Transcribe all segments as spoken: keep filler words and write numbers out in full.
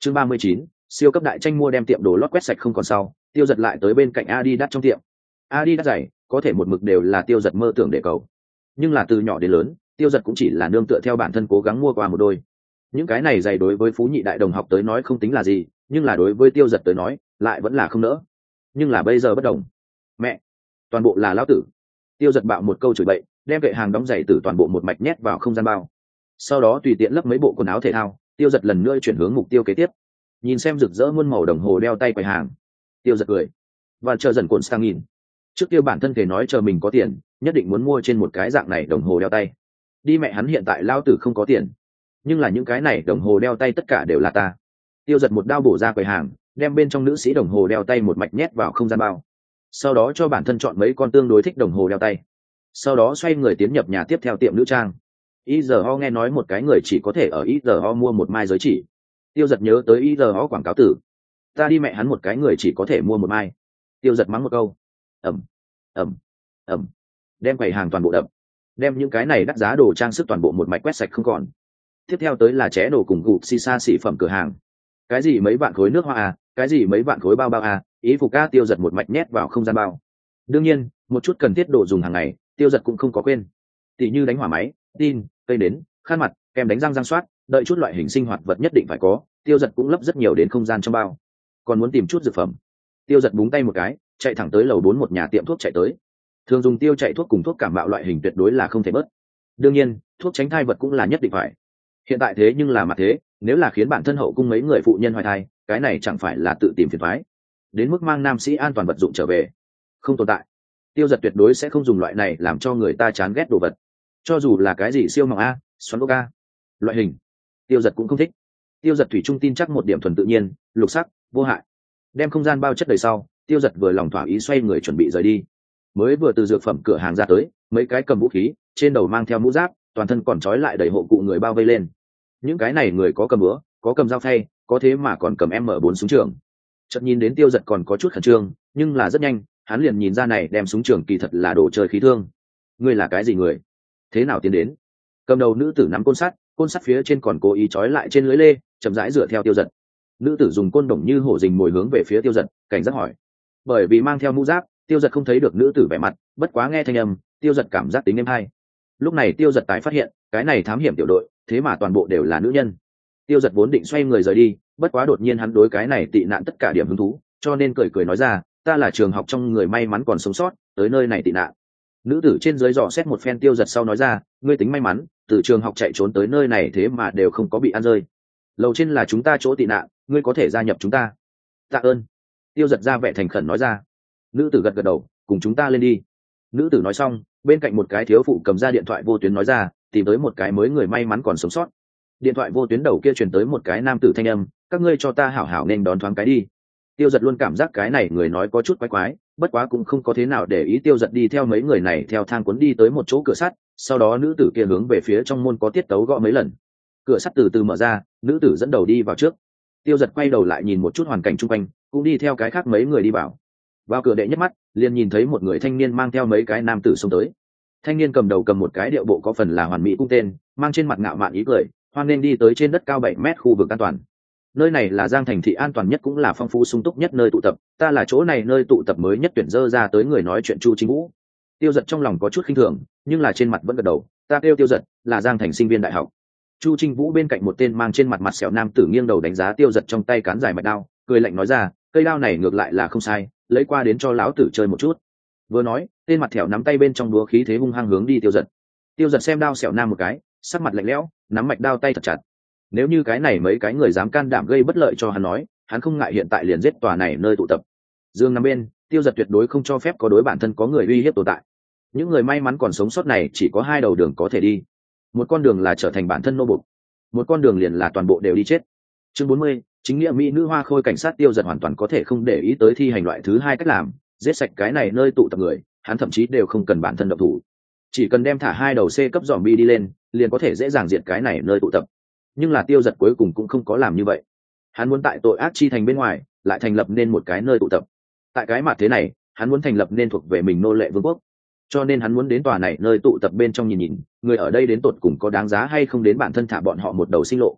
Chương ba mươi chín, siêu cấp đại tranh mua đem tiệm đồ lót quét sạch không còn sau, Tiêu Dật lại tới bên cạnh Adidas trong tiệm. Adidas giày, có thể một mực đều là Tiêu Dật mơ tưởng để cầu. Nhưng là từ nhỏ đến lớn, Tiêu Dật cũng chỉ là nương tựa theo bản thân cố gắng mua qua một đôi. Những cái này giày đối với phú nhị đại đồng học tới nói không tính là gì, nhưng là đối với Tiêu Dật tới nói, lại vẫn là không nỡ. Nhưng là bây giờ bất đồng. Mẹ, toàn bộ là lão tử. Tiêu Dật bạo một câu chửi bậy, đem kệ hàng đóng giày từ toàn bộ một mạch nhét vào không gian bao. Sau đó tùy tiện lấp mấy bộ quần áo thể thao, Tiêu Dật lần nữa chuyển hướng mục tiêu kế tiếp. Nhìn xem rực rỡ muôn màu đồng hồ đeo tay quầy hàng, Tiêu Dật cười và chờ dần cuộn sang nhìn. Trước kia bản thân thể nói chờ mình có tiền, nhất định muốn mua trên một cái dạng này đồng hồ đeo tay. Đi mẹ hắn, hiện tại lao tử không có tiền, nhưng là những cái này đồng hồ đeo tay tất cả đều là ta. Tiêu Dật một đao bổ ra quầy hàng, đem bên trong nữ sĩ đồng hồ đeo tay một mạch nhét vào không gian bao. Sau đó cho bản thân chọn mấy con tương đối thích đồng hồ đeo tay. Sau đó xoay người tiến nhập nhà tiếp theo tiệm nữ trang. i giê o nghe nói một cái người chỉ có thể ở i giê o mua một mai giới chỉ. Tiêu Dật nhớ tới i giê o quảng cáo tử. Ta đi mẹ hắn, một cái người chỉ có thể mua một mai. Tiêu Dật mắng một câu. Ẩm, ẩm, ẩm. Đem quầy hàng toàn bộ đập. Đem những cái này đắt giá đồ trang sức toàn bộ một mạch quét sạch không còn. Tiếp theo tới là ché đồ cùng gục xì xa xỉ phẩm cửa hàng. Cái gì mấy vạn khối nước hoa à, cái gì mấy vạn khối bao bao à, ý phục ca. Tiêu Dật một mạch nhét vào không gian bao. Đương nhiên, một chút cần thiết đồ dùng hàng ngày, Tiêu Dật cũng không có quên. Tỷ như đánh hỏa máy, tin, cây nến, khăn mặt, kem đánh răng răng soát, đợi chút loại hình sinh hoạt vật nhất định phải có, Tiêu Dật cũng lấp rất nhiều đến không gian trong bao. Còn muốn tìm chút dược phẩm, Tiêu Dật búng tay một cái, chạy thẳng tới lầu bốn một nhà tiệm thuốc chạy tới. Thường dùng tiêu chạy thuốc cùng thuốc cảm mạo loại hình tuyệt đối là không thể bớt. Đương nhiên, thuốc tránh thai vật cũng là nhất định phải. Hiện tại thế nhưng là mặt thế, nếu là khiến bản thân hậu cung mấy người phụ nhân hoài thai, cái này chẳng phải là tự tìm phiền toái. Đến mức mang nam sĩ an toàn vật dụng trở về, không tồn tại. Tiêu Dật tuyệt đối sẽ không dùng loại này làm cho người ta chán ghét đồ vật. Cho dù là cái gì siêu mỏng a, xoắn ốc a, loại hình, Tiêu Dật cũng không thích. Tiêu Dật thủy chung tin chắc một điểm thuần tự nhiên, lục sắc, vô hại. Đem không gian bao chất đầy sau, Tiêu Dật vừa lòng thỏa ý xoay người chuẩn bị rời đi. Mới vừa từ dược phẩm cửa hàng ra tới, mấy cái cầm vũ khí, trên đầu mang theo mũ giáp, toàn thân còn trói lại đầy hộ cụ người bao vây lên. Những cái này người có cầm búa, có cầm dao phay, có thế mà còn cầm M bốn súng trường. Chợt nhìn đến Tiêu Dật còn có chút khẩn trương, nhưng là rất nhanh, hắn liền nhìn ra này đem súng trường kỳ thật là đồ chơi khí thương. Ngươi là cái gì người? Thế nào tiến đến? Cầm đầu nữ tử nắm côn sắt, côn sắt phía trên còn cố ý trói lại trên lưới lê, chậm rãi dựa theo Tiêu Dật. Nữ tử dùng côn đồng như hổ rình mồi hướng về phía Tiêu Dật, cảnh giác hỏi. Bởi vì mang theo mũ giáp, Tiêu Dật không thấy được nữ tử vẻ mặt, bất quá nghe thanh âm, Tiêu Dật cảm giác tính êm hay. Lúc này Tiêu Dật tái phát hiện, cái này thám hiểm tiểu đội, thế mà toàn bộ đều là nữ nhân. Tiêu Dật vốn định xoay người rời đi, bất quá đột nhiên hắn đối cái này tị nạn tất cả điểm hứng thú, cho nên cười cười nói ra, ta là trường học trong người may mắn còn sống sót, tới nơi này tị nạn. Nữ tử trên dưới dò xét một phen Tiêu Dật sau nói ra, ngươi tính may mắn, từ trường học chạy trốn tới nơi này thế mà đều không có bị ăn rơi. Lầu trên là chúng ta chỗ tị nạn, ngươi có thể gia nhập chúng ta. Tạ ơn. Tiêu Dật ra vẻ thành khẩn nói ra. Nữ tử gật gật đầu, cùng chúng ta lên đi. Nữ tử nói xong, bên cạnh một cái thiếu phụ cầm ra điện thoại vô tuyến nói ra, tìm tới một cái mới người may mắn còn sống sót. Điện thoại vô tuyến đầu kia truyền tới một cái nam tử thanh âm, các ngươi cho ta hảo hảo nên đón thoáng cái đi. Tiêu Dật luôn cảm giác cái này người nói có chút quái quái, bất quá cũng không có thế nào để ý. Tiêu Dật đi theo mấy người này theo thang cuốn đi tới một chỗ cửa sắt, sau đó nữ tử kia hướng về phía trong môn có tiết tấu gõ mấy lần. Cửa sắt từ từ mở ra, nữ tử dẫn đầu đi vào trước. Tiêu Dật quay đầu lại nhìn một chút hoàn cảnh chung quanh, cũng đi theo cái khác mấy người đi vào. Vào cửa đệ nhất mắt, liền nhìn thấy một người thanh niên mang theo mấy cái nam tử xông tới. Thanh niên cầm đầu cầm một cái điệu bộ có phần là hoàn mỹ cung tên, mang trên mặt ngạo mạn ý cười, hoan nên đi tới trên đất cao bảy mét khu vực an toàn. Nơi này là Giang thành thị an toàn nhất cũng là phong phú sung túc nhất nơi tụ tập, ta là chỗ này nơi tụ tập mới nhất tuyển dơ ra tới người nói chuyện Chu Chính Vũ. Tiêu Dật trong lòng có chút khinh thường, nhưng là trên mặt vẫn gật đầu, ta kêu Tiêu Dật, là Giang thành sinh viên đại học. Chu Chính Vũ bên cạnh một tên mang trên mặt mặt sẹo nam tử nghiêng đầu đánh giá Tiêu Dật trong tay cán dài mạch đao, cười lạnh nói ra, cây đao này ngược lại là không sai, lấy qua đến cho lão tử chơi một chút. Vừa nói, tên mặt thẹo nắm tay bên trong búa khí thế hung hăng hướng đi Tiêu Dật. Tiêu Dật xem đao sẹo nam một cái, sắc mặt lạnh lẽo, nắm mạch đao tay thật chặt. Nếu như cái này mấy cái người dám can đảm gây bất lợi cho hắn nói, hắn không ngại hiện tại liền giết tòa này nơi tụ tập. Dương nằm bên, Tiêu Dật tuyệt đối không cho phép có đối bản thân có người uy hiếp tồn tại. Những người may mắn còn sống sót này chỉ có hai đầu đường có thể đi. Một con đường là trở thành bản thân nô bộc, một con đường liền là toàn bộ đều đi chết. Chương bốn mươi, chính nghĩa mỹ nữ hoa khôi cảnh sát. Tiêu Dật hoàn toàn có thể không để ý tới thi hành loại thứ hai cách làm, giết sạch cái này nơi tụ tập người, hắn thậm chí đều không cần bản thân động thủ, chỉ cần đem thả hai đầu C cấp zombie đi lên, liền có thể dễ dàng diệt cái này nơi tụ tập. Nhưng là Tiêu Dật cuối cùng cũng không có làm như vậy. Hắn muốn tại tội ác chi thành bên ngoài lại thành lập nên một cái nơi tụ tập. Tại cái mặt thế này, hắn muốn thành lập nên thuộc về mình nô lệ vương quốc. Cho nên hắn muốn đến tòa này nơi tụ tập bên trong nhìn nhìn, người ở đây đến tột cùng có đáng giá hay không đến bản thân thả bọn họ một đầu sinh lộ.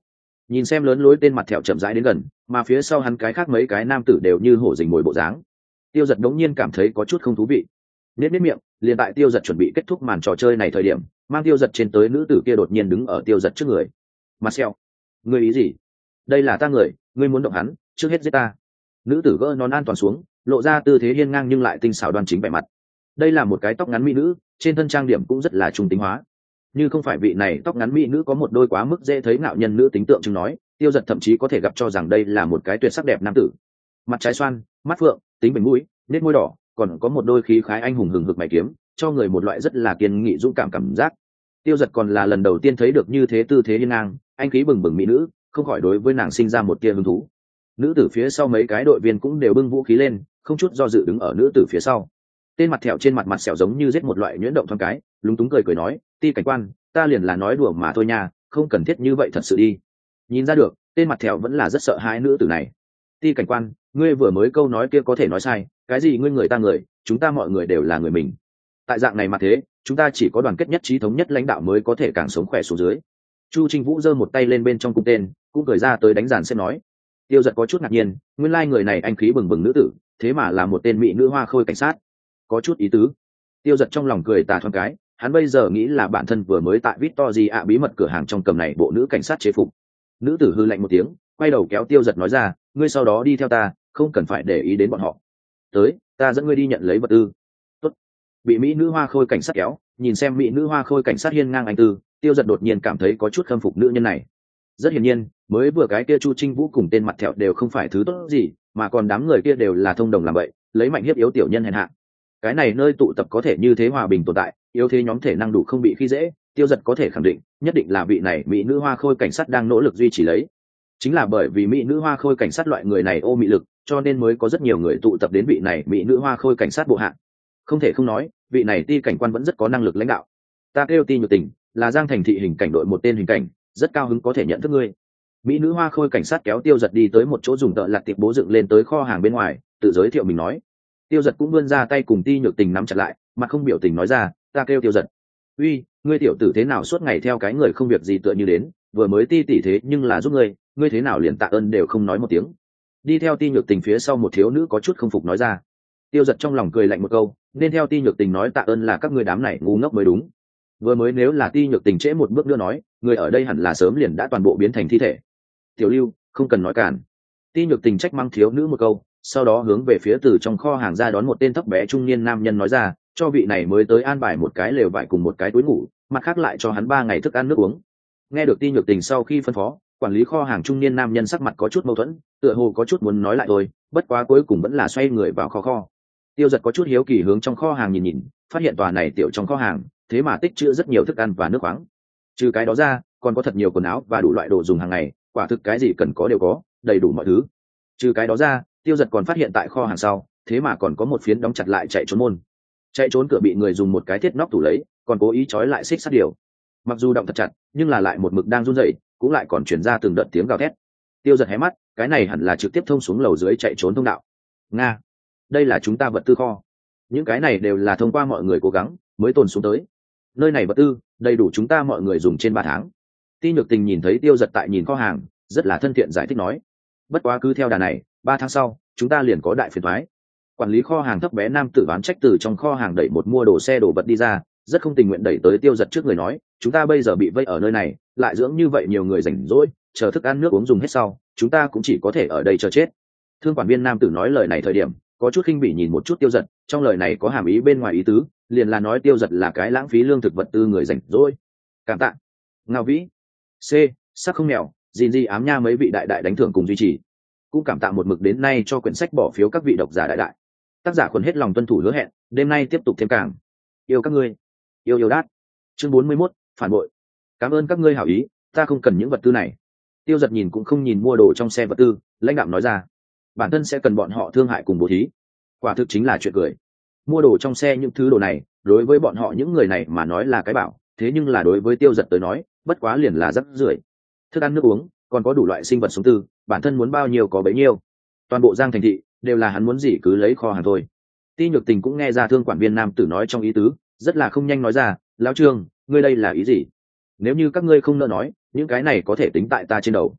nhìn xem lớn lối tên mặt thẹo chậm rãi đến gần, mà phía sau hắn cái khác mấy cái nam tử đều như hổ dình mồi bộ dáng. Tiêu Dật đống nhiên cảm thấy có chút không thú vị, nết nết miệng. Liền tại Tiêu Dật chuẩn bị kết thúc màn trò chơi này thời điểm, mang Tiêu Dật trên tới nữ tử kia đột nhiên đứng ở Tiêu Dật trước người. Marcel, ngươi ý gì? Đây là ta người, ngươi muốn động hắn, trước hết giết ta. Nữ tử gỡ nón an toàn xuống, lộ ra tư thế hiên ngang nhưng lại tinh xảo đoan chính vẻ mặt. Đây là một cái tóc ngắn mỹ nữ, trên thân trang điểm cũng rất là trung tính hóa. Như không phải vị này tóc ngắn mỹ nữ có một đôi quá mức dễ thấy ngạo nhân nữ tính tượng chứng nói, Tiêu Dật thậm chí có thể gặp cho rằng đây là một cái tuyệt sắc đẹp nam tử. Mặt trái xoan, mắt phượng, tính bình mũi, nét môi đỏ, còn có một đôi khí khái anh hùng hừng hực mày kiếm, cho người một loại rất là kiên nghị dũng cảm cảm giác. Tiêu Dật còn là lần đầu tiên thấy được như thế tư thế hiên ngang, anh khí bừng bừng mỹ nữ, không khỏi đối với nàng sinh ra một tia hứng thú. Nữ tử phía sau mấy cái đội viên cũng đều bưng vũ khí lên, không chút do dự đứng ở nữ tử phía sau. Tên mặt thẹo trên mặt mặt sẹo giống như giết một loại nhuyễn động thoáng cái, lúng túng cười cười nói, Ti cảnh quan, ta liền là nói đùa mà thôi nha, không cần thiết như vậy thật sự đi. Nhìn ra được, tên mặt thẹo vẫn là rất sợ hãi nữ tử này. Ti cảnh quan, ngươi vừa mới câu nói kia có thể nói sai, cái gì ngươi người ta người, chúng ta mọi người đều là người mình. Tại dạng này mà thế, chúng ta chỉ có đoàn kết nhất trí thống nhất lãnh đạo mới có thể càng sống khỏe xuống dưới. Chu Trinh Vũ giơ một tay lên bên trong cung tên, cũng cười ra tới đánh giàn xem nói. Tiêu Dật có chút ngạc nhiên, nguyên lai người này anh khí bừng bừng nữ tử, thế mà là một tên mỹ nữ hoa khôi cảnh sát, có chút ý tứ. Tiêu Dật trong lòng cười tà thoáng cái, hắn bây giờ nghĩ là bản thân vừa mới tại Victory ạ bí mật cửa hàng trong cầm này bộ nữ cảnh sát chế phục. Nữ tử hư lạnh một tiếng, quay đầu kéo Tiêu Dật nói ra, ngươi sau đó đi theo ta, không cần phải để ý đến bọn họ. Tới, ta dẫn ngươi đi nhận lấy vật tư. Tốt. Bị mỹ nữ hoa khôi cảnh sát kéo, nhìn xem mỹ nữ hoa khôi cảnh sát hiên ngang anh tư, Tiêu Dật đột nhiên cảm thấy có chút khâm phục nữ nhân này. Rất hiển nhiên, mới vừa cái kia Chu Trinh Vũ cùng tên mặt thẹo đều không phải thứ tốt gì, mà còn đám người kia đều là thông đồng làm vậy, lấy mạnh hiếp yếu tiểu nhân hèn hạ. Cái này nơi tụ tập có thể như thế hòa bình tồn tại, yếu thế nhóm thể năng đủ không bị khi dễ, Tiêu Dật có thể khẳng định, nhất định là vị này mỹ nữ hoa khôi cảnh sát đang nỗ lực duy trì lấy. Chính là bởi vì mỹ nữ hoa khôi cảnh sát loại người này ô mị lực, cho nên mới có rất nhiều người tụ tập đến vị này mỹ nữ hoa khôi cảnh sát bộ hạ. Không thể không nói, vị này Ti cảnh quan vẫn rất có năng lực lãnh đạo. Ta kêu Ti Nhược Tình, là Giang Thành thị hình cảnh đội một tên hình cảnh, rất cao hứng có thể nhận thức ngươi. Mỹ nữ hoa khôi cảnh sát kéo Tiêu Dật đi tới một chỗ dùng tợ lặt tiệp bố dựng lên tới kho hàng bên ngoài, tự giới thiệu mình nói. Tiêu Dật cũng vươn ra tay cùng Ti Nhược Tình nắm chặt lại, mặt không biểu tình nói ra, ta kêu Tiêu Dật. Uy, ngươi tiểu tử thế nào suốt ngày theo cái người không việc gì tựa như đến, vừa mới Ti tỷ thế nhưng là giúp ngươi, ngươi thế nào liền tạ ơn đều không nói một tiếng. Đi theo Ti Nhược Tình phía sau một thiếu nữ có chút không phục nói ra. Tiêu Dật trong lòng cười lạnh một câu, nên theo Ti Nhược Tình nói tạ ơn là các ngươi đám này ngu ngốc mới đúng. Vừa mới nếu là Ti Nhược Tình trễ một bước nữa nói, người ở đây hẳn là sớm liền đã toàn bộ biến thành thi thể. Tiểu Lưu, không cần nói cản. Ti Nhược Tình trách mắng thiếu nữ một câu, sau đó hướng về phía từ trong kho hàng ra đón một tên thấp bé trung niên nam nhân nói ra, cho vị này mới tới an bài một cái lều vải cùng một cái túi ngủ, mặt khác lại cho hắn ba ngày thức ăn nước uống. Nghe được Ti Nhược Tình sau khi phân phó, quản lý kho hàng trung niên nam nhân sắc mặt có chút mâu thuẫn, tựa hồ có chút muốn nói lại thôi, bất quá cuối cùng vẫn là xoay người vào kho kho. Tiêu Dật có chút hiếu kỳ hướng trong kho hàng nhìn nhìn, phát hiện tòa này tiểu trong kho hàng, thế mà tích trữ rất nhiều thức ăn và nước khoáng. Trừ cái đó ra, còn có thật nhiều quần áo và đủ loại đồ dùng hàng ngày, quả thực cái gì cần có đều có, đầy đủ mọi thứ. Trừ cái đó ra, Tiêu Dật còn phát hiện tại kho hàng sau, thế mà còn có một phiến đóng chặt lại chạy trốn môn. Chạy trốn cửa bị người dùng một cái thiết nóc tủ lấy, còn cố ý trói lại xích sắt điều. Mặc dù động thật chặt, nhưng là lại một mực đang run rẩy, cũng lại còn truyền ra từng đợt tiếng gào thét. Tiêu Dật hé mắt, cái này hẳn là trực tiếp thông xuống lầu dưới chạy trốn thông đạo. Nga, đây là chúng ta vật tư kho. Những cái này đều là thông qua mọi người cố gắng mới tồn xuống tới. Nơi này vật tư đầy đủ chúng ta mọi người dùng trên ba tháng. Ti Nhược Tình nhìn thấy Tiêu Dật tại nhìn kho hàng, rất là thân thiện giải thích nói. Bất quá cứ theo đà này, ba tháng sau, chúng ta liền có đại phiền toái. Quản lý kho hàng thấp bé nam tử bán trách từ trong kho hàng đẩy một mua đồ xe đồ vật đi ra, rất không tình nguyện đẩy tới Tiêu Dật trước người nói, chúng ta bây giờ bị vây ở nơi này, lại dưỡng như vậy nhiều người rảnh rỗi, chờ thức ăn nước uống dùng hết sau, chúng ta cũng chỉ có thể ở đây chờ chết. Thương quản viên nam tử nói lời này thời điểm, có chút khinh bỉ nhìn một chút Tiêu Dật, trong lời này có hàm ý bên ngoài ý tứ, liền là nói Tiêu Dật là cái lãng phí lương thực vật tư người rảnh rỗi. Cảm tạ. Ngao Vĩ. C. Sắc không mèo, gìn di ám nha mấy vị đại đại đánh thưởng cùng duy trì. Cũng cảm tạ một mực đến nay cho quyển sách bỏ phiếu các vị độc giả đại đại. Tác giả khuẩn hết lòng tuân thủ hứa hẹn, đêm nay tiếp tục thêm càng. Yêu các ngươi. Yêu yêu đát. Chương bốn mươi mốt, phản bội. Cảm ơn các ngươi hảo ý, ta không cần những vật tư này. Tiêu Dật nhìn cũng không nhìn mua đồ trong xe vật tư, lãnh đạm nói ra. Bản thân sẽ cần bọn họ thương hại cùng bố thí. Quả thực chính là chuyện cười. Mua đồ trong xe những thứ đồ này, đối với bọn họ những người này mà nói là cái bảo, thế nhưng là đối với Tiêu Dật tới nói, bất quá liền là rắc rưởi. Thức ăn nước uống, còn có đủ loại sinh vật sống tư, bản thân muốn bao nhiêu có bấy nhiêu. Toàn bộ Giang Thành thị đều là hắn muốn gì cứ lấy kho hàng thôi. Ti Nhược Tình cũng nghe ra thương quản viên nam tử nói trong ý tứ, rất là không nhanh nói ra, lão Trương, ngươi đây là ý gì? Nếu như các ngươi không nỡ nói, những cái này có thể tính tại ta trên đầu.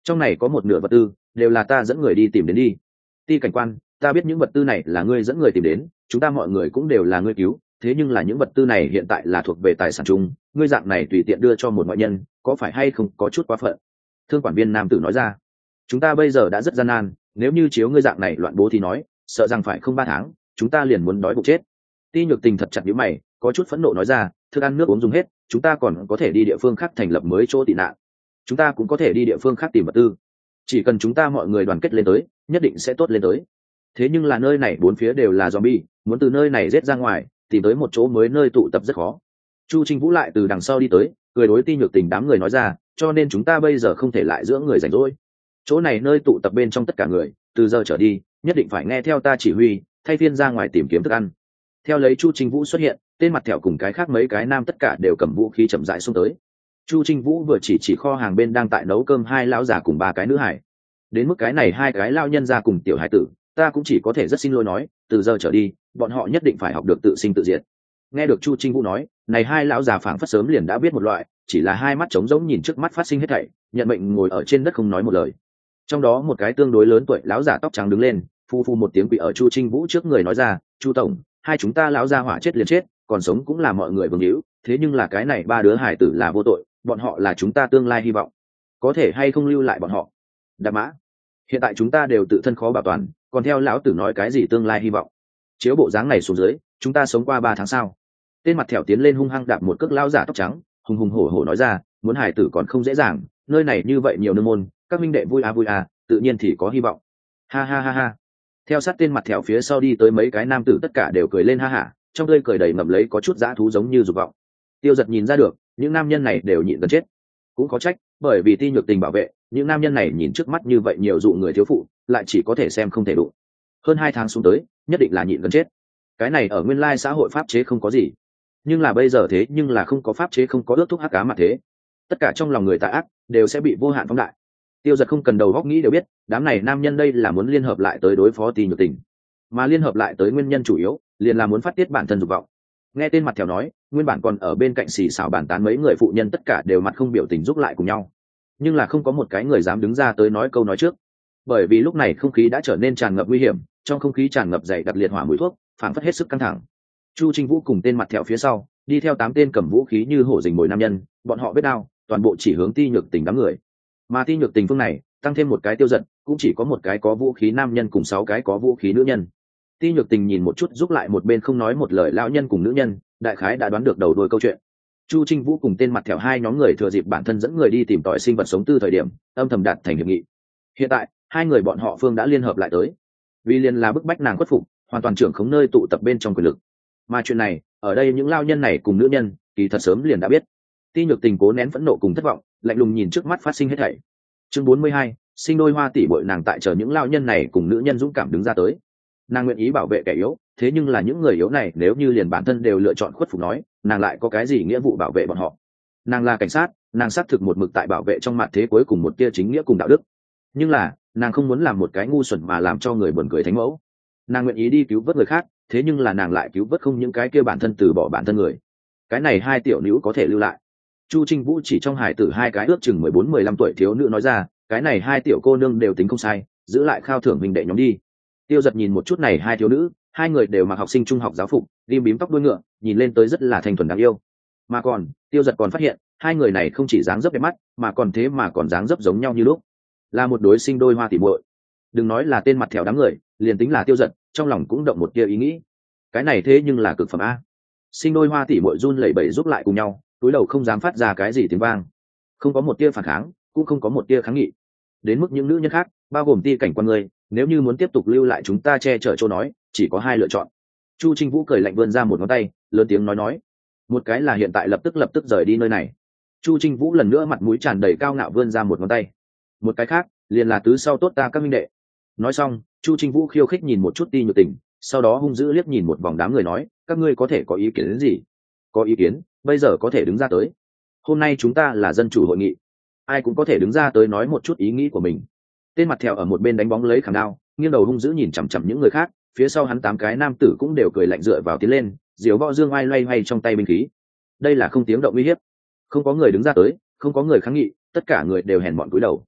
trong này có một nửa vật tư đều là ta dẫn người đi tìm đến đi. Ti cảnh quan, ta biết những vật tư này là ngươi dẫn người tìm đến, chúng ta mọi người cũng đều là ngươi cứu, thế nhưng là những vật tư này hiện tại là thuộc về tài sản chung, ngươi dạng này tùy tiện đưa cho một ngoại nhân, có phải hay không có chút quá phận? Thương quản viên nam tử nói ra. Chúng ta bây giờ đã rất gian nan, nếu như chiếu ngươi dạng này loạn bố thì nói, sợ rằng phải không ba tháng, chúng ta liền muốn đói bụng chết. Ti Nhược Tình thật chặt nhíu mày, có chút phẫn nộ nói ra, thức ăn nước uống dùng hết, chúng ta còn có thể đi địa phương khác thành lập mới chỗ tị nạn, chúng ta cũng có thể đi địa phương khác tìm vật tư, chỉ cần chúng ta mọi người đoàn kết lên tới, nhất định sẽ tốt lên tới. Thế nhưng là nơi này bốn phía đều là zombie, muốn từ nơi này giết ra ngoài, tìm tới một chỗ mới nơi tụ tập rất khó. Chu Trinh Vũ lại từ đằng sau đi tới, cười đối Ti Nhược Tình đám người nói ra, cho nên chúng ta bây giờ không thể lại giữa người rảnh rỗi. Chỗ này nơi tụ tập bên trong tất cả người, từ giờ trở đi, nhất định phải nghe theo ta chỉ huy, thay phiên ra ngoài tìm kiếm thức ăn. Theo lấy Chu Trinh Vũ xuất hiện, tên mặt thẹo cùng cái khác mấy cái nam tất cả đều cầm vũ khí chậm rãi xông tới. Chu Trinh Vũ vừa chỉ chỉ kho hàng bên đang tại nấu cơm hai lão già cùng ba cái nữ hải. Đến mức cái này hai cái lao nhân ra cùng tiểu hải tử, ta cũng chỉ có thể rất xin lỗi nói, từ giờ trở đi, bọn họ nhất định phải học được tự sinh tự diệt. Nghe được Chu Trinh Vũ nói, này hai lão già phảng phất sớm liền đã biết một loại, chỉ là hai mắt trống rỗng nhìn trước mắt phát sinh hết thảy, nhận mệnh ngồi ở trên đất không nói một lời. Trong đó một cái tương đối lớn tuổi lão già tóc trắng đứng lên, phu phu một tiếng quỳ ở Chu Trinh Vũ trước người nói ra, Chu tổng, hai chúng ta lão gia hỏa chết liền chết, còn sống cũng là mọi người vương hữu, thế nhưng là cái này ba đứa hải tử là vô tội, bọn họ là chúng ta tương lai hy vọng, có thể hay không lưu lại bọn họ? Đạp mã, hiện tại chúng ta đều tự thân khó bảo toàn, còn theo lão tử nói cái gì tương lai hy vọng? Chiếu bộ dáng này xuống dưới, chúng ta sống qua ba tháng sau. Tên mặt thẻo tiến lên hung hăng đạp một cước lão giả tóc trắng, hùng hùng hổ hổ nói ra, muốn hải tử còn không dễ dàng, nơi này như vậy nhiều nương môn, các minh đệ vui à vui à, tự nhiên thì có hy vọng. Ha ha ha ha. Theo sát tên mặt thẻo phía sau đi tới mấy cái nam tử tất cả đều cười lên ha hả, trong tươi cười đầy ngậm lấy có chút dã thú giống như dục vọng. Tiêu Giật nhìn ra được, những nam nhân này đều nhịn gần chết, cũng có trách, bởi vì Ti Nhược Tình bảo vệ, những nam nhân này nhìn trước mắt như vậy nhiều dụ người thiếu phụ, lại chỉ có thể xem không thể đủ. Hơn hai tháng xuống tới, nhất định là nhịn gần chết. Cái này ở nguyên lai xã hội pháp chế không có gì, nhưng là bây giờ thế nhưng là không có pháp chế, không có ước thúc hắc cá mà thế, tất cả trong lòng người tà ác đều sẽ bị vô hạn phóng đại. Tiêu Giật không cần đầu góc nghĩ đều biết, đám này nam nhân đây là muốn liên hợp lại tới đối phó Ti Nhược Tình, mà liên hợp lại tới nguyên nhân chủ yếu liền là muốn phát tiết bản thân dục vọng. Nghe tên mặt thèo nói, nguyên bản còn ở bên cạnh xì xào bàn tán mấy người phụ nhân tất cả đều mặt không biểu tình giúp lại cùng nhau, nhưng là không có một cái người dám đứng ra tới nói câu nói trước, bởi vì lúc này không khí đã trở nên tràn ngập nguy hiểm, trong không khí tràn ngập dày đặc liệt hỏa mùi thuốc, phảng phất hết sức căng thẳng. Chu Trinh Vũ cùng tên mặt thẹo phía sau đi theo tám tên cầm vũ khí như hổ rình mồi nam nhân, bọn họ biết đao, toàn bộ chỉ hướng Ti Nhược Tình đám người. Mà Ti Nhược Tình phương này tăng thêm một cái Tiêu Giật, cũng chỉ có một cái có vũ khí nam nhân cùng sáu cái có vũ khí nữ nhân. Ti Nhược Tình nhìn một chút giúp lại một bên không nói một lời lão nhân cùng nữ nhân, đại khái đã đoán được đầu đuôi câu chuyện. Chu Trinh Vũ cùng tên mặt thẹo hai nhóm người thừa dịp bản thân dẫn người đi tìm tòi sinh vật sống tư thời điểm, âm thầm đạt thành hiệp nghị. Hiện tại hai người bọn họ phương đã liên hợp lại tới, vì liền là bức bách nàng khuất phục, hoàn toàn trưởng khống nơi tụ tập bên trong quyền lực. Mà chuyện này ở đây những lao nhân này cùng nữ nhân kỳ thật sớm liền đã biết. Ti Nhược Tình cố nén phẫn nộ cùng thất vọng, lạnh lùng nhìn trước mắt phát sinh hết thảy. Chương bốn mươi hai, sinh đôi hoa tỷ bội, nàng tại chờ những lao nhân này cùng nữ nhân dũng cảm đứng ra tới. Nàng nguyện ý bảo vệ kẻ yếu, thế nhưng là những người yếu này nếu như liền bản thân đều lựa chọn khuất phục nói, nàng lại có cái gì nghĩa vụ bảo vệ bọn họ? Nàng là cảnh sát, nàng xác thực một mực tại bảo vệ trong mặt thế cuối cùng một tia chính nghĩa cùng đạo đức, nhưng là nàng không muốn làm một cái ngu xuẩn mà làm cho người buồn cười thánh mẫu. Nàng nguyện ý đi cứu vớt người khác, thế nhưng là nàng lại cứu vớt không những cái kia bản thân từ bỏ bản thân người. Cái này hai tiểu nữ có thể lưu lại. Chu Trinh Vũ chỉ trong hải tử hai cái ước chừng mười bốn mười lăm tuổi thiếu nữ nói ra, cái này hai tiểu cô nương đều tính không sai, giữ lại khao thưởng mình đệ nhóm đi. Tiêu Giật nhìn một chút này hai thiếu nữ, hai người đều mặc học sinh trung học giáo phục, ghim bím tóc đuôi ngựa, nhìn lên tới rất là thanh thuần đáng yêu. Mà còn Tiêu Giật còn phát hiện hai người này không chỉ dáng dấp đẹp mắt, mà còn thế mà còn dáng dấp giống nhau như lúc, là một đối sinh đôi hoa tỉ muội. Đừng nói là tên mặt thèo đám người, liền tính là Tiêu Giật trong lòng cũng động một tia ý nghĩ, cái này thế nhưng là cực phẩm a. Sinh đôi hoa tỉ muội run lẩy bẩy giúp lại cùng nhau, túi đầu không dám phát ra cái gì tiếng vang, không có một tia phản kháng, cũng không có một tia kháng nghị. Đến mức những nữ nhân khác, bao gồm Ti cảnh quan người, nếu như muốn tiếp tục lưu lại chúng ta che chở chỗ nói, chỉ có hai lựa chọn. Chu Trinh Vũ cười lạnh vươn ra một ngón tay, lớn tiếng nói nói, một cái là hiện tại lập tức lập tức rời đi nơi này. Chu Trinh Vũ lần nữa mặt mũi tràn đầy cao ngạo vươn ra một ngón tay, một cái khác liền là tứ sau tốt ta các minh đệ. Nói xong, Chu Trinh Vũ khiêu khích nhìn một chút Ti Nhược Tình, sau đó hung dữ liếc nhìn một vòng đám người nói, các ngươi có thể có ý kiến đến gì? Có ý kiến, bây giờ có thể đứng ra tới. Hôm nay chúng ta là dân chủ hội nghị, ai cũng có thể đứng ra tới nói một chút ý nghĩ của mình. Tên mặt thẹo ở một bên đánh bóng lấy khảm đao, nghiêng đầu hung dữ nhìn chằm chằm những người khác, phía sau hắn tám cái nam tử cũng đều cười lạnh dựa vào tiến lên, diều võ dương oai loay hoay trong tay binh khí. Đây là không tiếng động uy hiếp, không có người đứng ra tới, không có người kháng nghị, tất cả người đều hèn mọn cúi đầu.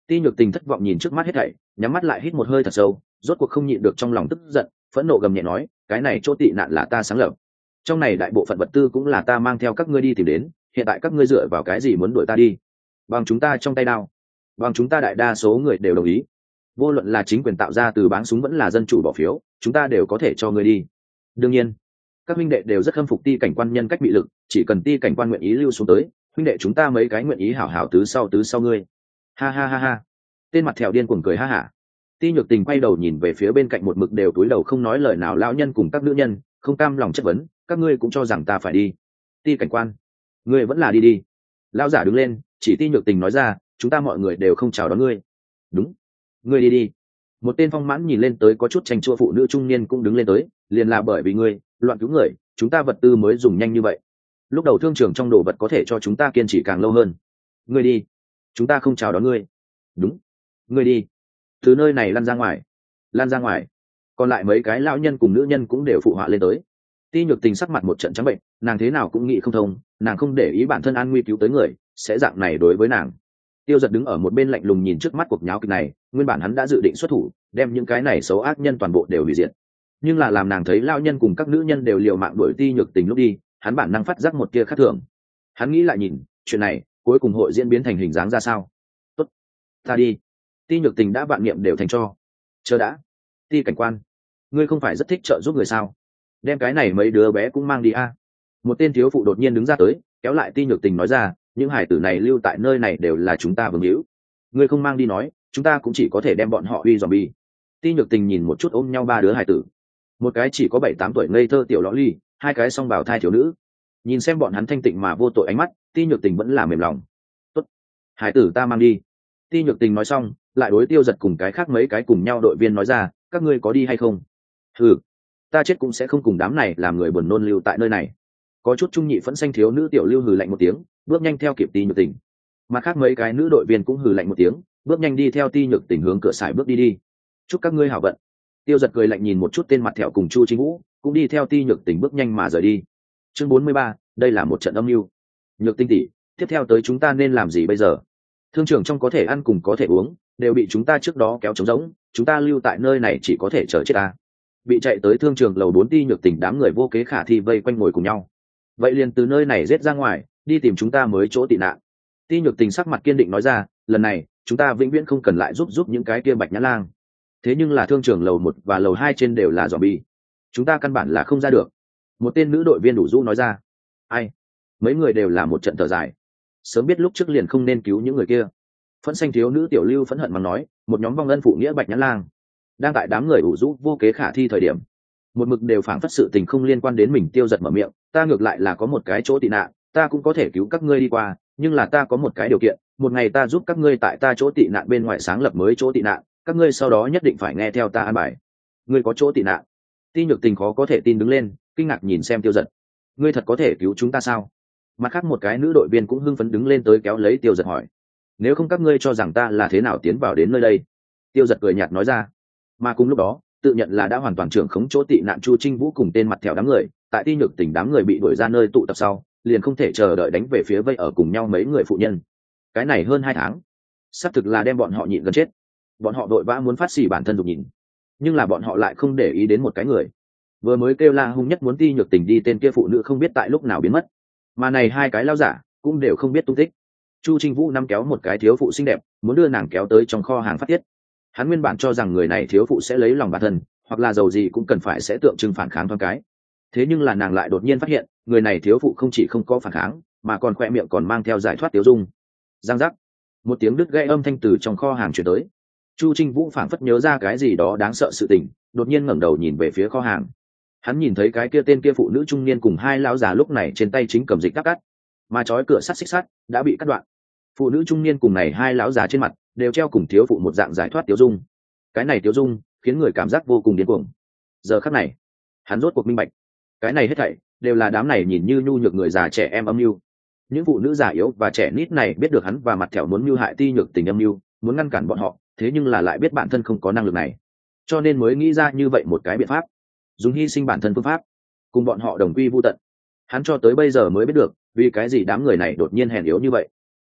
Ti Nhược Tình thất vọng nhìn trước mắt hết thảy, nhắm mắt lại hít một hơi thật sâu, rốt cuộc không nhịn được trong lòng tức giận, phẫn nộ gầm nhẹ nói, cái này chỗ tị nạn là ta sáng lập, trong này đại bộ phận vật tư cũng là ta mang theo các ngươi đi tìm đến, hiện tại các ngươi dựa vào cái gì muốn đuổi ta đi? Bằng chúng ta trong tay đao, bằng chúng ta đại đa số người đều đồng ý, vô luận là chính quyền tạo ra từ báng súng vẫn là dân chủ bỏ phiếu, chúng ta đều có thể cho ngươi đi. Đương nhiên, các huynh đệ đều rất khâm phục Ti cảnh quan nhân cách bị lực, chỉ cần Ti cảnh quan nguyện ý lưu xuống tới, huynh đệ chúng ta mấy cái nguyện ý hảo hảo tứ sau tứ sau ngươi. Ha ha ha ha. Tên mặt thẹo điên cuồng cười ha hả. Ti Nhược Tình quay đầu nhìn về phía bên cạnh một mực đều túi đầu không nói lời nào lão nhân cùng các nữ nhân, không cam lòng chất vấn, các ngươi cũng cho rằng ta phải đi? Ti cảnh quan, ngươi vẫn là đi đi. Lão giả đứng lên, chỉ Ti Nhược Tình nói ra, chúng ta mọi người đều không chào đón ngươi. Đúng, ngươi đi đi. Một tên phong mãn nhìn lên tới có chút tranh chua phụ nữ trung niên cũng đứng lên tới, liền là bởi vì ngươi loạn cứu người, chúng ta vật tư mới dùng nhanh như vậy. Lúc đầu thương trường trong đồ vật có thể cho chúng ta kiên trì càng lâu hơn. Ngươi đi, chúng ta không chào đón ngươi. Đúng, ngươi đi, từ nơi này lăn ra ngoài, lăn ra ngoài. Còn lại mấy cái lão nhân cùng nữ nhân cũng đều phụ họa lên tới. Ti Nhược Tình sắc mặt một trận trắng bệnh, nàng thế nào cũng nghĩ không thông, nàng không để ý bản thân an nguy cứu tới người sẽ dạng này đối với nàng. Tiêu Giật đứng ở một bên lạnh lùng nhìn trước mắt cuộc nháo kịch này, nguyên bản hắn đã dự định xuất thủ đem những cái này xấu ác nhân toàn bộ đều hủy diệt, nhưng là làm nàng thấy lão nhân cùng các nữ nhân đều liều mạng đuổi Ti Nhược Tình lúc đi, hắn bản năng phát giác một tia khác thường. Hắn nghĩ lại nhìn chuyện này cuối cùng hội diễn biến thành hình dáng ra sao. Tốt, ta đi. Ti Nhược Tình đã vạn niệm đều thành cho. Chờ đã, Ti cảnh quan, ngươi không phải rất thích trợ giúp người sao? Đem cái này mấy đứa bé cũng mang đi a. Một tên thiếu phụ đột nhiên đứng ra tới, kéo lại Ti Nhược Tình nói ra, những hải tử này lưu tại nơi này đều là chúng ta vương hữu, ngươi không mang đi nói, chúng ta cũng chỉ có thể đem bọn họ uy dòm bi. Ti Nhược Tình nhìn một chút ôm nhau ba đứa hải tử, một cái chỉ có bảy tám tuổi ngây thơ tiểu lõ ly, hai cái song bào thai thiếu nữ, nhìn xem bọn hắn thanh tịnh mà vô tội ánh mắt, Ti Nhược Tình vẫn là mềm lòng. Tốt, hải tử ta mang đi. Ti Nhược Tình nói xong, lại đối Tiêu Giật cùng cái khác mấy cái cùng nhau đội viên nói ra, các ngươi có đi hay không? Ừ, ta chết cũng sẽ không cùng đám này làm người buồn nôn lưu tại nơi này. Có chút trung nhị phẫn xanh thiếu nữ tiểu lưu hừ lạnh một tiếng, bước nhanh theo kịp Ti Nhược Tình. Mặt khác mấy cái nữ đội viên cũng hừ lạnh một tiếng, bước nhanh đi theo Ti Nhược Tình hướng cửa sải bước đi đi. Chúc các ngươi hảo vận. Tiêu Giật cười lạnh nhìn một chút tên mặt thẹo cùng Chu Chính Vũ, cũng đi theo Ti Nhược Tình bước nhanh mà rời đi. Chương bốn mươi ba, đây là một trận âm mưu. Nhược Tình tỷ, tiếp theo tới chúng ta nên làm gì bây giờ? Thương trường trong có thể ăn cùng có thể uống đều bị chúng ta trước đó kéo trống rỗng, chúng ta lưu tại nơi này chỉ có thể chờ chết ta. Bị chạy tới thương trường lầu bốn Ti Nhược Tình đám người vô kế khả thi vây quanh ngồi cùng nhau. Vậy liền từ nơi này giết ra ngoài, đi tìm chúng ta mới chỗ tị nạn. Ti Nhược Tình sắc mặt kiên định nói ra, lần này chúng ta vĩnh viễn không cần lại giúp giúp những cái kia bạch nhã lang. Thế nhưng là thương trường lầu một và lầu hai trên đều là zombie, chúng ta căn bản là không ra được. Một tên nữ đội viên đủ rũ nói ra. Ai? Mấy người đều là một trận thở dài. Sớm biết lúc trước liền không nên cứu những người kia. Phẫn xanh thiếu nữ tiểu lưu phẫn hận mà nói, một nhóm vong ân phụ nghĩa bạch nhã lang đang tại đám người ủ rũ vô kế khả thi thời điểm, một mực đều phảng phất sự tình không liên quan đến mình. Tiêu Giật mở miệng, ta ngược lại là có một cái chỗ tị nạn, ta cũng có thể cứu các ngươi đi qua, nhưng là ta có một cái điều kiện, một ngày ta giúp các ngươi tại ta chỗ tị nạn bên ngoài sáng lập mới chỗ tị nạn, các ngươi sau đó nhất định phải nghe theo ta an bài. Ngươi có chỗ tị nạn? Ti Nhược Tình khó có thể tin đứng lên, kinh ngạc nhìn xem Tiêu Giật. Ngươi thật có thể cứu chúng ta sao? Mặt khác một cái nữ đội viên cũng hưng phấn đứng lên tới kéo lấy Tiêu Giật hỏi, nếu không các ngươi cho rằng ta là thế nào tiến vào đến nơi đây? Tiêu Giật cười nhạt nói ra. Mà cùng lúc đó, tự nhận là đã hoàn toàn trưởng khống chỗ tị nạn Chu Trinh Vũ cùng tên mặt thẹo đám người, tại Ti Nhược Tình đám người bị đuổi ra nơi tụ tập sau, liền không thể chờ đợi đánh về phía vây ở cùng nhau mấy người phụ nhân. Cái này hơn hai tháng, xác thực là đem bọn họ nhịn gần chết. Bọn họ đội vã muốn phát xỉ bản thân dục nhìn, nhưng là bọn họ lại không để ý đến một cái người. Vừa mới kêu la hung nhất muốn Ti Nhược Tình đi, tên kia phụ nữ không biết tại lúc nào biến mất, mà này hai cái lao giả cũng đều không biết tung tích. Chu Trinh Vũ nắm kéo một cái thiếu phụ xinh đẹp, muốn đưa nàng kéo tới trong kho hàng phát tiết. Hắn nguyên bản cho rằng người này thiếu phụ sẽ lấy lòng bản thân, hoặc là giàu gì cũng cần phải sẽ tượng trưng phản kháng thoáng cái. Thế nhưng là nàng lại đột nhiên phát hiện, người này thiếu phụ không chỉ không có phản kháng, mà còn khoe miệng còn mang theo giải thoát tiêu dung. Giang giác, một tiếng đứt gãy âm thanh từ trong kho hàng truyền tới. Chu Trinh Vũ phảng phất nhớ ra cái gì đó đáng sợ sự tình, đột nhiên ngẩng đầu nhìn về phía kho hàng. Hắn nhìn thấy cái kia tên kia phụ nữ trung niên cùng hai lão già lúc này trên tay chính cầm dịch cắt cắt, mà chói cửa sắt xích sắt đã bị cắt đoạn. Phụ nữ trung niên cùng này hai lão già trên mặt đều treo cùng thiếu phụ một dạng giải thoát tiêu dung. Cái này tiêu dung khiến người cảm giác vô cùng điên cuồng. Giờ khắc này, hắn rốt cuộc minh bạch, cái này hết thảy đều là đám này nhìn như nhu nhược người già trẻ em âm mưu. Những phụ nữ già yếu và trẻ nít này biết được hắn và mặt thẹo muốn mưu hại Ti Nhược Tình âm mưu, muốn ngăn cản bọn họ, thế nhưng là lại biết bản thân không có năng lực này, cho nên mới nghĩ ra như vậy một cái biện pháp, dùng hy sinh bản thân phương pháp cùng bọn họ đồng quy vu tận. Hắn cho tới bây giờ mới biết được vì cái gì đám người này đột nhiên hèn yếu như vậy.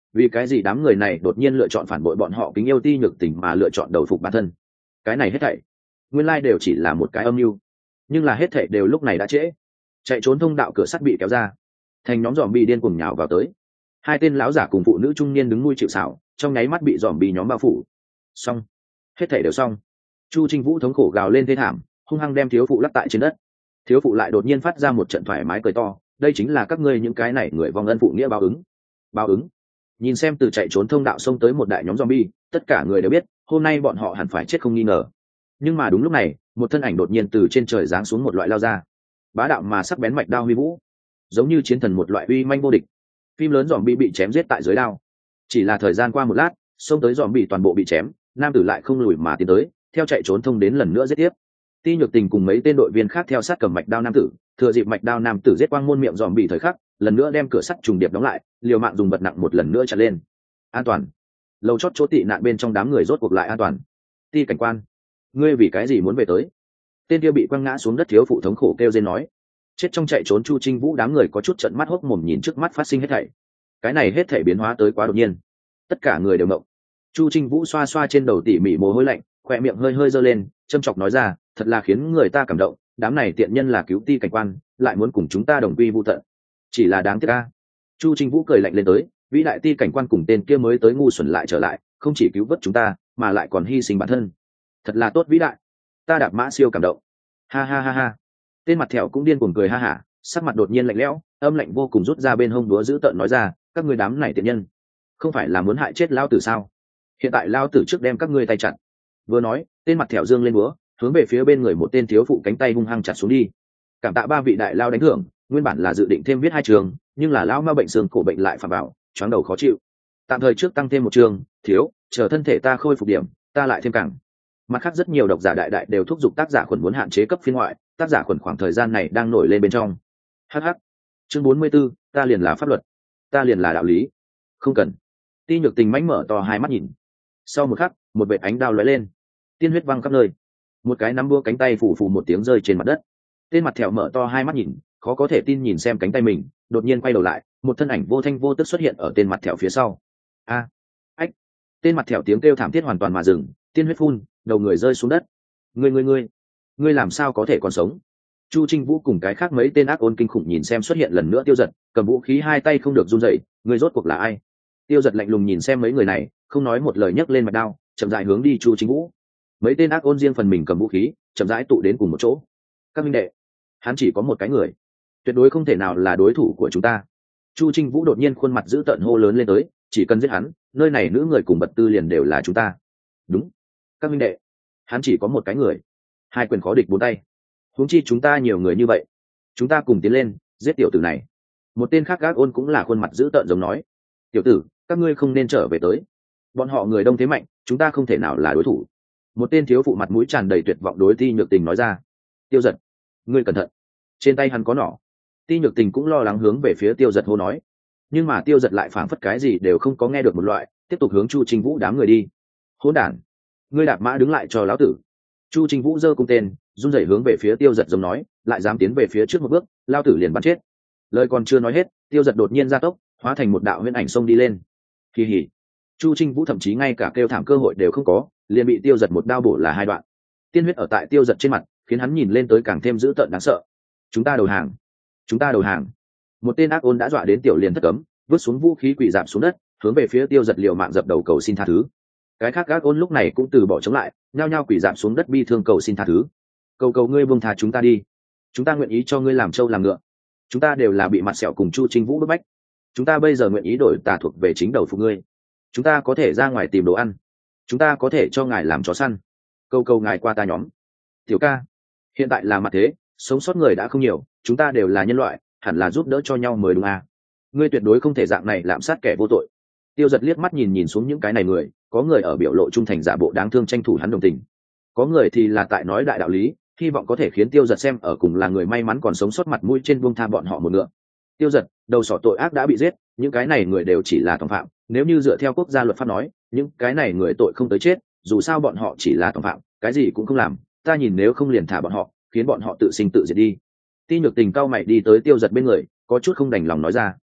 vì cái gì đám người này đột nhiên lựa chọn phản bội bọn họ kính yêu Ti Nhược Tình mà lựa chọn đầu phục bản thân? Cái này hết thảy nguyên lai đều chỉ là một cái âm mưu, nhưng là hết thảy đều lúc này đã trễ. Chạy trốn thông đạo cửa sắt bị kéo ra, thành nhóm dòm bị điên cuồng nhào vào tới. Hai tên lão giả cùng phụ nữ trung niên đứng nuôi chịu xảo, trong nháy mắt bị dòm bị nhóm bao phủ. Xong, hết thảy đều xong. Chu Trinh Vũ thống khổ gào lên thê thảm, hung hăng đem thiếu phụ lắc tại trên đất. Thiếu phụ lại đột nhiên phát ra một trận thoải mái cười to, đây chính là các ngươi những cái này người vong ân phụ nghĩa báo ứng. Báo ứng? Nhìn xem từ chạy trốn thông đạo xông tới một đại nhóm zombie, tất cả người đều biết, hôm nay bọn họ hẳn phải chết không nghi ngờ. Nhưng mà đúng lúc này, một thân ảnh đột nhiên từ trên trời giáng xuống một loại lao ra. Bá đạo mà sắc bén mạch đao huy vũ, giống như chiến thần một loại uy manh vô địch. Phim lớn zombie bị chém giết tại dưới đao. Chỉ là thời gian qua một lát, xông tới zombie toàn bộ bị chém, nam tử lại không lùi mà tiến tới, theo chạy trốn thông đến lần nữa giết tiếp. Ti Nhược Tình cùng mấy tên đội viên khác theo sát cầm mạch đao nam tử, thừa dịp mạch đao nam tử giết quang môn miệng zombie thời khắc, lần nữa đem cửa sắt trùng điệp đóng lại, liều mạng dùng vật nặng một lần nữa chặn lên. An toàn. Lầu chót chỗ tị nạn bên trong đám người rốt cuộc lại an toàn. Ti cảnh quan, ngươi vì cái gì muốn về tới? Tên kia bị quăng ngã xuống đất thiếu phụ thống khổ kêu rên nói. Chết trong chạy trốn Chu Trinh Vũ đám người có chút trợn mắt hốc mồm nhìn trước mắt phát sinh hết thảy. Cái này hết thảy biến hóa tới quá đột nhiên, tất cả người đều ngộng. Chu Trinh Vũ xoa xoa trên đầu tỉ mỉ mồ hôi lạnh, khỏe miệng hơi hơi giơ lên, châm chọc nói ra, thật là khiến người ta cảm động, đám này tiện nhân là cứu Ti cảnh quan, lại muốn cùng chúng ta đồng quy vu tận. Chỉ là đáng tiếc a. Chu Trinh Vũ cười lạnh lên tới, vĩ đại Ti cảnh quan cùng tên kia mới tới ngu xuẩn lại trở lại, không chỉ cứu vớt chúng ta, mà lại còn hy sinh bản thân. Thật là tốt vĩ đại. Ta đạp mã siêu cảm động. Ha ha ha ha. Tên mặt thẹo cũng điên cuồng cười ha hả, sắc mặt đột nhiên lạnh lẽo, âm lạnh vô cùng rút ra bên hông đúa giữ tợn nói ra, các ngươi đám này tiện nhân, không phải là muốn hại chết lão tử sao? Hiện tại lão tử trước đem các ngươi tay chặt. Vừa nói, tên mặt thẹo dương lên búa, hướng về phía bên người một tên thiếu phụ cánh tay hung hăng chặt xuống đi. Cảm tạ ba vị đại lao đánh thưởng, nguyên bản là dự định thêm viết hai trường, nhưng là lão ma bệnh xương cổ bệnh lại phạm vào, choáng đầu khó chịu. Tạm thời trước tăng thêm một trường, thiếu, chờ thân thể ta khôi phục điểm, ta lại thêm càng. Mặt khác rất nhiều độc giả đại đại đều thúc giục tác giả khuẩn muốn hạn chế cấp phiên ngoại, tác giả khuẩn khoảng thời gian này đang nổi lên bên trong. Hh. Chương bốn mươi 44, ta liền là pháp luật, ta liền là đạo lý. Không cần. Ti Nhược Tình mánh mở to hai mắt nhìn. Sau một khắc, một vệt ánh đao lóe lên, tiên huyết văng khắp nơi. Một cái nắm búa cánh tay phủ phủ một tiếng rơi trên mặt đất. Tên mặt thẹo mở to hai mắt nhìn, khó có thể tin nhìn xem cánh tay mình, đột nhiên quay đầu lại, một thân ảnh vô thanh vô tức xuất hiện ở tên mặt thẹo phía sau. A, ách! Tên mặt thẹo tiếng kêu thảm thiết hoàn toàn mà dừng, tiên huyết phun, đầu người rơi xuống đất. Ngươi ngươi ngươi, ngươi làm sao có thể còn sống? Chu Trinh Vũ cùng cái khác mấy tên ác ôn kinh khủng nhìn xem xuất hiện lần nữa Tiêu Dật, cầm vũ khí hai tay không được run rẩy, ngươi rốt cuộc là ai? Tiêu Dật lạnh lùng nhìn xem mấy người này, không nói một lời nhấc lên mạch đao, chậm rãi hướng đi Chu Trinh Vũ. Mấy tên ác ôn riêng phần mình cầm vũ khí, chậm rãi tụ đến cùng một chỗ. Các minh đệ, hắn chỉ có một cái người, tuyệt đối không thể nào là đối thủ của chúng ta. Chu Trinh Vũ đột nhiên khuôn mặt dữ tợn hô lớn lên tới, chỉ cần giết hắn, nơi này nữ người cùng vật tư liền đều là chúng ta. Đúng, các minh đệ, hắn chỉ có một cái người, hai quyền khó địch bốn tay, huống chi chúng ta nhiều người như vậy, chúng ta cùng tiến lên giết tiểu tử này. Một tên khác gác ôn cũng là khuôn mặt dữ tợn giống nói, tiểu tử, các ngươi không nên trở về tới, bọn họ người đông thế mạnh, chúng ta không thể nào là đối thủ. Một tên thiếu phụ mặt mũi tràn đầy tuyệt vọng đối Ti Nhược Tình nói ra. Tiêu Dật, ngươi cẩn thận, trên tay hắn có nỏ. Ti Nhược Tình cũng lo lắng hướng về phía Tiêu Dật hô nói, nhưng mà Tiêu Dật lại phảng phất cái gì đều không có nghe được một loại, tiếp tục hướng Chu Trinh Vũ đám người đi. Hỗn đản, ngươi đạp mã đứng lại cho lão tử. Chu Trinh Vũ giơ cung tên, run rẩy hướng về phía Tiêu Dật giống nói, lại dám tiến về phía trước một bước, lão tử liền bắn chết. Lời còn chưa nói hết, Tiêu Dật đột nhiên gia tốc, hóa thành một đạo huyễn ảnh xông đi lên. Kỳ hỉ. Chu Trinh Vũ thậm chí ngay cả kêu thảm cơ hội đều không có, liền bị Tiêu Dật một đao bổ là hai đoạn. Tiên huyết ở tại Tiêu Dật trên mặt, khiến hắn nhìn lên tới càng thêm dữ tợn đáng sợ. Chúng ta đầu hàng, chúng ta đầu hàng. Một tên ác ôn đã dọa đến tiểu liền thất cấm, vứt xuống vũ khí quỳ rạp xuống đất, hướng về phía Tiêu Dật liều mạng dập đầu cầu xin tha thứ. Cái khác ác ôn lúc này cũng từ bỏ chống lại, nhao nhao quỳ rạp xuống đất bi thương cầu xin tha thứ. Cầu cầu ngươi buông tha chúng ta đi, chúng ta nguyện ý cho ngươi làm trâu làm ngựa. Chúng ta đều là bị mặt sẹo cùng Chu Trinh Vũ bức bách, chúng ta bây giờ nguyện ý đổi tà thuộc về chính đầu phục ngươi. Chúng ta có thể ra ngoài tìm đồ ăn, chúng ta có thể cho ngài làm chó săn, câu câu ngài qua ta nhóm. Tiểu ca, hiện tại là mặt thế, sống sót người đã không nhiều, chúng ta đều là nhân loại, hẳn là giúp đỡ cho nhau mới đúng à. Ngươi tuyệt đối không thể dạng này lạm sát kẻ vô tội. Tiêu Dật liếc mắt nhìn nhìn xuống những cái này người, có người ở biểu lộ trung thành giả bộ đáng thương tranh thủ hắn đồng tình, có người thì là tại nói đại đạo lý, hy vọng có thể khiến Tiêu Dật xem ở cùng là người may mắn còn sống sót mặt mũi trên buông tha bọn họ một ngựa. Tiêu Dật, đầu sỏ tội ác đã bị giết, những cái này người đều chỉ là tội phạm, nếu như dựa theo quốc gia luật pháp nói, những cái này người tội không tới chết, dù sao bọn họ chỉ là tội phạm, cái gì cũng không làm, ta nhìn nếu không liền thả bọn họ, khiến bọn họ tự sinh tự diệt đi. Ti Nhược Tình cau mày đi tới Tiêu Dật bên người, có chút không đành lòng nói ra.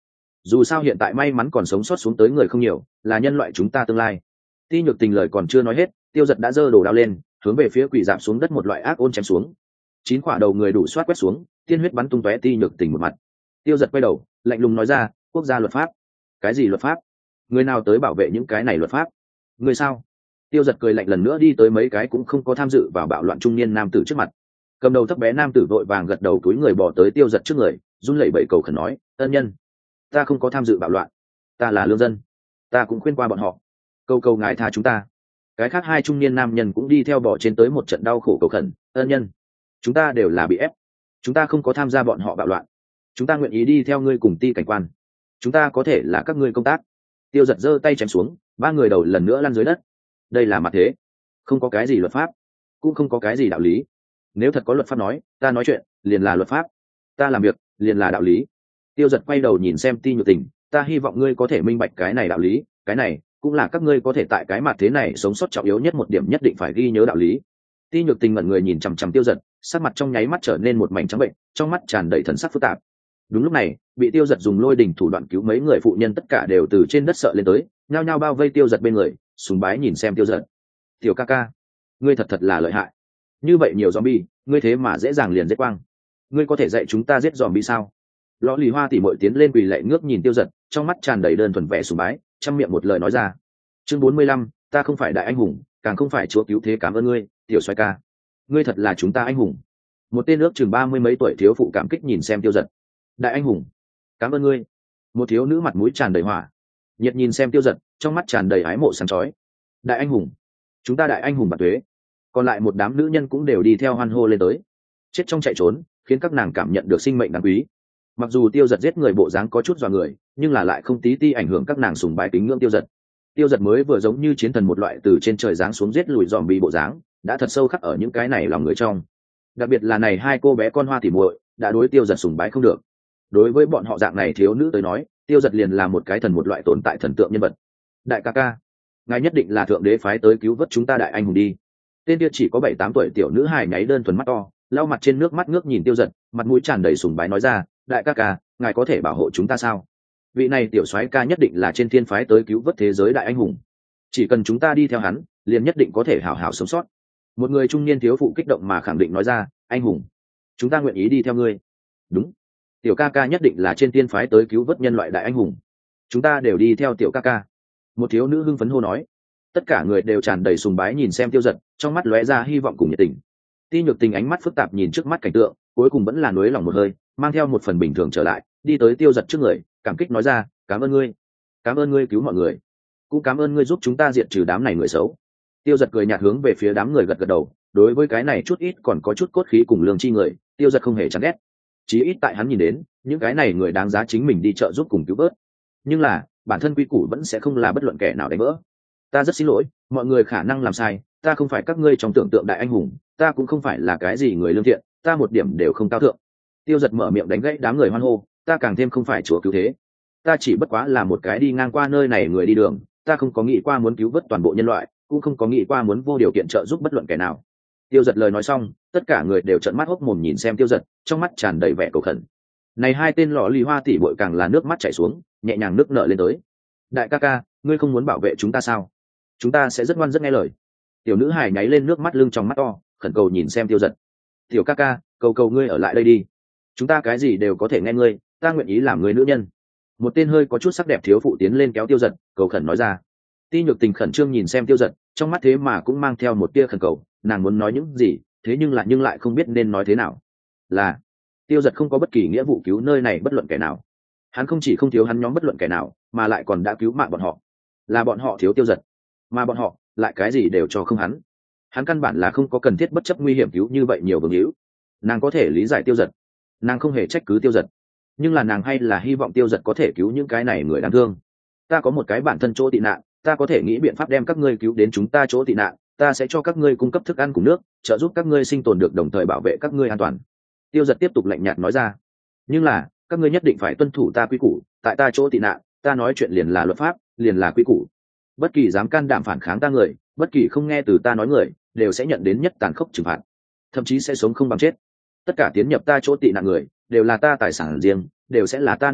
dù sao hiện tại may mắn còn sống sót xuống tới người không nhiều, là nhân loại chúng ta tương lai. Ti Nhược Tình lời còn chưa nói hết, Tiêu Dật đã giơ đồ đao lên, hướng về phía quỷ giảm xuống đất một loại ác ôn chém xuống. Chín quả đầu người đủ xoát quét xuống, tiên huyết bắn tung tóe Ti Nhược Tình một mặt. Tiêu Dật quay đầu, lạnh lùng nói ra, quốc gia luật pháp. Cái gì luật pháp? Người nào tới bảo vệ những cái này luật pháp? Người sao? Tiêu Dật cười lạnh lần nữa đi tới mấy cái cũng không có tham dự vào bạo loạn trung niên nam tử trước mặt. Cầm đầu thấp bé nam tử vội vàng gật đầu túi người bỏ tới Tiêu Dật trước người, run lẩy bẩy cầu khẩn nói, ân nhân, ta không có tham dự bạo loạn, ta là lương dân, ta cũng khuyên qua bọn họ, câu cầu ngài tha chúng ta. Cái khác hai trung niên nam nhân cũng đi theo bỏ trên tới một trận đau khổ cầu khẩn, ân nhân, chúng ta đều là bị ép, chúng ta không có tham gia bọn họ bạo loạn, chúng ta nguyện ý đi theo ngươi cùng Ti cảnh quan, chúng ta có thể là các ngươi công tác. Tiêu Dật giơ tay chém xuống, ba người đầu lần nữa lăn dưới đất. Đây là mặt thế, không có cái gì luật pháp, cũng không có cái gì đạo lý. Nếu thật có luật pháp nói, ta nói chuyện liền là luật pháp, ta làm việc liền là đạo lý. Tiêu Dật quay đầu nhìn xem Ti Nhược Tình, ta hy vọng ngươi có thể minh bạch cái này đạo lý, cái này cũng là các ngươi có thể tại cái mặt thế này sống sót trọng yếu nhất một điểm, nhất định phải ghi nhớ đạo lý. Ti Nhược Tình ngẩn người nhìn chằm chằm Tiêu Dật, sắc mặt trong nháy mắt trở nên một mảnh trắng bệnh, trong mắt tràn đầy thần sắc phức tạp. Đúng lúc này, bị Tiêu Dật dùng lôi đình thủ đoạn cứu mấy người phụ nhân tất cả đều từ trên đất sợ lên tới, nhao nhao bao vây Tiêu Dật bên người, sùng bái nhìn xem Tiêu Dật. Tiểu ca ca, ngươi thật thật là lợi hại, như vậy nhiều zombie, ngươi thế mà dễ dàng liền giết quang, ngươi có thể dạy chúng ta giết zombie sao? Lõ Lì Hoa tỉ mội tiến lên quỳ lạy ngước nhìn Tiêu Dật, trong mắt tràn đầy đơn thuần vẻ sùng bái, trăm miệng một lời nói ra. Chương bốn mươi lăm, ta không phải đại anh hùng, càng không phải chúa cứu thế, cảm ơn ngươi, tiểu soái ca, ngươi thật là chúng ta anh hùng. Một tên ước chừng ba mươi mấy tuổi thiếu phụ cảm kích nhìn xem Tiêu Dật. Đại anh hùng, cảm ơn ngươi. Một thiếu nữ mặt mũi tràn đầy hỏa nhiệt nhìn xem Tiêu Dật, trong mắt tràn đầy ái mộ sáng chói. Đại anh hùng, chúng ta đại anh hùng bạc thuế. Còn lại một đám nữ nhân cũng đều đi theo hoan hô lên tới. Chết trong chạy trốn khiến các nàng cảm nhận được sinh mệnh đáng quý. Mặc dù Tiêu Dật giết người bộ dáng có chút dọa người, nhưng là lại không tí ti ảnh hưởng các nàng sùng bái kính ngưỡng Tiêu Dật. Tiêu Dật mới vừa giống như chiến thần một loại từ trên trời giáng xuống giết lùi zombie bộ dáng, đã thật sâu khắc ở những cái này lòng người trong. Đặc biệt là này hai cô bé con hoa tỉ muội đã đối Tiêu Dật sùng bái không được. Đối với bọn họ dạng này thiếu nữ tới nói, Tiêu Dật liền là một cái thần, một loại tồn tại thần tượng nhân vật. Đại ca ca, ngài nhất định là thượng đế phái tới cứu vớt chúng ta đại anh hùng đi. Tên kia chỉ có bảy tám tuổi tiểu nữ hài nháy đơn thuần mắt to, lau mặt trên nước mắt ngước nhìn Tiêu Dật, mặt mũi tràn đầy sùng bái nói ra, đại ca ca, ngài có thể bảo hộ chúng ta sao? Vị này tiểu soái ca nhất định là trên thiên phái tới cứu vớt thế giới đại anh hùng, chỉ cần chúng ta đi theo hắn, liền nhất định có thể hảo hảo sống sót. Một người trung niên thiếu phụ kích động mà khẳng định nói ra, anh hùng, chúng ta nguyện ý đi theo ngươi. Đúng, tiểu ca ca nhất định là trên thiên phái tới cứu vớt nhân loại đại anh hùng, chúng ta đều đi theo tiểu ca ca. Một thiếu nữ hưng phấn hô nói. Tất cả người đều tràn đầy sùng bái nhìn xem Tiêu Dật, trong mắt lóe ra hy vọng cùng nhiệt tình. Ti Nhược Tình ánh mắt phức tạp nhìn trước mắt cảnh tượng, cuối cùng vẫn là nuối lòng một hơi, mang theo một phần bình thường trở lại, đi tới Tiêu Dật trước người, cảm kích nói ra, cảm ơn ngươi, cảm ơn ngươi cứu mọi người, cũng cảm ơn ngươi giúp chúng ta diệt trừ đám này người xấu. Tiêu Dật cười nhạt hướng về phía đám người gật gật đầu, đối với cái này chút ít còn có chút cốt khí cùng lương chi người, Tiêu Dật không hề chán ghét. Chí ít tại hắn nhìn đến, những cái này người đáng giá chính mình đi trợ giúp cùng cứu vớt. Nhưng là, bản thân quy củ vẫn sẽ không là bất luận kẻ nào đánh vỡ. Ta rất xin lỗi, mọi người khả năng làm sai, ta không phải các ngươi trong tưởng tượng đại anh hùng, ta cũng không phải là cái gì người lương thiện, ta một điểm đều không cao thượng. Tiêu Dật mở miệng đánh gãy đám người hoan hô, ta càng thêm không phải chúa cứu thế, ta chỉ bất quá là một cái đi ngang qua nơi này người đi đường, ta không có nghĩ qua muốn cứu vớt toàn bộ nhân loại, cũng không có nghĩ qua muốn vô điều kiện trợ giúp bất luận kẻ nào. Tiêu Dật lời nói xong, tất cả người đều trợn mắt hốc mồm nhìn xem Tiêu Dật, trong mắt tràn đầy vẻ cầu khẩn. Này hai tên Lọ Lì Hoa tỉ muội càng là nước mắt chảy xuống, nhẹ nhàng nước nở lên tới. Đại ca ca, ngươi không muốn bảo vệ chúng ta sao? Chúng ta sẽ rất ngoan rất nghe lời. Tiểu nữ hài nháy lên nước mắt lưng trong mắt to, khẩn cầu nhìn xem Tiêu Dật. Tiểu ca ca, cầu cầu ngươi ở lại đây đi, chúng ta cái gì đều có thể nghe ngươi, ta nguyện ý làm người nữ nhân. Một tên hơi có chút sắc đẹp thiếu phụ tiến lên kéo Tiêu Dật, cầu khẩn nói ra. Ti Nhược Tình khẩn trương nhìn xem Tiêu Dật, trong mắt thế mà cũng mang theo một tia khẩn cầu, nàng muốn nói những gì, thế nhưng lại nhưng lại không biết nên nói thế nào. Là Tiêu Dật không có bất kỳ nghĩa vụ cứu nơi này bất luận kẻ nào, hắn không chỉ không thiếu hắn nhóm bất luận kẻ nào, mà lại còn đã cứu mạng bọn họ. Là bọn họ thiếu Tiêu Dật, mà bọn họ lại cái gì đều cho không hắn. Hắn căn bản là không có cần thiết bất chấp nguy hiểm cứu như vậy nhiều vương hữu. Nàng có thể lý giải Tiêu Dật, nàng không hề trách cứ Tiêu Dật, nhưng là nàng hay là hy vọng Tiêu Dật có thể cứu những cái này người đáng thương. Ta có một cái bản thân chỗ tị nạn, ta có thể nghĩ biện pháp đem các ngươi cứu đến chúng ta chỗ tị nạn, ta sẽ cho các ngươi cung cấp thức ăn cùng nước, trợ giúp các ngươi sinh tồn được, đồng thời bảo vệ các ngươi an toàn. Tiêu Dật tiếp tục lạnh nhạt nói ra. Nhưng là các ngươi nhất định phải tuân thủ ta quy củ, tại ta chỗ tị nạn, ta nói chuyện liền là luật pháp, liền là quy củ. Bất kỳ dám can đảm phản kháng ta người, bất kỳ không nghe từ ta nói người, đều sẽ nhận đến nhất tàn khốc trừng phạt, thậm chí sẽ sống không bằng chết. Tất cả tiến nhập ta chỗ tị nạn người đều là ta tài sản riêng, đều sẽ là ta nô lệ,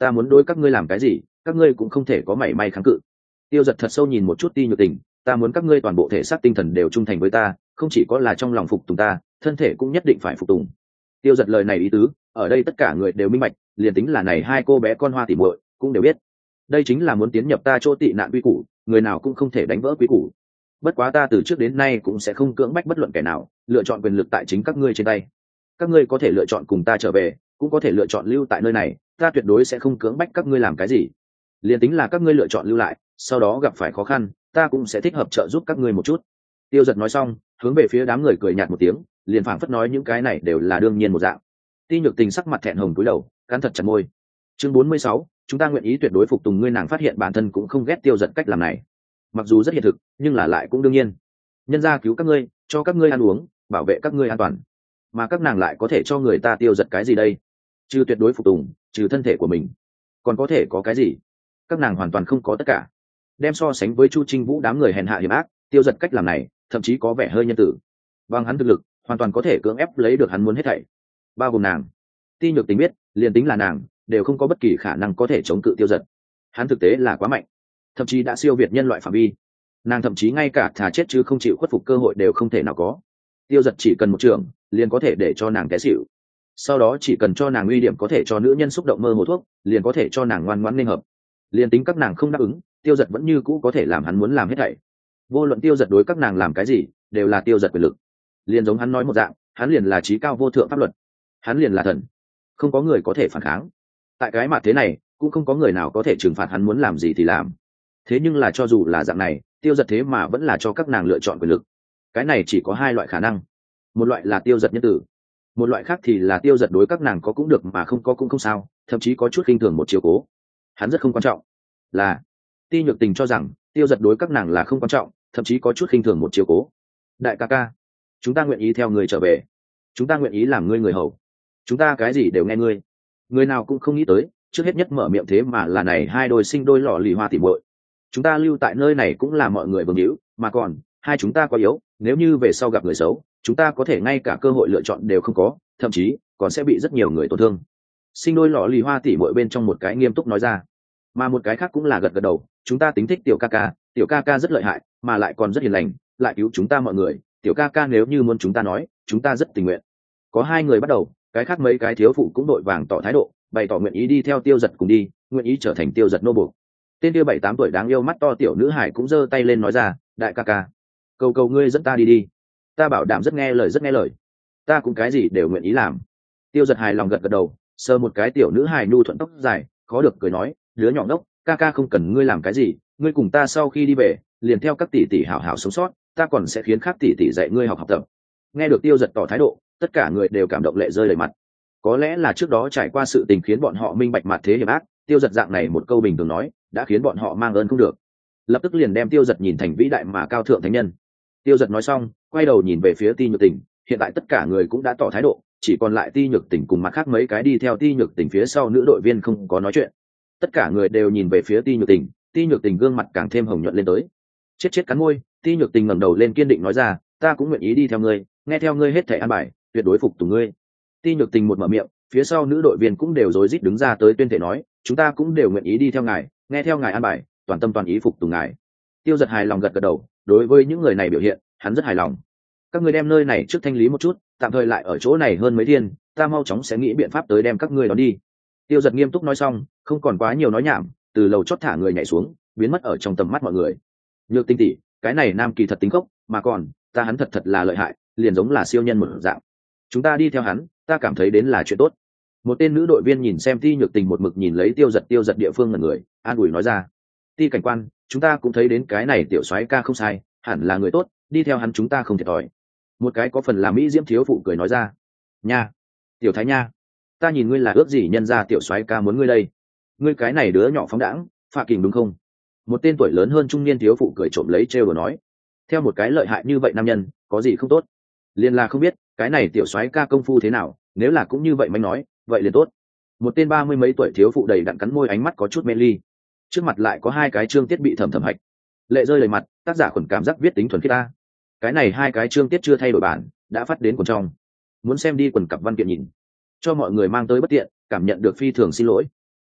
ta muốn đối các ngươi làm cái gì các ngươi cũng không thể có mảy may kháng cự. Tiêu Giật thật sâu nhìn một chút Ti Nhược Tình, ta muốn các ngươi toàn bộ thể xác tinh thần đều trung thành với ta, không chỉ có là trong lòng phục tùng ta, thân thể cũng nhất định phải phục tùng. Tiêu Giật lời này ý tứ, ở đây tất cả người đều minh bạch, liền tính là này hai cô bé con hoa tỉ muội cũng đều biết. Đây chính là muốn tiến nhập ta chỗ tị nạn quy củ, người nào cũng không thể đánh vỡ quy củ. Bất quá ta từ trước đến nay cũng sẽ không cưỡng bách bất luận kẻ nào, lựa chọn quyền lực tại chính các ngươi trên tay. Các ngươi có thể lựa chọn cùng ta trở về, cũng có thể lựa chọn lưu tại nơi này, ta tuyệt đối sẽ không cưỡng bách các ngươi làm cái gì. Liền tính là các ngươi lựa chọn lưu lại, sau đó gặp phải khó khăn, ta cũng sẽ thích hợp trợ giúp các ngươi một chút. Tiêu Giật nói xong, hướng về phía đám người cười nhạt một tiếng, liền phảng phất nói những cái này đều là đương nhiên một dạng. Ti Nhược Tình sắc mặt thẹn hồng cúi đầu, cắn thật chặt môi. Chương bốn mươi sáu, chúng ta nguyện ý tuyệt đối phục tùng ngươi. Nàng phát hiện bản thân cũng không ghét Tiêu Giật cách làm này, mặc dù rất hiện thực, nhưng là lại cũng đương nhiên. Nhân gia cứu các ngươi, cho các ngươi ăn uống, bảo vệ các ngươi an toàn, mà các nàng lại có thể cho người ta Tiêu Giật cái gì đây? Trừ tuyệt đối phục tùng, trừ thân thể của mình, còn có thể có cái gì? Các nàng hoàn toàn không có tất cả. Đem so sánh với Chu Trinh Vũ đám người hèn hạ hiểm ác, Tiêu Giật cách làm này thậm chí có vẻ hơi nhân tử. Bằng hắn thực lực, hoàn toàn có thể cưỡng ép lấy được hắn muốn hết thảy, bao gồm nàng. Ti Nhược Tình biết, liền tính là nàng, đều không có bất kỳ khả năng có thể chống cự Tiêu Giật. Hắn thực tế là quá mạnh, thậm chí đã siêu việt nhân loại phạm vi. Nàng thậm chí ngay cả thà chết chứ không chịu khuất phục cơ hội đều không thể nào có. Tiêu Giật chỉ cần một trường, liền có thể để cho nàng té xỉu. Sau đó chỉ cần cho nàng uy điểm có thể cho nữ nhân xúc động mơ hồ thuốc, liền có thể cho nàng ngoan ngoãn nên hợp. Liền tính các nàng không đáp ứng, Tiêu Giật vẫn như cũ có thể làm hắn muốn làm hết thảy. Vô luận Tiêu Giật đối các nàng làm cái gì, đều là Tiêu Giật quyền lực. Liền giống hắn nói một dạng, hắn liền là chí cao vô thượng pháp luật, hắn liền là thần, không có người có thể phản kháng. Tại cái mặt thế này, cũng không có người nào có thể trừng phạt hắn muốn làm gì thì làm. Thế nhưng là cho dù là dạng này, Tiêu Giật thế mà vẫn là cho các nàng lựa chọn quyền lực. Cái này chỉ có hai loại khả năng, một loại là Tiêu Giật nhân tử, một loại khác thì là Tiêu Giật đối các nàng có cũng được mà không có cũng không sao, thậm chí có chút khinh thường một chiều cố. Hắn rất không quan trọng. Là Ti Nhược Tình cho rằng Tiêu Giật đối các nàng là không quan trọng, thậm chí có chút khinh thường một chiều cố. Đại ca ca, chúng ta nguyện ý theo người trở về, chúng ta nguyện ý làm ngươi người hầu, chúng ta cái gì đều nghe ngươi. Người nào cũng không nghĩ tới, trước hết nhất mở miệng thế mà là này hai đôi sinh đôi lọ lì hoa tỉ muội. Chúng ta lưu tại nơi này cũng là mọi người vương hữu, mà còn hai chúng ta quá yếu, nếu như về sau gặp người xấu, chúng ta có thể ngay cả cơ hội lựa chọn đều không có, thậm chí còn sẽ bị rất nhiều người tổn thương. Sinh đôi lọ lì hoa tỉ muội bên trong một cái nghiêm túc nói ra, mà một cái khác cũng là gật gật đầu. Chúng ta tính thích tiểu ca ca, tiểu ca ca rất lợi hại, mà lại còn rất hiền lành, lại cứu chúng ta mọi người. Tiểu ca ca nếu như muốn chúng ta nói, chúng ta rất tình nguyện. Có hai người bắt đầu, cái khác mấy cái thiếu phụ cũng đội vàng tỏ thái độ, bày tỏ nguyện ý đi theo Tiêu Giật cùng đi, nguyện ý trở thành Tiêu Giật nô buộc. Tên kia bảy tám tuổi đáng yêu mắt to tiểu nữ hải cũng giơ tay lên nói ra, đại ca ca, cầu cầu ngươi dẫn ta đi đi, ta bảo đảm rất nghe lời rất nghe lời, ta cũng cái gì đều nguyện ý làm. Tiêu Giật hài lòng gật gật đầu, sờ một cái tiểu nữ hài nhu thuận tóc dài, khó được cười nói, đứa nhỏ ngốc, ca ca không cần ngươi làm cái gì, ngươi cùng ta sau khi đi về, liền theo các tỷ tỷ hảo hảo sống sót, ta còn sẽ khiến khác tỷ tỷ dạy ngươi học học tập. Nghe được Tiêu Giật tỏ thái độ, tất cả người đều cảm động lệ rơi đầy mặt. Có lẽ là trước đó trải qua sự tình khiến bọn họ minh bạch mặt thế hiểm ác, Tiêu Giật dạng này một câu bình thường nói, đã khiến bọn họ mang ơn không được, lập tức liền đem Tiêu Giật nhìn thành vĩ đại mà cao thượng thánh nhân. Tiêu Giật nói xong, quay đầu nhìn về phía Ti Nhược Tình, hiện tại tất cả người cũng đã tỏ thái độ, chỉ còn lại Ti Nhược Tình cùng mặt khác mấy cái đi theo Ti Nhược Tình phía sau nữ đội viên không có nói chuyện. Tất cả người đều nhìn về phía Ti Nhược Tình, Ti Nhược Tình gương mặt càng thêm hồng nhuận lên tới. Chết chết cắn môi, Ti Nhược Tình ngẩng đầu lên kiên định nói ra, ta cũng nguyện ý đi theo ngươi, nghe theo ngươi hết thảy an bài, tuyệt đối phục tùng ngươi. Ti Nhược Tình một mở miệng, phía sau nữ đội viên cũng đều rối rít đứng ra tới tuyên thể nói, chúng ta cũng đều nguyện ý đi theo ngài, nghe theo ngài an bài, toàn tâm toàn ý phục tùng ngài. Tiêu Giật hài lòng gật gật đầu, đối với những người này biểu hiện, hắn rất hài lòng. Các ngươi đem nơi này trước thanh lý một chút, tạm thời lại ở chỗ này hơn mấy thiên, ta mau chóng sẽ nghĩ biện pháp tới đem các ngươi đón đi. Tiêu Giật nghiêm túc nói xong, không còn quá nhiều nói nhảm, từ lầu chót thả người nhảy xuống, biến mất ở trong tầm mắt mọi người. Nhược Tinh tỷ, cái này nam kỳ thật tính khốc, mà còn ta hắn thật thật là lợi hại, liền giống là siêu nhân một dạng. Chúng ta đi theo hắn, ta cảm thấy đến là chuyện tốt. Một tên nữ đội viên nhìn xem Ti Nhược Tình một mực nhìn lấy Tiêu Giật Tiêu Giật địa phương ngẩn người, an ủi nói ra, Ti cảnh quan, chúng ta cũng thấy đến cái này tiểu soái ca không sai, hẳn là người tốt, đi theo hắn chúng ta không thiệt thòi. Một cái có phần là mỹ diễm thiếu phụ cười nói ra, nha, tiểu thái nha, ta nhìn ngươi là ước gì nhân ra tiểu soái ca muốn ngươi đây, ngươi cái này đứa nhỏ phóng đãng, phạ kình đúng không? Một tên tuổi lớn hơn trung niên thiếu phụ cười trộm lấy trêu đùa nói, theo một cái lợi hại như vậy nam nhân, có gì không tốt? Liên là không biết cái này tiểu soái ca công phu thế nào, nếu là cũng như vậy manh nói, vậy liền tốt. Một tên ba mươi mấy tuổi thiếu phụ đầy đặn cắn môi, ánh mắt có chút mê ly. Trước mặt lại có hai cái chương tiết bị thầm thầm hạch, lệ rơi đầy mặt, tác giả khuẩn cảm giác viết tính thuần khiết ta. Cái này hai cái chương tiết chưa thay đổi bản, đã phát đến quần trong. Muốn xem đi quần cặp văn kiện nhìn, cho mọi người mang tới bất tiện, cảm nhận được phi thường xin lỗi.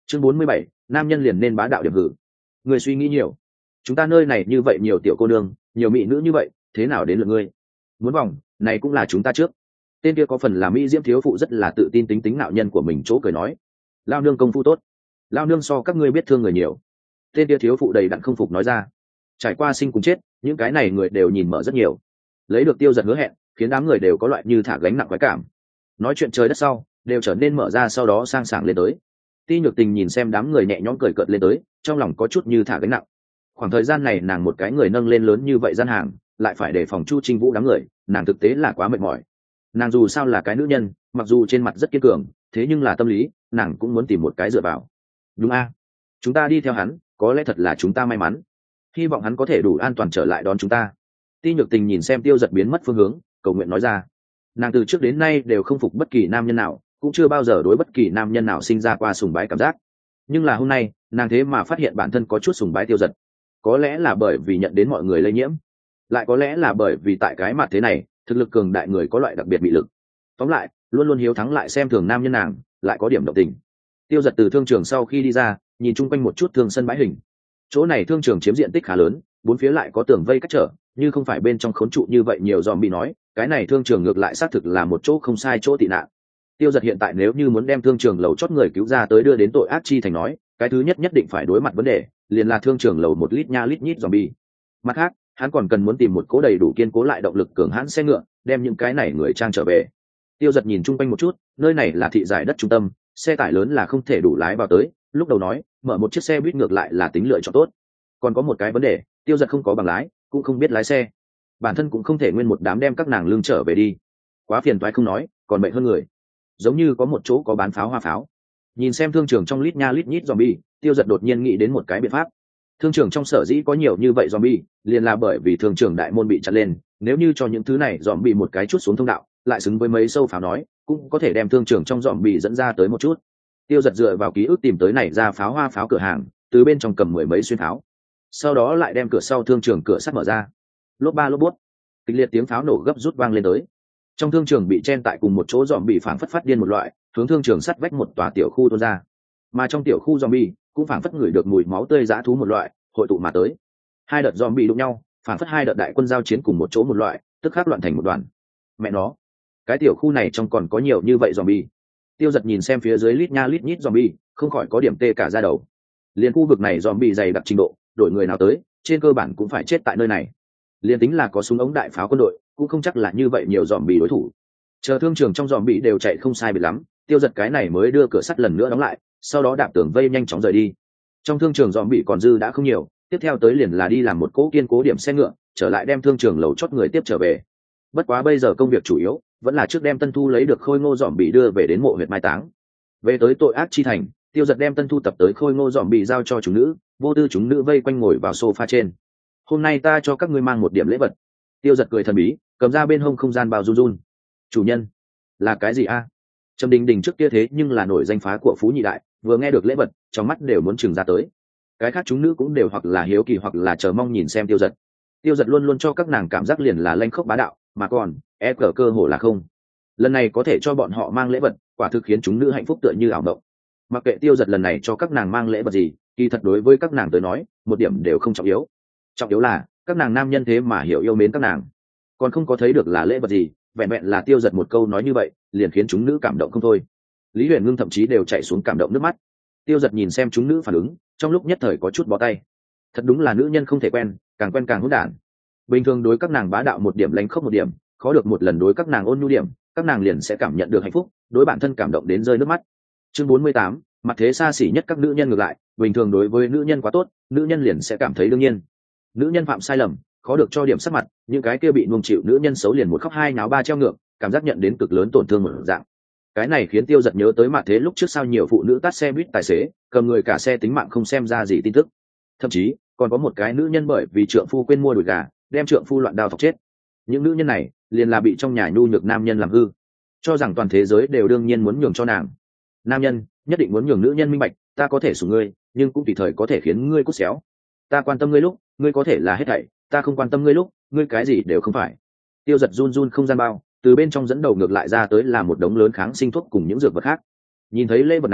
chương bốn mươi bảy, nam nhân liền nên bá đạo điểm hử. Người suy nghĩ nhiều, chúng ta nơi này như vậy nhiều tiểu cô nương, nhiều mỹ nữ như vậy, thế nào đến lượt ngươi? Muốn vòng này cũng là chúng ta trước. Tên kia có phần là mỹ diễm thiếu phụ rất là tự tin tính tính nạo nhân của mình chỗ cười nói, lao nương công phu tốt, lao nương so các ngươi biết thương người nhiều. Tên kia thiếu phụ đầy đặn không phục nói ra, trải qua sinh cùng chết, những cái này người đều nhìn mở rất nhiều. Lấy được Tiêu Giật hứa hẹn, khiến đám người đều có loại như thả gánh nặng quái cảm. Nói chuyện trời đất sau, đều trở nên mở ra, sau đó sang sảng lên tới. Ti Nhược Tình nhìn xem đám người nhẹ nhõm cười cợt lên tới, trong lòng có chút như thả gánh nặng. Khoảng thời gian này nàng một cái người nâng lên lớn như vậy gian hàng, lại phải đề phòng Chu Trinh Vũ đám người, nàng thực tế là quá mệt mỏi. Nàng dù sao là cái nữ nhân, mặc dù trên mặt rất kiên cường, thế nhưng là tâm lý, nàng cũng muốn tìm một cái dựa vào. Đúng a, chúng ta đi theo hắn, có lẽ thật là chúng ta may mắn. Hy vọng hắn có thể đủ an toàn trở lại đón chúng ta. Ti Nhược Tình nhìn xem Tiêu Giật biến mất phương hướng, cầu nguyện nói ra. Nàng từ trước đến nay đều không phục bất kỳ nam nhân nào, cũng chưa bao giờ đối bất kỳ nam nhân nào sinh ra qua sùng bái cảm giác. Nhưng là hôm nay, nàng thế mà phát hiện bản thân có chút sùng bái Tiêu Giật. Có lẽ là bởi vì nhận đến mọi người lây nhiễm, lại có lẽ là bởi vì tại cái mặt thế này, thực lực cường đại người có loại đặc biệt bị lực. Tóm lại, luôn luôn hiếu thắng lại xem thường nam nhân nàng, lại có điểm động tình. Tiêu Giật từ thương trường sau khi đi ra, nhìn chung quanh một chút thương sân bãi hình. Chỗ này thương trường chiếm diện tích khá lớn, bốn phía lại có tường vây cách trở, như không phải bên trong khốn trụ như vậy nhiều dòm bị nói, cái này thương trường ngược lại xác thực là một chỗ không sai chỗ tị nạn. Tiêu Giật hiện tại nếu như muốn đem thương trường lầu chót người cứu ra tới đưa đến tội ác chi thành nói, cái thứ nhất nhất định phải đối mặt vấn đề, liền là thương trường lầu một lít nha lít nhít zombie. Mặt khác, hắn còn cần muốn tìm một cố đầy đủ kiên cố lại động lực cường hãn xe ngựa, đem những cái này người trang trở về. Tiêu Giật nhìn chung quanh một chút, nơi này là thị giải đất trung tâm, xe tải lớn là không thể đủ lái vào tới, lúc đầu nói, mở một chiếc xe buýt ngược lại là tính lựa chọn tốt. Còn có một cái vấn đề, Tiêu Giật không có bằng lái, cũng không biết lái xe. Bản thân cũng không thể nguyên một đám đem các nàng lương trở về đi. Quá phiền toái không nói, còn mệt hơn người. Giống như có một chỗ có bán pháo hoa pháo. Nhìn xem thương trường trong lít nha lít nhít zombie, Tiêu Giật đột nhiên nghĩ đến một cái biện pháp. Thương trường trong sở dĩ có nhiều như vậy zombie, liền là bởi vì thương trường đại môn bị chặn lên, nếu như cho những thứ này zombie một cái chút xuống thông đạo, lại xứng với mấy sâu pháo nói, cũng có thể đem thương trường trong zombie dẫn ra tới một chút. Tiêu Giật dựa vào ký ức tìm tới này ra pháo hoa pháo cửa hàng, từ bên trong cầm mười mấy xuyên pháo. Sau đó lại đem cửa sau thương trường cửa sắt mở ra. Lốp ba lốp bút, kịch liệt tiếng pháo nổ gấp rút vang lên tới. Trong thương trường bị chen tại cùng một chỗ zombie phảng phất phát điên một loại, hướng thương trường sắt vách một tòa tiểu khu tuôn ra. Mà trong tiểu khu zombie cũng phảng phất ngửi được mùi máu tươi dã thú một loại, hội tụ mà tới. Hai đợt zombie đụng nhau, phảng phất hai đợt đại quân giao chiến cùng một chỗ một loại, tức khắc loạn thành một đoàn. Mẹ nó, cái tiểu khu này trong còn có nhiều như vậy zombie. Tiêu Giật nhìn xem phía dưới lít nha lít nhít zombie, không khỏi có điểm tê cả da đầu. Liên khu vực này zombie dày đặc trình độ, đổi người nào tới, trên cơ bản cũng phải chết tại nơi này. Liên tính là có súng ống đại pháo quân đội, cũng không chắc là như vậy nhiều zombie đối thủ. Chờ thương trường trong zombie đều chạy không sai biệt lắm, Tiêu Giật cái này mới đưa cửa sắt lần nữa đóng lại, sau đó đạp tường vây nhanh chóng rời đi. Trong thương trường zombie còn dư đã không nhiều, tiếp theo tới liền là đi làm một cỗ kiên cố điểm xe ngựa, trở lại đem thương trường lầu chót người tiếp trở về. Bất quá bây giờ công việc chủ yếu vẫn là trước đem Tân Thu lấy được khôi ngô zombie đưa về đến mộ huyệt mai táng. Về tới tội ác chi thành, Tiêu Giật đem Tân Thu tập tới khôi ngô zombie giao cho chúng nữ, vô tư chúng nữ vây quanh ngồi vào sofa trên. Hôm nay ta cho các ngươi mang một điểm lễ vật. Tiêu Giật cười thần bí, cầm ra bên hông không gian bao run run. Chủ nhân, là cái gì a? Trầm Đình Đình trước kia thế nhưng là nổi danh phá của phú nhị đại, vừa nghe được lễ vật, trong mắt đều muốn trừng ra tới. Cái khác chúng nữ cũng đều hoặc là hiếu kỳ hoặc là chờ mong nhìn xem Tiêu Giật. Tiêu Giật luôn luôn cho các nàng cảm giác liền là lanh khốc bá đạo, mà còn e cờ cơ hồ là không. Lần này có thể cho bọn họ mang lễ vật, quả thực khiến chúng nữ hạnh phúc tựa như ảo mộng. Mặc kệ Tiêu Giật lần này cho các nàng mang lễ vật gì, kỳ thật đối với các nàng tới nói, một điểm đều không trọng yếu. Trọng yếu là các nàng nam nhân thế mà hiểu yêu mến các nàng, còn không có thấy được là lễ vật gì, vẹn vẹn là Tiêu Giật một câu nói như vậy, liền khiến chúng nữ cảm động không thôi. Lý Huyền Ngưng thậm chí đều chạy xuống cảm động nước mắt. Tiêu Giật nhìn xem chúng nữ phản ứng, trong lúc nhất thời có chút bó tay. Thật đúng là nữ nhân không thể quen, càng quen càng hỗn đản. Bình thường đối các nàng bá đạo một điểm, lánh khóc một điểm, khó được một lần đối các nàng ôn nhu điểm, các nàng liền sẽ cảm nhận được hạnh phúc, đối bản thân cảm động đến rơi nước mắt. Chương bốn mươi tám, mặt thế xa xỉ nhất các nữ nhân ngược lại, bình thường đối với nữ nhân quá tốt, nữ nhân liền sẽ cảm thấy đương nhiên. Nữ nhân phạm sai lầm, khó được cho điểm sắc mặt, những cái kia bị nuông chịu nữ nhân xấu liền một khóc hai náo ba treo ngược, cảm giác nhận đến cực lớn tổn thương một dạng. Cái này khiến Tiêu Giật nhớ tới mặt thế lúc trước sao nhiều phụ nữ tát xe buýt tài xế, cầm người cả xe tính mạng không xem ra gì tin tức. Thậm chí còn có một cái nữ nhân bởi vì trượng phu quên mua đùi gà, đem trượng phu loạn đao thọc chết. Những nữ nhân này liền là bị trong nhà nhu nhược nam nhân làm hư, cho rằng toàn thế giới đều đương nhiên muốn nhường cho nàng. Nam nhân nhất định muốn nhường nữ nhân minh bạch, ta có thể sủng ngươi, nhưng cũng tùy thời có thể khiến ngươi cút xéo. Ta quan tâm ngươi lúc, ngươi có thể là hết thảy, ta không quan tâm ngươi lúc, ngươi cái gì đều không phải. Tiêu Giật run run không gian bao, từ bên trong dẫn đầu ngược lại ra tới là một đống lớn kháng sinh thuốc cùng những dược vật khác. Nhìn thấy lễ vật này,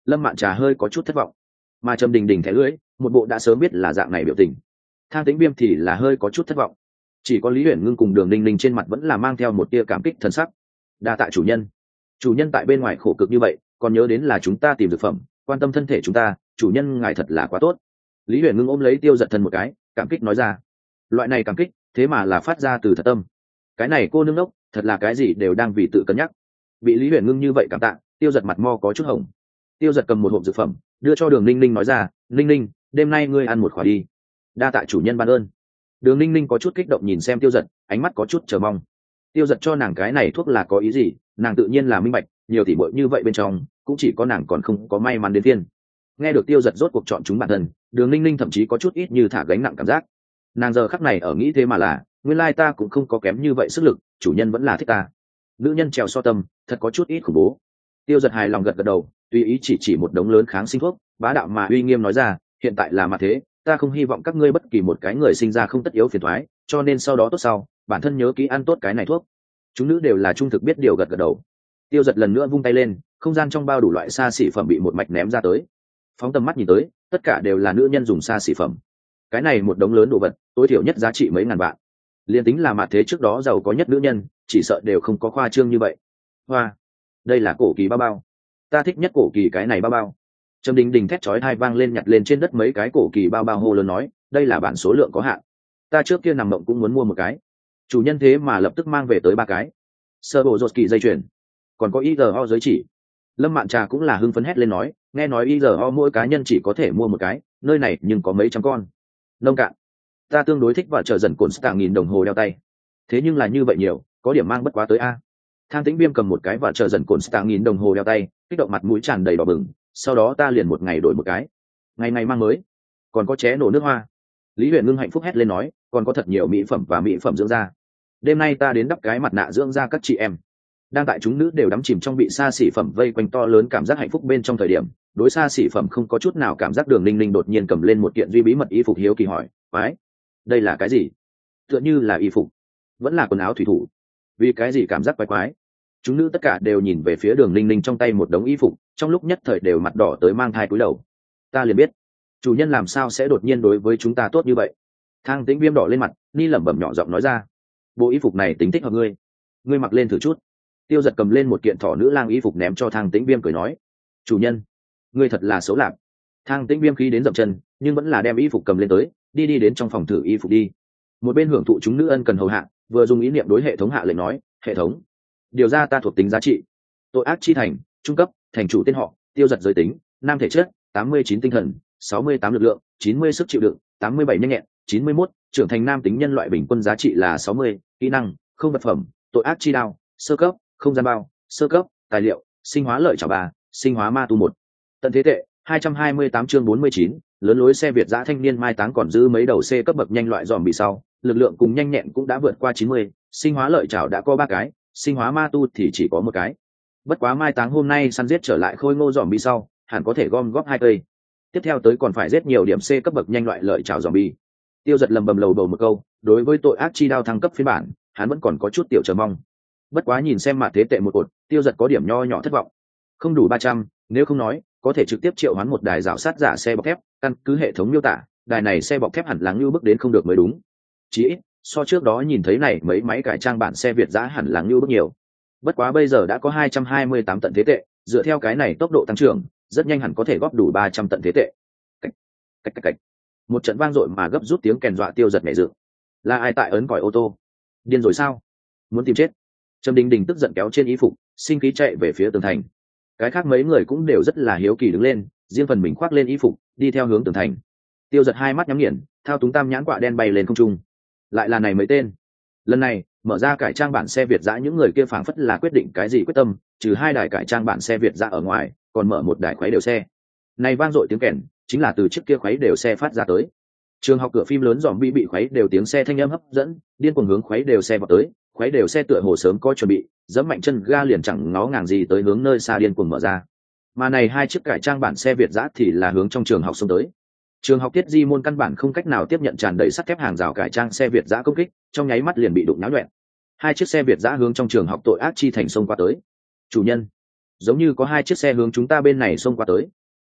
Lâm Mạn Trà hơi có chút thất vọng, mà Trầm Đình Đình thẻ lưỡi, một bộ đã sớm biết là dạng này biểu tình. Thang Tĩnh Viêm thì là hơi có chút thất vọng, chỉ có Lý Huyền Ngưng cùng Đường Ninh Ninh trên mặt vẫn là mang theo một tia cảm kích thần sắc. Đa tạ chủ nhân, chủ nhân tại bên ngoài khổ cực như vậy, còn nhớ đến là chúng ta tìm dược phẩm, quan tâm thân thể chúng ta, chủ nhân ngài thật là quá tốt. Lý Huyền Ngưng ôm lấy Tiêu Giật thân một cái, cảm kích nói ra. Loại này cảm kích, thế mà là phát ra từ thật tâm. Cái này cô nương đốc, thật là cái gì đều đang vì tự cân nhắc. Bị Lý Huyền Ngưng như vậy cảm tạ, Tiêu Giật mặt mo có chút hồng. Tiêu Giật cầm một hộp dược phẩm, đưa cho Đường Ninh Ninh nói ra, Ninh Ninh, đêm nay ngươi ăn một khỏa đi. Đa tạ chủ nhân ban ơn. Đường Ninh Ninh có chút kích động nhìn xem Tiêu Giật, ánh mắt có chút chờ mong. Tiêu Giật cho nàng cái này thuốc là có ý gì, nàng tự nhiên là minh bạch, nhiều tỷ muội như vậy bên trong, cũng chỉ có nàng còn không có may mắn đến tiên. Nghe được Tiêu Giật rốt cuộc chọn chúng bản thân, Đường Ninh Ninh thậm chí có chút ít như thả gánh nặng cảm giác. Nàng giờ khắc này ở nghĩ thế mà là, nguyên lai ta cũng không có kém như vậy sức lực, chủ nhân vẫn là thích ta. Nữ nhân trèo so tâm, thật có chút ít khủng bố. Tiêu Giật hài lòng gật gật đầu, tùy ý chỉ chỉ một đống lớn kháng sinh thuốc, bá đạo mà uy nghiêm nói ra, hiện tại là mà thế, ta không hy vọng các ngươi bất kỳ một cái người sinh ra không tất yếu phiền toái, cho nên sau đó tốt sau, bản thân nhớ kỹ ăn tốt cái này thuốc. Chúng nữ đều là trung thực biết điều gật gật đầu. Tiêu Giật lần nữa vung tay lên, không gian trong bao đủ loại xa xỉ phẩm bị một mạch ném ra tới. Phóng tầm mắt nhìn tới, tất cả đều là nữ nhân dùng xa xỉ phẩm. Cái này một đống lớn đồ vật, tối thiểu nhất giá trị mấy ngàn vạn. Liên tính là mạt thế trước đó giàu có nhất nữ nhân, chỉ sợ đều không có khoa trương như vậy. Hoa, đây là cổ kỳ bao bao. Ta thích nhất cổ kỳ cái này bao bao. Trầm Đình Đình thét chói tai vang lên, nhặt lên trên đất mấy cái cổ kỳ bao bao hô lớn nói, đây là bản số lượng có hạn. Ta trước kia nằm mộng cũng muốn mua một cái. Chủ nhân thế mà lập tức mang về tới ba cái. Sơ bộ rột kỳ dây chuyền, còn có i giê o giới chỉ. Lâm Mạn Trà cũng là hưng phấn hét lên nói, nghe nói i giê o mỗi cá nhân chỉ có thể mua một cái, nơi này nhưng có mấy trăm con. Nông cạn. Ta tương đối thích và chờ dần cồn stạng nghìn đồng hồ đeo tay. Thế nhưng là như vậy nhiều, có điểm mang bất quá tới a. Thang Tĩnh Viêm cầm một cái và chờ dần cồn stạng nghìn đồng hồ đeo tay, kích động mặt mũi tràn đầy đỏ bừng. Sau đó ta liền một ngày đổi một cái, ngày ngày mang mới. Còn có ché nổ nước hoa. Lý Huyền Ngưng hạnh phúc hét lên nói, còn có thật nhiều mỹ phẩm và mỹ phẩm dưỡng da. Đêm nay ta đến đắp cái mặt nạ dưỡng da các chị em. Đang tại chúng nữ đều đắm chìm trong bị xa xỉ phẩm vây quanh to lớn cảm giác hạnh phúc bên trong thời điểm, đối xa xỉ phẩm không có chút nào cảm giác. Đường Ninh Ninh đột nhiên cầm lên một kiện duy bí mật y phục hiếu kỳ hỏi, "Quái, đây là cái gì?" Tựa như là y phục, vẫn là quần áo thủy thủ. Vì cái gì cảm giác quái quái? Chúng nữ tất cả đều nhìn về phía Đường Ninh Ninh trong tay một đống y phục, trong lúc nhất thời đều mặt đỏ tới mang thai cúi đầu. Ta liền biết, chủ nhân làm sao sẽ đột nhiên đối với chúng ta tốt như vậy. Thang Tĩnh Viêm đỏ lên mặt, ni lẩm bẩm nhỏ giọng nói ra, bộ y phục này tính thích hợp ngươi, ngươi mặc lên thử chút. Tiêu Giật cầm lên một kiện thỏ nữ lang y phục ném cho Thang Tĩnh Viêm cười nói, chủ nhân, ngươi thật là xấu lạc. Thang Tĩnh Viêm khí đến dậm chân, nhưng vẫn là đem y phục cầm lên tới, đi đi đến trong phòng thử y phục đi. Một bên hưởng thụ chúng nữ ân cần hầu hạ, vừa dùng ý niệm đối hệ thống hạ lệnh nói, hệ thống, điều ra ta thuộc tính giá trị. Tội ác chi thành, trung cấp, thành chủ tên họ, Tiêu Giật giới tính, nam thể chất, tám mươi chín tinh thần, sáu mươi tám lực lượng, chín mươi sức chịu đựng, tám mươi bảy nhanh nhẹn, chín mươi mốt, trưởng thành nam tính nhân loại bình quân giá trị là sáu mươi, kỹ năng, không vật phẩm, tội ác chi đao, sơ cấp, không gian bao, sơ cấp, tài liệu, sinh hóa lợi chảo ba, sinh hóa ma tu một. Tận thế tệ, hai trăm hai mươi tám chương bốn mươi chín, lớn lối xe Việt dã thanh niên mai táng còn giữ mấy đầu C cấp bậc nhanh loại dòm bị sau, lực lượng cùng nhanh nhẹn cũng đã vượt qua chín mươi, sinh hóa lợi chảo đã có ba cái, sinh hóa ma tu thì chỉ có một cái. Bất quá mai táng hôm nay săn giết trở lại khôi ngô dòm bị sau, hẳn có thể gom góp hai cây. Tiếp theo tới còn phải giết nhiều điểm C cấp bậc nhanh loại lợi chảo dòm bi. Tiêu Giật lầm bầm lầu bầu một câu, đối với tội ác chi đao thăng cấp phiên bản, hắn vẫn còn có chút tiểu chờ mong. Bất quá nhìn xem mặt thế tệ một cột, Tiêu Giật có điểm nho nhỏ thất vọng. Không đủ ba trăm, nếu không nói, có thể trực tiếp triệu hoán một đài rào sát giả xe bọc thép, căn cứ hệ thống miêu tả, đài này xe bọc thép hẳn là ngưu bức đến không được mới đúng. Chỉ ít, so trước đó nhìn thấy này mấy máy cải trang bản xe Việt dã hẳn là ngưu bức nhiều. Bất quá bây giờ đã có hai trăm hai mươi tám tận thế tệ, dựa theo cái này tốc độ tăng trưởng, rất nhanh hẳn có thể góp đủ ba trăm tận thế tệ. Cách, cách cách cách. Một trận vang dội mà gấp rút tiếng kèn dọa Tiêu Giật nhảy dựng. Là ai tại ấn còi ô tô? Điên rồi sao? Muốn tìm chết. Trầm Đình Đình tức giận kéo trên y phục, sinh khí chạy về phía tường thành. Cái khác mấy người cũng đều rất là hiếu kỳ đứng lên, riêng phần mình khoác lên y phục, đi theo hướng tường thành. Tiêu Giật hai mắt nhắm nghiền, thao túng tam nhãn quạ đen bay lên không trung. Lại là này mấy tên. Lần này, mở ra cải trang bản xe Việt dã những người kia phảng phất là quyết định cái gì quyết tâm, trừ hai đài cải trang bản xe Việt dã ở ngoài, còn mở một đài khuấy đều xe. Này vang dội tiếng kèn, chính là từ chiếc kia khuấy đều xe phát ra tới. Trường học cửa phim lớn zombie bị khuấy đều tiếng xe thanh âm hấp dẫn, điên cuồng hướng khuấy đều xe vào tới, khuấy đều xe tựa hồ sớm có chuẩn bị, giẫm mạnh chân ga liền chẳng ngó ngàng gì tới hướng nơi xa điên cuồng mở ra. Mà này hai chiếc cải trang bản xe Việt dã thì là hướng trong trường học xông tới. Trường học Tiết Di môn căn bản không cách nào tiếp nhận tràn đầy sắt thép hàng rào cải trang xe Việt dã công kích, trong nháy mắt liền bị đụng náo loạn. Hai chiếc xe Việt dã hướng trong trường học tội ác chi thành xông qua tới. Chủ nhân, giống như có hai chiếc xe hướng chúng ta bên này xông qua tới.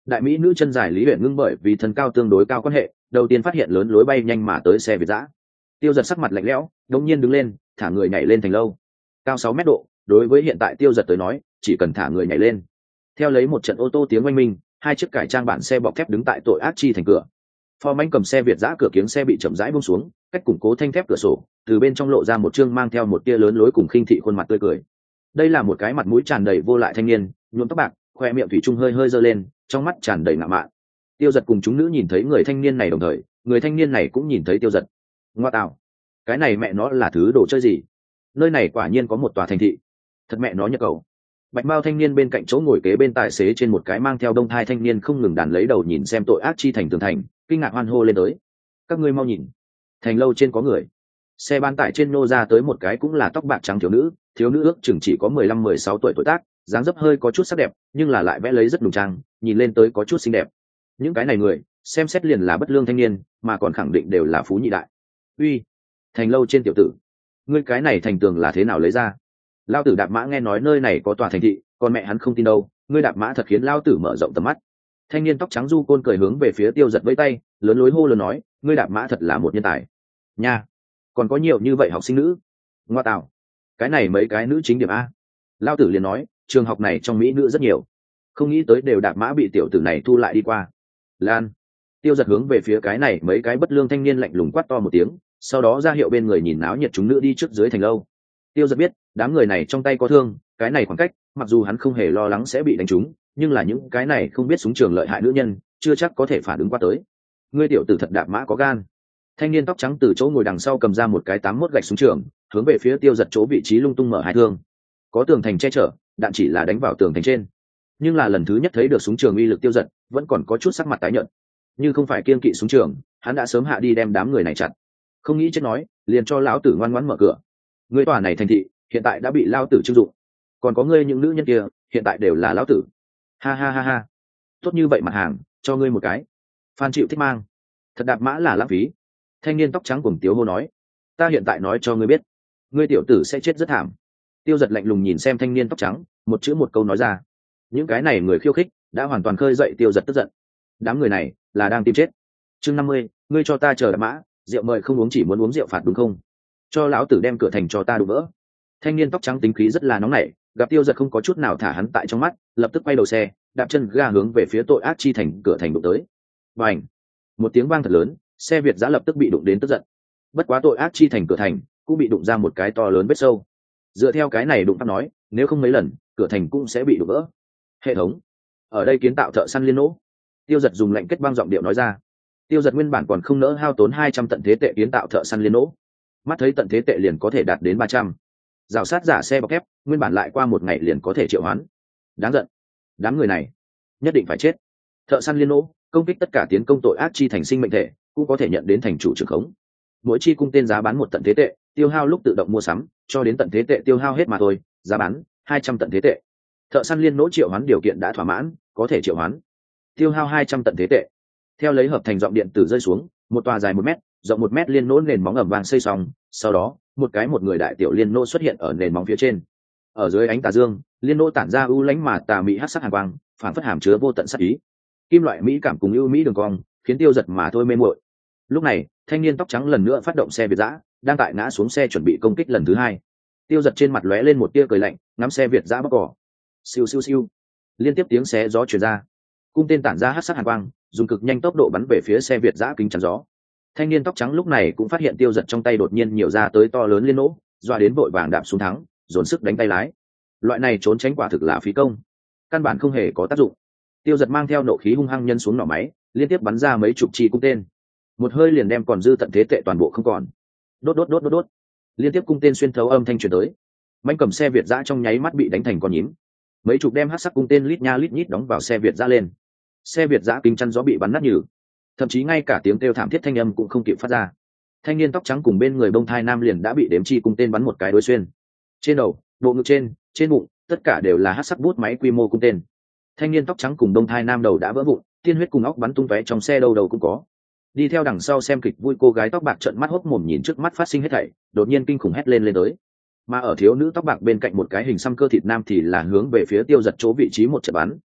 đại mỹ nữ chân dài Lý Huyền Ngưng bởi vì thân cao tương đối cao quan hệ, đầu tiên phát hiện lớn lối bay nhanh mà tới xe Việt dã. Tiêu Giật sắc mặt lạnh lẽo, đột nhiên đứng lên, thả người nhảy lên thành lâu. Cao sáu mét độ, đối với hiện tại Tiêu Giật tới nói, chỉ cần thả người nhảy lên. Theo lấy một trận ô tô tiếng oanh minh, hai chiếc cải trang bản xe bọc thép đứng tại tội ác chi thành cửa. Phò Manh cầm xe Việt dã cửa kiếng xe bị chậm rãi buông xuống, cách củng cố thanh thép cửa sổ, từ bên trong lộ ra một trương mang theo một tia lớn lối cùng khinh thị khuôn mặt tươi cười. Đây là một cái mặt mũi tràn đầy vô lại thanh niên, nhuộm tóc bạc, khoe miệng thủy chung hơi hơi giơ lên, trong mắt tràn đầy ngạo mạn. Tiêu Giật cùng chúng nữ nhìn thấy người thanh niên này đồng thời, người thanh niên này cũng nhìn thấy Tiêu Giật. Ngoa tạo, cái này mẹ nó là thứ đồ chơi gì? Nơi này quả nhiên có một tòa thành thị. Thật mẹ nó nhức cầu. Bạch Mao thanh niên bên cạnh chỗ ngồi kế bên tài xế trên một cái mang theo đông thai thanh niên không ngừng đàn lấy đầu nhìn xem tội ác chi thành tường thành, kinh ngạc hoan hô lên tới. Các ngươi mau nhìn, thành lâu trên có người. Xe bán tải trên nô ra tới một cái cũng là tóc bạc trắng thiếu nữ, thiếu nữ ước chừng chỉ có mười lăm mười sáu tuổi tuổi tác, dáng dấp hơi có chút sắc đẹp, nhưng là lại vẽ lấy rất đùng trang, nhìn lên tới có chút xinh đẹp. Những cái này người, xem xét liền là bất lương thanh niên, mà còn khẳng định đều là phú nhị đại. Uy, thành lâu trên tiểu tử, ngươi cái này thành tường là thế nào lấy ra? Lao tử đạp mã nghe nói nơi này có tòa thành thị, còn mẹ hắn không tin đâu, ngươi đạp mã thật khiến lao tử mở rộng tầm mắt. Thanh niên tóc trắng du côn cười hướng về phía Tiêu Giật vẫy tay, lớn lối hô lớn nói, ngươi đạp mã thật là một nhân tài. Nha, còn có nhiều như vậy học sinh nữ. Ngoa tạo, cái này mấy cái nữ chính điểm a. Lao tử liền nói, trường học này trong mỹ nữ rất nhiều, không nghĩ tới đều đạp mã bị tiểu tử này thu lại đi qua. Lan. Tiêu Giật hướng về phía cái này mấy cái bất lương thanh niên lạnh lùng quát to một tiếng, sau đó ra hiệu bên người nhìn náo nhiệt chúng nữ đi trước dưới thành lâu. Tiêu Giật biết, đám người này trong tay có thương, cái này khoảng cách, mặc dù hắn không hề lo lắng sẽ bị đánh trúng, nhưng là những cái này không biết súng trường lợi hại nữ nhân, chưa chắc có thể phản ứng qua tới. Ngươi tiểu tử thật đạp mã có gan. Thanh niên tóc trắng từ chỗ ngồi đằng sau cầm ra một cái tám mốt gạch súng trường, hướng về phía Tiêu Giật chỗ vị trí lung tung mở hai thương. Có tường thành che chở, đạn chỉ là đánh vào tường thành trên. Nhưng là lần thứ nhất thấy được súng trường uy lực Tiêu Giật, vẫn còn có chút sắc mặt tái nhợt. Như không phải kiên kỵ súng trường, hắn đã sớm hạ đi đem đám người này chặn. Không nghĩ chết nói, liền cho lão tử ngoan ngoãn mở cửa. Ngươi tòa này thành thị, hiện tại đã bị lão tử trưng dụng. Còn có ngươi những nữ nhân kia, hiện tại đều là lão tử. Ha ha ha ha. Tốt như vậy mặt hàng, cho ngươi một cái. Phan chịu thích mang. Thật đạp mã là lãng phí. Thanh niên tóc trắng cùng Tiếu hô nói, ta hiện tại nói cho ngươi biết, ngươi tiểu tử sẽ chết rất thảm. Tiêu Giật lạnh lùng nhìn xem thanh niên tóc trắng, một chữ một câu nói ra. Những cái này người khiêu khích đã hoàn toàn khơi dậy Tiêu Giật tức giận. Đám người này là đang tìm chết. Chương năm mươi, ngươi cho ta chờ đạp mã, rượu mời không uống chỉ muốn uống rượu phạt đúng không? Cho lão tử đem cửa thành cho ta đụng vỡ. Thanh niên tóc trắng tính khí rất là nóng nảy, gặp Tiêu Giật không có chút nào thả hắn tại trong mắt, lập tức quay đầu xe, đạp chân ga hướng về phía tội ác chi thành cửa thành đụng tới. Bành! Một tiếng vang thật lớn, xe Việt giã lập tức bị đụng đến tức giận. Bất quá tội ác chi thành cửa thành cũng bị đụng ra một cái to lớn vết sâu. Dựa theo cái này đụng pháp nói, nếu không mấy lần, cửa thành cũng sẽ bị đụng vỡ. Hệ thống, ở đây kiến tạo thợ săn liên nỗ. Tiêu Giật dùng lệnh kết băng giọng điệu nói ra. Tiêu Giật nguyên bản còn không nỡ hao tốn hai trăm tận thế tệ kiến tạo thợ săn liên nỗ, mắt thấy tận thế tệ liền có thể đạt đến ba trăm. Rào sát giả xe bọc thép, nguyên bản lại qua một ngày liền có thể triệu hoán. Đáng giận, đám người này nhất định phải chết. Thợ săn liên nỗ công kích tất cả tiến công tội ác chi thành sinh mệnh thể, cũng có thể nhận đến thành chủ trưởng khống. Mỗi chi cung tên giá bán một tận thế tệ, tiêu hao lúc tự động mua sắm, cho đến tận thế tệ tiêu hao hết mà thôi, giá bán hai trăm tận thế tệ. Thợ săn liên nỗ triệu hoán điều kiện đã thỏa mãn, có thể triệu hoán. Tiêu hao hai trăm tận thế tệ. Theo lấy hợp thành giọng điện tử rơi xuống, một tòa dài một mét, rộng một mét liên nỗ nền móng ẩm vàng xây xong, sau đó, một cái một người đại tiểu liên nỗ xuất hiện ở nền móng phía trên. Ở dưới ánh tà dương, liên nỗ tản ra ưu lãnh mà tà mị hắc sắc hàn quang, phản phất hàm chứa vô tận sát ý. Kim loại mỹ cảm cùng ưu mỹ đường cong, khiến Tiêu Giật mà thôi mê muội. Lúc này, thanh niên tóc trắng lần nữa phát động xe Việt giã, đang tại ngã xuống xe chuẩn bị công kích lần thứ hai. Tiêu Giật trên mặt lóe lên một tia cười lạnh, ngắm xe Việt giã bóc cỏ. Siêu siêu siêu, liên tiếp tiếng xé gió truyền ra. Cung tên tản ra hắc sắc hàn quang, dùng cực nhanh tốc độ bắn về phía xe Việt giã kính chắn gió. Thanh niên tóc trắng lúc này cũng phát hiện Tiêu Giật trong tay đột nhiên nhiều ra tới to lớn liên nỗ, dọa đến vội vàng đạp xuống thắng, dồn sức đánh tay lái. Loại này trốn tránh quả thực là phí công, căn bản không hề có tác dụng. Tiêu Giật mang theo nộ khí hung hăng nhân xuống nỏ máy, liên tiếp bắn ra mấy chục chi cung tên, một hơi liền đem còn dư tận thế tệ toàn bộ không còn. Đốt đốt đốt đốt đốt, liên tiếp cung tên xuyên thấu âm thanh truyền tới. Mãnh cầm xe Việt giã trong nháy mắt bị đánh thành con nhím. Mấy chục đem hắc sắc cung tên lít nha lít nhít đóng vào xe Việt giã lên. Xe Việt giã kính chắn gió bị bắn nát nhừ, thậm chí ngay cả tiếng kêu thảm thiết thanh âm cũng không kịp phát ra. Thanh niên tóc trắng cùng bên người bông thai nam liền đã bị đếm chi cung tên bắn một cái đối xuyên. Trên đầu, bộ ngực trên, trên bụng, tất cả đều là hắc sắc bút máy quy mô cung tên. Thanh niên tóc trắng cùng bông thai nam đầu đã vỡ vụn, tiên huyết cùng óc bắn tung tóe trong xe, đâu đầu cũng có. Đi theo đằng sau xem kịch vui cô gái tóc bạc trợn mắt hốc mồm nhìn trước mắt phát sinh hết thảy, đột nhiên kinh khủng hét lên lên tới. Mà ở thiếu nữ tóc bạc bên cạnh một cái hình xăm cơ thịt nam thì là hướng về phía Tiêu Giật chỗ vị trí một trận bắn,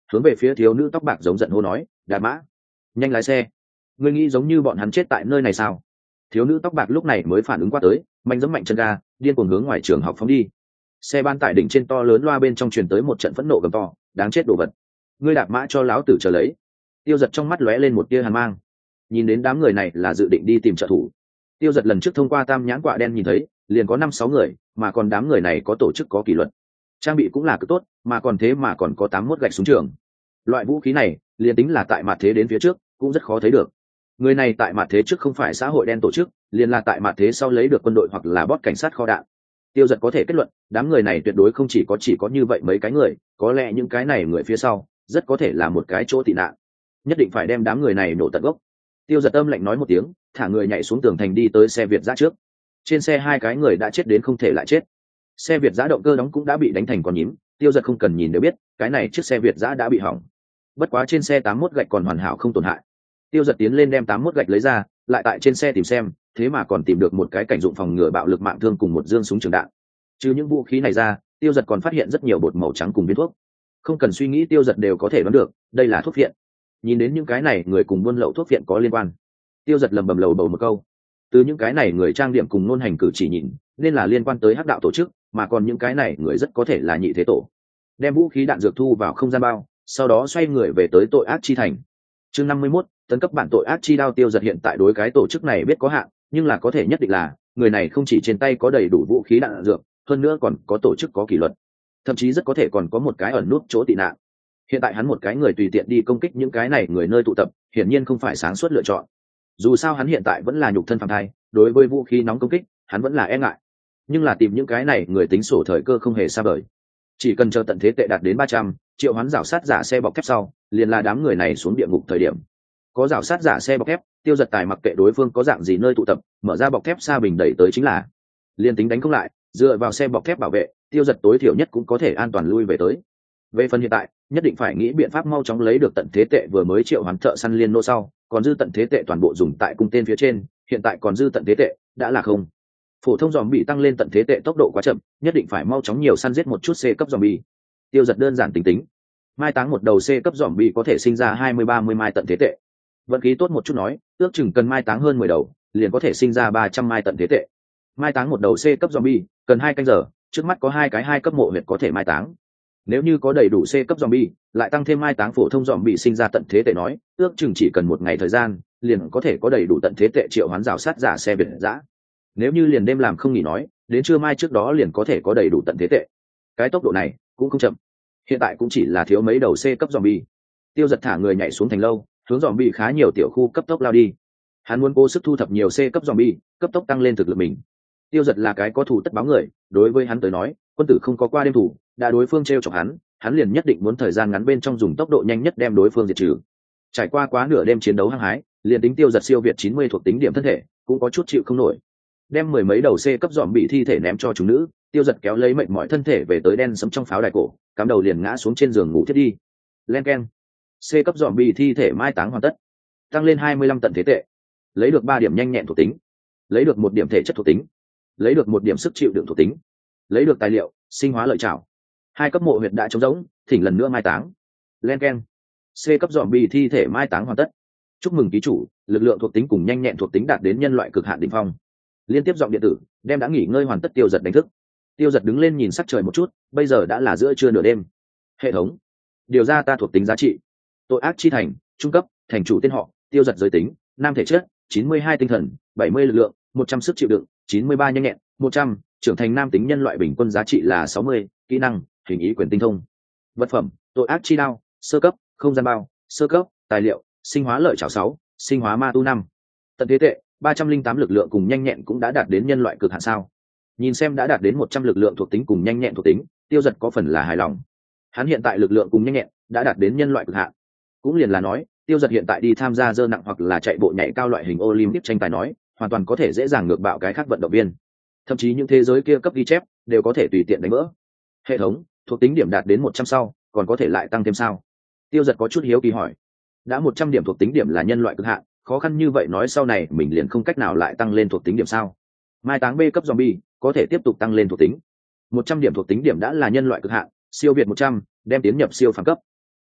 hướng về phía thiếu nữ tóc bạc giống giận hô nói, Đạt Mã, nhanh lái xe. Ngươi nghĩ giống như bọn hắn chết tại nơi này sao? Thiếu nữ tóc bạc lúc này mới phản ứng qua tới, mạnh giẫm mạnh chân ga, điên cuồng hướng ngoài trường học phóng đi. Xe ban tải đỉnh trên to lớn loa bên trong truyền tới một trận phẫn nộ gầm to, đáng chết đồ vật, ngươi Đạp Mã cho lão tử chờ lấy. Tiêu Giật trong mắt lóe lên một tia hàn mang, nhìn đến đám người này là dự định đi tìm trợ thủ. Tiêu Giật lần trước thông qua tam nhãn quạ đen nhìn thấy, liền có năm sáu người, mà còn đám người này có tổ chức có kỷ luật, trang bị cũng là cực tốt, mà còn thế mà còn có tám mốt gạch súng trường. Loại vũ khí này, liền tính là tại mặt thế đến phía trước, cũng rất khó thấy được. Người này tại mặt thế trước không phải xã hội đen tổ chức, liền là tại mặt thế sau lấy được quân đội hoặc là bot cảnh sát kho đạn. Tiêu Giật có thể kết luận, đám người này tuyệt đối không chỉ có chỉ có như vậy mấy cái người, có lẽ những cái này người phía sau rất có thể là một cái chỗ tị nạn, nhất định phải đem đám người này nổ tận gốc. Tiêu Giật âm lạnh nói một tiếng, thả người nhảy xuống tường thành đi tới xe Việt giã trước. Trên xe hai cái người đã chết đến không thể lại chết. Xe Việt giã động cơ đóng cũng đã bị đánh thành con nhím, Tiêu Giật không cần nhìn đều biết, cái này chiếc xe Việt giã đã bị hỏng. Bất quá trên xe tám mốt gạch còn hoàn hảo không tổn hại. Tiêu Giật tiến lên đem tám mốt gạch lấy ra, lại tại trên xe tìm xem, thế mà còn tìm được một cái cảnh dụng phòng ngừa bạo lực mạng thương cùng một dương súng trường đạn. Trừ những vũ khí này ra, Tiêu Giật còn phát hiện rất nhiều bột màu trắng cùng viên thuốc. Không cần suy nghĩ Tiêu Giật đều có thể đoán được, đây là thuốc viện. Nhìn đến những cái này người cùng buôn lậu thuốc viện có liên quan, Tiêu Giật lầm bầm lầu bầu một câu. Từ những cái này người trang điểm cùng ngôn hành cử chỉ nhìn, nên là liên quan tới hắc đạo tổ chức, mà còn những cái này người rất có thể là nhị thế tổ. Đem vũ khí đạn dược thu vào không gian bao, sau đó xoay người về tới tội ác chi thành. Chương năm mươi mốt, tấn cấp bản tội ác chi đao. Tiêu Giật hiện tại đối cái tổ chức này biết có hạn, nhưng là có thể nhất định là người này không chỉ trên tay có đầy đủ vũ khí đạn dược, hơn nữa còn có tổ chức có kỷ luật, thậm chí rất có thể còn có một cái ẩn nút chỗ tị nạn. Hiện tại hắn một cái người tùy tiện đi công kích những cái này người nơi tụ tập, hiển nhiên không phải sáng suốt lựa chọn. Dù sao hắn hiện tại vẫn là nhục thân phàm thai, đối với vũ khí nóng công kích hắn vẫn là e ngại, nhưng là tìm những cái này người tính sổ thời cơ không hề xa vời. Chỉ cần chờ tận thế tệ đạt đến ba trăm, triệu hoán rào sát giả xe bọc thép sau, liền là đám người này xuống địa ngục thời điểm. Có rào sát giả xe bọc thép, Tiêu Giật tài mặc kệ đối phương có dạng gì nơi tụ tập, mở ra bọc thép xa bình đẩy tới chính là. Liên tính đánh không lại, dựa vào xe bọc thép bảo vệ, Tiêu Giật tối thiểu nhất cũng có thể an toàn lui về tới. Về phần hiện tại, nhất định phải nghĩ biện pháp mau chóng lấy được tận thế tệ vừa mới triệu hoán thợ săn liên nô sau, còn dư tận thế tệ toàn bộ dùng tại cung tên phía trên, hiện tại còn dư tận thế tệ đã là không. Phổ thông zombie tăng lên tận thế tệ tốc độ quá chậm, nhất định phải mau chóng nhiều săn giết một chút C cấp zombie. Tiêu Giật đơn giản tính tính, mai táng một đầu C cấp zombie có thể sinh ra hai mươi ba mươi mai tận thế tệ. Vận khí tốt một chút nói, ước chừng cần mai táng hơn mười đầu, liền có thể sinh ra ba trăm mai tận thế tệ. Mai táng một đầu C cấp zombie, cần hai canh giờ, trước mắt có hai cái hai cấp mộ huyệt có thể mai táng. Nếu như có đầy đủ C cấp zombie, lại tăng thêm mai táng phổ thông zombie sinh ra tận thế tệ nói, ước chừng chỉ cần một ngày thời gian, liền có thể có đầy đủ tận thế tệ triệu hoán rào sát giả xe Việt giã. Nếu như liền đêm làm không nghỉ nói, đến trưa mai trước đó liền có thể có đầy đủ tận thế tệ. Cái tốc độ này cũng không chậm. Hiện tại cũng chỉ là thiếu mấy đầu C cấp zombie. Tiêu Giật thả người nhảy xuống thành lâu, hướng zombie khá nhiều tiểu khu cấp tốc lao đi. Hắn muốn cố sức thu thập nhiều C cấp zombie, cấp tốc tăng lên thực lực mình. Tiêu Giật là cái có thù tất báo người, đối với hắn tới nói, quân tử không có qua đêm thủ, đã đối phương trêu chọc hắn, hắn liền nhất định muốn thời gian ngắn bên trong dùng tốc độ nhanh nhất đem đối phương diệt trừ. Trải qua quá nửa đêm chiến đấu hăng hái, liền tính Tiêu Giật siêu việt chín mươi thuộc tính điểm thân thể, cũng có chút chịu không nổi. Đem mười mấy đầu C cấp zombie thi thể ném cho chúng nữ, Tiêu Giật kéo lấy mệt mỏi thân thể về tới đen sẫm trong pháo đài cổ, cắm đầu liền ngã xuống trên giường ngủ thiết đi. Len keng. C cấp zombie thi thể mai táng hoàn tất, tăng lên hai mươi lăm tận thế tệ, lấy được ba điểm nhanh nhẹn thuộc tính, lấy được một điểm thể chất thuộc tính, lấy được một điểm sức chịu đựng thuộc tính, lấy được tài liệu sinh hóa lợi trảo. Hai cấp mộ huyệt đã trống rỗng, thỉnh lần nữa mai táng. Len keng. C cấp zombie thi thể mai táng hoàn tất. Chúc mừng ký chủ, lực lượng thuộc tính cùng nhanh nhẹn thuộc tính đạt đến nhân loại cực hạn đỉnh phong. Liên tiếp giọng điện tử đem đã nghỉ ngơi hoàn tất Tiêu Giật đánh thức. Tiêu Giật đứng lên nhìn sắc trời một chút, bây giờ đã là giữa trưa nửa đêm. Hệ thống điều ra ta thuộc tính giá trị. Tội ác chi thành, trung cấp, thành chủ tên họ Tiêu Giật, giới tính nam, thể chất chín mươi hai, tinh thần bảy mươi, lực lượng một trăm, sức chịu đựng chín mươi ba, nhanh nhẹn một trăm, trưởng thành nam, tính nhân loại bình quân giá trị là sáu mươi, kỹ năng hình ý quyền tinh thông. Vật phẩm tội ác chi đao, sơ cấp, không gian bao, sơ cấp, tài liệu sinh hóa lợi trảo sáu, sinh hóa ma tu năm. Tận thế tệ ba trăm linh tám, lực lượng cùng nhanh nhẹn cũng đã đạt đến nhân loại cực hạn sao. Nhìn xem đã đạt đến một trăm lực lượng thuộc tính cùng nhanh nhẹn thuộc tính, Tiêu Giật có phần là hài lòng. Hắn hiện tại lực lượng cùng nhanh nhẹn đã đạt đến nhân loại cực hạn, cũng liền là nói Tiêu Giật hiện tại đi tham gia dơ nặng hoặc là chạy bộ nhảy cao loại hình Olympic tranh tài nói, hoàn toàn có thể dễ dàng ngược bạo cái khác vận động viên, thậm chí những thế giới kia cấp ghi chép đều có thể tùy tiện đánh vỡ. Hệ thống thuộc tính điểm đạt đến một trăm sau, còn có thể lại tăng thêm sao? Tiêu Giật có chút hiếu kỳ hỏi. Đã một trăm điểm thuộc tính điểm là nhân loại cực hạn, khó khăn như vậy nói sau này mình liền không cách nào lại tăng lên thuộc tính điểm sao? Mai táng B cấp zombie có thể tiếp tục tăng lên thuộc tính. một trăm điểm thuộc tính điểm đã là nhân loại cực hạn, siêu việt một trăm, đem tiến nhập siêu phàm cấp.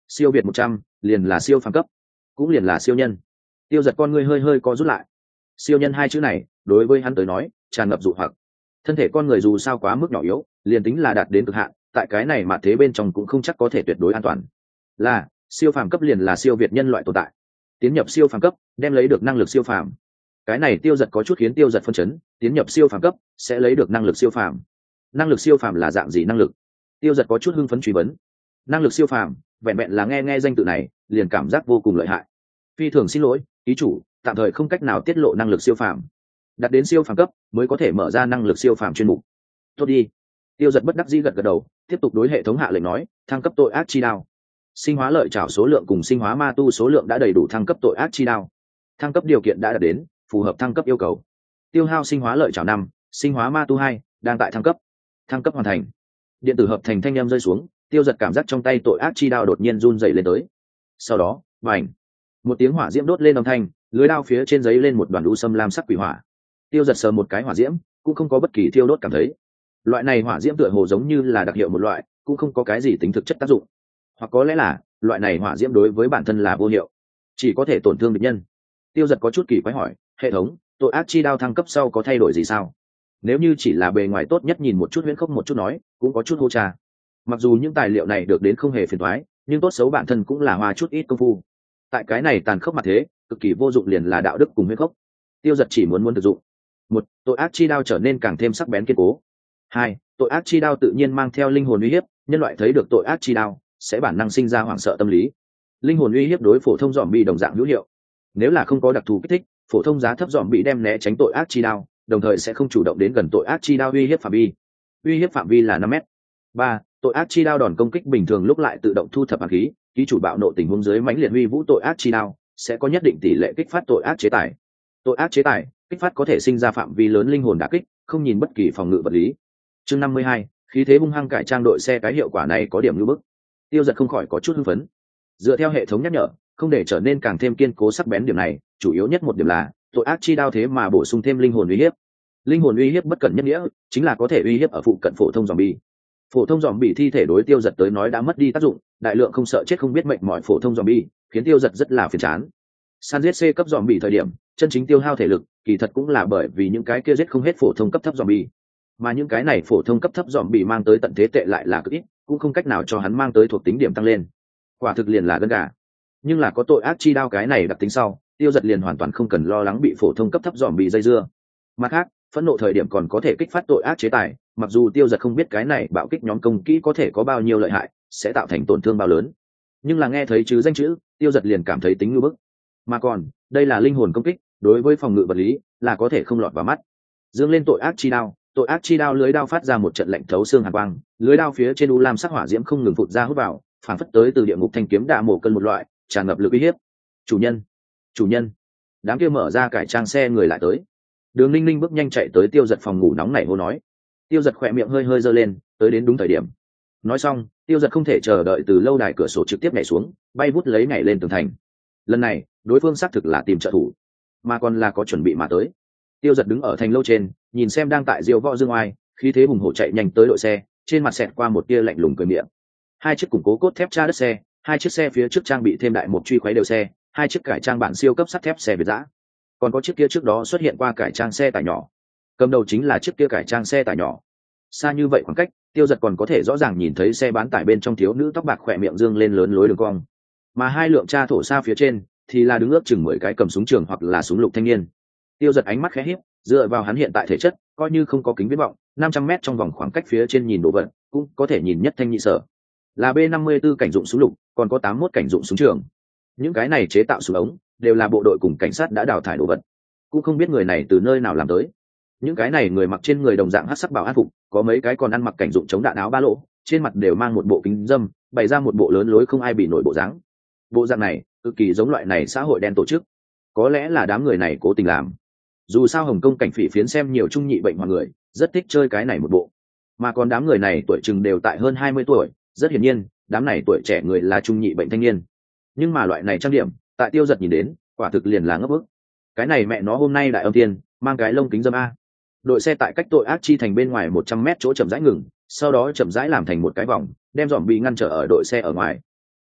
siêu việt một trăm liền là siêu phàm cấp, cũng liền là siêu nhân. Tiêu Giật con ngươi hơi hơi co rút lại. Siêu nhân hai chữ này đối với hắn tới nói tràn ngập dụ hoặc. Thân thể con người dù sao quá mức nhỏ yếu, liền tính là đạt đến cực hạn, tại cái này mà thế bên trong cũng không chắc có thể tuyệt đối an toàn. Là siêu phàm cấp liền là siêu việt nhân loại tồn tại. Tiến nhập siêu phàm cấp đem lấy được năng lực siêu phàm. Cái này Tiêu Giật có chút khiến Tiêu Giật phân chấn, tiến nhập siêu phàm cấp sẽ lấy được năng lực siêu phàm. Năng lực siêu phàm là dạng gì năng lực? Tiêu Giật có chút hưng phấn truy vấn. Năng lực siêu phàm, vẹn vẹn là nghe nghe danh tự này, liền cảm giác vô cùng lợi hại. Phi thường xin lỗi, ký chủ, tạm thời không cách nào tiết lộ năng lực siêu phàm. Đạt đến siêu phàm cấp mới có thể mở ra năng lực siêu phàm chuyên mục. Tốt đi. Tiêu Giật bất đắc dĩ gật gật đầu, tiếp tục đối hệ thống hạ lệnh nói, thăng cấp tội ác chi đao. Sinh hóa lợi trảo số lượng cùng sinh hóa ma tu số lượng đã đầy đủ thăng cấp tội ác chi đao. Thăng cấp điều kiện đã đạt đến, phù hợp thăng cấp yêu cầu. Tiêu hao sinh hóa lợi trảo năm, sinh hóa ma tu hai, đang tại thăng cấp. Thăng cấp hoàn thành. Điện tử hợp thành thanh âm rơi xuống, Tiêu Giật cảm giác trong tay tội ác chi đao đột nhiên run rẩy lên tới. Sau đó, bành, một tiếng hỏa diễm đốt lên âm thanh, lưới đao phía trên giấy lên một đoàn u sâm lam sắc quỷ hỏa. Tiêu Giật sờ một cái hỏa diễm, cũng không có bất kỳ thiêu đốt cảm thấy. Loại này hỏa diễm tựa hồ giống như là đặc hiệu một loại, cũng không có cái gì tính thực chất tác dụng. Hoặc có lẽ là loại này hỏa diễm đối với bản thân là vô hiệu, chỉ có thể tổn thương địch nhân. Tiêu Giật có chút kỳ quái hỏi, hệ thống, tội ác chi đao thăng cấp sau có thay đổi gì sao? Nếu như chỉ là bề ngoài tốt nhất nhìn một chút huyễn khốc một chút nói, cũng có chút hô trà. Mặc dù những tài liệu này được đến không hề phiền toái, nhưng tốt xấu bản thân cũng là hoa chút ít công phu. Tại cái này tàn khốc mặt thế, cực kỳ vô dụng liền là đạo đức cùng huyễn khốc. Tiêu Giật chỉ muốn muốn thực dụng. Một, tội ác chi đao trở nên càng thêm sắc bén kiên cố. Hai, tội ác chi đao tự nhiên mang theo linh hồn uy hiếp, nhân loại thấy được tội ác chi đao sẽ bản năng sinh ra hoảng sợ tâm lý. Linh hồn uy hiếp đối phổ thông dòm bị đồng dạng hữu hiệu. Nếu là không có đặc thù kích thích, phổ thông giá thấp dòm bị đem né tránh tội ác chi đao, đồng thời sẽ không chủ động đến gần tội ác chi đao uy hiếp phạm vi. Uy hiếp phạm vi là năm mét. Ba, tội ác chi đao đòn công kích bình thường lúc lại tự động thu thập hàn khí, ký chủ bạo nộ tình huống dưới mãnh liệt uy vũ tội ác chi đao sẽ có nhất định tỷ lệ kích phát tội ác chế tài. Tội ác chế tài kích phát có thể sinh ra phạm vi lớn linh hồn đả kích, không nhìn bất kỳ phòng ngự vật lý. Chương năm mươi hai, khí thế hung hăng cải trang đội xe, cái hiệu quả này có điểm như bức. Tiêu Giật không khỏi có chút hưng phấn. Dựa theo hệ thống nhắc nhở, không để trở nên càng thêm kiên cố sắc bén điểm này, chủ yếu nhất một điểm là tội ác chi đao thế mà bổ sung thêm linh hồn uy hiếp. Linh hồn uy hiếp bất cẩn nhất nghĩa chính là có thể uy hiếp ở phụ cận phổ thông zombie. Phổ thông zombie thi thể đối Tiêu Giật tới nói đã mất đi tác dụng, đại lượng không sợ chết không biết mệnh mọi phổ thông zombie, khiến Tiêu Giật rất là phiền chán. Săn giết C cấp zombie thời điểm, chân chính tiêu hao thể lực, kỳ thật cũng là bởi vì những cái kia giết không hết phổ thông cấp thấp zombie. Mà những cái này phổ thông cấp thấp zombie mang tới tận thế tệ lại là cực ít, cũng không cách nào cho hắn mang tới thuộc tính điểm tăng lên. Quả thực liền là gân gà. Nhưng là có tội ác chi đao cái này đặc tính sau, Tiêu Giật liền hoàn toàn không cần lo lắng bị phổ thông cấp thấp zombie dây dưa. Mặt khác, phẫn nộ thời điểm còn có thể kích phát tội ác chế tài, mặc dù Tiêu Giật không biết cái này bạo kích nhóm công kỹ có thể có bao nhiêu lợi hại, sẽ tạo thành tổn thương bao lớn, nhưng là nghe thấy chứ danh chữ, Tiêu Giật liền cảm thấy tính ngư bức. Mà còn, đây là linh hồn công kích, đối với phòng ngự vật lý là có thể không lọt vào mắt. Dương lên tội ác chi đao, tội ác chi đao lưới đao phát ra một trận lạnh thấu xương hàn quang, lưới đao phía trên u lam sắc hỏa diễm không ngừng phụt ra hút vào, phản phất tới từ địa ngục thanh kiếm đạ mổ cân một loại, tràn ngập lực uy hiếp. Chủ nhân, chủ nhân! Đám kia mở ra cải trang xe người lại tới. Đường Ninh Ninh bước nhanh chạy tới Tiêu Giật phòng ngủ nóng nảy hô nói. Tiêu Giật khỏe miệng hơi hơi giơ lên, tới đến đúng thời điểm. Nói xong, Tiêu Giật không thể chờ đợi từ lâu đài cửa sổ trực tiếp nhảy xuống, bay vút lấy nhảy lên tường thành. Lần này, đối phương xác thực là tìm trợ thủ, mà còn là có chuẩn bị mà tới. Tiêu Giật đứng ở thành lâu trên, nhìn xem đang tại diêu võ dương oai, khí thế hùng hổ chạy nhanh tới đội xe, trên mặt xẹt qua một tia lạnh lùng cười miệng. Hai chiếc củng cố cốt thép tra đất xe, hai chiếc xe phía trước trang bị thêm đại một truy khuấy đều xe, hai chiếc cải trang bản siêu cấp sắt thép xe Việt dã, còn có chiếc kia trước đó xuất hiện qua cải trang xe tải nhỏ. Cầm đầu chính là chiếc kia cải trang xe tải nhỏ. Xa như vậy khoảng cách, Tiêu Giật còn có thể rõ ràng nhìn thấy xe bán tải bên trong thiếu nữ tóc bạc khỏe miệng dương lên lớn lối đường cong, mà hai lượng tra thổ xa phía trên thì là đứng ước chừng mười cái cầm súng trường hoặc là súng lục thanh niên. Tiêu Giật ánh mắt khẽ híp, dựa vào hắn hiện tại thể chất, coi như không có kính viễn vọng, năm trăm mét trong vòng khoảng cách phía trên nhìn đồ vật, cũng có thể nhìn nhất thanh nhị sở. Là B năm mươi tư cảnh dụng súng lục, còn có tám mươi mốt cảnh dụng súng trường. Những cái này chế tạo súng ống đều là bộ đội cùng cảnh sát đã đào thải đồ vật, cũng không biết người này từ nơi nào làm tới. Những cái này người mặc trên người đồng dạng hắc sắc bảo an phục, có mấy cái còn ăn mặc cảnh dụng chống đạn áo ba lỗ, trên mặt đều mang một bộ kính dâm, bày ra một bộ lớn lối không ai bị nổi bộ dáng. Bộ dạng này cực kỳ giống loại này xã hội đen tổ chức, có lẽ là đám người này cố tình làm. Dù sao Hồng Kông cảnh phỉ phiến xem nhiều trung nhị bệnh hoặc người, rất thích chơi cái này một bộ. Mà còn đám người này tuổi chừng đều tại hơn hai mươi tuổi, rất hiển nhiên, đám này tuổi trẻ người là trung nhị bệnh thanh niên. Nhưng mà loại này trang điểm, tại Tiêu Giật nhìn đến, quả thực liền là ngấp ức. Cái này mẹ nó hôm nay đại âm tiên, mang cái lông kính dâm a. Đội xe tại cách tội ác chi thành bên ngoài một trăm mét chỗ chậm rãi ngừng, sau đó chậm rãi làm thành một cái vòng, đem dòm bị ngăn trở ở đội xe ở ngoài.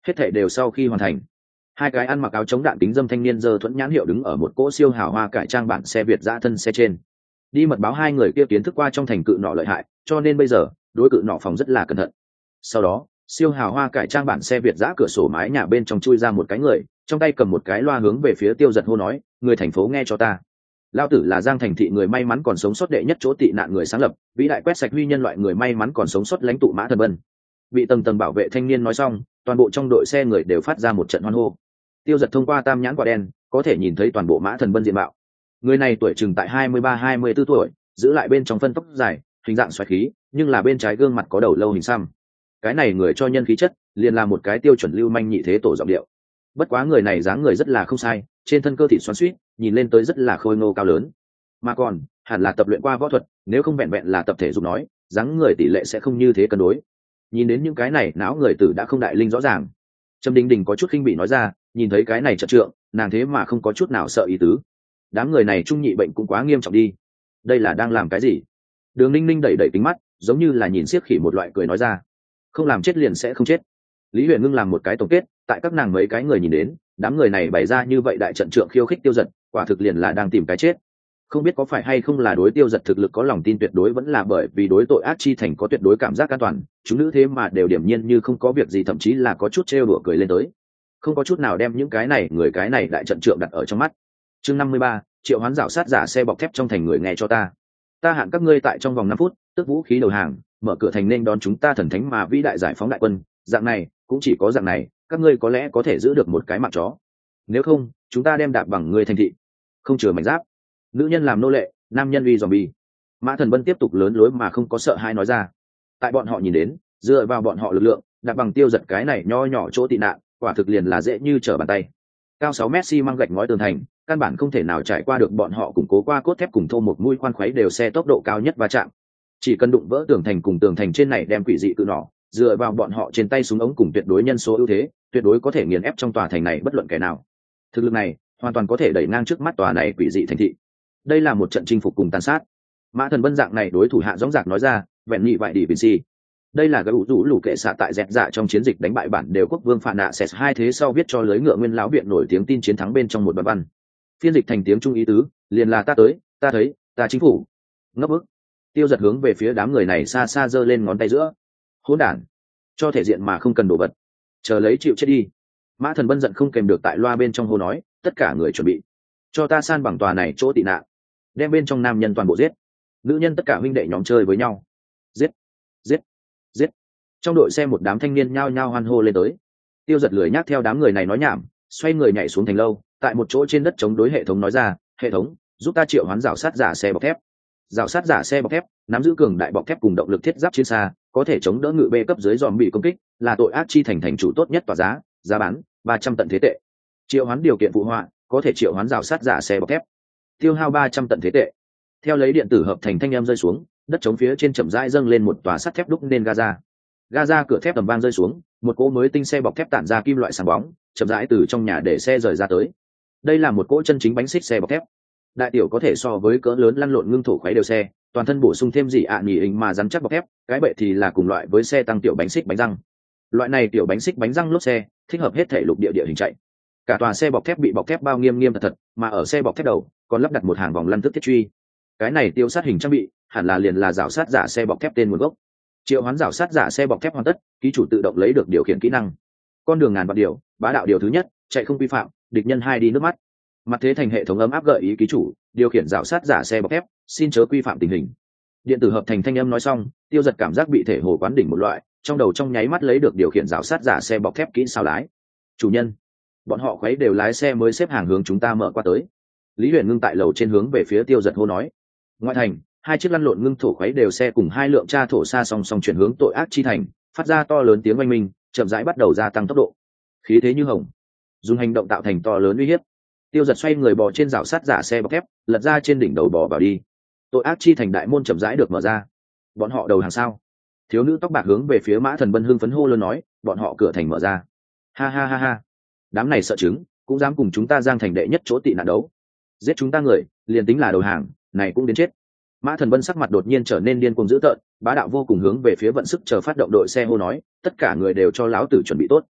Hết thảy đều sau khi hoàn thành, hai cái ăn mặc áo chống đạn kính dâm thanh niên giơ thuẫn nhãn hiệu đứng ở một cỗ siêu hào hoa cải trang bản xe Việt dã thân xe trên. Đi mật báo hai người kia kiến thức qua trong thành cự nọ lợi hại, cho nên bây giờ đối cự nọ phòng rất là cẩn thận. Sau đó, siêu hào hoa cải trang bản xe Việt dã cửa sổ mái nhà bên trong chui ra một cái người, trong tay cầm một cái loa hướng về phía Tiêu Dật hô nói, người thành phố nghe cho ta. Lao tử là Giang Thành thị người may mắn còn sống sót đệ nhất chỗ tị nạn người sáng lập, vĩ đại quét sạch huy nhân loại người may mắn còn sống sót lãnh tụ Mã Thần Bân. Bị tầng tầng bảo vệ thanh niên nói xong, toàn bộ trong đội xe người đều phát ra một trận hoan hô. Tiêu Dật thông qua tam nhãn quả đen có thể nhìn thấy toàn bộ Mã Thần Bân diện mạo. Người này tuổi chừng tại hai mươi ba hai mươi bốn tuổi, giữ lại bên trong phân tóc dài, hình dạng xoáy khí, nhưng là bên trái gương mặt có đầu lâu hình xăm. Cái này người cho nhân khí chất, liền là một cái tiêu chuẩn lưu manh nhị thế tổ giọng điệu. Bất quá người này dáng người rất là không sai, trên thân cơ thịt xoắn xuýt, nhìn lên tới rất là khôi ngô cao lớn. Mà còn, hẳn là tập luyện qua võ thuật, nếu không vẹn vẹn là tập thể dục nói, dáng người tỷ lệ sẽ không như thế cân đối. Nhìn đến những cái này, não người tử đã không đại linh rõ ràng. Trầm Đình Đình có chút khinh bị nói ra, nhìn thấy cái này trận trượng, nàng thế mà không có chút nào sợ ý tứ. Đám người này trung nhị bệnh cũng quá nghiêm trọng đi. Đây là đang làm cái gì? Đường Ninh Ninh đẩy đẩy kính mắt, giống như là nhìn xiếc khỉ một loại cười nói ra, không làm chết liền sẽ không chết. Lý Huyền Ngưng làm một cái tổng kết, tại các nàng mấy cái người nhìn đến, đám người này bày ra như vậy đại trận trượng khiêu khích Tiêu Dật, quả thực liền là đang tìm cái chết. Không biết có phải hay không là đối Tiêu Dật thực lực có lòng tin tuyệt đối, vẫn là bởi vì đối tội ác chi thành có tuyệt đối cảm giác an toàn, chúng nữ thế mà đều điểm nhiên như không có việc gì, thậm chí là có chút trêu đùa cười lên tới, không có chút nào đem những cái này người cái này đại trận trượng đặt ở trong mắt. Chương năm mươi ba, Triệu Hoán rảo sát giả xe bọc thép trong thành người nghe cho ta. Ta hạn các ngươi tại trong vòng năm phút, tức vũ khí đầu hàng, mở cửa thành nên đón chúng ta thần thánh mà vĩ đại giải phóng đại quân, dạng này, cũng chỉ có dạng này, các ngươi có lẽ có thể giữ được một cái mạng chó. Nếu không, chúng ta đem đạp bằng người thành thị. Không chừa mảnh giáp. Nữ nhân làm nô lệ, nam nhân uy zombie. Mã Thần Bân tiếp tục lớn lối mà không có sợ hãi nói ra. Tại bọn họ nhìn đến, dựa vào bọn họ lực lượng, đạp bằng Tiêu Dật cái này nho nhỏ chỗ tị nạn, quả thực liền là dễ như trở bàn tay. Cao sáu mét xi măng gạch ngói tường thành, căn bản không thể nào trải qua được bọn họ củng cố qua cốt thép cùng thô một mũi khoan khuấy đều xe tốc độ cao nhất va chạm. Chỉ cần đụng vỡ tường thành cùng tường thành trên này đem quỷ dị cự nỏ, dựa vào bọn họ trên tay súng ống cùng tuyệt đối nhân số ưu thế, tuyệt đối có thể nghiền ép trong tòa thành này bất luận kẻ nào. Thực lực này, hoàn toàn có thể đẩy ngang trước mắt tòa này quỷ dị thành thị. Đây là một trận chinh phục cùng tàn sát. Mã Thần Bân dạng này đối thủ hạ dõng dạc nói ra, vẹn nhị vậy đi Vinci. Đây là cái ủ rũ lũ kệ xạ tại dẹt dạ trong chiến dịch đánh bại bản đều quốc vương phản nạ sét hai thế sau viết cho lưới ngựa nguyên lão viện nổi tiếng tin chiến thắng bên trong một đoạn văn. Phiên dịch thành tiếng Trung ý tứ, liền là ta tới, ta thấy, ta chính phủ. Ngấp ức. Tiêu Dật hướng về phía đám người này xa xa giơ lên ngón tay giữa. Hỗn đản, cho thể diện mà không cần đồ vật, chờ lấy chịu chết đi. Mã Thần Bân giận không kèm được tại loa bên trong hô nói, tất cả người chuẩn bị, cho ta san bằng tòa này chỗ tị nạn, đem bên trong nam nhân toàn bộ giết, nữ nhân tất cả huynh đệ nhóm chơi với nhau, giết, giết, giết. Trong đội xe một đám thanh niên nhao nhao hoan hô lên tới. Tiêu Dật lười nhác theo đám người này nói nhảm, xoay người nhảy xuống thành lâu, tại một chỗ trên đất chống đối hệ thống nói ra, hệ thống, giúp ta triệu hoán rào sát giả xe bọc thép. Rào sát giả xe bọc thép nắm giữ cường đại bọc thép cùng động lực thiết giáp chiến xa, có thể chống đỡ ngự bê cấp dưới dòm bị công kích, là tội ác chi thành thành chủ tốt nhất tỏa giá, giá bán ba trăm tận thế tệ. Triệu hoán điều kiện phụ họa, có thể triệu hoán rào sát giả xe bọc thép, tiêu hao ba trăm tận thế tệ. Theo lấy điện tử hợp thành thanh em rơi xuống, đất chống phía trên chậm rãi dâng lên một tòa sắt thép đúc nên gaza. Gaza cửa thép tầm vang rơi xuống, một cỗ mới tinh xe bọc thép tản ra kim loại sáng bóng, chậm rãi từ trong nhà để xe rời ra tới. Đây là một cỗ chân chính bánh xích xe bọc thép. Đại tiểu có thể so với cỡ lớn lăn lộn ngưng thổ khuấy đều xe, toàn thân bổ sung thêm gì ạ à nhì hình mà rắn chắc bọc thép, cái bệ thì là cùng loại với xe tăng tiểu bánh xích bánh răng. Loại này tiểu bánh xích bánh răng lốp xe, thích hợp hết thể lục địa địa hình chạy. Cả tòa xe bọc thép bị bọc thép bao nghiêm nghiêm thật thật, mà ở xe bọc thép đầu còn lắp đặt một hàng vòng lăn tức thiết truy. Cái này tiêu sát hình trang bị, hẳn là liền là rào sát giả xe bọc thép tên nguồn gốc. Triệu hoán rào sát giả xe bọc thép hoàn tất, ký chủ tự động lấy được điều khiển kỹ năng. Con đường ngàn vạn điều, bá đạo điều thứ nhất, chạy không vi phạm, địch nhân hai đi nước mắt. Mặt thế thành hệ thống ấm áp gợi ý ký chủ, điều khiển rào sát giả xe bọc thép, xin chớ quy phạm tình hình. Điện tử hợp thành thanh âm nói xong, Tiêu Dật cảm giác bị thể hồ quán đỉnh một loại, trong đầu trong nháy mắt lấy được điều khiển rào sát giả xe bọc thép kỹ sao lái. Chủ nhân, bọn họ khuấy đều lái xe mới xếp hàng hướng chúng ta mở qua tới. Lý Huyền Ngưng tại lầu trên hướng về phía Tiêu Dật hô nói. Ngoại thành, hai chiếc lăn lộn ngưng thổ khuấy đều xe cùng hai lượng tra thổ xa song song chuyển hướng tội ác chi thành, phát ra to lớn tiếng oanh minh, chậm rãi bắt đầu gia tăng tốc độ. Khí thế như hồng, dùng hành động tạo thành to lớn uy hiếp. Tiêu Dật xoay người bò trên rào sát giả xe bọc thép, lật ra trên đỉnh đầu bò vào đi. Tội ác chi thành đại môn chậm rãi được mở ra. Bọn họ đầu hàng sao? Thiếu nữ tóc bạc hướng về phía Mã Thần Bân hưng phấn hô lớn nói, bọn họ cửa thành mở ra. Ha ha ha ha. Đám này sợ chứng, cũng dám cùng chúng ta Giang thành đệ nhất chỗ tị nạn đấu. Giết chúng ta người, liền tính là đầu hàng, này cũng đến chết. Mã Thần Bân sắc mặt đột nhiên trở nên điên cuồng dữ tợn, bá đạo vô cùng hướng về phía vận sức chờ phát động đội xe hô nói, tất cả người đều cho lão tử chuẩn bị tốt.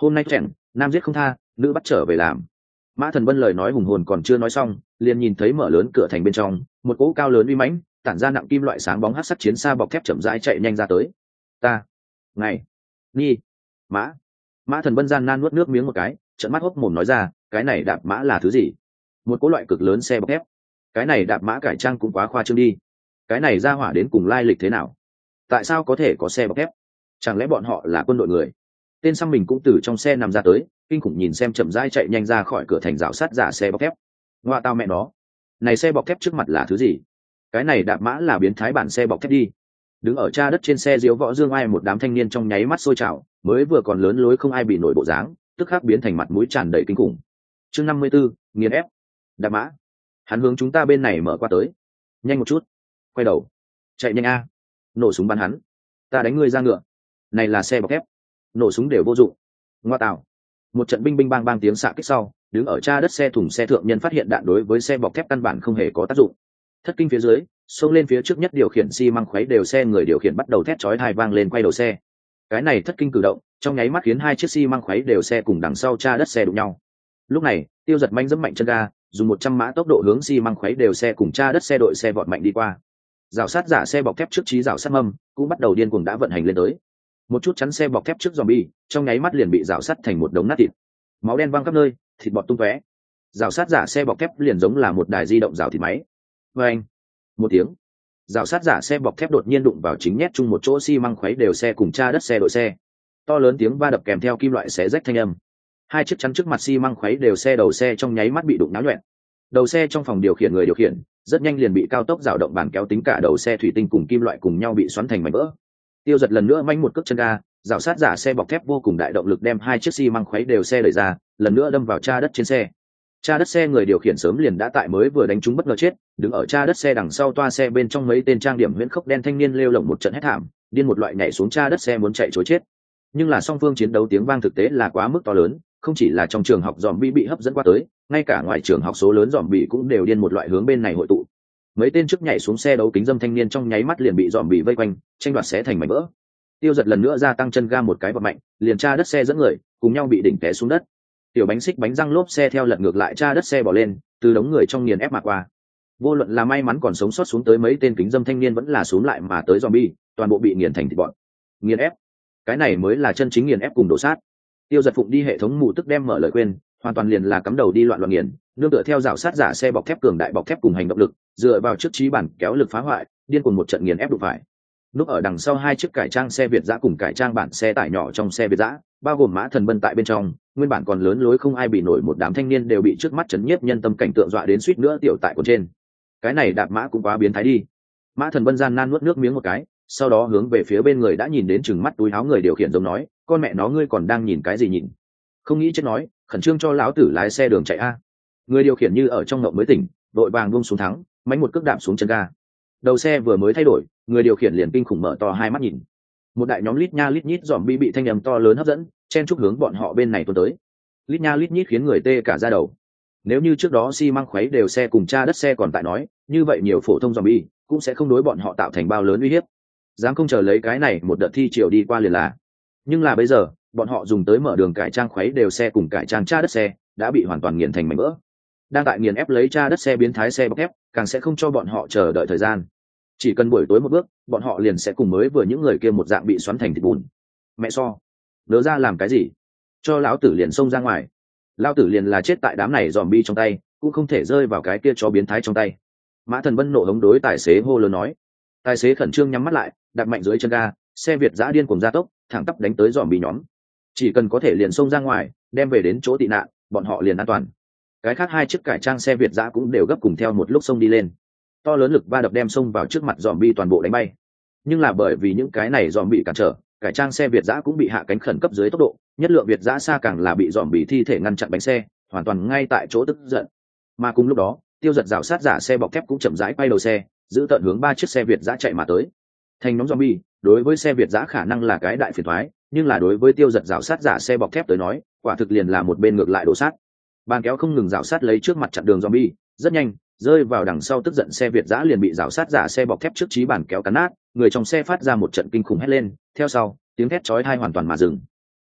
hôm nay chèn nam giết không tha, nữ bắt trở về làm. Mã Thần Vân lời nói hùng hồn còn chưa nói xong, liền nhìn thấy mở lớn cửa thành bên trong, một cỗ cao lớn uy mãnh, tản ra nặng kim loại sáng bóng hắc sắt chiến xa bọc thép chậm rãi chạy nhanh ra tới. Ta, ngày, nhi, mã. Mã Thần Vân gian nan nuốt nước miếng một cái, trợn mắt hốc mồm nói ra, cái này đạp mã là thứ gì? Một cỗ loại cực lớn xe bọc thép. Cái này đạp mã cải trang cũng quá khoa trương đi. Cái này ra hỏa đến cùng lai lịch thế nào? Tại sao có thể có xe bọc thép? Chẳng lẽ bọn họ là quân đội người? Tên xăm mình cũng từ trong xe nằm ra tới, kinh khủng nhìn xem chậm rãi chạy nhanh ra khỏi cửa thành rào sắt giả xe bọc thép. Ngoa tao mẹ nó, này xe bọc thép trước mặt là thứ gì? Cái này đạp mã là biến thái bản xe bọc thép đi. Đứng ở cha đất trên xe diếu võ dương ai một đám thanh niên trong nháy mắt sôi trào, mới vừa còn lớn lối không ai bị nổi bộ dáng, tức khắc biến thành mặt mũi tràn đầy kinh khủng. Chương năm mươi tư, nghiền ép. Đạp mã. Hắn hướng chúng ta bên này mở qua tới. Nhanh một chút. Quay đầu. Chạy nhanh a. Nổ súng bắn hắn. Ta đánh ngươi ra ngựa. Này là xe bọc thép. Nổ súng đều vô dụng. Ngoa tạo. Một trận binh binh bang bang tiếng xạ kích sau, đứng ở cha đất xe thùng xe thượng nhân phát hiện đạn đối với xe bọc thép căn bản không hề có tác dụng. Thất kinh phía dưới, xông lên phía trước nhất điều khiển xi măng khuấy đều xe người điều khiển bắt đầu thét chói tai vang lên quay đầu xe. Cái này thất kinh cử động, trong nháy mắt khiến hai chiếc xi măng khuấy đều xe cùng đằng sau cha đất xe đụng nhau. Lúc này, Tiêu Giật manh dẫm mạnh chân ga, dùng một trăm mã tốc độ hướng xi măng khuấy đều xe cùng cha đất xe đội xe vọt mạnh đi qua. Rào sát giả xe bọc thép trước trí rào sát mâm cũng bắt đầu điên cuồng đã vận hành lên tới. Một chút chắn xe bọc thép trước zombie, trong nháy mắt liền bị rào sắt thành một đống nát thịt. Máu đen văng khắp nơi, thịt bọt tung tóe. Rào sát giả xe bọc thép liền giống là một đài di động rào thịt máy. Vâng, một tiếng, rào sát giả xe bọc thép đột nhiên đụng vào chính nhét chung một chỗ xi măng khuấy đều xe cùng cha đất xe đội xe. To lớn tiếng va đập kèm theo kim loại xé rách thanh âm. Hai chiếc chắn trước mặt xi măng khuấy đều xe đầu xe trong nháy mắt bị đụng náo nhuẹn. Đầu xe trong phòng điều khiển người điều khiển rất nhanh liền bị cao tốc dao động bàn kéo tính cả đầu xe thủy tinh cùng kim loại cùng nhau bị xoắn thành mảnh vỡ. Tiêu Giật lần nữa manh một cước chân ga, rào sát giả xe bọc thép vô cùng đại động lực đem hai chiếc xi măng khuấy đều xe đẩy ra, lần nữa đâm vào cha đất trên xe. Cha đất xe người điều khiển sớm liền đã tại mới vừa đánh trúng bất ngờ chết, đứng ở cha đất xe đằng sau toa xe bên trong mấy tên trang điểm huyễn khốc đen thanh niên lêu lổng một trận hét thảm, điên một loại nhảy xuống cha đất xe muốn chạy trối chết. Nhưng là song phương chiến đấu tiếng vang thực tế là quá mức to lớn, không chỉ là trong trường học zombie bị hấp dẫn qua tới, ngay cả ngoài trường học số lớn zombie cũng đều điên một loại hướng bên này hội tụ. Mấy tên trước nhảy xuống xe đấu kính dâm thanh niên trong nháy mắt liền bị zombie vây quanh, tranh đoạt xé thành mảnh vỡ. Tiêu Giật lần nữa gia tăng chân ga một cái vọt mạnh, liền cha đất xe dẫn người cùng nhau bị đỉnh té xuống đất. Tiểu bánh xích bánh răng lốp xe theo lật ngược lại cha đất xe bỏ lên, từ đống người trong nghiền ép mà qua. Vô luận là may mắn còn sống sót xuống tới mấy tên kính dâm thanh niên vẫn là xuống lại mà tới zombie, toàn bộ bị nghiền thành thịt bọn. Nghiền ép, cái này mới là chân chính nghiền ép cùng đổ sát. Tiêu Giật phụng đi hệ thống mù tức đem mở lời khuyên, hoàn toàn liền là cắm đầu đi loạn loạn nghiền, nương tựa theo rào sát giả xe bọc thép cường đại bọc thép cùng hành động lực, dựa vào trước trí bản kéo lực phá hoại, điên cuồng một trận nghiền ép đụng phải. Lúc ở đằng sau hai chiếc cải trang xe Việt dã cùng cải trang bản xe tải nhỏ trong xe Việt dã, bao gồm Mã Thần Vân tại bên trong, nguyên bản còn lớn lối không ai bị nổi một đám thanh niên đều bị trước mắt chấn nhiếp nhân tâm cảnh tượng dọa đến suýt nữa tiểu tại của trên. Cái này đạp mã cũng quá biến thái đi. Mã Thần Vân gian nan nuốt nước miếng một cái, sau đó hướng về phía bên người đã nhìn đến chừng mắt túi áo người điều khiển giống nói, con mẹ nó ngươi còn đang nhìn cái gì nhìn? Không nghĩ chết nói, khẩn trương cho lão tử lái xe đường chạy a. Người điều khiển như ở trong ngộng mới tỉnh, đội vàng buông xuống thắng, mánh một cước đạp xuống chân ga. Đầu xe vừa mới thay đổi, người điều khiển liền kinh khủng mở to hai mắt nhìn. Một đại nhóm lít nha lít nhít zombie bị thanh âm to lớn hấp dẫn, chen chúc hướng bọn họ bên này tuôn tới. Lít nha lít nhít khiến người tê cả da đầu. Nếu như trước đó xi măng khuấy đều xe cùng cha đất xe còn tại nói, như vậy nhiều phổ thông zombie cũng sẽ không đối bọn họ tạo thành bao lớn uy hiếp. Dám không chờ lấy cái này một đợt thi triều đi qua liền là. Nhưng là bây giờ, bọn họ dùng tới mở đường cải trang khuấy đều xe cùng cải trang cha đất xe, đã bị hoàn toàn nghiền thành mảnh vỡ. Đang tại nghiền ép lấy cha đất xe biến thái xe bọc thép, càng sẽ không cho bọn họ chờ đợi thời gian. Chỉ cần buổi tối một bước, bọn họ liền sẽ cùng mới vừa những người kia một dạng bị xoắn thành thịt bùn. Mẹ so, nỡ ra làm cái gì? Cho lão tử liền xông ra ngoài. Lão tử liền là chết tại đám này zombie trong tay, cũng không thể rơi vào cái kia cho biến thái trong tay. Mã Thần Vân nộ hống đối tài xế hô lớn nói. Tài xế khẩn trương nhắm mắt lại, đặt mạnh dưới chân ga, xe Việt dã điên cuồng gia tốc, thẳng tắp đánh tới zombie nhóm. Chỉ cần có thể liền xông ra ngoài, đem về đến chỗ tị nạn, bọn họ liền an toàn. Cái khác hai chiếc cải trang xe Việt dã cũng đều gấp cùng theo một lúc xông đi lên. To lớn lực va đập đem xông vào trước mặt zombie toàn bộ đánh bay. Nhưng là bởi vì những cái này zombie cản trở, cải trang xe Việt dã cũng bị hạ cánh khẩn cấp dưới tốc độ, nhất lượng Việt dã xa càng là bị zombie thi thể ngăn chặn bánh xe, hoàn toàn ngay tại chỗ tức giận. Mà cùng lúc đó, Tiêu Giật rào sát giả xe bọc thép cũng chậm rãi quay đầu xe, giữ tận hướng ba chiếc xe Việt dã chạy mà tới. Thành nhóm zombie, đối với xe Việt dã khả năng là cái đại phiền toái, nhưng là đối với Tiêu Giật rào sát giả xe bọc thép tới nói, quả thực liền là một bên ngược lại đổ sát. Bàn kéo không ngừng rào sát lấy trước mặt chặn đường zombie, rất nhanh, rơi vào đằng sau tức giận xe Việt dã liền bị rào sát giả xe bọc thép trước trí bàn kéo cắn nát, người trong xe phát ra một trận kinh khủng hét lên, theo sau, tiếng thét chói tai hoàn toàn mà dừng.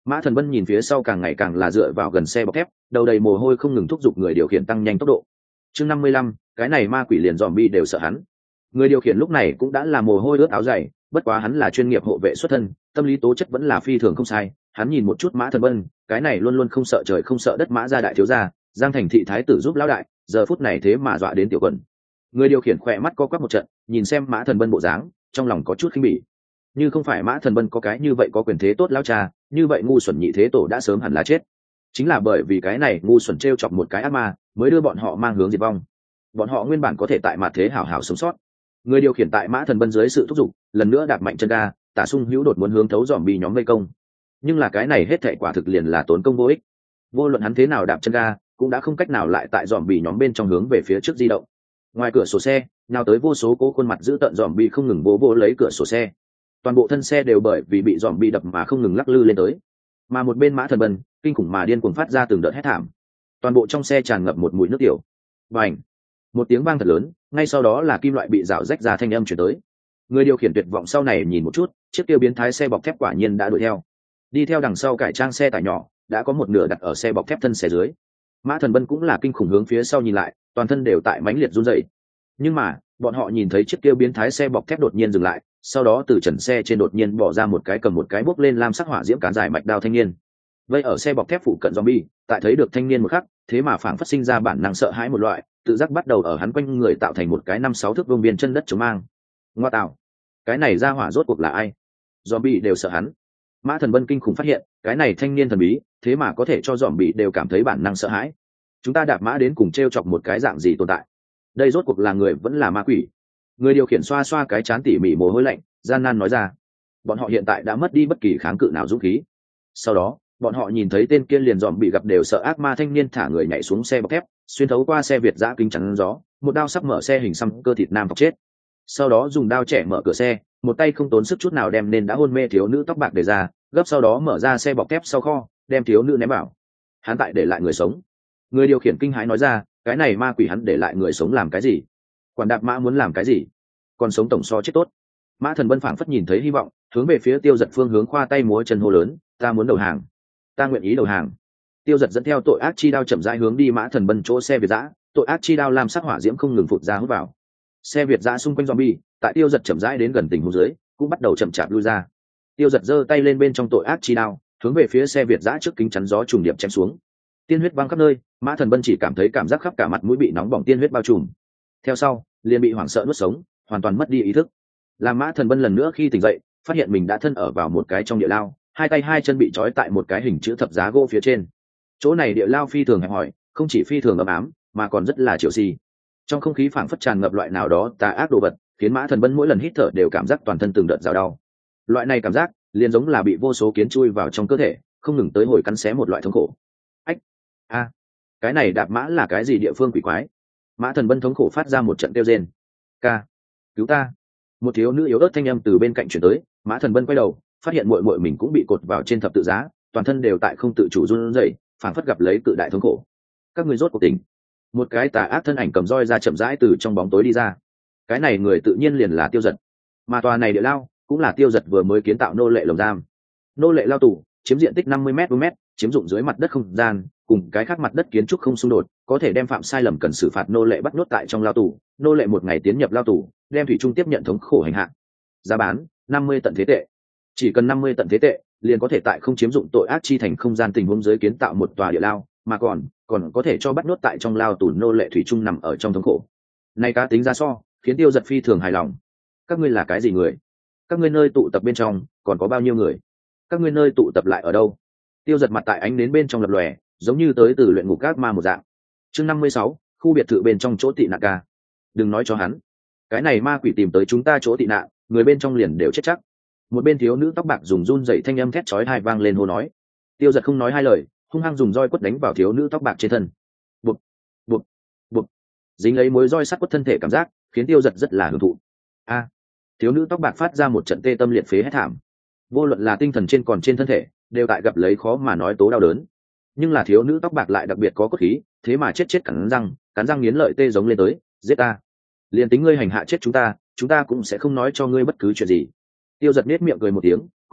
Mã Thần Bân nhìn phía sau càng ngày càng là dựa vào gần xe bọc thép, đầu đầy mồ hôi không ngừng thúc giục người điều khiển tăng nhanh tốc độ. Chương năm mươi lăm, cái này ma quỷ liền zombie đều sợ hắn. Người điều khiển lúc này cũng đã là mồ hôi ướt áo dày, bất quá hắn là chuyên nghiệp hộ vệ xuất thân, tâm lý tố chất vẫn là phi thường không sai. Hắn nhìn một chút Mã Thần Bân, cái này luôn luôn không sợ trời không sợ đất Mã gia đại thiếu gia, Giang Thành thị thái tử giúp lão đại, giờ phút này thế mà dọa đến tiểu quần. Người điều khiển khỏe mắt co quắp một trận, nhìn xem Mã Thần Bân bộ dáng, trong lòng có chút khinh bỉ. Như không phải Mã Thần Bân có cái như vậy có quyền thế tốt lão cha, như vậy ngu xuẩn nhị thế tổ đã sớm hẳn là chết. Chính là bởi vì cái này ngu xuẩn trêu chọc một cái ác ma, mới đưa bọn họ mang hướng diệt vong. Bọn họ nguyên bản có thể tại mặt thế hảo hảo sống sót. Người điều khiển tại Mã Thần Bân dưới sự thúc giục, lần nữa đạp mạnh chân ga, Tả Sung Hữu đột muốn hướng thấu zombie nhóm vây công. Nhưng là cái này hết thảy quả thực liền là tốn công vô ích. Vô luận hắn thế nào đạp chân ga, cũng đã không cách nào lại tại zombie nhóm bên trong hướng về phía trước di động. Ngoài cửa sổ xe, nào tới vô số cố khuôn mặt giữ tợn zombie không ngừng vô vô lấy cửa sổ xe. Toàn bộ thân xe đều bởi vì bị zombie đập mà không ngừng lắc lư lên tới. Mà một bên Mã Thần Bân, kinh khủng mà điên cuồng phát ra từng đợt hét thảm. Toàn bộ trong xe tràn ngập một mùi nước tiểu. Bành! Một tiếng vang thật lớn, ngay sau đó là kim loại bị rào rách ra thanh âm truyền tới. Người điều khiển tuyệt vọng sau này nhìn một chút, chiếc kia biến thái xe bọc thép quả nhiên đã đuổi theo. Đi theo đằng sau cải trang xe tải nhỏ, đã có một nửa đặt ở xe bọc thép thân xe dưới. Mã Thần Bân cũng là kinh khủng hướng phía sau nhìn lại, toàn thân đều tại mãnh liệt run rẩy. Nhưng mà, bọn họ nhìn thấy chiếc kia biến thái xe bọc thép đột nhiên dừng lại, sau đó từ trần xe trên đột nhiên bỏ ra một cái cầm một cái bốc lên lam sắc hỏa diễm cán dài mạch đao thanh niên. Vây ở xe bọc thép phụ cận zombie, tại thấy được thanh niên một khắc, thế mà phảng phất sinh ra bản năng sợ hãi một loại, tự giác bắt đầu ở hắn quanh người tạo thành một cái năm sáu thước vuông viên chân đất chống mang. Ngoa tạo, cái này ra hỏa rốt cuộc là ai? Zombie đều sợ hắn. Mã Thần Bân kinh khủng phát hiện, cái này thanh niên thần bí, thế mà có thể cho zombie đều cảm thấy bản năng sợ hãi. Chúng ta đạp mã đến cùng treo chọc một cái dạng gì tồn tại? Đây rốt cuộc là người vẫn là ma quỷ? Người điều khiển xoa xoa cái trán tỉ mỉ mồ hôi lạnh, gian nan nói ra. Bọn họ hiện tại đã mất đi bất kỳ kháng cự nào dũng khí. Sau đó, bọn họ nhìn thấy tên kia liền dòm bị gặp đều sợ ác ma thanh niên thả người nhảy xuống xe bọc thép, xuyên thấu qua xe Việt giã kính chắn gió, một đao sắp mở xe hình xăm cơ thịt nam thọc chết. Sau đó dùng đao trẻ mở cửa xe, một tay không tốn sức chút nào đem nên đã hôn mê thiếu nữ tóc bạc để ra, gấp sau đó mở ra xe bọc thép sau kho, đem thiếu nữ ném vào. Hắn tại để lại người sống. Người điều khiển kinh hãi nói ra, cái này ma quỷ hắn để lại người sống làm cái gì? Quản đạp mã muốn làm cái gì? Còn sống tổng so chết tốt. Mã Thần Bân phảng phất nhìn thấy hy vọng, hướng về phía Tiêu Dật phương hướng khoa tay múa chân hô lớn, ta muốn đầu hàng, ta nguyện ý đầu hàng. Tiêu Dật dẫn theo tội ác chi đao chậm rãi hướng đi Mã Thần Bân chỗ xe Việt giã, tội ác chi đao làm sắc hỏa diễm không ngừng phụt ra hút vào. Xe Việt giã xung quanh zombie, tại Tiêu Dật chậm rãi đến gần tình huống dưới, cũng bắt đầu chậm chạp lui ra. Tiêu Dật giơ tay lên bên trong tội ác chi đao, hướng về phía xe Việt giã trước kính chắn gió trùng điệp chém xuống. Tiên huyết văng khắp nơi, Mã Thần Bân chỉ cảm thấy cảm giác khắp cả mặt mũi bị nóng bỏng tiên huyết bao trùm. Theo sau, liền bị hoảng sợ nuốt sống, hoàn toàn mất đi ý thức. Làm Mã Thần Bân lần nữa khi tỉnh dậy, phát hiện mình đã thân ở vào một cái trong địa lao, hai tay hai chân bị trói tại một cái hình chữ thập giá gỗ phía trên. Chỗ này địa lao phi thường hẹp hòi, không chỉ phi thường ấm ám, mà còn rất là chiều xì. Trong không khí phảng phất tràn ngập loại nào đó tà ác đồ vật, khiến Mã Thần Bân mỗi lần hít thở đều cảm giác toàn thân từng đợt rào đau. Loại này cảm giác liền giống là bị vô số kiến chui vào trong cơ thể, không ngừng tới hồi cắn xé một loại thống khổ. Ách, a, cái này đạp mã là cái gì địa phương quỷ quái? Mã Thần Bân thống khổ phát ra một trận kêu rên. Ca, cứu ta! Một thiếu nữ yếu ớt thanh âm từ bên cạnh chuyển tới. Mã Thần Bân quay đầu, phát hiện muội muội mình cũng bị cột vào trên thập tự giá, toàn thân đều tại không tự chủ run rẩy, phảng phất gặp lấy cự đại thống khổ. Các ngươi rốt cuộc tỉnh. Một cái tà ác thân ảnh cầm roi ra chậm rãi từ trong bóng tối đi ra. Cái này người tự nhiên liền là Tiêu Dật, mà tòa này địa lao cũng là Tiêu Dật vừa mới kiến tạo nô lệ lồng giam. Nô lệ lao tù chiếm diện tích năm mươi mét vuông mét, chiếm dụng dưới mặt đất không gian, cùng cái khác mặt đất kiến trúc không xung đột, có thể đem phạm sai lầm cần xử phạt nô lệ bắt nhốt tại trong lao tù. Nô lệ một ngày tiến nhập lao tù, đem thủy chung tiếp nhận thống khổ hành hạ. Giá bán năm mươi tận thế tệ. Chỉ cần năm mươi tận thế tệ, liền có thể tại không chiếm dụng tội ác chi thành không gian tình huống dưới kiến tạo một tòa địa lao, mà còn còn có thể cho bắt nhốt tại trong lao tù nô lệ thủy chung nằm ở trong thống khổ. Này cá tính ra so, khiến Tiêu Dật phi thường hài lòng. Các ngươi là cái gì người? Các ngươi nơi tụ tập bên trong còn có bao nhiêu người? Các ngươi nơi tụ tập lại ở đâu? Tiêu Dật mặt tại ánh đến bên trong lập lòe, giống như tới từ luyện ngục các ma một dạng. Chương năm mươi sáu, khu biệt thự bên trong chỗ tị nạn ca. Đừng nói cho hắn, cái này ma quỷ tìm tới chúng ta chỗ tị nạn, người bên trong liền đều chết chắc. Một bên thiếu nữ tóc bạc dùng run dậy thanh âm thét chói tai vang lên hô nói. Tiêu Dật không nói hai lời, hung hăng dùng roi quất đánh vào thiếu nữ tóc bạc trên thân. Bụp, bụp, bụp. Dính lấy mối roi sắt quất thân thể cảm giác, khiến Tiêu Dật rất là hưởng thụ. A! Thiếu nữ tóc bạc phát ra một trận tê tâm liệt phế hét thảm. Vô luận là tinh thần trên còn trên thân thể, đều tại gặp lấy khó mà nói tố đau đớn. Nhưng là thiếu nữ tóc bạc lại đặc biệt có cốt khí, thế mà chết chết cắn răng, cắn răng nghiến lợi tê giống lên tới, giết ta. Liền tính ngươi hành hạ chết chúng ta, chúng ta cũng sẽ không nói cho ngươi bất cứ chuyện gì. Tiêu Dật nết miệng cười một tiếng,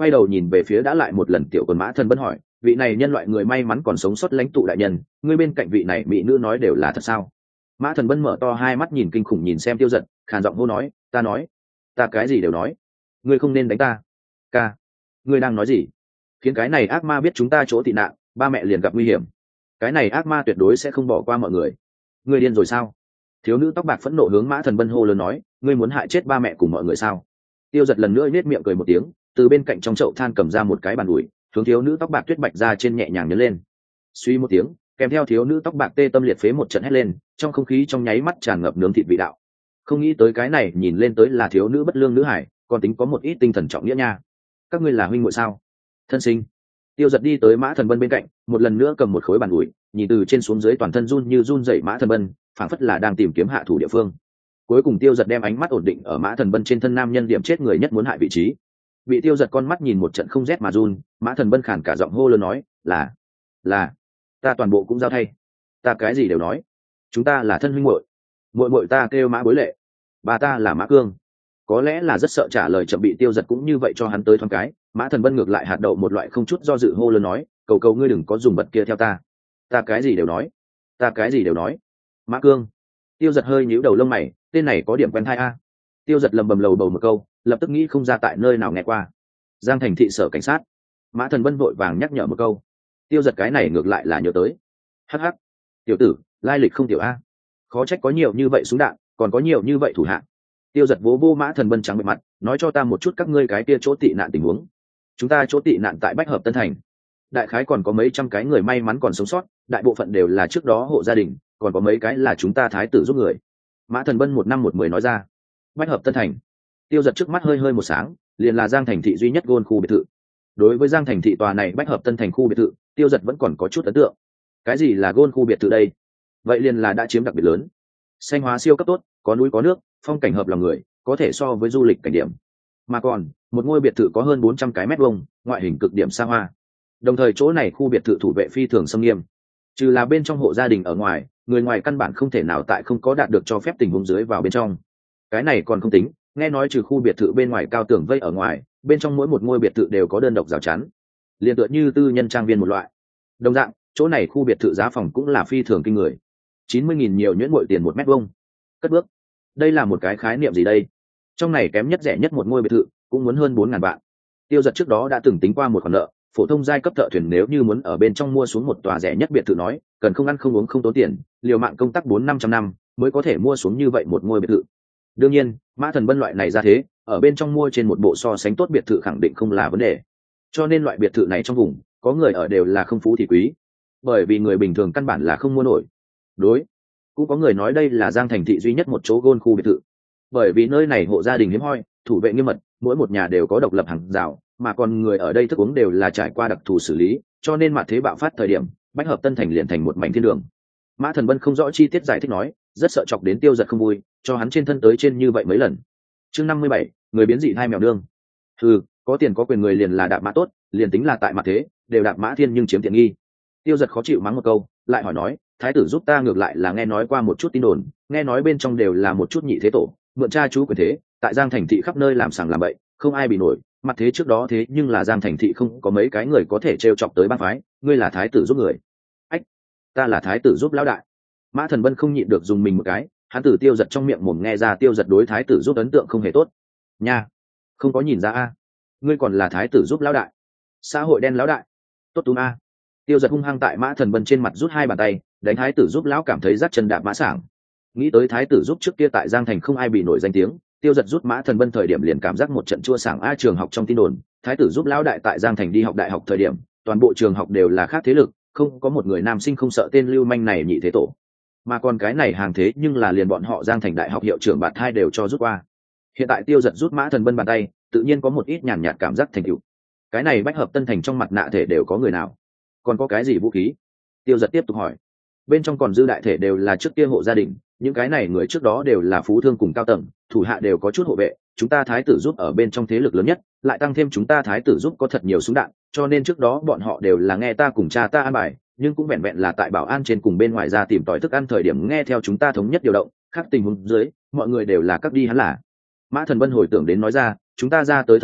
quay đầu nhìn về phía đã lại một lần tiểu quần Mã Thần Bân hỏi, vị này nhân loại người may mắn còn sống sót lãnh tụ đại nhân, ngươi bên cạnh vị này mỹ nữ nói đều là thật sao? Mã Thần Bân mở to hai mắt nhìn kinh khủng nhìn xem Tiêu Dật, khàn giọng hô nói, ta nói, ta cái gì đều nói, ngươi không nên đánh ta. Ca, ngươi đang nói gì? Khiến cái này ác ma biết chúng ta chỗ tị nạn, ba mẹ liền gặp nguy hiểm. Cái này ác ma tuyệt đối sẽ không bỏ qua mọi người. Ngươi điên rồi sao? Thiếu nữ tóc bạc phẫn nộ hướng Mã Thần Bân hô lớn nói, ngươi muốn hại chết ba mẹ cùng mọi người sao? Tiêu Dật lần nữa nhếch miệng cười một tiếng, từ bên cạnh trong chậu than cầm ra một cái bàn ủi, hướng thiếu nữ tóc bạc tuyết bạch ra trên nhẹ nhàng nhấn lên. Suy một tiếng, kèm theo thiếu nữ tóc bạc tê tâm liệt phế một trận hét lên, trong không khí trong nháy mắt tràn ngập nướng thịt vị đạo. Không nghĩ tới cái này nhìn lên tới là thiếu nữ bất lương nữ hải, còn tính có một ít tinh thần trọng nghĩa nha. Các ngươi là huynh muội sao? Thân sinh. Tiêu Dật đi tới Mã Thần Bân bên cạnh, một lần nữa cầm một khối bàn ủi, nhìn từ trên xuống dưới toàn thân run như run rẩy Mã Thần Bân, phảng phất là đang tìm kiếm hạ thủ địa phương. Cuối cùng Tiêu Dật đem ánh mắt ổn định ở Mã Thần Bân trên thân nam nhân điểm chết người nhất muốn hại vị trí. Bị Tiêu Dật con mắt nhìn một trận không rét mà run, Mã Thần Bân khàn cả giọng hô lớn nói, là là ta toàn bộ cũng giao thay, ta cái gì đều nói, chúng ta là thân huynh muội. Muội muội ta kêu Mã Bối Lệ, bà ta là Mã Cương. Có lẽ là rất sợ trả lời chậm, bị Tiêu Dật cũng như vậy cho hắn tới thoáng cái, Mã Thần Bân ngược lại hạt đậu một loại không chút do dự hô lớn nói, cầu cầu ngươi đừng có dùng bật kia theo ta, ta cái gì đều nói, ta cái gì đều nói. Mã Cương. Tiêu Dật hơi nhíu đầu lông mày, tên này có điểm quen thai a. Tiêu Dật lầm bầm lầu bầu một câu, lập tức nghĩ không ra tại nơi nào nghe qua. Giang Thành thị sở cảnh sát. Mã Thần Bân vội vàng nhắc nhở một câu. Tiêu Dật cái này ngược lại là nhớ tới. Hắc hắc, tiểu tử, lai lịch không tiểu a. Khó trách có nhiều như vậy súng đạn, còn có nhiều như vậy thủ hạ. Tiêu Dật vỗ vô Mã Thần Bân trắng bệ mặt, nói cho ta một chút các ngươi cái kia chỗ tị nạn tình huống. Chúng ta chỗ tị nạn tại Bách Hợp Tân Thành. Đại khái còn có mấy trăm cái người may mắn còn sống sót, đại bộ phận đều là trước đó hộ gia đình, còn có mấy cái là chúng ta thái tử giúp người. Mã Thần Bân một năm một mười nói ra. Bách Hợp Tân Thành. Tiêu Dật trước mắt hơi hơi một sáng, liền là Giang Thành thị duy nhất gôn khu biệt thự. Đối với Giang Thành thị tòa này Bách Hợp Tân Thành khu biệt thự, Tiêu Dật vẫn còn có chút ấn tượng. Cái gì là gôn khu biệt thự đây? Vậy liền là đã chiếm đặc biệt lớn, xanh hóa siêu cấp tốt, có núi có nước, phong cảnh hợp lòng người, có thể so với du lịch cảnh điểm. Mà còn, một ngôi biệt thự có hơn bốn trăm cái mét vuông, ngoại hình cực điểm xa hoa. Đồng thời chỗ này khu biệt thự thủ vệ phi thường xâm nghiêm, trừ là bên trong hộ gia đình ở ngoài, người ngoài căn bản không thể nào tại không có đạt được cho phép tình huống dưới vào bên trong. Cái này còn không tính, nghe nói trừ khu biệt thự bên ngoài cao tường vây ở ngoài, bên trong mỗi một ngôi biệt thự đều có đơn độc rào chắn, liền tựa như tư nhân trang viên một loại. Đồng dạng, chỗ này khu biệt thự giá phòng cũng là phi thường kinh người, chín mươi nghìn nhiều nhuyễn muội tiền một mét vuông. Cất bước, đây là một cái khái niệm gì đây? Trong này kém nhất rẻ nhất một ngôi biệt thự cũng muốn hơn bốn ngàn vạn. Tiêu Dật trước đó đã từng tính qua một khoản nợ, phổ thông giai cấp thợ thuyền nếu như muốn ở bên trong mua xuống một tòa rẻ nhất biệt thự nói, cần không ăn không uống không tốn tiền, liều mạng công tác bốn năm trăm năm mới có thể mua xuống như vậy một ngôi biệt thự. Đương nhiên, Mã Thần Bân loại này ra thế, ở bên trong mua trên một bộ so sánh tốt biệt thự khẳng định không là vấn đề. Cho nên loại biệt thự này trong vùng, có người ở đều là không phú thì quý, bởi vì người bình thường căn bản là không mua nổi. Đối, cũng có người nói đây là Giang Thành thị duy nhất một chỗ gôn khu biệt thự, bởi vì nơi này hộ gia đình hiếm hoi, thủ vệ nghiêm mật, mỗi một nhà đều có độc lập hàng rào, mà còn người ở đây thức uống đều là trải qua đặc thù xử lý, cho nên mặt thế bạo phát thời điểm, Bách Hợp Tân Thành liền thành một mảnh thiên đường. Mã Thần Bân không rõ chi tiết giải thích nói, rất sợ chọc đến Tiêu Dật không vui, cho hắn trên thân tới trên như vậy mấy lần. Chương năm mươi bảy, người biến dị hai mèo đương. Ừ, có tiền có quyền người liền là đạp mã tốt, liền tính là tại mặt thế, đều đạp mã thiên nhưng chiếm tiện nghi. Tiêu Dật khó chịu mắng một câu, lại hỏi nói, thái tử giúp ta ngược lại là nghe nói qua một chút tin đồn, nghe nói bên trong đều là một chút nhị thế tổ, mượn cha chú quyền thế, tại Giang Thành thị khắp nơi làm sàng làm bậy, không ai bị nổi. Mặt thế trước đó thế nhưng là Giang Thành thị không có mấy cái người có thể trêu chọc tới bang phái, ngươi là thái tử giúp người. Ách, ta là thái tử giúp lão đại. Mã Thần Bân không nhịn được dùng mình một cái, hắn từ Tiêu Dật trong miệng mồm nghe ra Tiêu Dật đối thái tử giúp ấn tượng không hề tốt. Nha, không có nhìn ra a, ngươi còn là thái tử giúp lão đại, xã hội đen lão đại, tốt túm a. Tiêu Dật hung hăng tại Mã Thần Bân trên mặt rút hai bàn tay, đánh thái tử giúp lão cảm thấy rát chân đạp mã sảng. Nghĩ tới thái tử giúp trước kia tại Giang Thành không ai bị nổi danh tiếng, Tiêu Dật rút Mã Thần Bân thời điểm liền cảm giác một trận chua sảng a. Trường học trong tin đồn, thái tử giúp lão đại tại Giang Thành đi học đại học thời điểm, toàn bộ trường học đều là khác thế lực, không có một người nam sinh không sợ tên lưu manh này nhị thế tổ. Mà còn cái này hàng thế nhưng là liền bọn họ Giang Thành đại học hiệu trưởng bạn hai đều cho rút qua. Hiện tại Tiêu Dật rút Mã Thần Bân bàn tay, tự nhiên có một ít nhàn nhạt cảm giác thành tựu. Cái này Bách Hợp Tân Thành trong mặt nạ thể đều có người nào? Còn có cái gì vũ khí? Tiêu Dật tiếp tục hỏi. Bên trong còn dư đại thể đều là trước kia hộ gia đình, những cái này người trước đó đều là phú thương cùng cao tầng, thủ hạ đều có chút hộ vệ, chúng ta thái tử giúp ở bên trong thế lực lớn nhất, lại tăng thêm chúng ta thái tử giúp có thật nhiều súng đạn, cho nên trước đó bọn họ đều là nghe ta cùng cha ta an bài, nhưng cũng vẹn vẹn là tại bảo an trên cùng bên ngoài ra tìm tòi thức ăn thời điểm nghe theo chúng ta thống nhất điều động, khác tình huống dưới, mọi người đều là các đi hắn là. Mã Thần Bân hồi tưởng đến nói ra, chúng ta ra tới thời điểm,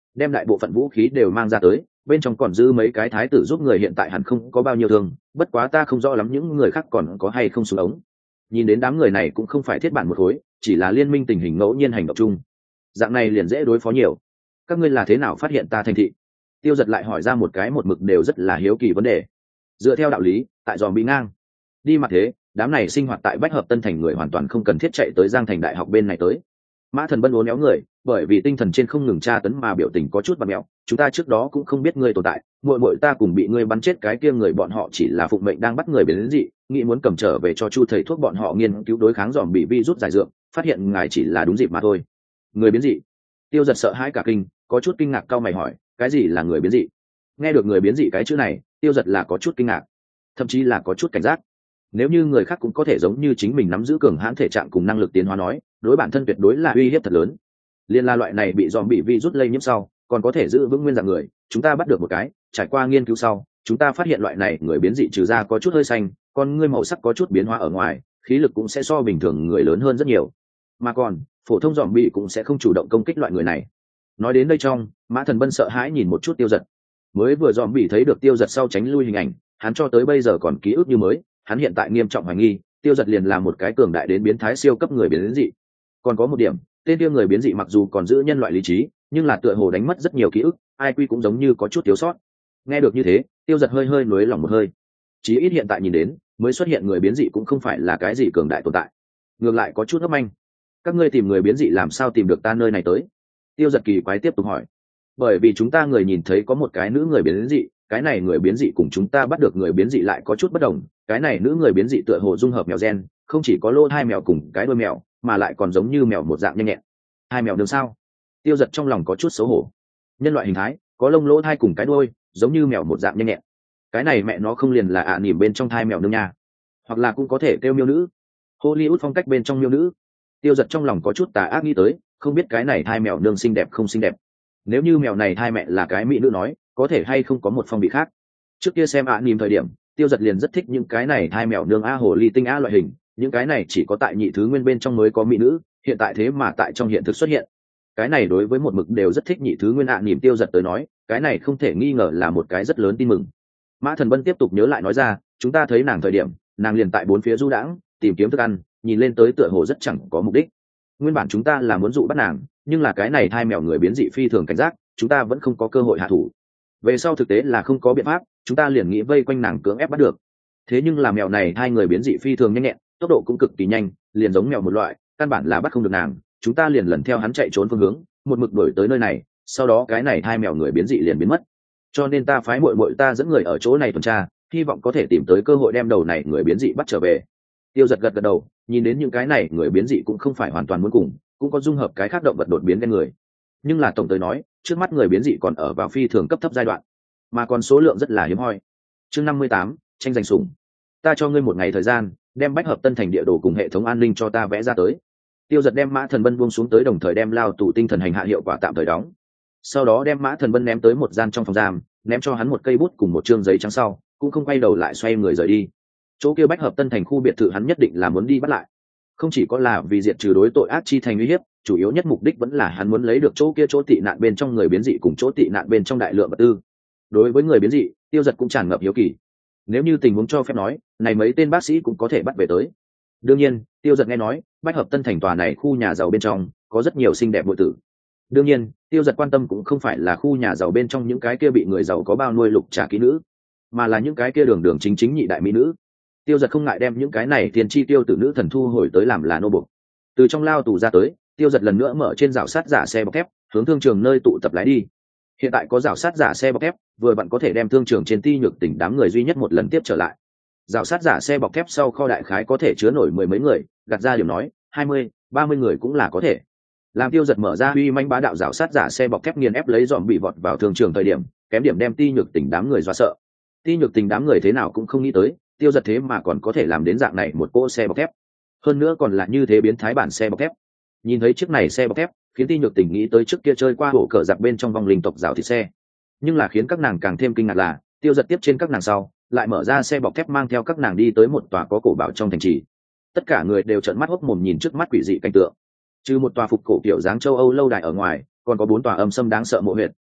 đem đại bộ phận vũ khí đều mang ra tới, bên trong còn dư mấy cái thái tử giúp người, hiện tại hẳn không có bao nhiêu thương, bất quá ta không rõ lắm những người khác còn có hay không súng ống. Nhìn đến đám người này cũng không phải thiết bản một khối, chỉ là liên minh tình hình ngẫu nhiên hành động chung, dạng này liền dễ đối phó nhiều. Các ngươi là thế nào phát hiện ta thành thị? Tiêu Giật lại hỏi ra một cái một mực đều rất là hiếu kỳ vấn đề. Dựa theo đạo lý, tại dòm bị ngang đi mặt thế, đám này sinh hoạt tại Bách Hợp Tân Thành người hoàn toàn không cần thiết chạy tới Giang Thành đại học bên này tới. Mã Thần Bân uốn éo người, bởi vì tinh thần trên không ngừng tra tấn mà biểu tình có chút bặm mẹo. Chúng ta trước đó cũng không biết ngươi tồn tại, muội muội ta cùng bị ngươi bắn chết cái kia người, bọn họ chỉ là phụng mệnh đang bắt người biến dị, nghĩ muốn cầm trở về cho Chu thầy thuốc bọn họ nghiên cứu đối kháng dòm bị virus giải dược, phát hiện ngài chỉ là đúng dịp mà thôi. Người biến dị? Tiêu Giật sợ hãi cả kinh, có chút kinh ngạc cau mày hỏi, cái gì là người biến dị? Nghe được người biến dị cái chữ này, Tiêu Giật là có chút kinh ngạc, thậm chí là có chút cảnh giác. Nếu như người khác cũng có thể giống như chính mình nắm giữ cường hãn thể trạng cùng năng lực tiến hóa nói, đối bản thân tuyệt đối là uy hiếp thật lớn. Liên la loại này bị dòm bị virus lây nhiễm sau, còn có thể giữ vững nguyên dạng người, chúng ta bắt được một cái, trải qua nghiên cứu sau, chúng ta phát hiện loại này người biến dị trừ ra có chút hơi xanh, con ngươi màu sắc có chút biến hóa ở ngoài, khí lực cũng sẽ so bình thường người lớn hơn rất nhiều. Mà còn, phổ thông dòm bị cũng sẽ không chủ động công kích loại người này. Nói đến đây trong, Mã Thần Bân sợ hãi nhìn một chút Tiêu Giật. Mới vừa dòm bị thấy được Tiêu Giật sau tránh lui hình ảnh, hắn cho tới bây giờ còn ký ức như mới, hắn hiện tại nghiêm trọng hoài nghi, Tiêu Giật liền là một cái cường đại đến biến thái siêu cấp người biến dị. Còn có một điểm, tên kia người biến dị mặc dù còn giữ nhân loại lý trí, nhưng là tựa hồ đánh mất rất nhiều ký ức, i kiu cũng giống như có chút thiếu sót. Nghe được như thế, Tiêu Giật hơi hơi nuối lòng một hơi. Chí ít hiện tại nhìn đến, mới xuất hiện người biến dị cũng không phải là cái gì cường đại tồn tại, ngược lại có chút ngấp manh. Các ngươi tìm người biến dị làm sao tìm được ta nơi này tới? Tiêu Giật kỳ quái tiếp tục hỏi. Bởi vì chúng ta người nhìn thấy có một cái nữ người biến dị, cái này người biến dị cùng chúng ta bắt được người biến dị lại có chút bất đồng, cái này nữ người biến dị tựa hồ dung hợp mèo gen, không chỉ có lỗ hai mèo cùng cái đuôi mèo, mà lại còn giống như mèo một dạng nhanh nhẹn. Hai mèo đường sao? Tiêu Giật trong lòng có chút xấu hổ. Nhân loại hình thái, có lông lỗ hai cùng cái đuôi, giống như mèo một dạng nhanh nhẹn. Cái này mẹ nó không liền là ạ à nỉm bên trong thai mèo nương nha? Hoặc là cũng có thể kêu miêu nữ. Hollywood phong cách bên trong miêu nữ. Tiêu Giật trong lòng có chút tà ác nghĩ tới, không biết cái này thai mèo nương xinh đẹp không xinh đẹp. Nếu như mèo này thai mẹ là cái mỹ nữ nói, có thể hay không có một phong vị khác. Trước kia xem ạ à nỉm thời điểm, Tiêu Giật liền rất thích những cái này thai mèo nương a hồ ly tinh a loại hình, những cái này chỉ có tại nhị thứ nguyên bên trong mới có mỹ nữ, hiện tại thế mà tại trong hiện thực xuất hiện. Cái này đối với một mực đều rất thích nhị thứ nguyên ạ à nỉm Tiêu Giật tới nói, cái này không thể nghi ngờ là một cái rất lớn tin mừng. Mã Thần Bân tiếp tục nhớ lại nói ra, chúng ta thấy nàng thời điểm, nàng liền tại bốn phía du đãng, tìm kiếm thức ăn, nhìn lên tới tựa hồ rất chẳng có mục đích. Nguyên bản chúng ta là muốn dụ bắt nàng, nhưng là cái này thai mèo người biến dị phi thường cảnh giác, chúng ta vẫn không có cơ hội hạ thủ. Về sau thực tế là không có biện pháp, chúng ta liền nghĩ vây quanh nàng cưỡng ép bắt được. Thế nhưng là mèo này hai người biến dị phi thường nhanh nhẹn, tốc độ cũng cực kỳ nhanh, liền giống mèo một loại, căn bản là bắt không được nàng, chúng ta liền lần theo hắn chạy trốn phương hướng, một mực đuổi tới nơi này, sau đó cái này hai mèo người biến dị liền biến mất. Cho nên ta phái muội muội ta dẫn người ở chỗ này tuần tra, hy vọng có thể tìm tới cơ hội đem đầu này người biến dị bắt trở về. Tiêu Giật gật gật đầu, nhìn đến những cái này người biến dị cũng không phải hoàn toàn muốn cùng, cũng có dung hợp cái khác động vật đột biến gen người. Nhưng là tổng tới nói, trước mắt người biến dị còn ở vào phi thường cấp thấp giai đoạn, mà còn số lượng rất là hiếm hoi. Chương năm mươi tám, tranh giành sủng. Ta cho ngươi một ngày thời gian, đem Bách Hợp Tân Thành địa đồ cùng hệ thống an ninh cho ta vẽ ra tới. Tiêu Giật đem Mã Thần Bân buông xuống tới, đồng thời đem lao tù tinh thần hành hạ hiệu quả tạm thời đóng. Sau đó đem Mã Thần Bân ném tới một gian trong phòng giam, ném cho hắn một cây bút cùng một trương giấy trắng sau, cũng không quay đầu lại xoay người rời đi. Chỗ kia Bách Hợp Tân Thành khu biệt thự hắn nhất định là muốn đi bắt lại, không chỉ có là vì diệt trừ đối tội ác chi thành uy hiếp, chủ yếu nhất mục đích vẫn là hắn muốn lấy được chỗ kia chỗ tị nạn bên trong người biến dị cùng chỗ tị nạn bên trong đại lượng vật tư. Đối với người biến dị, Tiêu Giật cũng tràn ngập hiếu kỳ. Nếu như tình huống cho phép nói, này mấy tên bác sĩ cũng có thể bắt về tới. Đương nhiên, Tiêu Giật nghe nói, Bách Hợp Tân Thành tòa này khu nhà giàu bên trong có rất nhiều xinh đẹp muội tử. Đương nhiên, Tiêu Giật quan tâm cũng không phải là khu nhà giàu bên trong những cái kia bị người giàu có bao nuôi lục trả kỹ nữ, mà là những cái kia đường đường chính chính nhị đại mỹ nữ. Tiêu Giật không ngại đem những cái này tiền chi tiêu tử nữ thần thu hồi tới làm là nô buộc. Từ trong lao tù ra tới, Tiêu Giật lần nữa mở trên rào sát giả xe bọc thép, hướng thương trường nơi tụ tập lái đi. Hiện tại có rào sát giả xe bọc thép, vừa vặn có thể đem thương trường trên Ti Nhược Tỉnh đám người duy nhất một lần tiếp trở lại. Rào sát giả xe bọc thép sau kho đại khái có thể chứa nổi mười mấy người, gạt ra điểm nói, hai mươi, ba mươi người cũng là có thể. Làm Tiêu Giật mở ra uy manh bá đạo rào sát giả xe bọc thép nghiền ép lấy dòm bị vọt vào thương trường thời điểm, kém điểm đem Ti Nhược Tỉnh đám người dọa sợ. Ti Nhược Tỉnh đám người thế nào cũng không nghĩ tới, Tiêu Giật thế mà còn có thể làm đến dạng này một cỗ xe bọc thép, hơn nữa còn là như thế biến thái bản xe bọc thép. Nhìn thấy chiếc này xe bọc thép, khiến Ti Nhược Tỉnh nghĩ tới trước kia chơi qua hổ cờ giặc bên trong vòng linh tộc rào thịt xe. Nhưng là khiến các nàng càng thêm kinh ngạc là, Tiêu Giật tiếp trên các nàng sau, lại mở ra xe bọc thép mang theo các nàng đi tới một tòa có cổ bảo trong thành trì. Tất cả người đều trợn mắt hốc mồm nhìn trước mắt quỷ dị cảnh tượng. Trừ một tòa phục cổ kiểu dáng châu Âu lâu đài ở ngoài, còn có bốn tòa âm sâm đáng sợ mộ huyệt,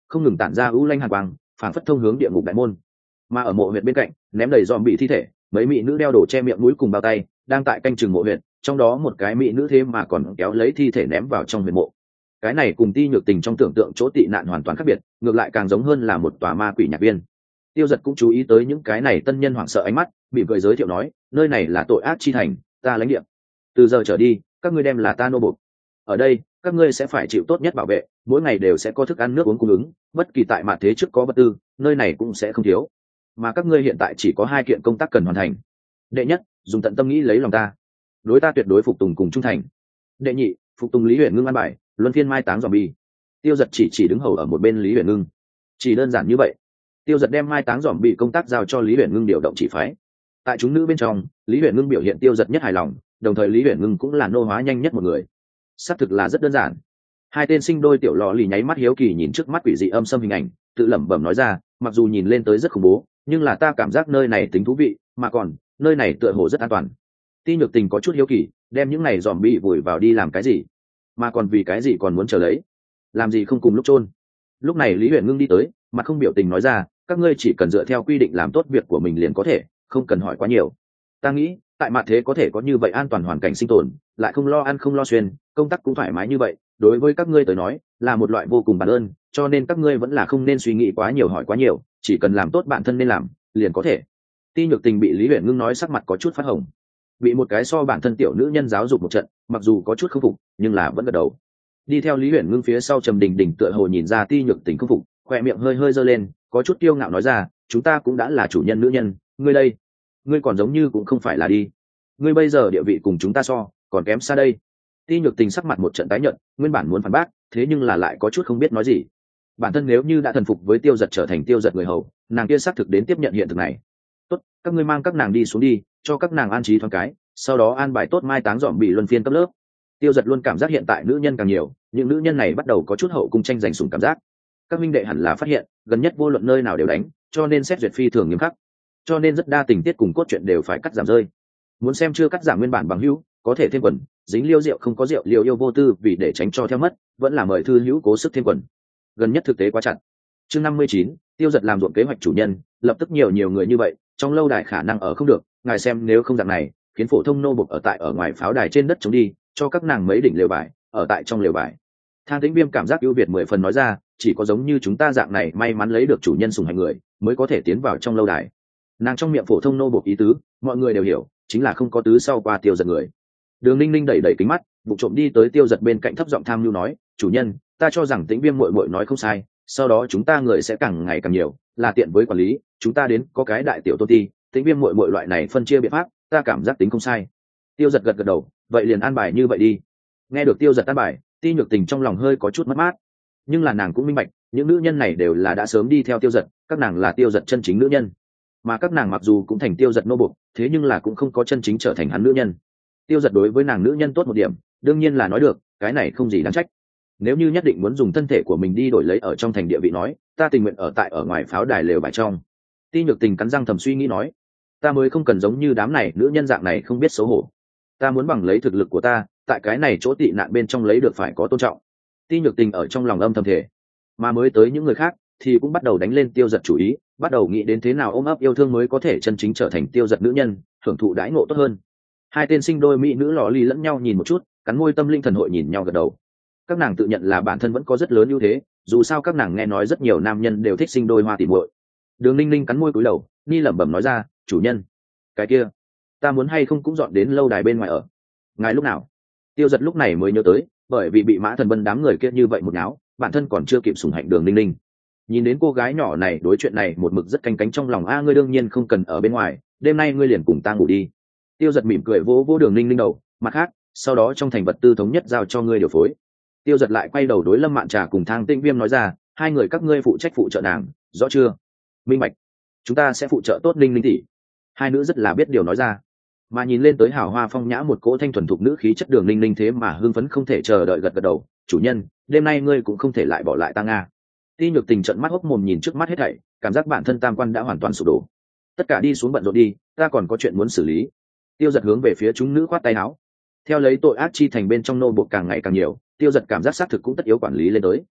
không ngừng tản ra ưu lanh hàn quang, phảng phất thông hướng địa ngục đại môn. Mà ở mộ huyệt bên cạnh, ném đầy dòm bị thi thể, mấy mỹ nữ đeo đồ che miệng mũi cùng bao tay, đang tại canh chừng mộ huyệt, trong đó một cái mỹ nữ thế mà còn kéo lấy thi thể ném vào trong huyệt mộ. Cái này cùng Ti Nhược Tình trong tưởng tượng chỗ tị nạn hoàn toàn khác biệt, ngược lại càng giống hơn là một tòa ma quỷ nhạc viên. Tiêu Dật cũng chú ý tới những cái này tân nhân hoảng sợ ánh mắt, bị cười giới thiệu nói, nơi này là tội ác chi thành, ta lãnh địa. Từ giờ trở đi, các ngươi đem là ta nô bộc. Ở đây, các ngươi sẽ phải chịu tốt nhất bảo vệ, mỗi ngày đều sẽ có thức ăn nước uống cung ứng, bất kỳ tại mạn thế trước có vật tư, nơi này cũng sẽ không thiếu. Mà các ngươi hiện tại chỉ có hai kiện công tác cần hoàn thành. Đệ nhất, dùng tận tâm nghĩ lấy lòng ta, đối ta tuyệt đối phục tùng cùng trung thành. Đệ nhị, phục tùng Lý Huyền Ngưng an bài, luân phiên mai táng zombie. Tiêu Dật chỉ chỉ đứng hầu ở một bên Lý Huyền Ngưng, chỉ đơn giản như vậy. Tiêu Dật đem mai táng zombie công tác giao cho Lý Huyền Ngưng điều động chỉ phái. Tại chúng nữ bên trong, Lý Huyền Ngưng biểu hiện Tiêu Dật nhất hài lòng, đồng thời Lý Huyền Ngưng cũng là nô hóa nhanh nhất một người. Xác thực là rất đơn giản. Hai tên sinh đôi tiểu lò lì nháy mắt hiếu kỳ nhìn trước mắt quỷ dị âm xâm hình ảnh, tự lẩm bẩm nói ra, mặc dù nhìn lên tới rất khủng bố, nhưng là ta cảm giác nơi này tính thú vị, mà còn nơi này tựa hồ rất an toàn. Ti Nhược Tình có chút hiếu kỳ, đem những này dòm bị vùi vào đi làm cái gì, mà còn vì cái gì còn muốn chờ lấy, làm gì không cùng lúc chôn. Lúc này Lý Huyền Ngưng đi tới, mặt không biểu tình nói ra, các ngươi chỉ cần dựa theo quy định làm tốt việc của mình liền có thể, không cần hỏi quá nhiều. Ta nghĩ tại mặt thế có thể có như vậy an toàn hoàn cảnh sinh tồn, lại không lo ăn không lo xuyên, công tác cũng thoải mái như vậy, đối với các ngươi tới nói là một loại vô cùng bản ơn, cho nên các ngươi vẫn là không nên suy nghĩ quá nhiều hỏi quá nhiều, chỉ cần làm tốt bản thân nên làm liền có thể. Ti Nhược Tình bị Lý Huyền Ngưng nói sắc mặt có chút phát hồng, bị một cái so bản thân tiểu nữ nhân giáo dục một trận, mặc dù có chút không phục nhưng là vẫn gật đầu. Đi theo Lý Huyền Ngưng phía sau Trầm Đình Đình tựa hồ nhìn ra Ti Nhược Tình không phục, khoe miệng hơi hơi giơ lên, có chút kiêu ngạo nói ra, chúng ta cũng đã là chủ nhân nữ nhân, ngươi đây, ngươi còn giống như cũng không phải là đi, ngươi bây giờ địa vị cùng chúng ta so còn kém xa đây. Ti Nhược Tình sắc mặt một trận tái nhợt, nguyên bản muốn phản bác, thế nhưng là lại có chút không biết nói gì. Bản thân nếu như đã thần phục với Tiêu Dật trở thành Tiêu Dật người hầu, nàng kia xác thực đến tiếp nhận hiện thực này. Tốt, các ngươi mang các nàng đi xuống đi, cho các nàng an trí thoáng cái, sau đó an bài tốt mai táng dọn bị luân phiên cấp lớp. Tiêu Dật luôn cảm giác hiện tại nữ nhân càng nhiều, những nữ nhân này bắt đầu có chút hậu cung tranh giành sủng cảm giác. Các minh đệ hẳn là phát hiện, gần nhất vô luận nơi nào đều đánh, cho nên xét duyệt phi thường nghiêm khắc, cho nên rất đa tình tiết cùng cốt truyện đều phải cắt giảm rơi. Muốn xem chưa cắt giảm nguyên bản bằng hữu, có thể thêm quần, dính liêu rượu không có rượu liêu yêu vô tư, vì để tránh cho theo mất, vẫn là mời thư hữu cố sức thêm quần. Gần nhất thực tế quá chặt. Chương năm mươi chín, Tiêu Dật làm ruộng kế hoạch chủ nhân, lập tức nhiều nhiều người như vậy, trong lâu đài khả năng ở không được, ngài xem nếu không dạng này, khiến phổ thông nô bộc ở tại ở ngoài pháo đài trên đất chống đi, cho các nàng mấy đỉnh lều vải, ở tại trong lều vải. Thang Tĩnh Viêm cảm giác ưu việt mười phần nói ra, chỉ có giống như chúng ta dạng này may mắn lấy được chủ nhân sủng hạnh người, mới có thể tiến vào trong lâu đài. Nàng trong miệng phổ thông nô bộc ý tứ, mọi người đều hiểu, chính là không có tứ sau qua Tiêu Dật người. Đường Ninh Ninh đẩy đẩy kính mắt, vụ trộm đi tới Tiêu Dật bên cạnh thấp giọng tham nhu nói, chủ nhân, ta cho rằng Tĩnh Viêm muội muội nói không sai, sau đó chúng ta người sẽ càng ngày càng nhiều, là tiện với quản lý, chúng ta đến có cái đại tiểu tôn ti, Tĩnh Viêm muội muội loại này phân chia biện pháp, ta cảm giác tính không sai. Tiêu Dật gật gật đầu, vậy liền an bài như vậy đi. Nghe được Tiêu Dật an bài, Ti Nhược Tình trong lòng hơi có chút mất mát, nhưng là nàng cũng minh bạch, những nữ nhân này đều là đã sớm đi theo Tiêu Dật, các nàng là Tiêu Dật chân chính nữ nhân, mà các nàng mặc dù cũng thành Tiêu Dật nô buộc, thế nhưng là cũng không có chân chính trở thành hắn nữ nhân. Tiêu Dật đối với nàng nữ nhân tốt một điểm, đương nhiên là nói được, cái này không gì đáng trách. Nếu như nhất định muốn dùng thân thể của mình đi đổi lấy ở trong thành địa vị nói, ta tình nguyện ở tại ở ngoài pháo đài lều bài trong. Ti Nhược Tình cắn răng thầm suy nghĩ nói, ta mới không cần giống như đám này nữ nhân dạng này không biết xấu hổ, ta muốn bằng lấy thực lực của ta, tại cái này chỗ tị nạn bên trong lấy được phải có tôn trọng. Ti Nhược Tình ở trong lòng âm thầm thể, mà mới tới những người khác thì cũng bắt đầu đánh lên Tiêu Dật chủ ý, bắt đầu nghĩ đến thế nào ôm ấp yêu thương mới có thể chân chính trở thành Tiêu Dật nữ nhân, hưởng thụ đãi ngộ tốt hơn. Hai tên sinh đôi mỹ nữ lò lì lẫn nhau nhìn một chút, cắn môi tâm linh thần hội nhìn nhau gật đầu. Các nàng tự nhận là bản thân vẫn có rất lớn ưu thế, dù sao các nàng nghe nói rất nhiều nam nhân đều thích sinh đôi hoa tỉ muội. Đường Ninh Ninh cắn môi cúi đầu, ni lẩm bẩm nói ra, chủ nhân, cái kia, ta muốn hay không cũng dọn đến lâu đài bên ngoài ở. Ngài lúc nào? Tiêu Dật lúc này mới nhớ tới, bởi vì bị Mã Thần Bân đám người kia như vậy một náo, bản thân còn chưa kịp sủng hạnh Đường Ninh Ninh. Nhìn đến cô gái nhỏ này đối chuyện này một mực rất canh cánh trong lòng, a ngươi đương nhiên không cần ở bên ngoài, đêm nay ngươi liền cùng ta ngủ đi. Tiêu Dật mỉm cười vỗ vỗ Đường Ninh Ninh đầu, mặt khác, sau đó trong thành vật tư thống nhất giao cho ngươi điều phối. Tiêu Dật lại quay đầu đối Lâm Mạn Trà cùng Thang Tĩnh Viêm nói ra, hai người các ngươi phụ trách phụ trợ nàng, rõ chưa? Minh bạch. Chúng ta sẽ phụ trợ tốt Ninh Ninh tỷ. Hai nữ rất là biết điều nói ra. Mà nhìn lên tới hào hoa phong nhã một cỗ thanh thuần thục nữ khí chất Đường Ninh Ninh thế mà hưng phấn không thể chờ đợi gật gật đầu, chủ nhân, đêm nay ngươi cũng không thể lại bỏ lại ta nga. Ti Nhược Tình trợn mắt hốc mồm nhìn trước mắt hết thảy, cảm giác bản thân tam quan đã hoàn toàn sụp đổ. Tất cả đi xuống bận rộn đi, ta còn có chuyện muốn xử lý. Tiêu Dật hướng về phía chúng nữ khoát tay áo. Theo lấy tội ác chi thành bên trong nô buộc càng ngày càng nhiều, Tiêu Dật cảm giác xác thực cũng tất yếu quản lý lên tới.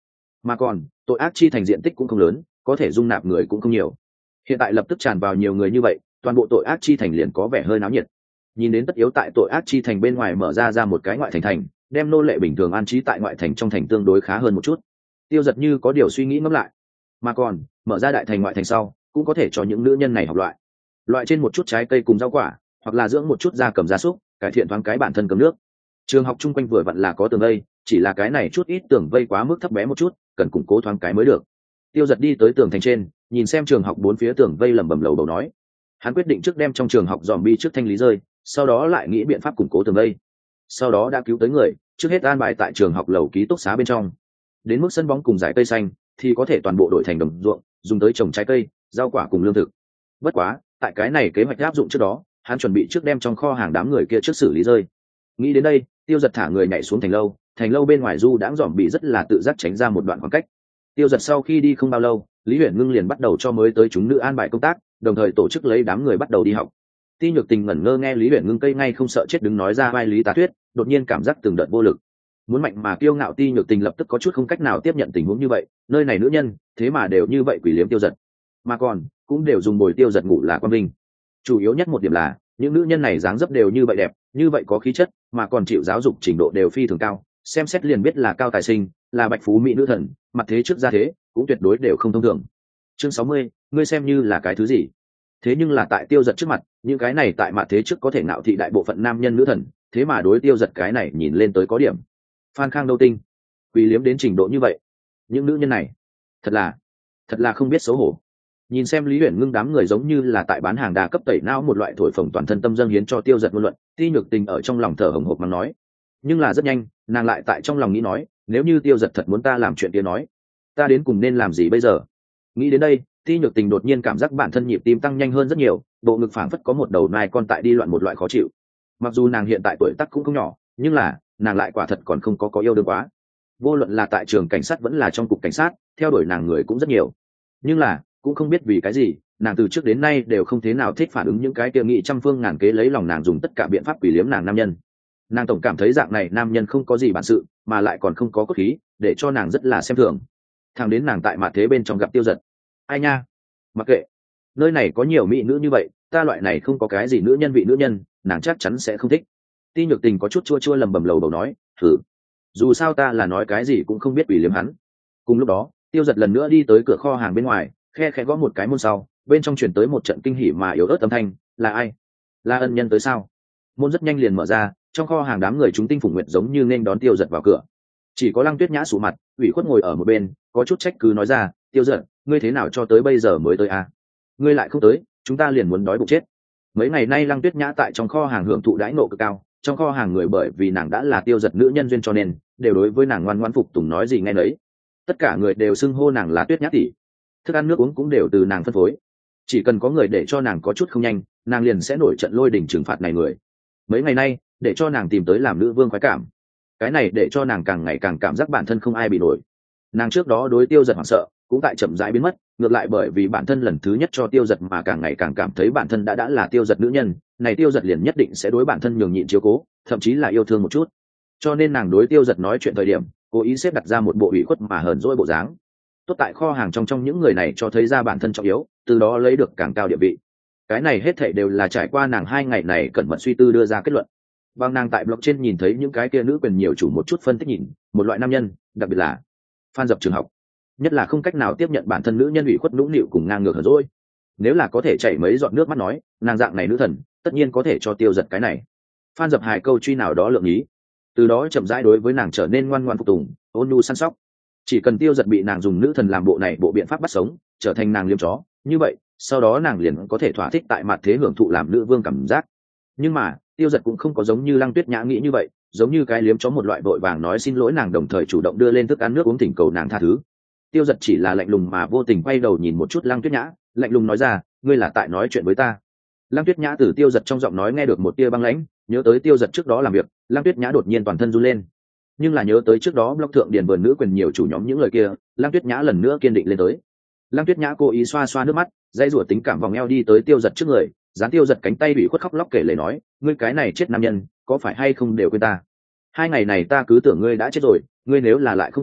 mà còn tội ác chi thành diện tích cũng không lớn, có thể dung nạp người cũng không nhiều. Hiện tại lập tức tràn vào nhiều người như vậy, toàn bộ tội ác chi thành liền có vẻ hơi náo nhiệt. Nhìn đến tất yếu tại tội ác chi thành bên ngoài mở ra ra một cái ngoại thành thành, đem nô lệ bình thường an trí tại ngoại thành trong thành tương đối khá hơn một chút. Tiêu Dật như có điều suy nghĩ ngẫm lại, mà còn mở ra đại thành ngoại thành sau cũng có thể cho những nữ nhân này học loại loại trên một chút trái cây cùng rau quả, hoặc là dưỡng một chút gia cầm gia súc, cải thiện thoáng cái bản thân cầm nước. Trường học chung quanh vừa vặn là có tường vây, chỉ là cái này chút ít tường vây quá mức thấp bé một chút, cần củng cố thoáng cái mới được. Tiêu Dật đi tới tường thành trên, nhìn xem trường học bốn phía tường vây lẩm bẩm lầu bầu nói, hắn quyết định trước đem trong trường học zombie trước thanh lý rơi, sau đó lại nghĩ biện pháp củng cố tường vây. Sau đó đã cứu tới người, trước hết an bài tại trường học lầu ký túc xá bên trong. Đến mức sân bóng cùng dải cây xanh thì có thể toàn bộ đổi thành đồng ruộng, dùng tới trồng trái cây, rau quả cùng lương thực. Bất quá, tại cái này kế hoạch áp dụng trước đó, hắn chuẩn bị trước đem trong kho hàng đám người kia trước xử lý rơi. Nghĩ đến đây, Tiêu Dật thả người nhảy xuống thành lâu, thành lâu bên ngoài du đãng dòm bị rất là tự giác tránh ra một đoạn khoảng cách. Tiêu Dật sau khi đi không bao lâu, Lý Huyền Ngưng liền bắt đầu cho mới tới chúng nữ an bài công tác, đồng thời tổ chức lấy đám người bắt đầu đi học. Ti Nhược Tình ngẩn ngơ nghe Lý Huyền Ngưng cây ngay không sợ chết đứng nói ra vai lý tá thuyết, đột nhiên cảm giác từng đợt vô lực. Muốn mạnh mà kiêu ngạo Ti Nhược Tình lập tức có chút không cách nào tiếp nhận tình huống như vậy, nơi này nữ nhân, thế mà đều như vậy quỷ liếm Tiêu Dật, mà còn cũng đều dùng bồi Tiêu Dật ngủ là quan vinh. Chủ yếu nhất một điểm là, những nữ nhân này dáng dấp đều như vậy đẹp, như vậy có khí chất, mà còn chịu giáo dục trình độ đều phi thường cao, xem xét liền biết là cao tài sinh, là bạch phú mỹ nữ thần, mặt thế trước ra thế cũng tuyệt đối đều không thông thường. Chương sáu mươi, ngươi xem như là cái thứ gì? Thế nhưng là tại Tiêu Dật trước mặt, những cái này tại mặt thế trước có thể ngạo thị đại bộ phận nam nhân nữ thần, thế mà đối Tiêu Dật cái này nhìn lên tới có điểm. Phan Khang Đâu Tinh, quỷ liếm đến trình độ như vậy, những nữ nhân này, thật là, thật là không biết xấu hổ. Nhìn xem Lý Huyền Ngưng đám người giống như là tại bán hàng đa cấp tẩy não một loại thổi phồng toàn thân tâm dâng hiến cho Tiêu Dật ngôn luận, Ti Nhược Tình ở trong lòng thở hổn hộc mà nói. Nhưng là rất nhanh, nàng lại tại trong lòng nghĩ nói, nếu như Tiêu Dật thật muốn ta làm chuyện kia nói, ta đến cùng nên làm gì bây giờ? Nghĩ đến đây, Ti Nhược Tình đột nhiên cảm giác bản thân nhịp tim tăng nhanh hơn rất nhiều, bộ ngực phảng phất có một đầu nai con tại đi loạn một loại khó chịu. Mặc dù nàng hiện tại tuổi tác cũng không nhỏ, nhưng là nàng lại quả thật còn không có có yêu đương quá. Vô luận là tại trường cảnh sát vẫn là trong cục cảnh sát, theo đuổi nàng người cũng rất nhiều. Nhưng là cũng không biết vì cái gì, nàng từ trước đến nay đều không thế nào thích phản ứng những cái kia nghị trăm phương ngàn kế lấy lòng nàng dùng tất cả biện pháp quỷ liếm nàng nam nhân. Nàng tổng cảm thấy dạng này nam nhân không có gì bản sự, mà lại còn không có cốt khí, để cho nàng rất là xem thường. Thằng đến nàng tại mặt thế bên trong gặp Tiêu Dật, ai nha, mặc kệ, nơi này có nhiều mỹ nữ như vậy, ta loại này không có cái gì nữ nhân vị nữ nhân, nàng chắc chắn sẽ không thích. Ti Nhược Tình có chút chua chua lầm bầm lầu bầu nói, thử, dù sao ta là nói cái gì cũng không biết quỷ liếm hắn. Cùng lúc đó, Tiêu Dật lần nữa đi tới cửa kho hàng bên ngoài, khe khẽ gõ một cái môn sau, bên trong truyền tới một trận kinh hỉ mà yếu ớt âm thanh, là ai? Là ân nhân tới sao? Môn rất nhanh liền mở ra, trong kho hàng đám người chúng tinh phùng nguyệt giống như nên đón Tiêu Dật vào cửa. Chỉ có Lăng Tuyết Nhã sụ mặt, ủy khuất ngồi ở một bên, có chút trách cứ nói ra, Tiêu Dật, ngươi thế nào cho tới bây giờ mới tới à? Ngươi lại không tới, chúng ta liền muốn đói bụng chết. Mấy ngày nay Lăng Tuyết Nhã tại trong kho hàng hưởng thụ đãi ngộ cực cao, trong kho hàng người bởi vì nàng đã là Tiêu Dật nữ nhân duyên cho nên đều đối với nàng ngoan ngoãn phục tùng nói gì nghe nấy. Tất cả người đều xưng hô nàng là Tuyết Nhã tỷ, thức ăn nước uống cũng đều từ nàng phân phối. Chỉ cần có người để cho nàng có chút không nhanh, nàng liền sẽ nổi trận lôi đình trừng phạt này người. Mấy ngày nay để cho nàng tìm tới làm nữ vương khoái cảm, cái này để cho nàng càng ngày càng cảm giác bản thân không ai bị nổi. Nàng trước đó đối Tiêu Dật hoảng sợ cũng tại chậm rãi biến mất, ngược lại bởi vì bản thân lần thứ nhất cho Tiêu Dật mà càng ngày càng cảm thấy bản thân đã đã là Tiêu Dật nữ nhân, này Tiêu Dật liền nhất định sẽ đối bản thân nhường nhịn chiếu cố, thậm chí là yêu thương một chút. Cho nên nàng đối Tiêu Dật nói chuyện thời điểm, cố ý xếp đặt ra một bộ ủy khuất mà hờn dỗi bộ dáng. Tốt tại kho hàng trong trong những người này cho thấy ra bản thân trọng yếu, từ đó lấy được càng cao địa vị. Cái này hết thảy đều là trải qua nàng hai ngày này cẩn mật suy tư đưa ra kết luận. Bằng nàng tại blog trên nhìn thấy những cái kia nữ quyền nhiều chủ một chút phân tích nhìn, một loại nam nhân, đặc biệt là Phan Dập trường học, nhất là không cách nào tiếp nhận bản thân nữ nhân ủy khuất nũng nịu cùng ngang ngược hờn dỗi. Nếu là có thể chảy mấy giọt nước mắt nói, nàng dạng này nữ thần, tất nhiên có thể cho Tiêu Dật cái này. Phan Dập hài câu truy nào đó lượng ý, từ đó chậm rãi đối với nàng trở nên ngoan ngoãn phục tùng, ôn nhu săn sóc. Chỉ cần Tiêu Dật bị nàng dùng nữ thần làm bộ này bộ biện pháp bắt sống, trở thành nàng liếm chó, như vậy sau đó nàng liền có thể thỏa thích tại mặt thế hưởng thụ làm nữ vương cảm giác. Nhưng mà Tiêu Dật cũng không có giống như Lăng Tuyết Nhã nghĩ như vậy, giống như cái liếm chó một loại vội vàng nói xin lỗi nàng, đồng thời chủ động đưa lên thức ăn nước uống thỉnh cầu nàng tha thứ. Tiêu Dật chỉ là lạnh lùng mà vô tình quay đầu nhìn một chút Lăng Tuyết Nhã, lạnh lùng nói ra, ngươi là tại nói chuyện với ta. Lăng Tuyết Nhã từ Tiêu Dật trong giọng nói nghe được một tia băng lãnh, nhớ tới Tiêu Dật trước đó làm việc, Lăng Tuyết Nhã đột nhiên toàn thân run lên. Nhưng là nhớ tới trước đó blog thượng điền vườn nữ quyền nhiều chủ nhóm những lời kia, Lăng Tuyết Nhã lần nữa kiên định lên tới. Lăng Tuyết Nhã cố ý xoa xoa nước mắt, dây rủa tính cảm vòng eo đi tới Tiêu Dật trước người, dán Tiêu Dật cánh tay bị khuất khóc lóc kể lể nói, ngươi cái này chết nam nhân, có phải hay không đều quên ta? Hai ngày này ta cứ tưởng ngươi đã chết rồi, ngươi nếu là lại không tới,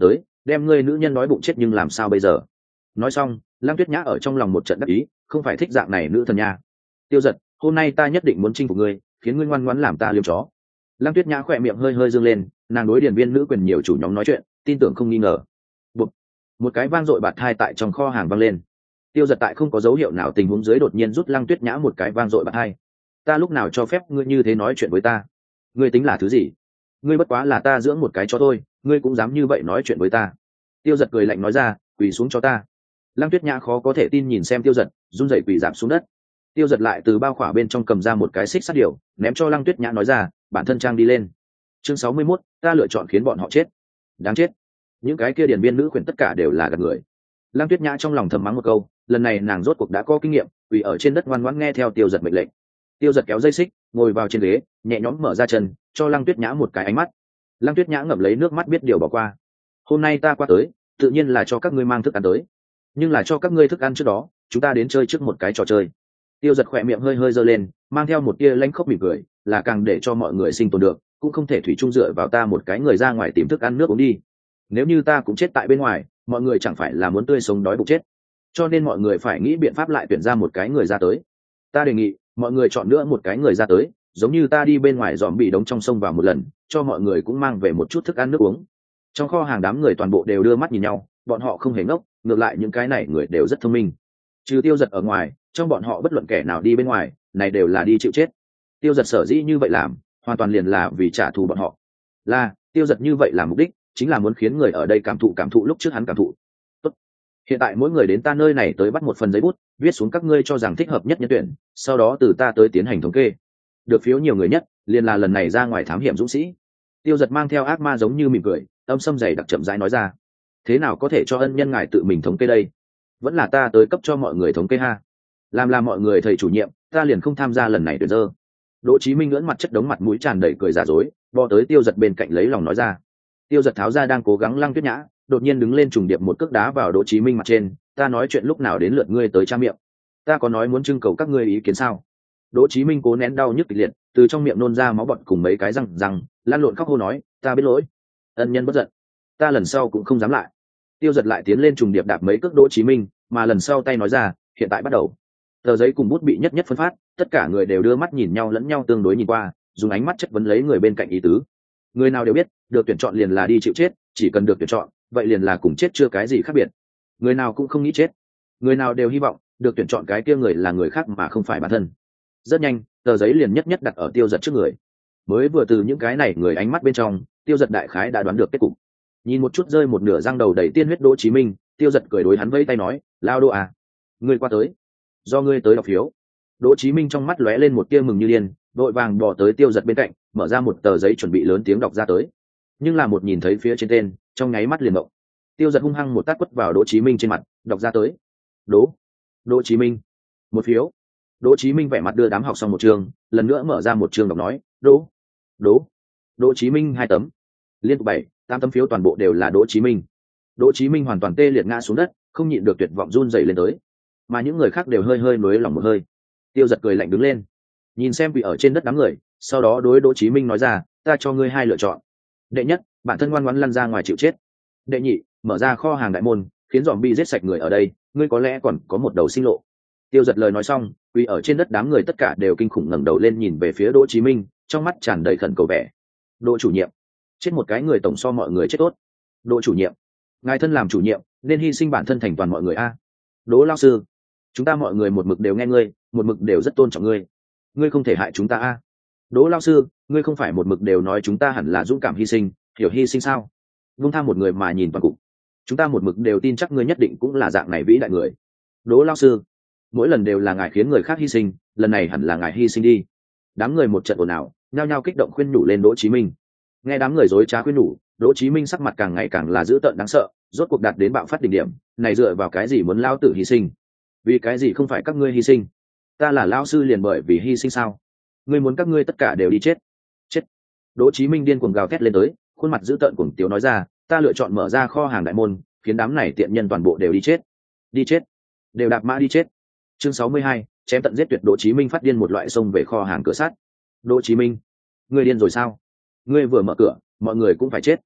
đem ngươi nữ nhân đói bụng chết nhưng làm sao bây giờ. Nói xong Lăng Tuyết Nhã ở trong lòng một trận đắc ý, không phải thích dạng này nữ thần nha. Tiêu Giật, hôm nay ta nhất định muốn chinh phục ngươi, khiến ngươi ngoan ngoãn làm ta liêm chó. Lăng Tuyết Nhã khỏe miệng hơi hơi dương lên, nàng đối điển viên nữ quyền nhiều chủ nhóm nói chuyện, tin tưởng không nghi ngờ. Bụp. Một cái vang dội bạt hai tại trong kho hàng vang lên. Tiêu Giật tại không có dấu hiệu nào tình huống dưới đột nhiên rút Lăng Tuyết Nhã một cái vang dội bạt hai. Ta lúc nào cho phép ngươi như thế nói chuyện với ta? Ngươi tính là thứ gì? Ngươi bất quá là ta dưỡng một cái cho thôi, ngươi cũng dám như vậy nói chuyện với ta? Tiêu Giật cười lạnh nói ra, quỳ xuống cho ta. Lăng Tuyết Nhã khó có thể tin nhìn xem Tiêu Giật, run rẩy quỳ giảm xuống đất. Tiêu Giật lại từ bao khỏa bên trong cầm ra một cái xích sắt điều, ném cho Lăng Tuyết Nhã nói ra, bản thân trang đi lên. Chương sáu mươi mốt, ta lựa chọn khiến bọn họ chết. Đáng chết. Những cái kia điển viên nữ quyền tất cả đều là gạt người. Lăng Tuyết Nhã trong lòng thầm mắng một câu, lần này nàng rốt cuộc đã có kinh nghiệm, quỳ ở trên đất ngoan ngoãn nghe theo Tiêu Giật mệnh lệnh. Tiêu Giật kéo dây xích, ngồi vào trên ghế, nhẹ nhõm mở ra chân, cho Lăng Tuyết Nhã một cái ánh mắt. Lăng Tuyết Nhã ngậm lấy nước mắt biết điều bỏ qua. Hôm nay ta qua tới, tự nhiên là cho các ngươi mang thức ăn tới, nhưng là cho các ngươi thức ăn trước đó, chúng ta đến chơi trước một cái trò chơi. Tiêu Giật khỏe miệng hơi hơi giơ lên, mang theo một tia lanh khốc mỉm cười, là càng để cho mọi người sinh tồn được, cũng không thể thủy chung dựa vào ta một cái người ra ngoài tìm thức ăn nước uống đi. Nếu như ta cũng chết tại bên ngoài, mọi người chẳng phải là muốn tươi sống đói bụng chết. Cho nên mọi người phải nghĩ biện pháp lại tuyển ra một cái người ra tới. Ta đề nghị mọi người chọn nữa một cái người ra tới, giống như ta đi bên ngoài dòm bị đống trong sông vào một lần, cho mọi người cũng mang về một chút thức ăn nước uống. Trong kho hàng đám người toàn bộ đều đưa mắt nhìn nhau, bọn họ không hề ngốc, ngược lại những cái này người đều rất thông minh. Trừ Tiêu Giật ở ngoài, trong bọn họ bất luận kẻ nào đi bên ngoài, này đều là đi chịu chết. Tiêu Giật sở dĩ như vậy làm, hoàn toàn liền là vì trả thù bọn họ. Là, Tiêu Giật như vậy là mục đích, chính là muốn khiến người ở đây cảm thụ cảm thụ lúc trước hắn cảm thụ. Tốt. Hiện tại mỗi người đến ta nơi này tới bắt một phần giấy bút, viết xuống các ngươi cho rằng thích hợp nhất nhân tuyển, sau đó từ ta tới tiến hành thống kê. Được phiếu nhiều người nhất, liền là lần này ra ngoài thám hiểm dũng sĩ. Tiêu Giật mang theo ác ma giống như mỉm cười, âm sâm dày đặc chậm rãi nói ra. Thế nào có thể cho ân nhân ngài tự mình thống kê đây? Vẫn là ta tới cấp cho mọi người thống kê ha. Làm là mọi người thầy chủ nhiệm, ta liền không tham gia lần này tuyển dơ. Đỗ Chí Minh ngưỡng mặt chất đống mặt mũi tràn đầy cười giả dối, bò tới Tiêu Giật bên cạnh lấy lòng nói ra. Tiêu Giật tháo ra đang cố gắng Lăng Tuyết Nhã, đột nhiên đứng lên trùng điệp một cước đá vào Đỗ Chí Minh mặt trên. Ta nói chuyện lúc nào đến lượt ngươi tới tra miệng? Ta có nói muốn trưng cầu các ngươi ý kiến sao? Đỗ Chí Minh cố nén đau nhức kịch liệt, từ trong miệng nôn ra máu bọt cùng mấy cái răng răng, lan lộn khóc hô nói, ta biết lỗi, ân nhân bất giận, ta lần sau cũng không dám lại. Tiêu Giật lại tiến lên trùng điệp đạp mấy cước Đỗ Chí Minh, mà lần sau tay nói ra, hiện tại bắt đầu. Tờ giấy cùng bút bị nhất nhất phân phát, tất cả người đều đưa mắt nhìn nhau lẫn nhau tương đối nhìn qua, dùng ánh mắt chất vấn lấy người bên cạnh ý tứ. Người nào đều biết, được tuyển chọn liền là đi chịu chết, chỉ cần được tuyển chọn, vậy liền là cùng chết chưa cái gì khác biệt. Người nào cũng không nghĩ chết, người nào đều hy vọng được tuyển chọn cái kia người là người khác mà không phải bản thân. Rất nhanh, tờ giấy liền nhất nhất đặt ở Tiêu Giật trước người. Mới vừa từ những cái này người ánh mắt bên trong, Tiêu Giật đại khái đã đoán được kết cục. Nhìn một chút rơi một nửa răng đầu đầy tiên huyết Đỗ Chí Minh, Tiêu Giật cười đối hắn vẫy tay nói, lao Đỗ à, ngươi qua tới, do ngươi tới đọc phiếu. Đỗ Chí Minh trong mắt lóe lên một tia mừng như điên, vội vàng bò tới Tiêu Giật bên cạnh, mở ra một tờ giấy chuẩn bị lớn tiếng đọc ra tới. Nhưng là một nhìn thấy phía trên tên, trong nháy mắt liền động. Tiêu Giật hung hăng một tát quất vào Đỗ Chí Minh trên mặt, đọc ra tới. Đỗ, Đỗ Chí Minh, một phiếu. Đỗ Chí Minh vẻ mặt đưa đám học xong một trường, lần nữa mở ra một trường đọc nói, Đỗ, Đỗ, Đỗ Chí Minh hai tấm, liên tục bảy, tám tấm phiếu toàn bộ đều là Đỗ Chí Minh. Đỗ Chí Minh hoàn toàn tê liệt ngã xuống đất, không nhịn được tuyệt vọng run rẩy lên tới, mà những người khác đều hơi hơi nuối lòng một hơi. Tiêu Giật cười lạnh đứng lên, nhìn xem bị ở trên đất đám người, sau đó đối Đỗ Chí Minh nói ra, ta cho ngươi hai lựa chọn. Đệ nhất, bản thân ngoan ngoãn lăn ra ngoài chịu chết. Đệ nhị, mở ra kho hàng đại môn, khiến zombie giết sạch người ở đây, ngươi có lẽ còn có một đầu sinh lộ. Tiêu Giật lời nói xong, quỳ ở trên đất đám người tất cả đều kinh khủng ngẩng đầu lên nhìn về phía Đỗ Chí Minh, trong mắt tràn đầy khẩn cầu vẻ. Đỗ chủ nhiệm, chết một cái người tổng so mọi người chết tốt. Đỗ chủ nhiệm, ngài thân làm chủ nhiệm, nên hy sinh bản thân thành toàn mọi người a. Đỗ lão sư, chúng ta mọi người một mực đều nghe ngươi, một mực đều rất tôn trọng ngươi, ngươi không thể hại chúng ta a. Đỗ lão sư, ngươi không phải một mực đều nói chúng ta hẳn là dũng cảm hy sinh, hiểu hy sinh sao? Vung tham một người mà nhìn toàn cục, chúng ta một mực đều tin chắc ngươi nhất định cũng là dạng này vĩ đại người. Đỗ lão sư, mỗi lần đều là ngài khiến người khác hy sinh, lần này hẳn là ngài hy sinh đi. Đám người một trận ồn ào, nhao nhao kích động khuyên nhủ lên Đỗ Chí Minh. Nghe đám người dối trá khuyên nhủ, Đỗ Chí Minh sắc mặt càng ngày càng là dữ tợn đáng sợ, rốt cuộc đạt đến bạo phát đỉnh điểm, này dựa vào cái gì muốn lao tử hy sinh? Vì cái gì không phải các ngươi hy sinh? Ta là lão sư liền bởi vì hy sinh sao? Ngươi muốn các ngươi tất cả đều đi chết? Chết! Đỗ Chí Minh điên cuồng gào thét lên tới, khuôn mặt dữ tợn cuồng tiếu nói ra, ta lựa chọn mở ra kho hàng đại môn, khiến đám này tiện nhân toàn bộ đều đi chết. Đi chết! Đều đạp mã đi chết. Chương sáu mươi hai, chém tận giết tuyệt. Đỗ Chí Minh phát điên một loại xông về kho hàng cửa sắt. Đỗ Chí Minh, ngươi điên rồi sao? Ngươi vừa mở cửa, mọi người cũng phải chết.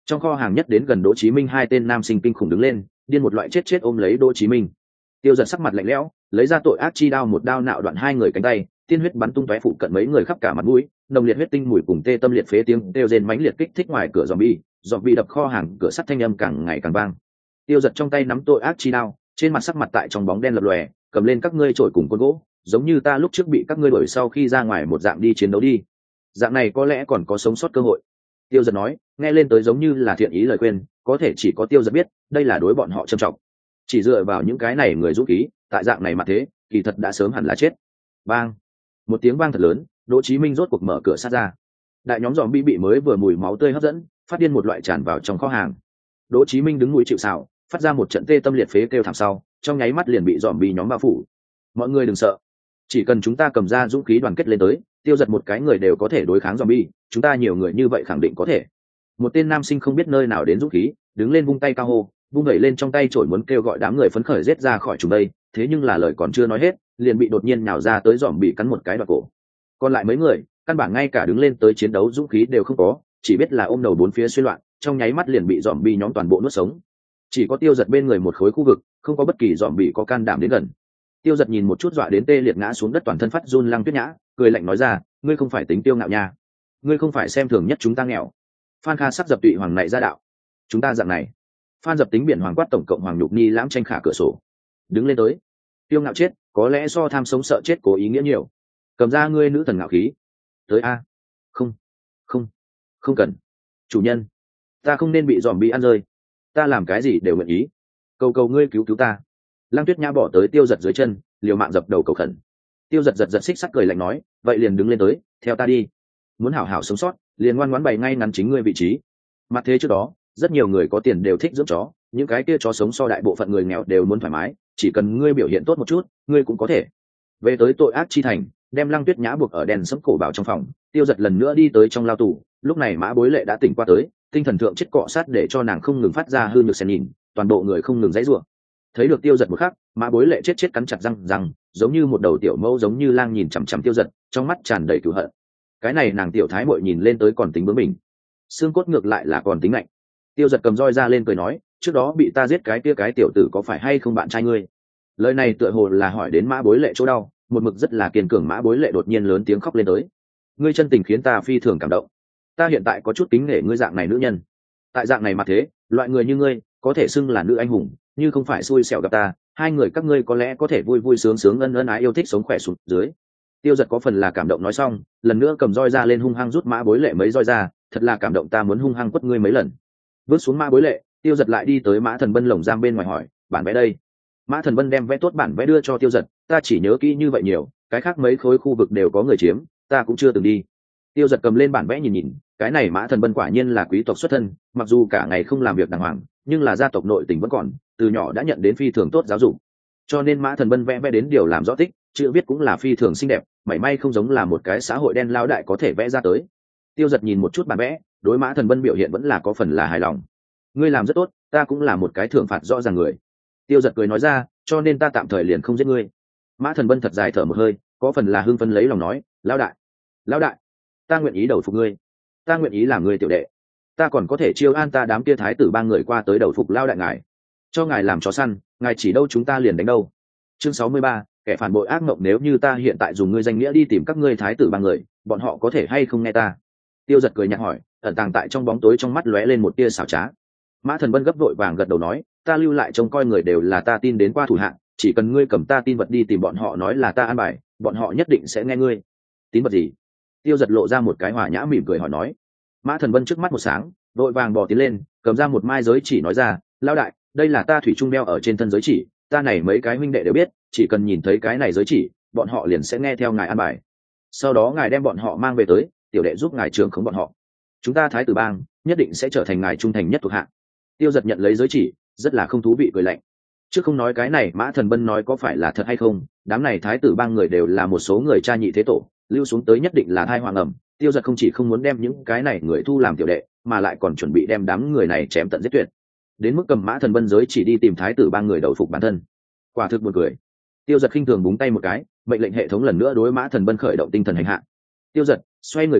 Trong kho hàng nhất đến gần Đỗ Chí Minh hai tên nam sinh kinh khủng đứng lên, điên một loại chết chết ôm lấy Đỗ Chí Minh. Tiêu Giật sắc mặt lạnh lẽo, lấy ra tội ác chi đao một đao nạo đoạn hai người cánh tay, tiên huyết bắn tung tóe phụ cận mấy người khắp cả mặt mũi, nồng liệt huyết tinh mùi cùng tê tâm liệt phế tiếng kêu rên mãnh liệt kích thích ngoài cửa zombie, zombie đập kho hàng cửa sắt thanh âm càng ngày càng vang. Tiêu Giật trong tay nắm tội ác chi đao, trên mặt sắc mặt tại trong bóng đen lập lòe, cầm lên các ngươi trổi cùng côn gỗ, giống như ta lúc trước bị các ngươi đuổi sau khi ra ngoài một dạng đi chiến đấu đi. Dạng này có lẽ còn có sống sót cơ hội. Tiêu Giật nói, nghe lên tới giống như là thiện ý lời khuyên, có thể chỉ có Tiêu Giật biết, đây là đối bọn họ trầm trọng. Chỉ dựa vào những cái này người dũng khí, tại dạng này mà thế, kỳ thật đã sớm hẳn là chết. Bang! Một tiếng vang thật lớn, Đỗ Chí Minh rốt cuộc mở cửa sắt ra. Đại nhóm zombie bị mới vừa mùi máu tươi hấp dẫn, phát điên một loại tràn vào trong kho hàng. Đỗ Chí Minh đứng núi chịu sào, phát ra một trận tê tâm liệt phế kêu thảm sau, trong nháy mắt liền bị zombie nhóm bao phủ. Mọi người đừng sợ, chỉ cần chúng ta cầm ra dũng khí đoàn kết lên tới, Tiêu Giật một cái người đều có thể đối kháng zombie, chúng ta nhiều người như vậy khẳng định có thể. Một tên nam sinh không biết nơi nào đến dũng khí, đứng lên vung tay cao hô, vung đẩy lên trong tay chổi muốn kêu gọi đám người phấn khởi giết ra khỏi chúng đây, thế nhưng là lời còn chưa nói hết, liền bị đột nhiên nhào ra tới zombie cắn một cái đoạt cổ. Còn lại mấy người, căn bản ngay cả đứng lên tới chiến đấu dũng khí đều không có, chỉ biết là ôm đầu bốn phía suy loạn, trong nháy mắt liền bị zombie nhóm toàn bộ nuốt sống. Chỉ có Tiêu Giật bên người một khối khu vực, không có bất kỳ zombie có can đảm đến gần. Tiêu Giật nhìn một chút dọa đến tê liệt ngã xuống đất toàn thân phát run Lăng Tuyết Nhã, cười lạnh nói ra, ngươi không phải tính tiêu ngạo nha, ngươi không phải xem thường nhất chúng ta nghèo. Phan Kha sắc dập tụy hoàng này ra đạo, chúng ta dạng này. Phan dập tính biển hoàng quát tổng cộng hoàng nhục ni lãm tranh khả cửa sổ, đứng lên tới. Tiêu ngạo chết, có lẽ so tham sống sợ chết cố ý nghĩa nhiều. Cầm ra ngươi nữ thần ngạo khí, tới a. Không, không, không cần. Chủ nhân, ta không nên bị zombie ăn rơi, ta làm cái gì đều nguyện ý. Cầu cầu ngươi cứu cứu ta. Lăng Tuyết Nhã bỏ tới Tiêu Giật dưới chân, liều mạng dập đầu cầu khẩn. Tiêu Giật giật giật xích sắt cười lạnh nói, vậy liền đứng lên tới, theo ta đi. Muốn hảo hảo sống sót, liền ngoan ngoãn bày ngay ngắn chính ngươi vị trí. Mặt thế trước đó, rất nhiều người có tiền đều thích dưỡng chó, những cái kia chó sống so đại bộ phận người nghèo đều muốn thoải mái, chỉ cần ngươi biểu hiện tốt một chút, ngươi cũng có thể. Về tới tội ác chi thành, đem Lăng Tuyết Nhã buộc ở đèn sẫm cổ bảo trong phòng, Tiêu Giật lần nữa đi tới trong lao tù, lúc này Mã Bối Lệ đã tỉnh qua tới, tinh thần thượng chết cọ sát để cho nàng không ngừng phát ra hư nhược sen nhìn, toàn bộ người không ngừng giãy giụa. Thấy được Tiêu Giật một khắc, Mã Bối Lệ chết chết cắn chặt răng răng, giống như một đầu tiểu mẫu giống như lang nhìn chằm chằm Tiêu Giật, trong mắt tràn đầy cừu hận. Cái này nàng tiểu thái muội nhìn lên tới còn tính bướng mình, xương cốt ngược lại là còn tính lạnh. Tiêu Giật cầm roi ra lên cười nói, trước đó bị ta giết cái kia cái tiểu tử có phải hay không bạn trai ngươi? Lời này tựa hồ là hỏi đến Mã Bối Lệ chỗ đau, một mực rất là kiên cường Mã Bối Lệ đột nhiên lớn tiếng khóc lên tới. Ngươi chân tình khiến ta phi thường cảm động, ta hiện tại có chút kính nể ngươi dạng này nữ nhân. Tại dạng này mà thế, loại người như ngươi có thể xưng là nữ anh hùng, như không phải xui xẻo gặp ta, hai người các ngươi có lẽ có thể vui vui sướng sướng ân ân ái yêu thích sống khỏe xuống dưới. Tiêu Giật có phần là cảm động nói xong, lần nữa cầm roi ra lên hung hăng rút Mã Bối Lệ mấy roi ra, thật là cảm động, ta muốn hung hăng quất ngươi mấy lần. Bước xuống Mã Bối Lệ, Tiêu Giật lại đi tới Mã Thần Bân lồng giam bên ngoài hỏi, bản vẽ đây. Mã Thần Bân đem vẽ tốt bản vẽ đưa cho Tiêu Giật, ta chỉ nhớ kỹ như vậy nhiều, cái khác mấy khối khu vực đều có người chiếm, ta cũng chưa từng đi. Tiêu Giật cầm lên bản vẽ nhìn nhìn, cái này Mã Thần Bân quả nhiên là quý tộc xuất thân, mặc dù cả ngày không làm việc đàng hoàng, nhưng là gia tộc nội tình vẫn còn, từ nhỏ đã nhận đến phi thường tốt giáo dục, cho nên Mã Thần Bân vẽ vẽ đến điều làm rõ tích, chữ viết cũng là phi thường xinh đẹp, mảy may không giống là một cái xã hội đen lao đại có thể vẽ ra tới. Tiêu Giật nhìn một chút bản vẽ, đối Mã Thần Bân biểu hiện vẫn là có phần là hài lòng. Ngươi làm rất tốt, ta cũng là một cái thưởng phạt rõ ràng người. Tiêu Giật cười nói ra, cho nên ta tạm thời liền không giết ngươi. Mã Thần Bân thật dài thở một hơi, có phần là hưng phấn lấy lòng nói, lão đại, lão đại, ta nguyện ý đầu phục ngươi, ta nguyện ý làm ngươi tiểu đệ, ta còn có thể chiêu an ta đám kia thái tử ba người qua tới đầu phục lao đại ngài, cho ngài làm chó săn, ngài chỉ đâu chúng ta liền đánh đâu. Chương sáu mươi ba, kẻ phản bội ác mộng, nếu như ta hiện tại dùng ngươi danh nghĩa đi tìm các ngươi thái tử ba người, bọn họ có thể hay không nghe ta? Tiêu Giật cười nhạt hỏi, ẩn tàng tại trong bóng tối trong mắt lóe lên một tia xảo trá. Mã Thần Bân gấp vội vàng gật đầu nói, ta lưu lại trông coi người đều là ta tin đến qua thủ hạng, chỉ cần ngươi cầm ta tin vật đi tìm bọn họ nói là ta an bài, bọn họ nhất định sẽ nghe ngươi. Tín vật gì? Tiêu Giật lộ ra một cái hòa nhã mỉm cười hỏi nói. Mã Thần Bân trước mắt một sáng, vội vàng bò tiến lên, cầm ra một mai giới chỉ nói ra, lão đại, đây là ta thủy chung đeo ở trên thân giới chỉ, ta này mấy cái huynh đệ đều biết, chỉ cần nhìn thấy cái này giới chỉ, bọn họ liền sẽ nghe theo ngài an bài. Sau đó ngài đem bọn họ mang về tới, tiểu đệ giúp ngài trường khống bọn họ. Chúng ta thái tử bang nhất định sẽ trở thành ngài trung thành nhất thuộc hạ. Tiêu Giật nhận lấy giới chỉ, rất là không thú vị cười lạnh. Chứ không nói cái này Mã Thần Bân nói có phải là thật hay không, đám này thái tử bang người đều là một số người cha nhị thế tổ, lưu xuống tới nhất định là thai hoàng ẩm. Tiêu Giật không chỉ không muốn đem những cái này người thu làm tiểu đệ, mà lại còn chuẩn bị đem đám người này chém tận giết tuyệt. Đến mức cầm Mã Thần Bân giới chỉ đi tìm thái tử bang người đầu phục bản thân. Quả thực buồn cười. Tiêu Giật khinh thường búng tay một cái, mệnh lệnh hệ thống lần nữa đối Mã Thần Bân khởi động tinh thần hành hạ. Tiêu Giật xoay người qua,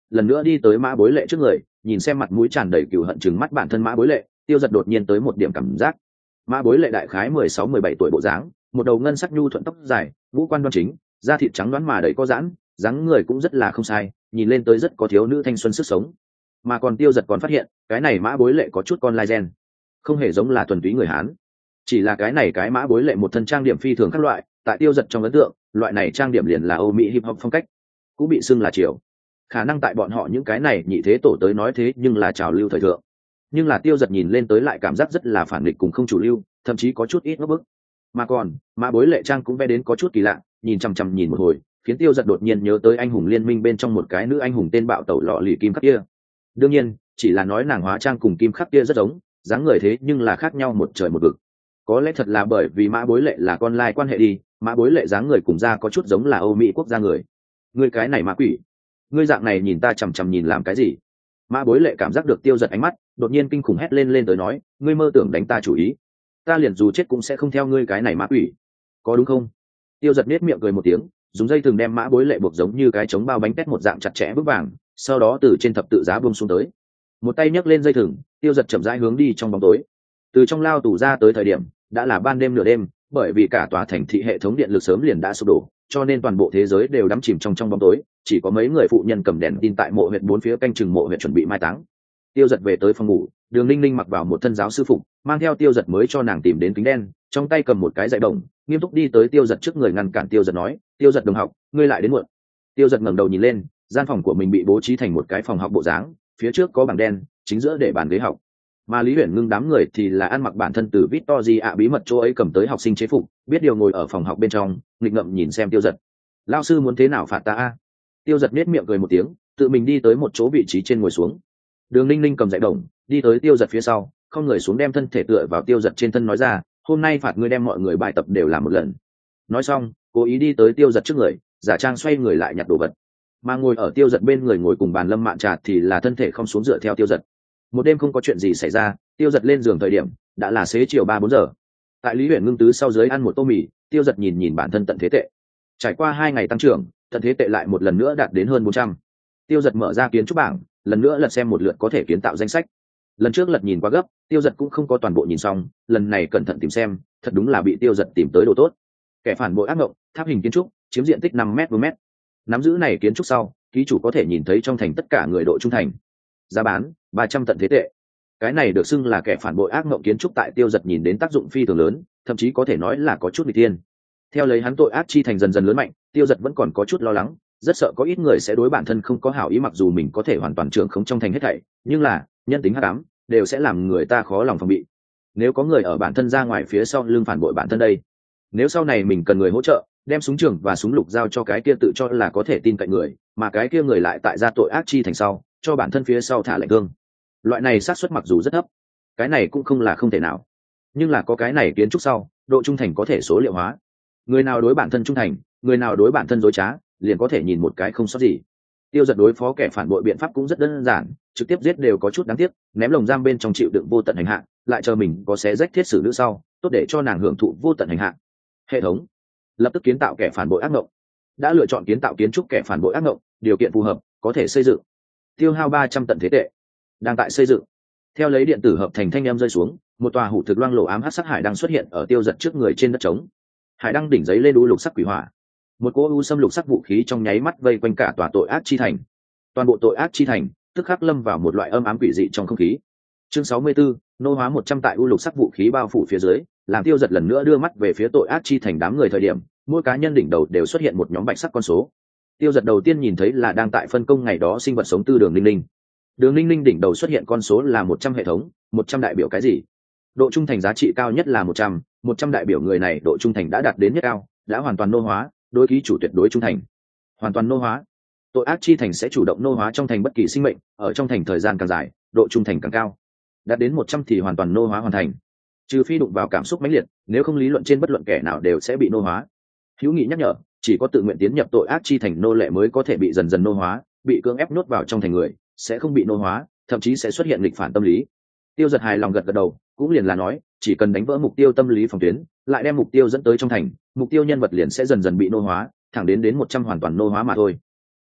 lần nữa đi tới mã bối lệ trước người, nhìn xem mặt mũi tràn đầy cừu hận chừng mắt bản thân mã bối lệ, tiêu giật đột nhiên tới một điểm cảm giác. Mã bối lệ đại khái mười sáu mười bảy tuổi bộ dáng, một đầu ngân sắc nhu thuận tóc dài, ngũ quan đoan chính, da thịt trắng đoán mà đầy có giãn, dáng người cũng rất là không sai, nhìn lên tới rất có thiếu nữ thanh xuân sức sống. Mà còn tiêu giật còn phát hiện cái này mã bối lệ có chút con lai gen, không hề giống là thuần túy người Hán. Chỉ là cái này cái mã bối lệ một thân trang điểm phi thường các loại, tại tiêu giật trong ấn tượng loại này trang điểm liền là Âu Mỹ hip hop phong cách, cũng bị xưng là triều. Khả năng tại bọn họ những cái này nhị thế tổ tới nói thế nhưng là trào lưu thời thượng, nhưng là tiêu giật nhìn lên tới lại cảm giác rất là phản nghịch cùng không chủ lưu, thậm chí có chút ít ngấp bức. Mà còn mã bối lệ trang cũng vẽ đến có chút kỳ lạ, nhìn chằm chằm nhìn một hồi khiến tiêu giật đột nhiên nhớ tới anh hùng liên minh bên trong một cái nữ anh hùng tên bạo tẩu lọ lì kim khắc kia. Đương nhiên chỉ là nói nàng hóa trang cùng kim khắc kia rất giống, dáng người thế nhưng là khác nhau một trời một vực. Có lẽ thật là bởi vì mã bối lệ là con lai quan hệ đi, mã bối lệ dáng người cùng da có chút giống là Âu Mỹ quốc gia người. Ngươi cái này mã quỷ, ngươi dạng này nhìn ta chằm chằm nhìn làm cái gì? Mã bối lệ cảm giác được tiêu giật ánh mắt, đột nhiên kinh khủng hét lên lên tới nói, ngươi mơ tưởng đánh ta chủ ý, ta liền dù chết cũng sẽ không theo ngươi cái này mã quỷ, có đúng không? Tiêu giật nết miệng cười một tiếng, dùng dây thừng đem mã bối lệ buộc giống như cái trống bao bánh tét một dạng chặt chẽ vững vàng, sau đó từ trên thập tự giá buông xuống tới, một tay nhấc lên dây thừng, tiêu giật chậm rãi hướng đi trong bóng tối. Từ trong lao tù ra tới thời điểm đã là ban đêm nửa đêm, bởi vì cả tòa thành thị hệ thống điện lực sớm liền đã sụp đổ, cho nên toàn bộ thế giới đều đắm chìm trong trong bóng tối, chỉ có mấy người phụ nhân cầm đèn tin tại mộ huyệt bốn phía canh chừng mộ huyệt chuẩn bị mai táng. Tiêu giật về tới phòng ngủ, Đường Ninh Ninh mặc vào một thân giáo sư phục, mang theo tiêu giật mới cho nàng tìm đến kính đen, trong tay cầm một cái dạy đồng, nghiêm túc đi tới tiêu giật trước người ngăn cản tiêu giật nói, tiêu giật đồng học, ngươi lại đến muộn. Tiêu giật ngẩng đầu nhìn lên, gian phòng của mình bị bố trí thành một cái phòng học bộ dáng, phía trước có bảng đen, chính giữa để bàn ghế học, mà Lý Huyền Ngưng đám người thì là ăn mặc bản thân từ Victory ạ bí mật chỗ ấy cầm tới học sinh chế phục, biết điều ngồi ở phòng học bên trong, nghịch ngợm nhìn xem tiêu giật. Lao sư muốn thế nào phạt ta a? Tiêu giật nết miệng cười một tiếng, tự mình đi tới một chỗ vị trí trên ngồi xuống. Đường Ninh Ninh cầm dạy đồng, đi tới tiêu giật phía sau, không người xuống đem thân thể tựa vào tiêu giật trên thân nói ra, hôm nay phạt ngươi đem mọi người bài tập đều làm một lần. Nói xong, cố ý đi tới tiêu giật trước người, giả trang xoay người lại nhặt đồ vật. Mà ngồi ở tiêu giật bên người ngồi cùng bàn Lâm Mạn Trà thì là thân thể không xuống dựa theo tiêu giật. Một đêm không có chuyện gì xảy ra, tiêu giật lên giường thời điểm đã là xế chiều ba bốn giờ. Tại Lý Huyền Ngưng tứ sau dưới ăn một tô mì, tiêu giật nhìn nhìn bản thân tận thế tệ. Trải qua hai ngày tăng trưởng, tận thế tệ lại một lần nữa đạt đến hơn bốn trăm. Tiêu giật mở ra kiến trúc bảng, lần nữa lật xem một lượt có thể kiến tạo danh sách. Lần trước lật nhìn quá gấp, tiêu giật cũng không có toàn bộ nhìn xong, lần này cẩn thận tìm xem, thật đúng là bị tiêu giật tìm tới đồ tốt. Kẻ phản bội ác mộng, tháp hình kiến trúc, chiếm diện tích năm mét vuông mét. Nắm giữ này kiến trúc sau, ký chủ có thể nhìn thấy trong thành tất cả người độ trung thành. Giá bán ba trăm tận thế tệ. Cái này được xưng là kẻ phản bội ác mộng kiến trúc tại tiêu giật nhìn đến tác dụng phi thường lớn, thậm chí có thể nói là có chút bị tiên. Theo lấy hắn tội ác chi thành dần dần lớn mạnh, tiêu giật vẫn còn có chút lo lắng, rất sợ có ít người sẽ đối bản thân không có hảo ý, mặc dù mình có thể hoàn toàn trưởng khống trong thành hết thảy, nhưng là nhân tính hắc ám đều sẽ làm người ta khó lòng phòng bị. Nếu có người ở bản thân ra ngoài phía sau lưng phản bội bản thân đây, nếu sau này mình cần người hỗ trợ, đem súng trường và súng lục giao cho cái kia tự cho là có thể tin cậy người, mà cái kia người lại tại ra tội ác chi thành sau cho bản thân phía sau thả lệnh thương, loại này xác suất mặc dù rất thấp, cái này cũng không là không thể nào, nhưng là có cái này kiến trúc sau, độ trung thành có thể số liệu hóa. Người nào đối bản thân trung thành, người nào đối bản thân dối trá, liền có thể nhìn một cái không sót gì. Tiêu giật đối phó kẻ phản bội biện pháp cũng rất đơn giản, trực tiếp giết đều có chút đáng tiếc, ném lồng giam bên trong chịu đựng vô tận hành hạ, lại chờ mình có xé rách thiết sử nữ sau, tốt để cho nàng hưởng thụ vô tận hành hạ. Hệ thống lập tức kiến tạo kẻ phản bội ác mộng. Đã lựa chọn kiến tạo kiến trúc kẻ phản bội ác mộng, điều kiện phù hợp, có thể xây dựng. Tiêu hao ba trăm tận thế tệ. Đang tại xây dựng. Theo lấy điện tử hợp thành thanh em rơi xuống, một tòa hủ thực loang lổ ám hắc sắc hải đang xuất hiện ở tiêu giật trước người trên đất trống. Hải đăng đỉnh giấy lên u lục sắc quỷ hỏa, một cỗ u xâm lục sắc vũ khí trong nháy mắt vây quanh cả tòa tội ác chi thành. Toàn bộ tội ác chi thành tức khắc lâm vào một loại âm ám quỷ dị trong không khí. Chương sáu mươi 64, nô hóa một trăm tại u lục sắc vũ khí bao phủ phía dưới, làm tiêu giật lần nữa đưa mắt về phía tội ác chi thành đám người thời điểm, mỗi cá nhân đỉnh đầu đều xuất hiện một nhóm bạch sắc con số. Tiêu giật đầu tiên nhìn thấy là đang tại phân công ngày đó sinh vật sống tư Đường Ninh Ninh. Đường Ninh Ninh đỉnh đầu xuất hiện con số là một trăm hệ thống, một trăm đại biểu cái gì? Độ trung thành giá trị cao nhất là một trăm, một trăm đại biểu người này độ trung thành đã đạt đến nhất cao, đã hoàn toàn nô hóa, đối ký chủ tuyệt đối trung thành. Hoàn toàn nô hóa. Tội ác chi thành sẽ chủ động nô hóa trong thành bất kỳ sinh mệnh, ở trong thành thời gian càng dài, độ trung thành càng cao. Đạt đến một trăm thì hoàn toàn nô hóa hoàn thành. Trừ phi đụng vào cảm xúc mãnh liệt, nếu không lý luận trên bất luận kẻ nào đều sẽ bị nô hóa. Hữu Nghị nhắc nhở, chỉ có tự nguyện tiến nhập tội ác chi thành nô lệ mới có thể bị dần dần nô hóa, bị cưỡng ép nhốt vào trong thành người sẽ không bị nô hóa, thậm chí sẽ xuất hiện nghịch phản tâm lý. Tiêu giật hài lòng gật gật đầu, cũng liền là nói, chỉ cần đánh vỡ mục tiêu tâm lý phòng tuyến, lại đem mục tiêu dẫn tới trong thành, mục tiêu nhân vật liền sẽ dần dần bị nô hóa, thẳng đến đến một trăm hoàn toàn nô hóa mà thôi.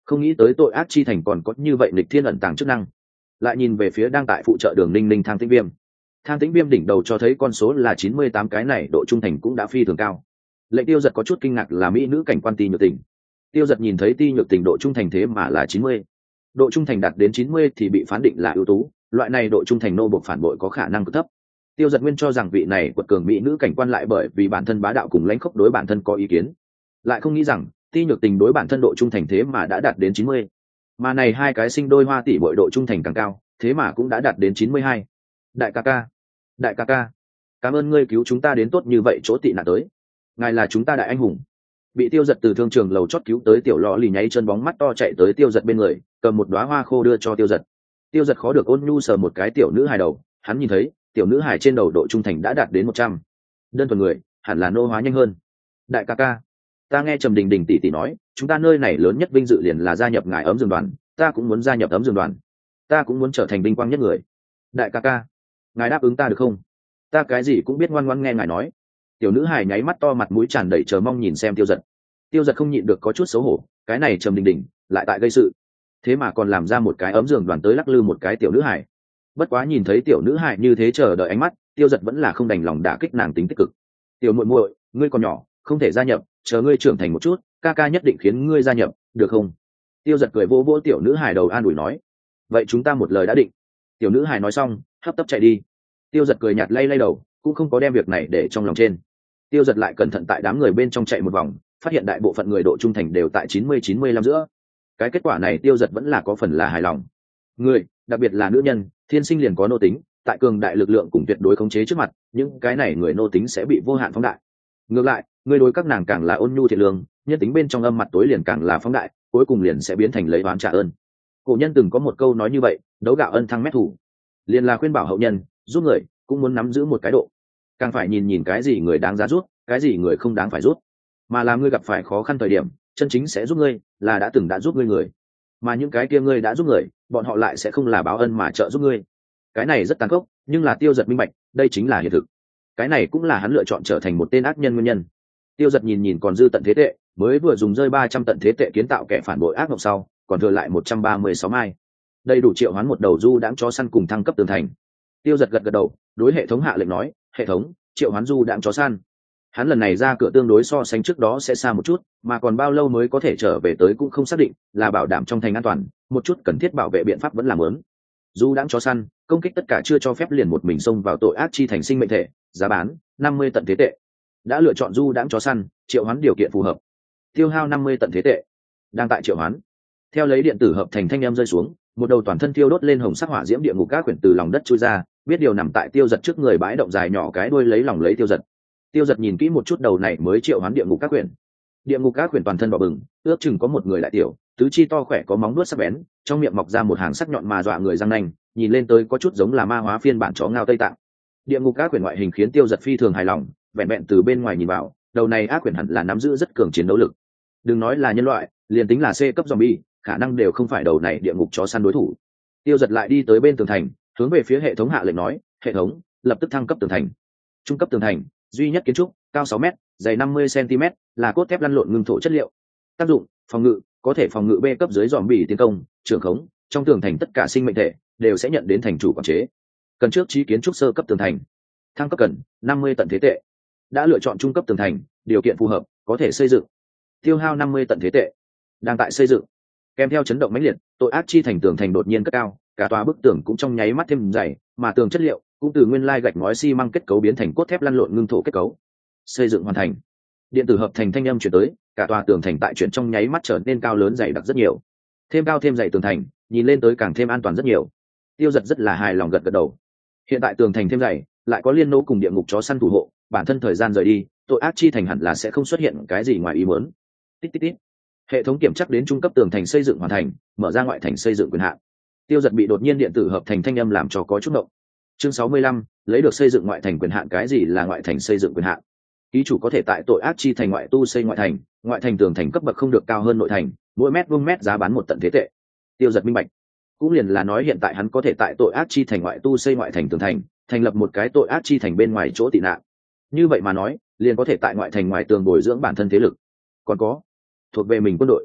Không nghĩ tới tội ác chi thành còn có như vậy nghịch thiên ẩn tàng chức năng. Lại nhìn về phía đang tại phụ trợ đường ninh ninh thang tĩnh viêm, thang tĩnh viêm đỉnh đầu cho thấy con số là chín mươi tám, cái này độ trung thành cũng đã phi thường cao. Lệnh Tiêu Giật có chút kinh ngạc là mỹ nữ cảnh quan Ti Nhược Tình. Tiêu Giật nhìn thấy Ti Nhược Tình độ trung thành thế mà là chín mươi. Độ trung thành đạt đến chín mươi thì bị phán định là ưu tú, loại này độ trung thành nô buộc phản bội có khả năng cực thấp. Tiêu Giật nguyên cho rằng vị này quật cường mỹ nữ cảnh quan lại bởi vì bản thân bá đạo cùng lãnh khốc đối bản thân có ý kiến, lại không nghĩ rằng Ti Nhược Tình đối bản thân độ trung thành thế mà đã đạt đến chín mươi. Mà này hai cái sinh đôi hoa tỷ bội độ trung thành càng cao, thế mà cũng đã đạt đến chín mươi hai. Đại ca ca, đại ca ca, cảm ơn ngươi cứu chúng ta đến tốt như vậy chỗ tị nạn tới. Ngài là chúng ta đại anh hùng. Bị Tiêu Giật từ thương trường lầu chót cứu tới tiểu lọ lì nháy chân bóng mắt to chạy tới Tiêu Giật bên người, cầm một đóa hoa khô đưa cho Tiêu Giật. Tiêu Giật khó được ôn nhu sờ một cái tiểu nữ hài đầu, hắn nhìn thấy tiểu nữ hài trên đầu độ trung thành đã đạt đến một trăm. Đơn thuần người hẳn là nô hóa nhanh hơn. Đại ca ca, ta nghe Trầm Đình Đình tỷ tỷ nói, chúng ta nơi này lớn nhất vinh dự liền là gia nhập ngài ấm giường đoàn, ta cũng muốn gia nhập ấm giường đoàn, ta cũng muốn trở thành vinh quang nhất người. Đại ca ca, ngài đáp ứng ta được không? Ta cái gì cũng biết, ngoan ngoãn nghe ngài nói. Tiểu nữ hài nháy mắt to, mặt mũi tràn đầy chờ mong nhìn xem Tiêu Giật. Tiêu Giật không nhịn được có chút xấu hổ, cái này Trầm Đình Đình lại tại gây sự, thế mà còn làm ra một cái ấm giường đoàn tới lắc lư một cái tiểu nữ hài. Bất quá nhìn thấy tiểu nữ hài như thế chờ đợi ánh mắt, Tiêu Giật vẫn là không đành lòng đả kích nàng tính tích cực. Tiểu muội muội, ngươi còn nhỏ, không thể gia nhập, chờ ngươi trưởng thành một chút, ca ca nhất định khiến ngươi gia nhập, được không? Tiêu Giật cười vỗ vỗ tiểu nữ hài đầu an ủi nói. Vậy chúng ta một lời đã định. Tiểu nữ hài nói xong hấp tấp chạy đi. Tiêu Giật cười nhạt lay lay đầu, cũng không có đem việc này để trong lòng trên. Tiêu Giật lại cẩn thận tại đám người bên trong chạy một vòng, phát hiện đại bộ phận người độ trung thành đều tại chín mươi chín mươi lăm giữa. Cái kết quả này Tiêu Giật vẫn là có phần là hài lòng. Người, đặc biệt là nữ nhân, thiên sinh liền có nô tính, tại cường đại lực lượng cùng tuyệt đối khống chế trước mặt, những cái này người nô tính sẽ bị vô hạn phóng đại. Ngược lại, người đối các nàng càng là ôn nhu thiện lương, nhân tính bên trong âm mặt tối liền càng là phóng đại, cuối cùng liền sẽ biến thành lấy oán trả ơn. Cổ nhân từng có một câu nói như vậy, đấu gạo ân thăng mét thủ, liền là khuyên bảo hậu nhân giúp người cũng muốn nắm giữ một cái độ, càng phải nhìn nhìn cái gì người đáng giá rút, cái gì người không đáng phải rút, mà làm ngươi gặp phải khó khăn thời điểm chân chính sẽ giúp ngươi là đã từng đã giúp ngươi người, mà những cái kia ngươi đã giúp người, bọn họ lại sẽ không là báo ân mà trợ giúp ngươi. Cái này rất tàn khốc, nhưng là Tiêu Giật minh bạch, đây chính là hiện thực. Cái này cũng là hắn lựa chọn trở thành một tên ác nhân nguyên nhân. Tiêu Giật nhìn nhìn còn dư tận thế tệ, mới vừa dùng rơi ba trăm tận thế tệ kiến tạo kẻ phản bội ác mộng sau, còn thừa lại một trăm ba mươi sáu mai, đầy đủ triệu hoán một đầu du đãng chó săn cùng thăng cấp tường thành. Tiêu Giật gật gật đầu, đối hệ thống hạ lệnh nói, hệ thống triệu hoán du đãng chó săn. Hắn lần này ra cửa tương đối so sánh trước đó sẽ xa một chút, mà còn bao lâu mới có thể trở về tới cũng không xác định, là bảo đảm trong thành an toàn, một chút cần thiết bảo vệ biện pháp vẫn làm lớn. Du đãng chó săn công kích tất cả chưa cho phép liền một mình xông vào tội ác chi thành sinh mệnh thể, giá bán năm mươi tận thế tệ. Đã lựa chọn du đãng chó săn, triệu hoán điều kiện phù hợp, tiêu hao năm mươi tận thế tệ. Đang tại triệu hoán. Theo lấy điện tử hợp thành thanh em rơi xuống, một đầu toàn thân thiêu đốt lên hồng sắc hỏa diễm địa ngục các quyển từ lòng đất chui ra, biết điều nằm tại Tiêu Giật trước người bãi động dài nhỏ cái đuôi lấy lòng lấy Tiêu Giật. Tiêu Giật nhìn kỹ một chút đầu này mới triệu hoán địa ngục các quyển. Địa ngục các quyển toàn thân đỏ bừng, ước chừng có một người đại tiểu, tứ chi to khỏe có móng vuốt sắc bén, trong miệng mọc ra một hàng sắc nhọn mà dọa người răng nanh, nhìn lên tới có chút giống là ma hóa phiên bản chó ngao Tây Tạng. Địa ngục các quyển ngoại hình khiến Tiêu Giật phi thường hài lòng, vẹn vẹn từ bên ngoài nhìn vào, đầu này ác quyển hẳn là nắm giữ rất cường chiến đấu lực. Đừng nói là nhân loại, liền tính là C cấp zombie, khả năng đều không phải đầu này địa ngục chó săn đối thủ. Tiêu Giật lại đi tới bên tường thành, hướng về phía hệ thống hạ lệnh nói, hệ thống lập tức thăng cấp tường thành. Trung cấp tường thành, duy nhất kiến trúc, cao sáu mét, dày năm mươi xăng-ti-mét, là cốt thép lăn lộn ngưng thổ chất liệu. Tác dụng, phòng ngự, có thể phòng ngự B cấp dưới zombie tiến công, trưởng khống, trong tường thành tất cả sinh mệnh thể đều sẽ nhận đến thành chủ quản chế. Cần trước trí kiến trúc sơ cấp tường thành. Thăng cấp cần năm mươi tận thế tệ. Đã lựa chọn trung cấp tường thành, điều kiện phù hợp, có thể xây dựng. Tiêu hao năm mươi tận thế tệ. Đang tại xây dựng. Kèm theo chấn động mãnh liệt, tội ác chi thành tường thành đột nhiên cất cao, cả tòa bức tường cũng trong nháy mắt thêm dày, mà tường chất liệu cũng từ nguyên lai gạch ngói xi măng kết cấu biến thành cốt thép lăn lộn ngưng thổ kết cấu. Xây dựng hoàn thành. Điện tử hợp thành thanh âm chuyển tới, cả tòa tường thành tại chuyển trong nháy mắt trở nên cao lớn dày đặc rất nhiều. Thêm cao thêm dày tường thành, nhìn lên tới càng thêm an toàn rất nhiều. Tiêu Giật rất là hài lòng gật gật đầu. Hiện tại tường thành thêm dày, lại có liên nô cùng địa ngục chó săn thủ hộ, bản thân thời gian rời đi, tội ác chi thành hẳn là sẽ không xuất hiện cái gì ngoài ý muốn. Tít tít tít. Hệ thống kiểm chắc đến trung cấp tường thành xây dựng hoàn thành, mở ra ngoại thành xây dựng quyền hạn. Tiêu Giật bị đột nhiên điện tử hợp thành thanh âm làm cho có chút động. Chương sáu mươi lăm, lấy được xây dựng ngoại thành quyền hạn. Cái gì là ngoại thành xây dựng quyền hạn? Ký chủ có thể tại tội ác chi thành ngoại tu xây ngoại thành, ngoại thành tường thành cấp bậc không được cao hơn nội thành, mỗi mét vuông mét giá bán một tận thế tệ. Tiêu Giật minh bạch. Cũng liền là nói hiện tại hắn có thể tại tội ác chi thành ngoại tu xây ngoại thành tường thành, thành lập một cái tội ác chi thành bên ngoài chỗ tị nạn. Như vậy mà nói, liền có thể tại ngoại thành ngoài tường bồi dưỡng bản thân thế lực. Còn có, thuộc về mình quân đội.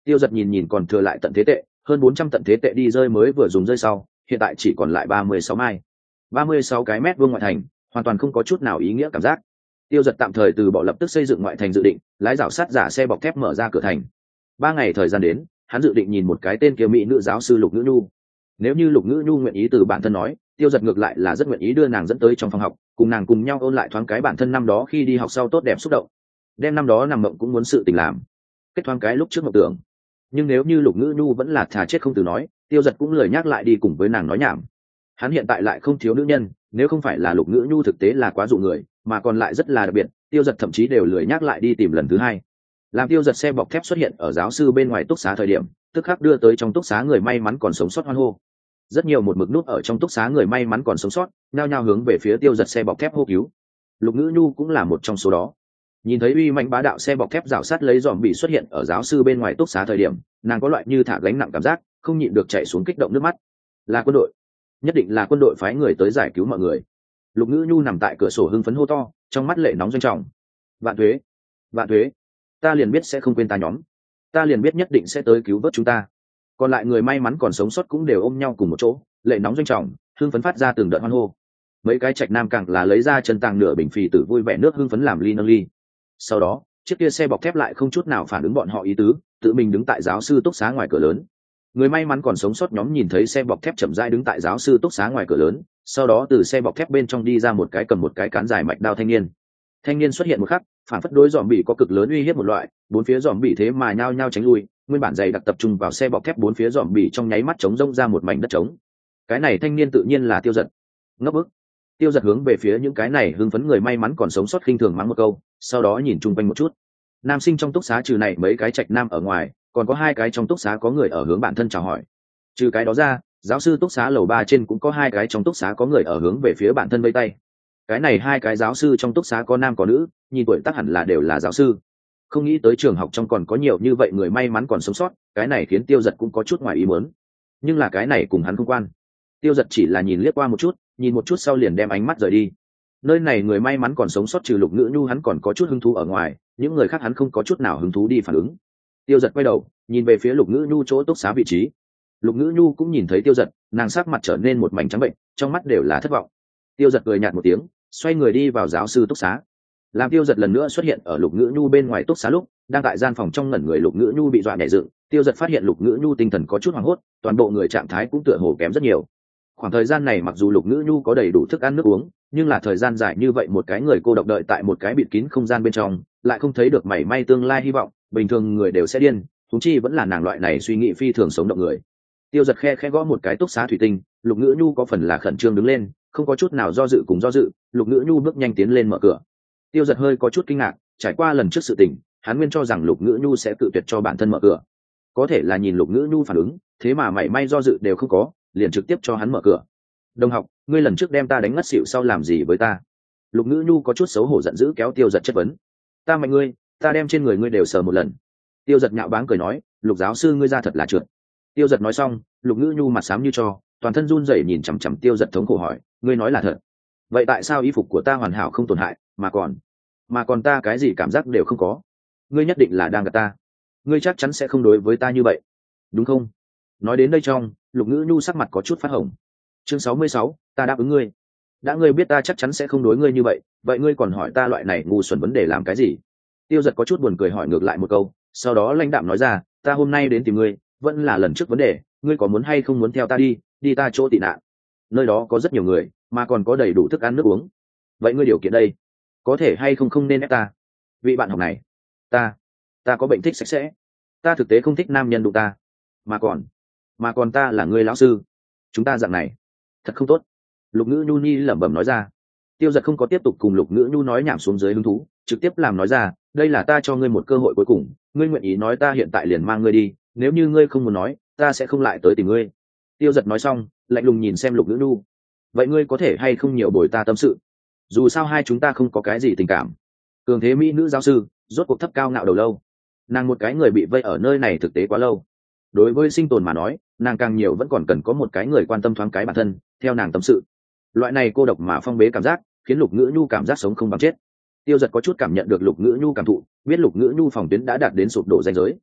Tiêu Giật nhìn nhìn còn thừa lại tận thế tệ, hơn bốn trăm tận thế tệ đi rơi mới vừa dùng rơi sau, hiện tại chỉ còn lại ba mươi sáu mai. ba mươi sáu cái mét vuông ngoại thành, hoàn toàn không có chút nào ý nghĩa cảm giác. Tiêu Giật tạm thời từ bỏ lập tức xây dựng ngoại thành dự định, lái rảo sát giả xe bọc thép mở ra cửa thành. Ba ngày thời gian đến, hắn dự định nhìn một cái tên kia mỹ nữ giáo sư Lục Ngữ Nhu. Nếu như Lục Ngữ Nhu nguyện ý từ bản thân nói, Tiêu Giật ngược lại là rất nguyện ý đưa nàng dẫn tới trong phòng học, cùng nàng cùng nhau ôn lại thoáng cái bản thân năm đó khi đi học sau tốt đẹp xúc động. Đem năm đó nằm mộng cũng muốn sự tình làm, kết thoáng cái lúc trước mộng tưởng. Nhưng nếu như Lục Ngữ Nhu vẫn là thà chết không từ nói, Tiêu Giật cũng lười nhắc lại đi cùng với nàng nói nhảm. Hắn hiện tại lại không thiếu nữ nhân, nếu không phải là Lục Ngữ Nhu thực tế là quá dụ người, mà còn lại rất là đặc biệt, Tiêu Giật thậm chí đều lười nhắc lại đi tìm lần thứ hai. Làm Tiêu Giật xe bọc thép xuất hiện ở giáo sư bên ngoài túc xá thời điểm, tức khắc đưa tới trong túc xá người may mắn còn sống sót hoan hô. Rất nhiều một mực nút ở trong túc xá người may mắn còn sống sót, nhao nhao hướng về phía Tiêu Giật xe bọc thép hô cứu. Lục Ngữ Nhu cũng là một trong số đó. Nhìn thấy uy mạnh bá đạo xe bọc thép rảo sát lấy dòm bị xuất hiện ở giáo sư bên ngoài túc xá thời điểm, nàng có loại như thả gánh nặng cảm giác, không nhịn được chảy xuống kích động nước mắt. Là quân đội, nhất định là quân đội phái người tới giải cứu mọi người. Lục Ngữ Nhu nằm tại cửa sổ hưng phấn hô to, trong mắt lệ nóng doanh trọng. Vạn thuế, vạn thuế, ta liền biết sẽ không quên ta nhóm, ta liền biết nhất định sẽ tới cứu vớt chúng ta. Còn lại người may mắn còn sống sót cũng đều ôm nhau cùng một chỗ, lệ nóng doanh trọng, hưng phấn phát ra từng đợt hoan hô. Mấy cái trạch nam càng là lấy ra chân tàng nửa bình phì tử vui vẻ nước hưng phấn làm ly nâng ly. Sau đó, chiếc kia xe bọc thép lại không chút nào phản ứng bọn họ ý tứ, tự mình đứng tại giáo sư túc xá ngoài cửa lớn. Người may mắn còn sống sót nhóm nhìn thấy xe bọc thép chậm rãi đứng tại giáo sư túc xá ngoài cửa lớn, sau đó từ xe bọc thép bên trong đi ra một cái cầm một cái cán dài mạch đao thanh niên. Thanh niên xuất hiện một khắc, phản phất đối dòm bị có cực lớn uy hiếp một loại, bốn phía dòm bị thế mà nhao nhao tránh lui, nguyên bản dày đặc tập trung vào xe bọc thép bốn phía dòm bị trong nháy mắt trống rông ra một mảnh đất trống. Cái này thanh niên tự nhiên là Tiêu Giật. Ngốc bức. Tiêu Giật hướng về phía những cái này hưng phấn người may mắn còn sống sót khinh thường mắng một câu, sau đó nhìn chung quanh một chút. Nam sinh trong túc xá trừ này mấy cái trạch nam ở ngoài, còn có hai cái trong túc xá có người ở hướng bản thân chào hỏi. Trừ cái đó ra, giáo sư túc xá lầu ba trên cũng có hai cái trong túc xá có người ở hướng về phía bản thân vây tay. Cái này hai cái giáo sư trong túc xá có nam có nữ, nhìn tuổi tác hẳn là đều là giáo sư. Không nghĩ tới trường học trong còn có nhiều như vậy người may mắn còn sống sót, cái này khiến Tiêu Giật cũng có chút ngoài ý muốn. Nhưng là cái này cùng hắn không quan. Tiêu Giật chỉ là nhìn liếc qua một chút, nhìn một chút sau liền đem ánh mắt rời đi. Nơi này người may mắn còn sống sót trừ Lục Ngữ Nhu hắn còn có chút hứng thú ở ngoài, những người khác hắn không có chút nào hứng thú đi phản ứng. Tiêu Giật quay đầu, nhìn về phía Lục Ngữ Nhu chỗ túc xá vị trí. Lục Ngữ Nhu cũng nhìn thấy Tiêu Giật, nàng sắc mặt trở nên một mảnh trắng bệnh, trong mắt đều là thất vọng. Tiêu Giật cười nhạt một tiếng, xoay người đi vào giáo sư túc xá. Làm Tiêu Giật lần nữa xuất hiện ở Lục Ngữ Nhu bên ngoài túc xá lúc, đang tại gian phòng trong ngẩn người Lục Ngữ Nhu bị dọa nhảy dựng, Tiêu Giật phát hiện Lục Ngữ Nhu tinh thần có chút hoảng hốt, toàn bộ người trạng thái cũng tựa hồ kém rất nhiều. Khoảng thời gian này mặc dù Lục Ngữ Nhu có đầy đủ thức ăn nước uống, nhưng là thời gian dài như vậy một cái người cô độc đợi tại một cái bịt kín không gian bên trong, lại không thấy được mảy may tương lai hy vọng, bình thường người đều sẽ điên, huống chi vẫn là nàng loại này suy nghĩ phi thường sống động người. Tiêu Giật khe khẽ gõ một cái túc xá thủy tinh, Lục Ngữ Nhu có phần là khẩn trương đứng lên, không có chút nào do dự cùng do dự, Lục Ngữ Nhu bước nhanh tiến lên mở cửa. Tiêu Giật hơi có chút kinh ngạc, trải qua lần trước sự tình, hắn nguyên cho rằng Lục Ngữ Nhu sẽ tự tuyệt cho bản thân mở cửa. Có thể là nhìn Lục Ngữ Nhu phản ứng, thế mà mảy may do dự đều không có, liền trực tiếp cho hắn mở cửa. Đồng học, ngươi lần trước đem ta đánh ngất xỉu sau làm gì với ta? Lục Ngữ Nhu có chút xấu hổ giận dữ kéo Tiêu Giật chất vấn. Ta mạnh ngươi, ta đem trên người ngươi đều sờ một lần. Tiêu Giật nhạo báng cười nói, Lục giáo sư ngươi ra thật là trượt. Tiêu Giật nói xong, Lục Ngữ Nhu mặt xám như tro, toàn thân run rẩy nhìn chằm chằm Tiêu Giật thống khổ hỏi, ngươi nói là thật? Vậy tại sao y phục của ta hoàn hảo không tổn hại, mà còn mà còn ta cái gì cảm giác đều không có? Ngươi nhất định là đang gạt ta. Ngươi chắc chắn sẽ không đối với ta như vậy, đúng không? Nói đến đây trong, Lục Ngữ Nhu sắc mặt có chút phát hồng. Chương sáu mươi sáu, ta đáp ứng ngươi. Đã ngươi biết ta chắc chắn sẽ không đối ngươi như vậy, vậy ngươi còn hỏi ta loại này ngu xuẩn vấn đề làm cái gì? Tiêu Giật có chút buồn cười hỏi ngược lại một câu, sau đó lãnh đạm nói ra, ta hôm nay đến tìm ngươi, vẫn là lần trước vấn đề, ngươi có muốn hay không muốn theo ta đi, đi ta chỗ tị nạn. Nơi đó có rất nhiều người, mà còn có đầy đủ thức ăn nước uống. Vậy ngươi điều kiện đây, có thể hay không không nên ép ta? Vị bạn học này, ta, ta có bệnh thích sạch sẽ, ta thực tế không thích nam nhân đụng ta, mà còn, mà còn ta là ngươi lão sư, chúng ta dạng này thật không tốt. Lục Ngữ Nhu nhi lẩm bẩm nói ra. Tiêu Giật không có tiếp tục cùng Lục Ngữ Nhu nói nhảm xuống dưới hứng thú, trực tiếp làm nói ra, đây là ta cho ngươi một cơ hội cuối cùng, ngươi nguyện ý nói ta hiện tại liền mang ngươi đi, nếu như ngươi không muốn nói, ta sẽ không lại tới tìm ngươi. Tiêu Giật nói xong, lạnh lùng nhìn xem Lục Ngữ Nhu. Vậy ngươi có thể hay không nhiều bồi ta tâm sự? Dù sao hai chúng ta không có cái gì tình cảm. Cường thế mỹ nữ giáo sư, rốt cuộc thấp cao ngạo đầu lâu. Nàng một cái người bị vây ở nơi này thực tế quá lâu. Đối với sinh tồn mà nói, nàng càng nhiều vẫn còn cần có một cái người quan tâm thoáng cái bản thân, theo nàng tâm sự. Loại này cô độc mà phong bế cảm giác, khiến Lục Ngữ Nhu cảm giác sống không bằng chết. Tiêu Giật có chút cảm nhận được Lục Ngữ Nhu cảm thụ, biết Lục Ngữ Nhu phòng tuyến đã đạt đến sụp đổ ranh giới.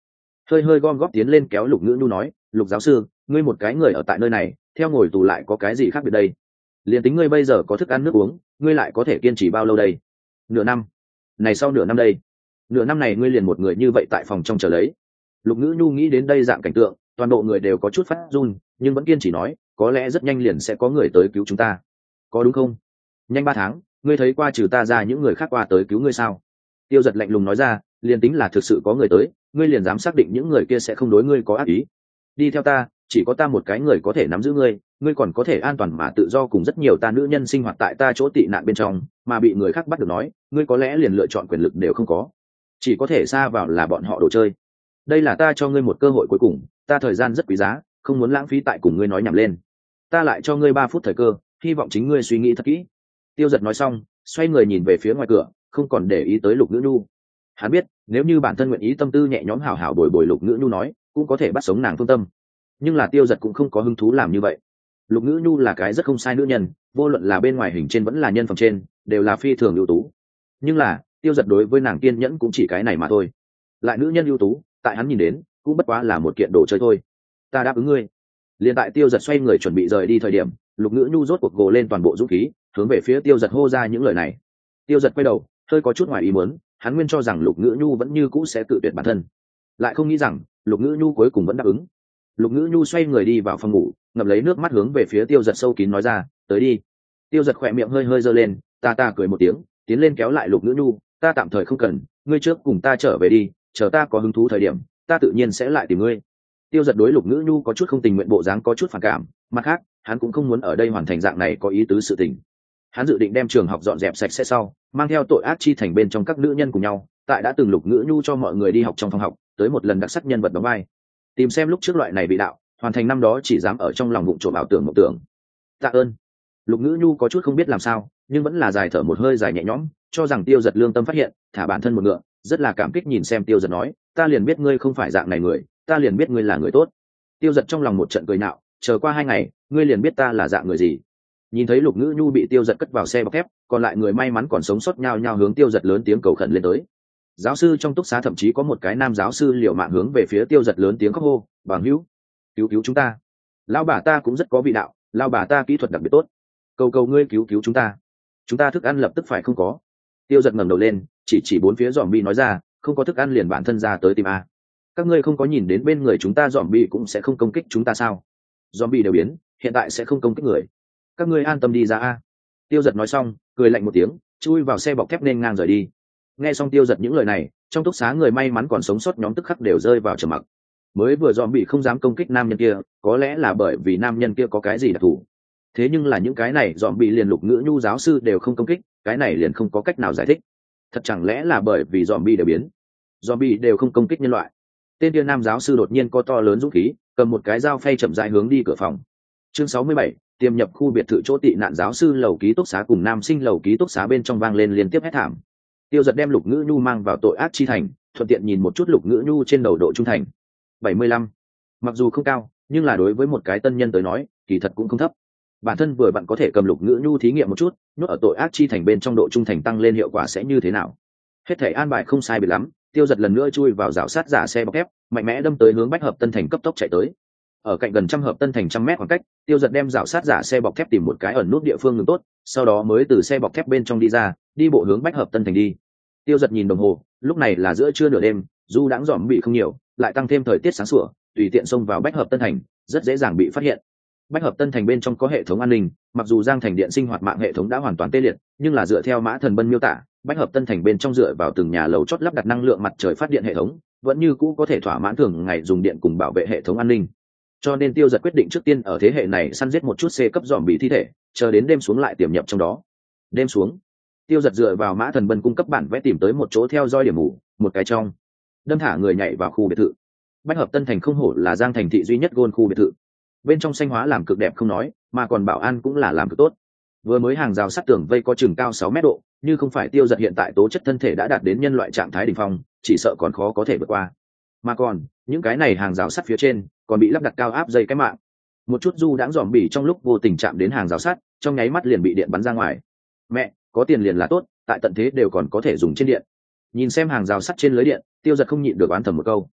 hơi hơi gom góp tiến lên kéo Lục Ngữ Nhu nói, Lục giáo sư, ngươi một cái người ở tại nơi này theo ngồi tù lại có cái gì khác biệt đây? Liền tính ngươi bây giờ có thức ăn nước uống, ngươi lại có thể kiên trì bao lâu đây? Nửa năm. Này sau nửa năm đây? Nửa năm này ngươi liền một người như vậy tại phòng trong chờ lấy. Lục Ngữ Nhu nghĩ đến đây dạng cảnh tượng, toàn bộ người đều có chút phát run, nhưng vẫn kiên trì nói, có lẽ rất nhanh liền sẽ có người tới cứu chúng ta, có đúng không? Nhanh ba tháng, ngươi thấy qua trừ ta ra những người khác qua tới cứu ngươi sao? Tiêu Giật lạnh lùng nói ra, liền tính là thực sự có người tới, ngươi liền dám xác định những người kia sẽ không đối ngươi có ác ý? Đi theo ta, chỉ có ta một cái người có thể nắm giữ ngươi, ngươi còn có thể an toàn mà tự do cùng rất nhiều ta nữ nhân sinh hoạt tại ta chỗ tị nạn bên trong, mà bị người khác bắt được nói, ngươi có lẽ liền lựa chọn quyền lực đều không có, chỉ có thể xa vào là bọn họ đồ chơi. Đây là ta cho ngươi một cơ hội cuối cùng, ta thời gian rất quý giá, không muốn lãng phí tại cùng ngươi nói nhảm lên. Ta lại cho ngươi ba phút thời cơ, hy vọng chính ngươi suy nghĩ thật kỹ. Tiêu Giật nói xong, xoay người nhìn về phía ngoài cửa, không còn để ý tới Lục Ngữ Nhu. Hắn biết, nếu như bản thân nguyện ý tâm tư nhẹ nhõm hảo hảo bồi bồi Lục Ngữ Nhu nói, cũng có thể bắt sống nàng phương tâm. Nhưng là Tiêu Giật cũng không có hứng thú làm như vậy. Lục Ngữ Nhu là cái rất không sai nữ nhân, vô luận là bên ngoài hình trên vẫn là nhân phẩm trên, đều là phi thường ưu tú. Nhưng là, Tiêu Giật đối với nàng kiên nhẫn cũng chỉ cái này mà thôi. Lại nữ nhân ưu tú, tại hắn nhìn đến, cũng bất quá là một kiện đồ chơi thôi. Ta đáp ứng ngươi. Liên tại Tiêu Giật xoay người chuẩn bị rời đi thời điểm, Lục Ngữ Nhu rốt cuộc gồ lên toàn bộ dũng khí, hướng về phía Tiêu Giật hô ra những lời này. Tiêu Giật quay đầu, hơi có chút ngoài ý muốn, hắn nguyên cho rằng Lục Ngữ Nhu vẫn như cũ sẽ tự tuyệt bản thân, lại không nghĩ rằng Lục Ngữ Nhu cuối cùng vẫn đáp ứng. Lục Ngữ Nhu xoay người đi vào phòng ngủ, ngậm lấy nước mắt hướng về phía Tiêu Giật sâu kín nói ra, tới đi. Tiêu Giật khỏe miệng hơi hơi giơ lên, ta ta cười một tiếng, tiến lên kéo lại Lục Ngữ Nhu, ta tạm thời không cần, ngươi trước cùng ta trở về đi, chờ ta có hứng thú thời điểm, ta tự nhiên sẽ lại tìm ngươi. Tiêu Giật đối Lục Ngữ Nhu có chút không tình nguyện bộ dáng có chút phản cảm, mặt khác, hắn cũng không muốn ở đây hoàn thành dạng này có ý tứ sự tình. Hắn dự định đem trường học dọn dẹp sạch sẽ sau, mang theo tội ác chi thành bên trong các nữ nhân cùng nhau, tại đã từng Lục Ngữ Nhu cho mọi người đi học trong phòng học, tới một lần đặc sắc nhân vật đóng vai. Tìm xem lúc trước loại này bị đạo, hoàn thành năm đó chỉ dám ở trong lòng vụng trộm ảo tưởng mộng tưởng. Tạ ơn. Lục Ngữ Nhu có chút không biết làm sao, nhưng vẫn là dài thở một hơi dài nhẹ nhõm, cho rằng Tiêu Giật lương tâm phát hiện, thả bản thân một ngựa, rất là cảm kích nhìn xem Tiêu Giật nói, ta liền biết ngươi không phải dạng này người, ta liền biết ngươi là người tốt. Tiêu Giật trong lòng một trận cười nạo, chờ qua hai ngày, ngươi liền biết ta là dạng người gì. Nhìn thấy Lục Ngữ Nhu bị Tiêu Giật cất vào xe bọc thép, còn lại người may mắn còn sống sót nhao nhao hướng Tiêu Giật lớn tiếng cầu khẩn lên tới. Giáo sư trong túc xá thậm chí có một cái nam giáo sư liều mạng hướng về phía Tiêu Giật lớn tiếng khóc hô, bằng hữu, cứu cứu chúng ta, lão bà ta cũng rất có vị đạo, lão bà ta kỹ thuật đặc biệt tốt, cầu cầu ngươi cứu cứu chúng ta, chúng ta thức ăn lập tức phải không có. Tiêu Giật ngẩng đầu lên, chỉ chỉ bốn phía zombie nói ra, không có thức ăn liền bản thân ra tới tìm a. Các ngươi không có nhìn đến bên người chúng ta zombie cũng sẽ không công kích chúng ta sao? Zombie đều biến, hiện tại sẽ không công kích người. Các ngươi an tâm đi ra a. Tiêu Giật nói xong, cười lạnh một tiếng, chui vào xe bọc thép nên ngang rời đi. Nghe xong Tiêu Giật những lời này, trong túc xá người may mắn còn sống sót nhóm tức khắc đều rơi vào trầm mặc. Mới vừa zombie không dám công kích nam nhân kia, có lẽ là bởi vì nam nhân kia có cái gì đặc thù. Thế nhưng là những cái này zombie liền Lục Ngữ Nhu giáo sư đều không công kích, cái này liền không có cách nào giải thích. Thật chẳng lẽ là bởi vì zombie đều biến, zombie đều không công kích nhân loại. Tên kia nam giáo sư đột nhiên có to lớn dũng khí, cầm một cái dao phay chậm rãi hướng đi cửa phòng. Chương sáu mươi bảy, tiềm nhập khu biệt thự chỗ tị nạn giáo sư lầu ký túc xá cùng nam sinh lầu ký túc xá bên trong vang lên liên tiếp hét thảm. Tiêu Giật đem Lục Ngữ Nhu mang vào tội ác chi thành, thuận tiện nhìn một chút Lục Ngữ Nhu trên đầu độ trung thành. bảy mươi lăm. Mặc dù không cao, nhưng là đối với một cái tân nhân tới nói, kỳ thật cũng không thấp. Bản thân vừa bạn có thể cầm Lục Ngữ Nhu thí nghiệm một chút, nhốt ở tội ác chi thành bên trong độ trung thành tăng lên hiệu quả sẽ như thế nào. Hết thể an bài không sai biệt lắm, Tiêu Giật lần nữa chui vào rào sát giả xe bọc thép, mạnh mẽ đâm tới hướng Bách Hợp Tân Thành cấp tốc chạy tới. Ở cạnh gần trăm Hợp Tân Thành trăm mét khoảng cách, Tiêu Giật đem rào sát giả xe bọc thép tìm một cái ẩn nút địa phương ngừng tốt, sau đó mới từ xe bọc thép bên trong đi ra, đi bộ hướng Bách Hợp Tân Thành đi. Tiêu Giật nhìn đồng hồ, lúc này là giữa trưa nửa đêm, dù đãng dòm bị không nhiều, lại tăng thêm thời tiết sáng sủa, tùy tiện xông vào Bách Hợp Tân Thành, rất dễ dàng bị phát hiện. Bách Hợp Tân Thành bên trong có hệ thống an ninh, mặc dù Giang Thành điện sinh hoạt mạng hệ thống đã hoàn toàn tê liệt, nhưng là dựa theo Mã Thần Bân miêu tả, Bách Hợp Tân Thành bên trong dựa vào từng nhà lầu chót lắp đặt năng lượng mặt trời phát điện hệ thống, vẫn như cũ có thể thỏa mãn thường ngày dùng điện cùng bảo vệ hệ thống an ninh. Cho nên Tiêu Giật quyết định trước tiên ở thế hệ này săn giết một chút C cấp dòm bị thi thể, chờ đến đêm xuống lại tiềm nhập trong đó. Đêm xuống, Tiêu Giật dựa vào Mã Thần Bân cung cấp bản vẽ tìm tới một chỗ theo dõi điểm ngủ, một cái trong, đâm thả người nhảy vào khu biệt thự. Bách Hợp Tân Thành không hổ là Giang Thành thị duy nhất gôn khu biệt thự. Bên trong xanh hóa làm cực đẹp không nói, mà còn bảo an cũng là làm cực tốt. Vừa mới hàng rào sắt tường vây có chừng cao sáu mét độ, như không phải Tiêu Giật hiện tại tố chất thân thể đã đạt đến nhân loại trạng thái đỉnh phong, chỉ sợ còn khó có thể vượt qua. Mà còn, những cái này hàng rào sắt phía trên còn bị lắp đặt cao áp dây cái mạng. Một chút du đãng dòm bỉ trong lúc vô tình chạm đến hàng rào sắt, trong nháy mắt liền bị điện bắn ra ngoài. Mẹ, có tiền liền là tốt, tại tận thế đều còn có thể dùng trên điện. Nhìn xem hàng rào sắt trên lưới điện, Tiêu Giật không nhịn được oán thầm một câu.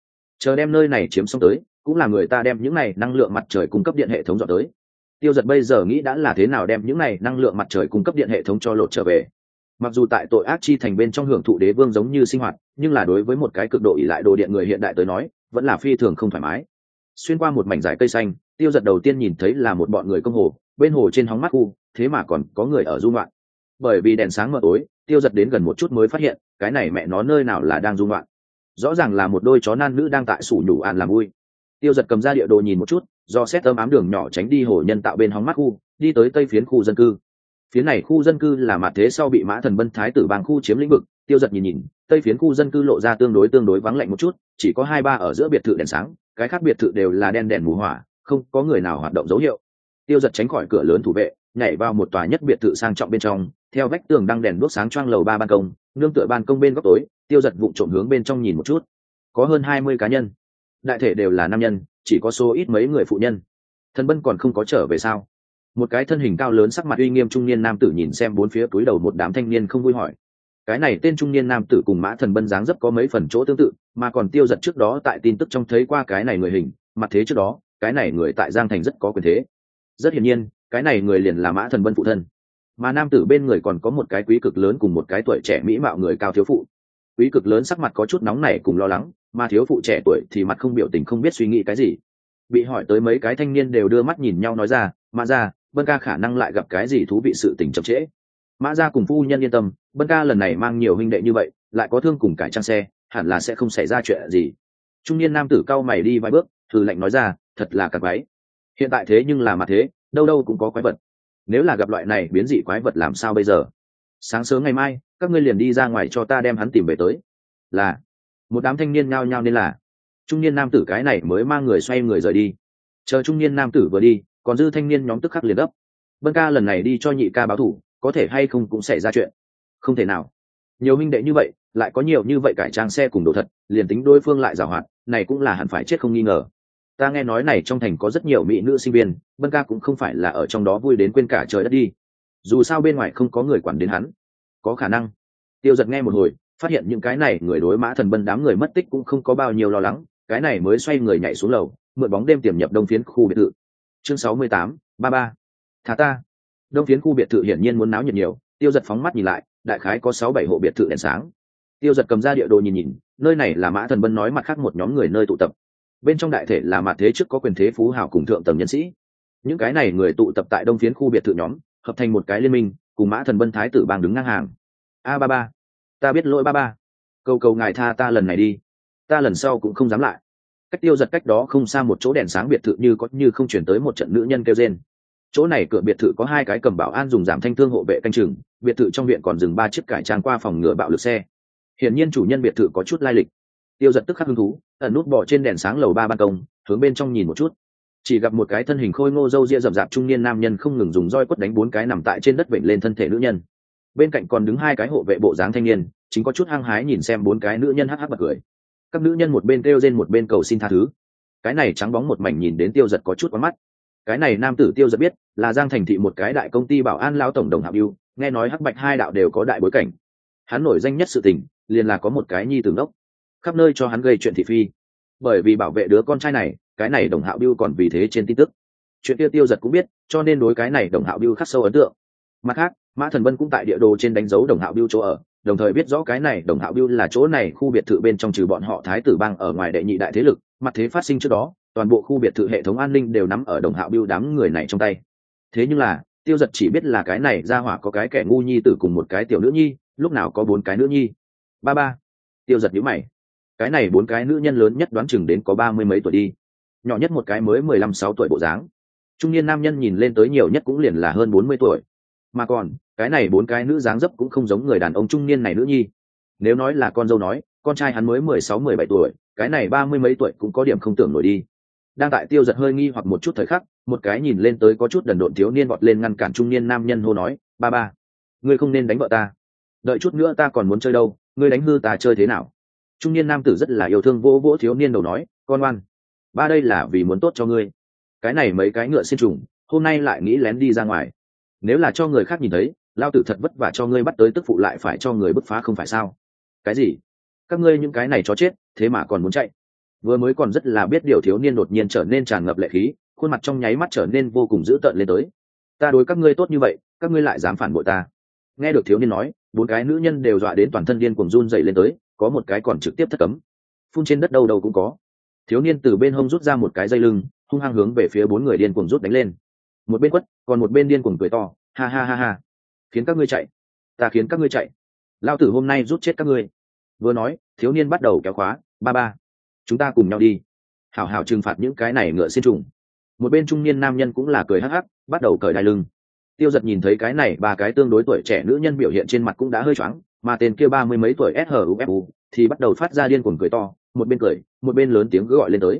chờ đem nơi này chiếm xong tới cũng là người ta đem những này năng lượng mặt trời cung cấp điện hệ thống dọn tới. Tiêu Dật bây giờ nghĩ đã là thế nào đem những này năng lượng mặt trời cung cấp điện hệ thống cho lột trở về. Mặc dù tại tội ác chi thành bên trong hưởng thụ đế vương giống như sinh hoạt, nhưng là đối với một cái cực độ ỷ lại đồ điện người hiện đại tới nói vẫn là phi thường không thoải mái. Xuyên qua một mảnh dải cây xanh, Tiêu Dật đầu tiên nhìn thấy là một bọn người công hồ, bên hồ trên hóng mát khu thế mà còn có người ở du ngoạn. Bởi vì đèn sáng mờ tối, Tiêu Dật đến gần một chút mới phát hiện cái này mẹ nó nơi nào là đang du ngoạn, rõ ràng là một đôi chó nan nữ đang tại sủ nhủ an làm vui. Tiêu Dật cầm ra địa đồ nhìn một chút, do xét âm ám đường nhỏ tránh đi hồ nhân tạo bên hóng mát khu, đi tới tây phiến khu dân cư. Phía này khu dân cư là mặt thế sau bị Mã Thần Bân thái tử bang khu chiếm lĩnh vực. Tiêu Dật nhìn nhìn, tây phiến khu dân cư lộ ra tương đối tương đối vắng lạnh một chút, chỉ có hai ba ở giữa biệt thự đèn sáng, cái khác biệt thự đều là đen đèn mù hỏa, không có người nào hoạt động dấu hiệu. Tiêu Dật tránh khỏi cửa lớn thủ vệ, nhảy vào một tòa nhất biệt thự sang trọng bên trong, theo vách tường đăng đèn đuốc sáng choang lầu ba ban công, nương tựa ban công bên góc tối, Tiêu Dật vụng trộm hướng bên trong nhìn một chút. Có hơn hai mươi cá nhân, đại thể đều là nam nhân, chỉ có số ít mấy người phụ nhân. Thần Bân còn không có trở về sao? Một cái thân hình cao lớn sắc mặt uy nghiêm trung niên nam tử nhìn xem bốn phía túi đầu một đám thanh niên không vui hỏi. Cái này tên trung niên nam tử cùng Mã Thần Bân dáng dấp có mấy phần chỗ tương tự, mà còn Tiêu Dật trước đó tại tin tức trong thấy qua cái này người hình, mặt thế trước đó, cái này người tại Giang Thành rất có quyền thế. Rất hiển nhiên, cái này người liền là Mã Thần Bân phụ thân. Mà nam tử bên người còn có một cái quý cực lớn cùng một cái tuổi trẻ mỹ mạo người cao thiếu phụ. Quý cực lớn sắc mặt có chút nóng nảy cùng lo lắng, mà thiếu phụ trẻ tuổi thì mặt không biểu tình không biết suy nghĩ cái gì. Bị hỏi tới mấy cái thanh niên đều đưa mắt nhìn nhau nói ra, Mã gia, Bân ca khả năng lại gặp cái gì thú vị sự tình chậm trễ. Mã gia cùng phu nhân yên tâm, Bân ca lần này mang nhiều huynh đệ như vậy, lại có thương cùng cải trang xe, hẳn là sẽ không xảy ra chuyện gì. Trung niên nam tử cao mày đi vài bước, thử lạnh nói ra, thật là cặc váy. Hiện tại thế nhưng là mặt thế, đâu đâu cũng có quái vật. Nếu là gặp loại này biến dị quái vật làm sao bây giờ? Sáng sớm ngày mai, các ngươi liền đi ra ngoài cho ta đem hắn tìm về tới. Là. Một đám thanh niên nhao nhao nên là. Trung niên nam tử cái này mới mang người xoay người rời đi. Chờ trung niên nam tử vừa đi, còn dư thanh niên nhóm tức khắc liền gấp. Bân ca lần này đi cho nhị ca báo thủ, có thể hay không cũng xảy ra chuyện. Không thể nào. Nhiều huynh đệ như vậy, lại có nhiều như vậy cải trang xe cùng đồ thật, liền tính đối phương lại giàu hoạt, này cũng là hẳn phải chết không nghi ngờ. Ta nghe nói này trong thành có rất nhiều mỹ nữ sinh viên, Bân ca cũng không phải là ở trong đó vui đến quên cả trời đất đi. Dù sao bên ngoài không có người quản đến hắn. Có khả năng. Tiêu Dật nghe một hồi, phát hiện những cái này người đối Mã Thần Bân đám người mất tích cũng không có bao nhiêu lo lắng, cái này mới xoay người nhảy xuống lầu, mượn bóng đêm tiềm nhập đông phiến khu biệt thự. Chương sáu mươi tám, ba ba. Thả ta. Đông phiến khu biệt thự hiển nhiên muốn náo nhiệt nhiều, Tiêu Dật phóng mắt nhìn lại, đại khái có sáu bảy hộ biệt thự đèn sáng. Tiêu Dật cầm ra địa đồ nhìn nhìn, nơi này là Mã Thần Bân nói mặt khác một nhóm người nơi tụ tập. Bên trong đại thể là mặt thế trước có quyền thế phú hào cùng thượng tầng nhân sĩ. Những cái này người tụ tập tại đông phiến khu biệt thự nhóm, hợp thành một cái liên minh, cùng Mã Thần Bân thái tử bang đứng ngang hàng. A ba ba, ta biết lỗi ba ba, cầu cầu ngài tha ta lần này đi, ta lần sau cũng không dám lại. Cách Tiêu Dật cách đó không xa một chỗ đèn sáng biệt thự như có như không chuyển tới một trận nữ nhân kêu rên. Chỗ này cửa biệt thự có hai cái cầm bảo an dùng giảm thanh thương hộ vệ canh chừng, biệt thự trong viện còn dừng ba chiếc cải trang qua phòng ngừa bạo lực xe. Hiển nhiên chủ nhân biệt thự có chút lai lịch. Tiêu Dật tức khắc hứng thú, ẩn nút bò trên đèn sáng lầu ba ban công, hướng bên trong nhìn một chút. Chỉ gặp một cái thân hình khôi ngô râu ria rậm rạp trung niên nam nhân không ngừng dùng roi quất đánh bốn cái nằm tại trên đất vịnh lên thân thể nữ nhân. Bên cạnh còn đứng hai cái hộ vệ bộ dáng thanh niên, chính có chút hăng hái nhìn xem bốn cái nữ nhân hắc hắc bật cười. Các nữ nhân một bên kêu rên một bên cầu xin tha thứ. Cái này trắng bóng một mảnh nhìn đến Tiêu Dật có chút quá mắt. Cái này nam tử Tiêu Dật biết, là Giang Thành thị một cái đại công ty bảo an lão tổng đồng Hạo Bưu, nghe nói hắc bạch hai đạo đều có đại bối cảnh. Hắn nổi danh nhất sự tình, liền là có một cái nhi tử ngốc, khắp nơi cho hắn gây chuyện thị phi. Bởi vì bảo vệ đứa con trai này, cái này đồng Hạo Bưu còn vì thế trên tin tức. Chuyện kia Tiêu Dật cũng biết, cho nên đối cái này đồng Hạo Bưu khắc sâu ấn tượng. Mặt khác, Mã Thần Bân cũng tại địa đồ trên đánh dấu đồng Hạo Bưu chỗ ở, đồng thời biết rõ cái này đồng Hạo Bưu là chỗ này khu biệt thự bên trong trừ bọn họ thái tử bang ở ngoài đệ nhị đại thế lực, mặt thế phát sinh trước đó, toàn bộ khu biệt thự hệ thống an ninh đều nắm ở đồng Hạo Bưu đám người này trong tay. Thế nhưng là, Tiêu Dật chỉ biết là cái này ra hỏa có cái kẻ ngu nhi tử cùng một cái tiểu nữ nhi, lúc nào có bốn cái nữ nhi. Ba ba. Tiêu Dật nhíu mày. Cái này bốn cái nữ nhân lớn nhất đoán chừng đến có ba mươi mấy tuổi đi, nhỏ nhất một cái mới mười lăm sáu tuổi bộ dáng, trung niên nam nhân nhìn lên tới nhiều nhất cũng liền là hơn bốn mươi tuổi, mà còn cái này bốn cái nữ dáng dấp cũng không giống người đàn ông trung niên này nữ nhi. Nếu nói là con dâu nói, con trai hắn mới mười sáu mười bảy tuổi, cái này ba mươi mấy tuổi cũng có điểm không tưởng nổi đi. Đang tại Tiêu Dật hơi nghi hoặc một chút thời khắc, một cái nhìn lên tới có chút đần độn thiếu niên vọt lên ngăn cản trung niên nam nhân hô nói, ba ba, ngươi không nên đánh vợ ta, đợi chút nữa ta còn muốn chơi đâu, ngươi đánh hư ta chơi thế nào? Trung niên nam tử rất là yêu thương vỗ vỗ thiếu niên đầu nói, con ngoan, ba đây là vì muốn tốt cho ngươi. Cái này mấy cái ngựa xin trùng, hôm nay lại nghĩ lén đi ra ngoài, nếu là cho người khác nhìn thấy, lao tử thật vất vả cho ngươi bắt tới tức phụ lại phải cho người bứt phá không phải sao? Cái gì? Các ngươi những cái này cho chết, thế mà còn muốn chạy? Vừa mới còn rất là biết điều thiếu niên đột nhiên trở nên tràn ngập lệ khí, khuôn mặt trong nháy mắt trở nên vô cùng dữ tợn lên tới. Ta đối các ngươi tốt như vậy, các ngươi lại dám phản bội ta. Nghe được thiếu niên nói, bốn cái nữ nhân đều dọa đến toàn thân điên cuồng run dậy lên tới, có một cái còn trực tiếp thất cấm, phun trên đất đâu đâu cũng có. Thiếu niên từ bên hông rút ra một cái dây lưng, hung hăng hướng về phía bốn người điên cuồng rút đánh lên. Một bên quất, còn một bên điên cuồng cười to, ha ha ha ha, khiến các ngươi chạy, ta khiến các ngươi chạy, lao tử hôm nay rút chết các ngươi. Vừa nói, thiếu niên bắt đầu kéo khóa, ba ba, chúng ta cùng nhau đi, hảo hảo trừng phạt những cái này ngựa xiên trùng. Một bên trung niên nam nhân cũng là cười hắc hắc, bắt đầu cởi đai lưng. Tiêu Giật nhìn thấy cái này ba cái tương đối tuổi trẻ nữ nhân biểu hiện trên mặt cũng đã hơi choáng, mà tên kia ba mươi mấy tuổi sufu thì bắt đầu phát ra điên cuồng cười to, một bên cười một bên lớn tiếng cứ gọi lên tới.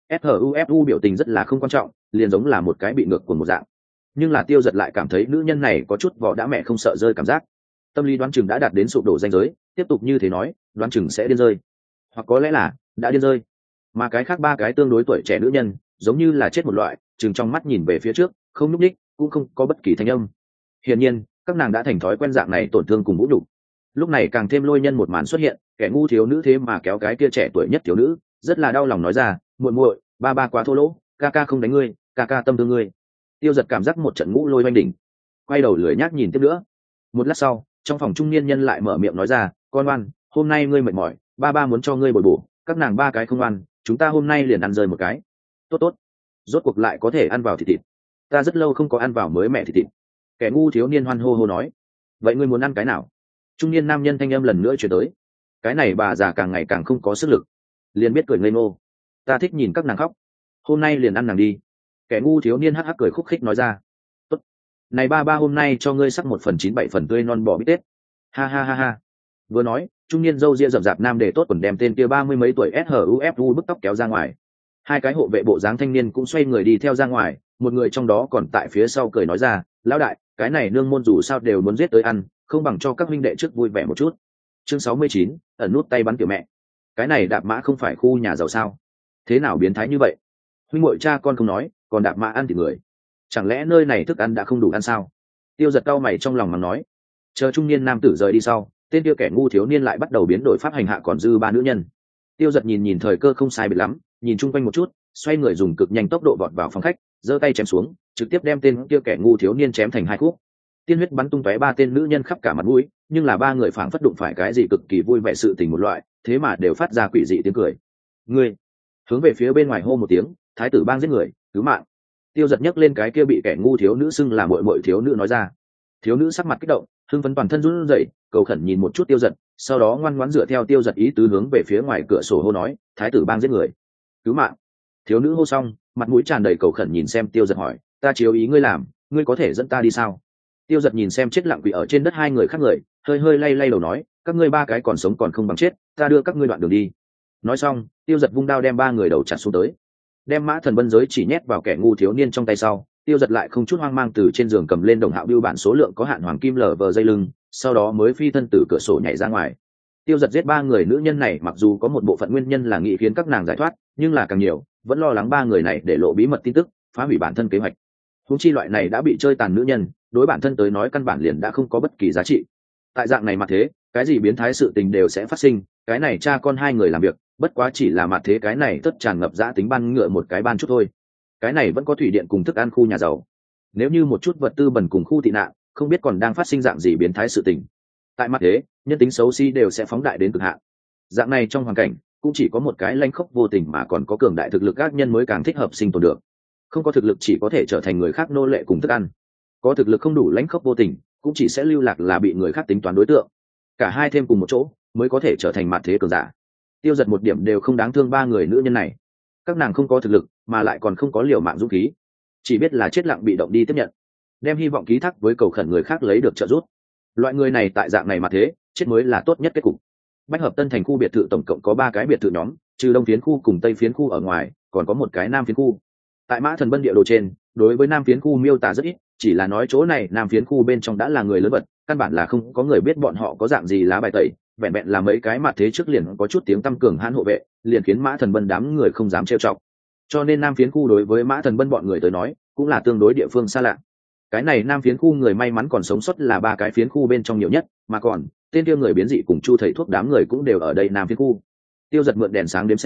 sufu biểu tình rất là không quan trọng, liền giống là một cái bị ngược của một dạng. Nhưng là Tiêu Giật lại cảm thấy nữ nhân này có chút vỏ đã mẹ không sợ rơi cảm giác. Tâm lý đoán chừng đã đạt đến sụp đổ ranh giới, tiếp tục như thế nói, đoán chừng sẽ điên rơi, hoặc có lẽ là đã điên rơi. Mà cái khác ba cái tương đối tuổi trẻ nữ nhân, giống như là chết một loại, chừng trong mắt nhìn về phía trước, không nhúc nhích, cũng không có bất kỳ thanh âm. Hiển nhiên, các nàng đã thành thói quen dạng này tổn thương cùng vũ nhục. Lúc này càng thêm lôi nhân một màn xuất hiện, kẻ ngu thiếu nữ thế mà kéo cái kia trẻ tuổi nhất thiếu nữ, rất là đau lòng nói ra, muội muội, ba ba quá thô lỗ, ca ca không đánh ngươi, ca ca tâm thương ngươi. Tiêu Giật cảm giác một trận ngũ lôi oanh đỉnh, quay đầu lười nhác nhìn tiếp nữa. Một lát sau, trong phòng trung niên nhân lại mở miệng nói ra, con oan, hôm nay ngươi mệt mỏi, ba ba muốn cho ngươi bồi bổ, các nàng ba cái không ăn, chúng ta hôm nay liền ăn rơi một cái. Tốt tốt, rốt cuộc lại có thể ăn vào thịt thịt, ta rất lâu không có ăn vào mới mẹ thịt thịt. Kẻ ngu thiếu niên hoan hô hô nói, vậy ngươi muốn ăn cái nào? Trung niên nam nhân thanh âm lần nữa chuyển tới. Cái này bà già càng ngày càng không có sức lực, liền biết cười ngây ngô. Ta thích nhìn các nàng khóc, hôm nay liền ăn nàng đi. Kẻ ngu thiếu niên hắc hắc cười khúc khích nói ra. Tốt, này ba ba hôm nay cho ngươi sắc một phần chín bảy phần tươi non bò bít tết. Ha ha ha ha. Vừa nói, trung niên râu ria rậm rạp nam để tốt quần đem tên kia ba mươi mấy tuổi sufu bức tóc kéo ra ngoài. Hai cái hộ vệ bộ dáng thanh niên cũng xoay người đi theo ra ngoài, một người trong đó còn tại phía sau cười nói ra, lão đại, cái này nương môn dù sao đều muốn giết tới ăn, không bằng cho các huynh đệ trước vui vẻ một chút. Chương sáu mươi chín, ẩn nút tay bắn tiểu mẹ. Cái này đạp mã không phải khu nhà giàu sao? Thế nào biến thái như vậy? Huynh muội cha con không nói, còn đạp mã ăn thịt người. Chẳng lẽ nơi này thức ăn đã không đủ ăn sao? Tiêu Giật cau mày trong lòng mà nói. Chờ trung niên nam tử rời đi sau, tên kia kẻ ngu thiếu niên lại bắt đầu biến đổi pháp hành hạ còn dư ba nữ nhân. Tiêu Giật nhìn nhìn thời cơ không sai biệt lắm, nhìn chung quanh một chút, xoay người dùng cực nhanh tốc độ vọt vào phòng khách, giơ tay chém xuống, trực tiếp đem tên kia kẻ ngu thiếu niên chém thành hai khúc. Tiên huyết bắn tung tóe ba tên nữ nhân khắp cả mặt mũi, nhưng là ba người phảng phất đụng phải cái gì cực kỳ vui vẻ sự tình một loại, thế mà đều phát ra quỷ dị tiếng cười. Ngươi, hướng về phía bên ngoài hô một tiếng, thái tử bang giết người, cứu mạng. Tiêu Giật nhấc lên cái kia bị kẻ ngu thiếu nữ xưng là muội muội thiếu nữ nói ra. Thiếu nữ sắc mặt kích động, hưng phấn toàn thân run rẩy, cầu khẩn nhìn một chút Tiêu Giật, sau đó ngoan ngoãn dựa theo Tiêu Giật ý tứ hướng về phía ngoài cửa sổ hô nói, thái tử bang giết người, cứu mạng. Thiếu nữ hô xong, mặt mũi tràn đầy cầu khẩn nhìn xem Tiêu Giật hỏi, ta chiếu ý ngươi làm, ngươi có thể dẫn ta đi sao? Tiêu Giật nhìn xem chết lặng quỷ ở trên đất hai người khác người, hơi hơi lay lay đầu nói, các ngươi ba cái còn sống còn không bằng chết, ta đưa các ngươi đoạn đường đi. Nói xong, Tiêu Giật vung đao đem ba người đầu chặt xuống tới, đem mã thần bân giới chỉ nhét vào kẻ ngu thiếu niên trong tay sau, Tiêu Giật lại không chút hoang mang từ trên giường cầm lên đồng hạo biêu bản số lượng có hạn hoàng kim lở vờ dây lưng, sau đó mới phi thân từ cửa sổ nhảy ra ngoài. Tiêu Giật giết ba người nữ nhân này mặc dù có một bộ phận nguyên nhân là nghĩ khiến các nàng giải thoát, nhưng là càng nhiều, vẫn lo lắng ba người này để lộ bí mật tin tức, phá hủy bản thân kế hoạch. Huống chi loại này đã bị chơi tàn nữ nhân, đối bản thân tới nói căn bản liền đã không có bất kỳ giá trị. Tại dạng này mà thế, cái gì biến thái sự tình đều sẽ phát sinh, cái này cha con hai người làm việc, bất quá chỉ là mặt thế cái này tất tràn ngập dã tính ban ngựa một cái ban chút thôi. Cái này vẫn có thủy điện cùng thức ăn khu nhà giàu. Nếu như một chút vật tư bẩn cùng khu tị nạn, không biết còn đang phát sinh dạng gì biến thái sự tình. Tại mặt thế, nhân tính xấu xí si đều sẽ phóng đại đến cực hạn. Dạng này trong hoàn cảnh, cũng chỉ có một cái lanh khốc vô tình mà còn có cường đại thực lực các nhân mới càng thích hợp sinh tồn được. Không có thực lực chỉ có thể trở thành người khác nô lệ cùng thức ăn. Có thực lực không đủ lãnh khốc vô tình, cũng chỉ sẽ lưu lạc là bị người khác tính toán đối tượng. Cả hai thêm cùng một chỗ, mới có thể trở thành mặt thế cường giả. Tiêu Giật một điểm đều không đáng thương ba người nữ nhân này. Các nàng không có thực lực, mà lại còn không có liều mạng dũng khí, chỉ biết là chết lặng bị động đi tiếp nhận, đem hy vọng ký thác với cầu khẩn người khác lấy được trợ giúp. Loại người này tại dạng này mà thế, chết mới là tốt nhất kết cục. Bách Hợp Tân thành khu biệt thự tổng cộng có ba cái biệt thự nhóm, trừ đông phiến khu cùng tây phiến khu ở ngoài, còn có một cái nam phiến khu. Tại mã thần bân địa đồ trên, đối với nam phiến khu miêu tả rất ít, chỉ là nói chỗ này nam phiến khu bên trong đã là người lớn vật, căn bản là không có người biết bọn họ có dạng gì lá bài tẩy, vẹn vẹn là mấy cái mặt thế trước liền có chút tiếng tăm cường hãn hộ vệ, liền khiến mã thần bân đám người không dám trêu chọc. Cho nên nam phiến khu đối với mã thần bân bọn người tới nói, cũng là tương đối địa phương xa lạ. Cái này nam phiến khu người may mắn còn sống sót là ba cái phiến khu bên trong nhiều nhất, mà còn tên kia người biến dị cùng chu thầy thuốc đám người cũng đều ở đây nam phiến khu. Tiêu Giật mượn đèn sáng đếm xem,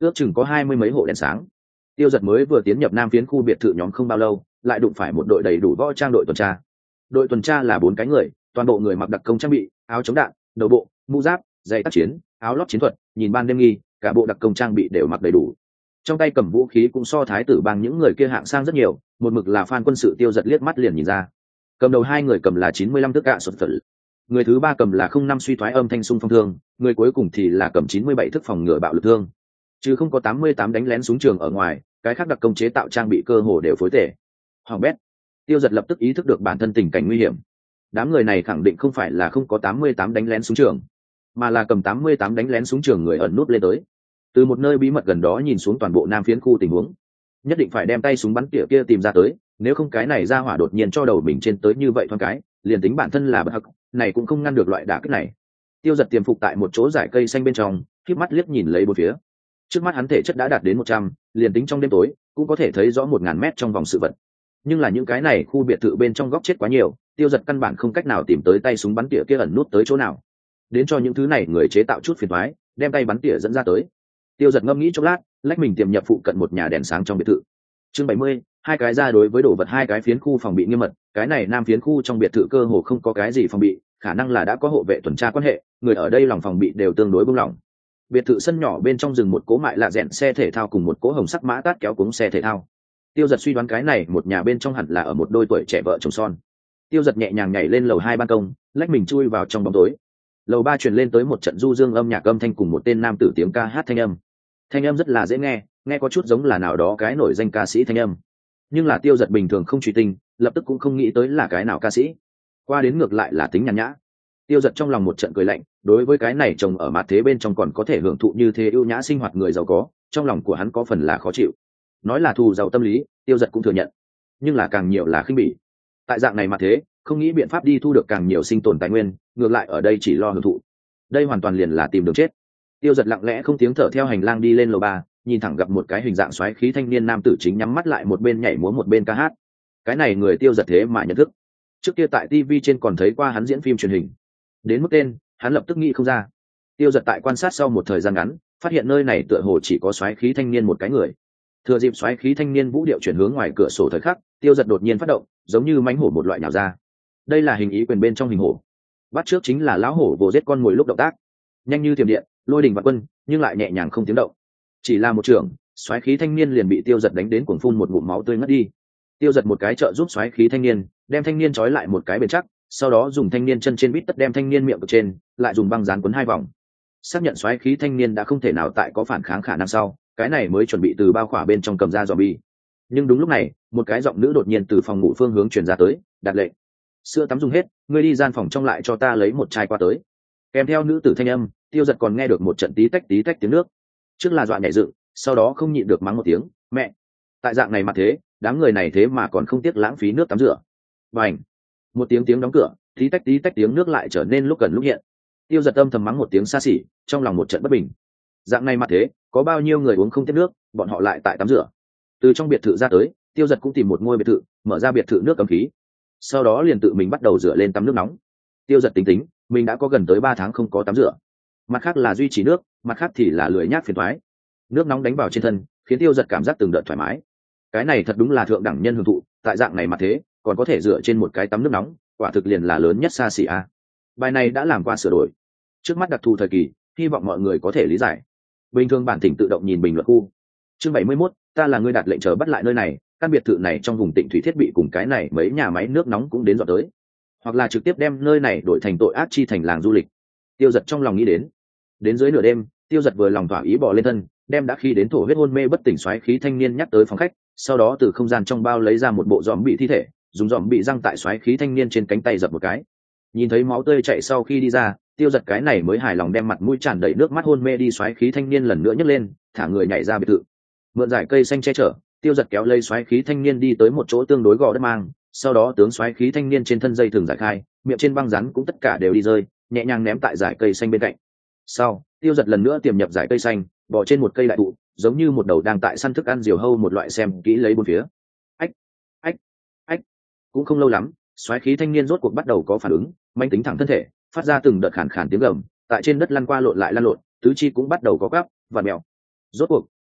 ước chừng có hai mươi mấy hộ đèn sáng. Tiêu Giật mới vừa tiến nhập nam phiến khu biệt thự nhóm không bao lâu, lại đụng phải một đội đầy đủ võ trang đội tuần tra. Đội tuần tra là bốn cái người, toàn bộ người mặc đặc công trang bị, áo chống đạn, đầu bộ, mũ giáp, giày tác chiến, áo lót chiến thuật, nhìn ban đêm nghi, cả bộ đặc công trang bị đều mặc đầy đủ. Trong tay cầm vũ khí cũng so thái tử bang những người kia hạng sang rất nhiều, một mực là fan quân sự. Tiêu Giật liếc mắt liền nhìn ra. Cầm đầu hai người cầm là chín mươi lăm thước gạ sột phật, người thứ ba cầm là không năm suy thoái âm thanh sung phong thương, người cuối cùng thì là cầm chín mươi bảy thước phòng ngừa bạo lực thương. Chứ không có tám mươi tám đánh lén súng trường ở ngoài, cái khác đặc công chế tạo trang bị cơ hồ đều phối tể. Hoàng bét. Tiêu Giật lập tức ý thức được bản thân tình cảnh nguy hiểm. Đám người này khẳng định không phải là không có tám mươi tám đánh lén súng trường, mà là cầm tám mươi tám đánh lén súng trường người ẩn nút lên tới. Từ một nơi bí mật gần đó nhìn xuống toàn bộ nam phiến khu tình huống, nhất định phải đem tay súng bắn tỉa kia tìm ra tới, nếu không cái này ra hỏa đột nhiên cho đầu mình trên tới như vậy thoáng cái, liền tính bản thân là bất hắc, này cũng không ngăn được loại đả kích này. Tiêu Giật tiềm phục tại một chỗ dải cây xanh bên trong, khép mắt liếc nhìn lấy bốn phía. Trước mắt hắn thể chất đã đạt đến một trăm, liền tính trong đêm tối cũng có thể thấy rõ một ngàn mét trong vòng sự vật. Nhưng là những cái này khu biệt thự bên trong góc chết quá nhiều, Tiêu Giật căn bản không cách nào tìm tới tay súng bắn tỉa kia ẩn nút tới chỗ nào. Đến cho những thứ này người chế tạo chút phiền toái, đem tay bắn tỉa dẫn ra tới. Tiêu Giật ngâm nghĩ chốc lát, lách mình tiềm nhập phụ cận một nhà đèn sáng trong biệt thự. Chương bảy mươi, hai cái ra đối với đồ vật hai cái phiến khu phòng bị nghiêm mật, cái này nam phiến khu trong biệt thự cơ hồ không có cái gì phòng bị, khả năng là đã có hộ vệ tuần tra quan hệ, người ở đây lòng phòng bị đều tương đối buông lỏng. Biệt thự sân nhỏ bên trong rừng một cố mại lạ rèn xe thể thao cùng một cố hồng sắc mã tát kéo cuống xe thể thao. Tiêu Giật suy đoán cái này một nhà bên trong hẳn là ở một đôi tuổi trẻ vợ chồng son. Tiêu Giật nhẹ nhàng nhảy lên lầu hai ban công, lách mình chui vào trong bóng tối. Lầu ba truyền lên tới một trận du dương âm nhạc âm thanh cùng một tên nam tử tiếng ca hát thanh âm. Thanh âm rất là dễ nghe, nghe có chút giống là nào đó cái nổi danh ca sĩ thanh âm. Nhưng là Tiêu Giật bình thường không truy tinh, lập tức cũng không nghĩ tới là cái nào ca sĩ. Qua đến ngược lại là tính nhàn nhã. Tiêu Giật trong lòng một trận cười lạnh, đối với cái này chồng ở mặt thế bên trong còn có thể hưởng thụ như thế ưu nhã sinh hoạt người giàu có, trong lòng của hắn có phần là khó chịu. Nói là thù giàu tâm lý, Tiêu Giật cũng thừa nhận, nhưng là càng nhiều là khinh bỉ. Tại dạng này mặt thế, không nghĩ biện pháp đi thu được càng nhiều sinh tồn tài nguyên, ngược lại ở đây chỉ lo hưởng thụ. Đây hoàn toàn liền là tìm đường chết. Tiêu Giật lặng lẽ không tiếng thở theo hành lang đi lên lầu ba, nhìn thẳng gặp một cái hình dạng xoáy khí thanh niên nam tử chính nhắm mắt lại một bên nhảy múa một bên ca hát. Cái này người Tiêu Giật thế mà nhận thức. Trước kia tại ti vi trên còn thấy qua hắn diễn phim truyền hình. Đến mức tên, hắn lập tức nghĩ không ra. Tiêu Giật tại quan sát sau một thời gian ngắn, phát hiện nơi này tựa hồ chỉ có xoáy khí thanh niên một cái người. Thừa dịp xoáy khí thanh niên vũ điệu chuyển hướng ngoài cửa sổ thời khắc, Tiêu Giật đột nhiên phát động, giống như mãnh hổ một loại nhào ra. Đây là hình ý quyền bên trong hình hổ. Bắt trước chính là lão hổ vồ giết con mồi lúc động tác, nhanh như thiểm điện, lôi đình vạn quân, nhưng lại nhẹ nhàng không tiếng động. Chỉ là một trường, xoáy khí thanh niên liền bị Tiêu Giật đánh đến cuồng phun một ngụm máu tươi ngất đi. Tiêu Giật một cái trợ giúp xoáy khí thanh niên, đem thanh niên trói lại một cái bền chắc, sau đó dùng thanh niên chân trên bít tất đem thanh niên miệng cực trên, lại dùng băng dán quấn hai vòng. Xác nhận xoáy khí thanh niên đã không thể nào tại có phản kháng khả năng sau, cái này mới chuẩn bị từ bao khỏa bên trong cầm ra zombie. Nhưng đúng lúc này, một cái giọng nữ đột nhiên từ phòng ngủ phương hướng truyền ra tới, đặt lệnh. Sữa tắm dùng hết, ngươi đi gian phòng trong lại cho ta lấy một chai qua tới. Kèm theo nữ tử thanh âm, Tiêu Giật còn nghe được một trận tí tách tí tách tiếng nước. Trước là dọa nhảy dựng, sau đó không nhịn được mắng một tiếng, mẹ. Tại dạng này mà thế, đám người này thế mà còn không tiếc lãng phí nước tắm rửa. Bành. Một tiếng tiếng đóng cửa, tí tách tí tách tiếng nước lại trở nên lúc gần lúc hiện. Tiêu Giật âm thầm mắng một tiếng xa xỉ, trong lòng một trận bất bình. Dạng này mà thế, có bao nhiêu người uống không tiếp nước, bọn họ lại tại tắm rửa. Từ trong biệt thự ra tới, Tiêu Giật cũng tìm một ngôi biệt thự, mở ra biệt thự nước cấm khí. Sau đó liền tự mình bắt đầu rửa lên tắm nước nóng. Tiêu Giật tính tính, mình đã có gần tới ba tháng không có tắm rửa. Mặt khác là duy trì nước, mặt khác thì là lười nhác phiền toái. Nước nóng đánh vào trên thân, khiến Tiêu Giật cảm giác từng đợt thoải mái. Cái này thật đúng là thượng đẳng nhân hưởng thụ, tại dạng này mà thế, còn có thể dựa trên một cái tắm nước nóng, quả thực liền là lớn nhất xa xỉ a. Bài này đã làm qua sửa đổi. Trước mắt đặc thù thời kỳ, hy vọng mọi người có thể lý giải. Bình thường bản thỉnh tự động nhìn bình luận khu. Chương bảy mươi mốt, ta là người đặt lệnh chờ bắt lại nơi này, căn biệt thự này trong vùng Tịnh Thủy thiết bị cùng cái này mấy nhà máy nước nóng cũng đến dọn tới. Hoặc là trực tiếp đem nơi này đổi thành tội ác chi thành làng du lịch. Tiêu Giật trong lòng nghĩ đến. Đến dưới nửa đêm, Tiêu Giật vừa lòng thỏa ý bò lên thân, đem đã khi đến thổ huyết hôn mê bất tỉnh xoáy khí thanh niên nhắc tới phòng khách, sau đó từ không gian trong bao lấy ra một bộ giòm bị thi thể, dùng giòm bị răng tại xoáy khí thanh niên trên cánh tay dập một cái. Nhìn thấy máu tươi chảy sau khi đi ra, Tiêu Giật cái này mới hài lòng đem mặt mũi tràn đầy nước mắt hôn mê đi xoáy khí thanh niên lần nữa nhấc lên, thả người nhảy ra biệt thự. Mượn dải cây xanh che chở, Tiêu Giật kéo lây xoáy khí thanh niên đi tới một chỗ tương đối gò đất mang, sau đó tướng xoáy khí thanh niên trên thân dây thường giải khai, miệng trên băng rắn cũng tất cả đều đi rơi, nhẹ nhàng ném tại dải cây xanh bên cạnh. Sau, Tiêu Giật lần nữa tiềm nhập dải cây xanh, bò trên một cây đại thụ, giống như một đầu đang tại săn thức ăn diều hâu một loại xem kỹ lấy bốn phía. Ách, ách, ách. Cũng không lâu lắm, xoáy khí thanh niên rốt cuộc bắt đầu có phản ứng, manh tính thẳng thân thể, phát ra từng đợt khản khản tiếng gầm, tại trên đất lăn qua lộn lại lăn lộn, tứ chi cũng bắt đầu có gắp và mèo. Rốt cuộc,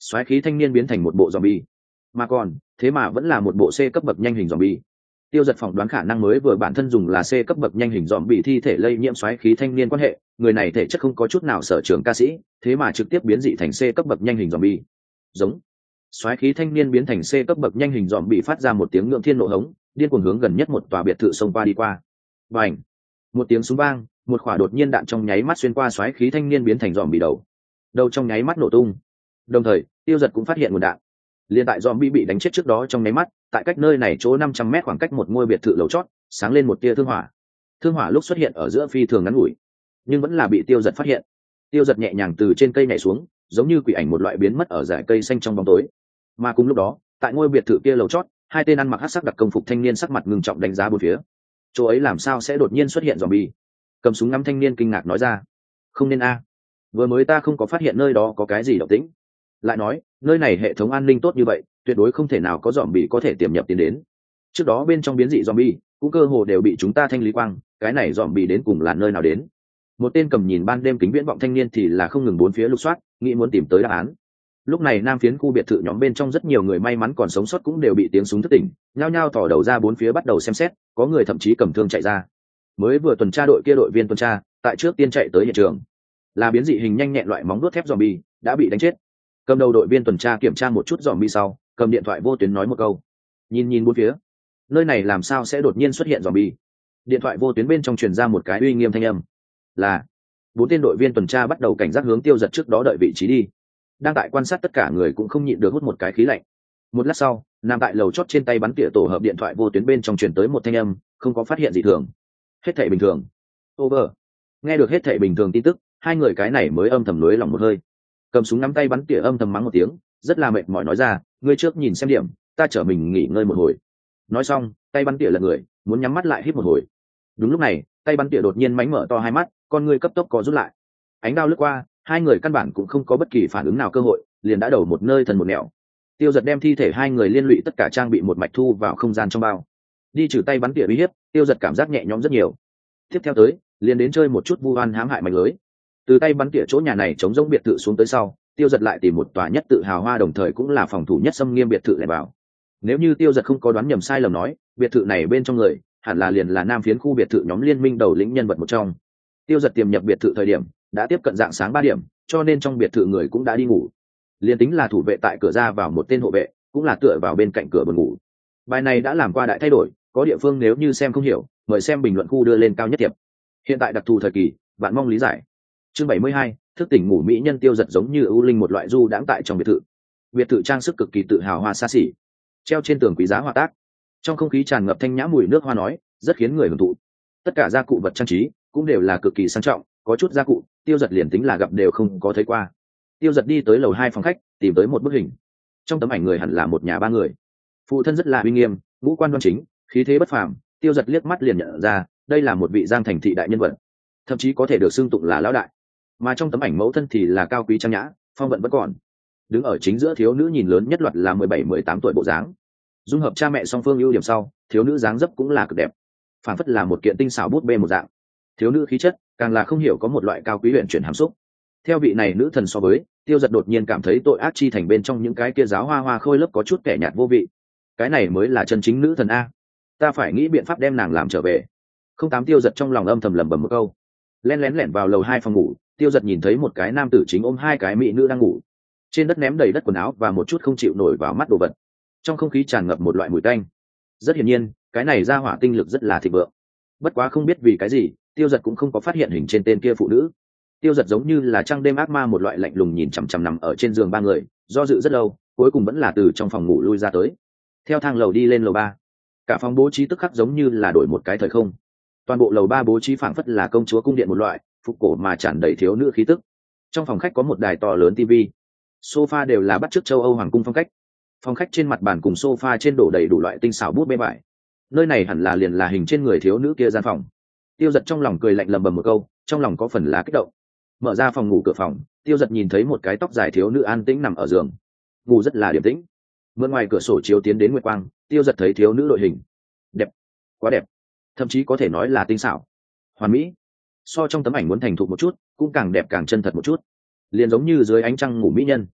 soái khí thanh niên biến thành một bộ zombie, mà còn thế mà vẫn là một bộ C cấp bậc nhanh hình zombie. Tiêu Giật phỏng đoán khả năng mới vừa bản thân dùng là C cấp bậc nhanh hình zombie thi thể lây nhiễm soái khí thanh niên quan hệ, người này thể chất không có chút nào sở trường ca sĩ, thế mà trực tiếp biến dị thành C cấp bậc nhanh hình zombie. Giống. Soái khí thanh niên biến thành C cấp bậc nhanh hình zombie phát ra một tiếng ngưỡng thiên nộ hống, điên cuồng hướng gần nhất một tòa biệt thự xông qua đi qua. Bành. Một tiếng súng vang, một quả đột nhiên đạn trong nháy mắt xuyên qua soái khí thanh niên biến thành zombie đầu. Đầu trong nháy mắt nổ tung. Đồng thời, Tiêu Giật cũng phát hiện nguồn đạn. Liên tại zombie bị đánh chết trước đó trong nháy mắt, tại cách nơi này chỗ năm trăm mét khoảng cách một ngôi biệt thự lầu chót, sáng lên một tia thương hỏa. Thương hỏa lúc xuất hiện ở giữa phi thường ngắn ngủi, nhưng vẫn là bị Tiêu Giật phát hiện. Tiêu Giật nhẹ nhàng từ trên cây nhảy xuống, giống như quỷ ảnh một loại biến mất ở dải cây xanh trong bóng tối. Mà cùng lúc đó, tại ngôi biệt thự kia lầu chót, hai tên ăn mặc hắc sắc đặc công phục thanh niên sắc mặt ngưng trọng đánh giá bốn phía. Chỗ ấy làm sao sẽ đột nhiên xuất hiện zombie? Cầm súng ngắm thanh niên kinh ngạc nói ra. Không nên a, vừa mới ta không có phát hiện nơi đó có cái gì động tĩnh. Lại nói, nơi này hệ thống an ninh tốt như vậy, tuyệt đối không thể nào có zombie có thể tiềm nhập tiến đến. Trước đó bên trong biến dị zombie, cũng cơ hồ đều bị chúng ta thanh lý quang, cái này zombie đến cùng là nơi nào đến? Một tên cầm nhìn ban đêm kính viễn vọng thanh niên thì là không ngừng bốn phía lục soát, nghĩ muốn tìm tới đáp án. Lúc này nam phiến khu biệt thự nhóm bên trong rất nhiều người may mắn còn sống sót cũng đều bị tiếng súng thức tỉnh, nhao nhao thò đầu ra bốn phía bắt đầu xem xét, có người thậm chí cầm thương chạy ra. Mới vừa tuần tra đội kia đội viên tuần tra, tại trước tiên chạy tới hiện trường, là biến dị hình nhanh nhẹn loại móng đuốt thép zombie, đã bị đánh chết. Cầm đầu đội viên tuần tra kiểm tra một chút zombie sau, cầm điện thoại vô tuyến nói một câu. Nhìn nhìn bốn phía, nơi này làm sao sẽ đột nhiên xuất hiện zombie? Điện thoại vô tuyến bên trong truyền ra một cái uy nghiêm thanh âm. Là bốn tên đội viên tuần tra bắt đầu cảnh giác hướng Tiêu Giật trước đó đợi vị trí đi. Đang tại quan sát tất cả người cũng không nhịn được hút một cái khí lạnh. Một lát sau, nằm tại lầu chót trên tay bắn tỉa tổ hợp điện thoại vô tuyến bên trong truyền tới một thanh âm, không có phát hiện gì thường. Hết thảy bình thường. Over. Nghe được hết thảy bình thường tin tức, hai người cái này mới âm thầm nối lòng một hơi. Cầm súng nắm tay bắn tỉa âm thầm mắng một tiếng, rất là mệt mỏi nói ra, ngươi trước nhìn xem điểm, ta chở mình nghỉ ngơi một hồi. Nói xong, tay bắn tỉa lật người, muốn nhắm mắt lại hít một hồi. Đúng lúc này, tay bắn tỉa đột nhiên mánh mở to hai mắt, con ngươi cấp tốc co rút lại. Ánh đao lướt qua, hai người căn bản cũng không có bất kỳ phản ứng nào cơ hội, liền đã đầu một nơi thần một nẻo. Tiêu Giật đem thi thể hai người liên lụy tất cả trang bị một mạch thu vào không gian trong bao. Đi trừ tay bắn tỉa uy hiếp, Tiêu Giật cảm giác nhẹ nhõm rất nhiều. Tiếp theo tới, liền đến chơi một chút vu oan hãm hại mạch lưới. Từ tay bắn tỉa chỗ nhà này chống rỗng biệt thự xuống tới sau, Tiêu Giật lại tìm một tòa nhất tự hào hoa đồng thời cũng là phòng thủ nhất xâm nghiêm biệt thự lại vào. Nếu như Tiêu Giật không có đoán nhầm sai lầm nói, biệt thự này bên trong người, hẳn là liền là nam phiến khu biệt thự nhóm liên minh đầu lĩnh nhân vật một trong. Tiêu Giật tiềm nhập biệt thự thời điểm, đã tiếp cận dạng sáng ba điểm, cho nên trong biệt thự người cũng đã đi ngủ. Liên tính là thủ vệ tại cửa ra vào một tên hộ vệ, cũng là tựa vào bên cạnh cửa buồn ngủ. Bài này đã làm qua đại thay đổi, có địa phương nếu như xem không hiểu, mời xem bình luận khu đưa lên cao nhất tiệp. Hiện tại đặc thù thời kỳ, bạn mong lý giải. Chương bảy mươi hai, thức tỉnh ngủ mỹ nhân Tiêu Giật giống như ưu linh một loại du đãng tại trong biệt thự. Biệt thự trang sức cực kỳ tự hào hoa xa xỉ, treo trên tường quý giá hoa tác. Trong không khí tràn ngập thanh nhã mùi nước hoa nói, rất khiến người hưởng thụ. Tất cả gia cụ vật trang trí cũng đều là cực kỳ sang trọng, có chút gia cụ Tiêu Giật liền tính là gặp đều không có thấy qua. Tiêu Giật đi tới lầu hai phòng khách, tìm tới một bức hình. Trong tấm ảnh người hẳn là một nhà ba người, phụ thân rất là uy nghiêm, ngũ quan đoan chính, khí thế bất phàm. Tiêu Giật liếc mắt liền nhận ra đây là một vị Giang Thành thị đại nhân vật, thậm chí có thể được xưng tụng là lão đại. Mà trong tấm ảnh mẫu thân thì là cao quý trang nhã, phong vận vẫn còn. Đứng ở chính giữa thiếu nữ nhìn lớn nhất loạt là mười bảy mười tám tuổi bộ dáng. Dung hợp cha mẹ song phương ưu điểm sau, thiếu nữ dáng dấp cũng là cực đẹp, phản phất là một kiện tinh xảo bút bê một dạng. Thiếu nữ khí chất càng là không hiểu có một loại cao quý huyền chuyển hàm xúc. Theo vị này nữ thần so với, Tiêu Giật đột nhiên cảm thấy tội ác chi thành bên trong những cái kia giáo hoa hoa khôi lớp có chút kẻ nhạt vô vị. Cái này mới là chân chính nữ thần a, ta phải nghĩ biện pháp đem nàng làm trở về. Không tám Tiêu Giật trong lòng âm thầm lẩm bẩm một câu. Lén lén lẻn vào lầu hai phòng ngủ, Tiêu Giật nhìn thấy một cái nam tử chính ôm hai cái mỹ nữ đang ngủ. Trên đất ném đầy đất quần áo và một chút không chịu nổi vào mắt đồ vật. Trong không khí tràn ngập một loại mùi tanh. Rất hiển nhiên, cái này ra hỏa tinh lực rất là thịnh vượng. Bất quá không biết vì cái gì, Tiêu Giật cũng không có phát hiện hình trên tên kia phụ nữ. Tiêu Giật giống như là trăng đêm ác ma một loại lạnh lùng nhìn chằm chằm nằm ở trên giường ba người, do dự rất lâu, cuối cùng vẫn là từ trong phòng ngủ lui ra tới. Theo thang lầu đi lên lầu ba, cả phòng bố trí tức khắc giống như là đổi một cái thời không. Toàn bộ lầu ba bố trí phảng phất là công chúa cung điện một loại, phục cổ mà tràn đầy thiếu nữ khí tức. Trong phòng khách có một đài to lớn tivi, sofa đều là bắt chước châu Âu hoàng cung phong cách. Phòng khách trên mặt bàn cùng sofa trên đổ đầy đủ loại tinh xảo bút bê vải. Nơi này hẳn là liền là hình trên người thiếu nữ kia gian phòng. Tiêu Giật trong lòng cười lạnh lầm bầm một câu, trong lòng có phần lá kích động. Mở ra phòng ngủ cửa phòng, Tiêu Giật nhìn thấy một cái tóc dài thiếu nữ an tĩnh nằm ở giường, ngủ rất là điềm tĩnh. Mượn ngoài cửa sổ chiếu tiến đến nguyệt quang, Tiêu Giật thấy thiếu nữ đội hình đẹp, quá đẹp, thậm chí có thể nói là tinh xảo, hoàn mỹ. So trong tấm ảnh muốn thành thục một chút, cũng càng đẹp càng chân thật một chút, liền giống như dưới ánh trăng ngủ mỹ nhân.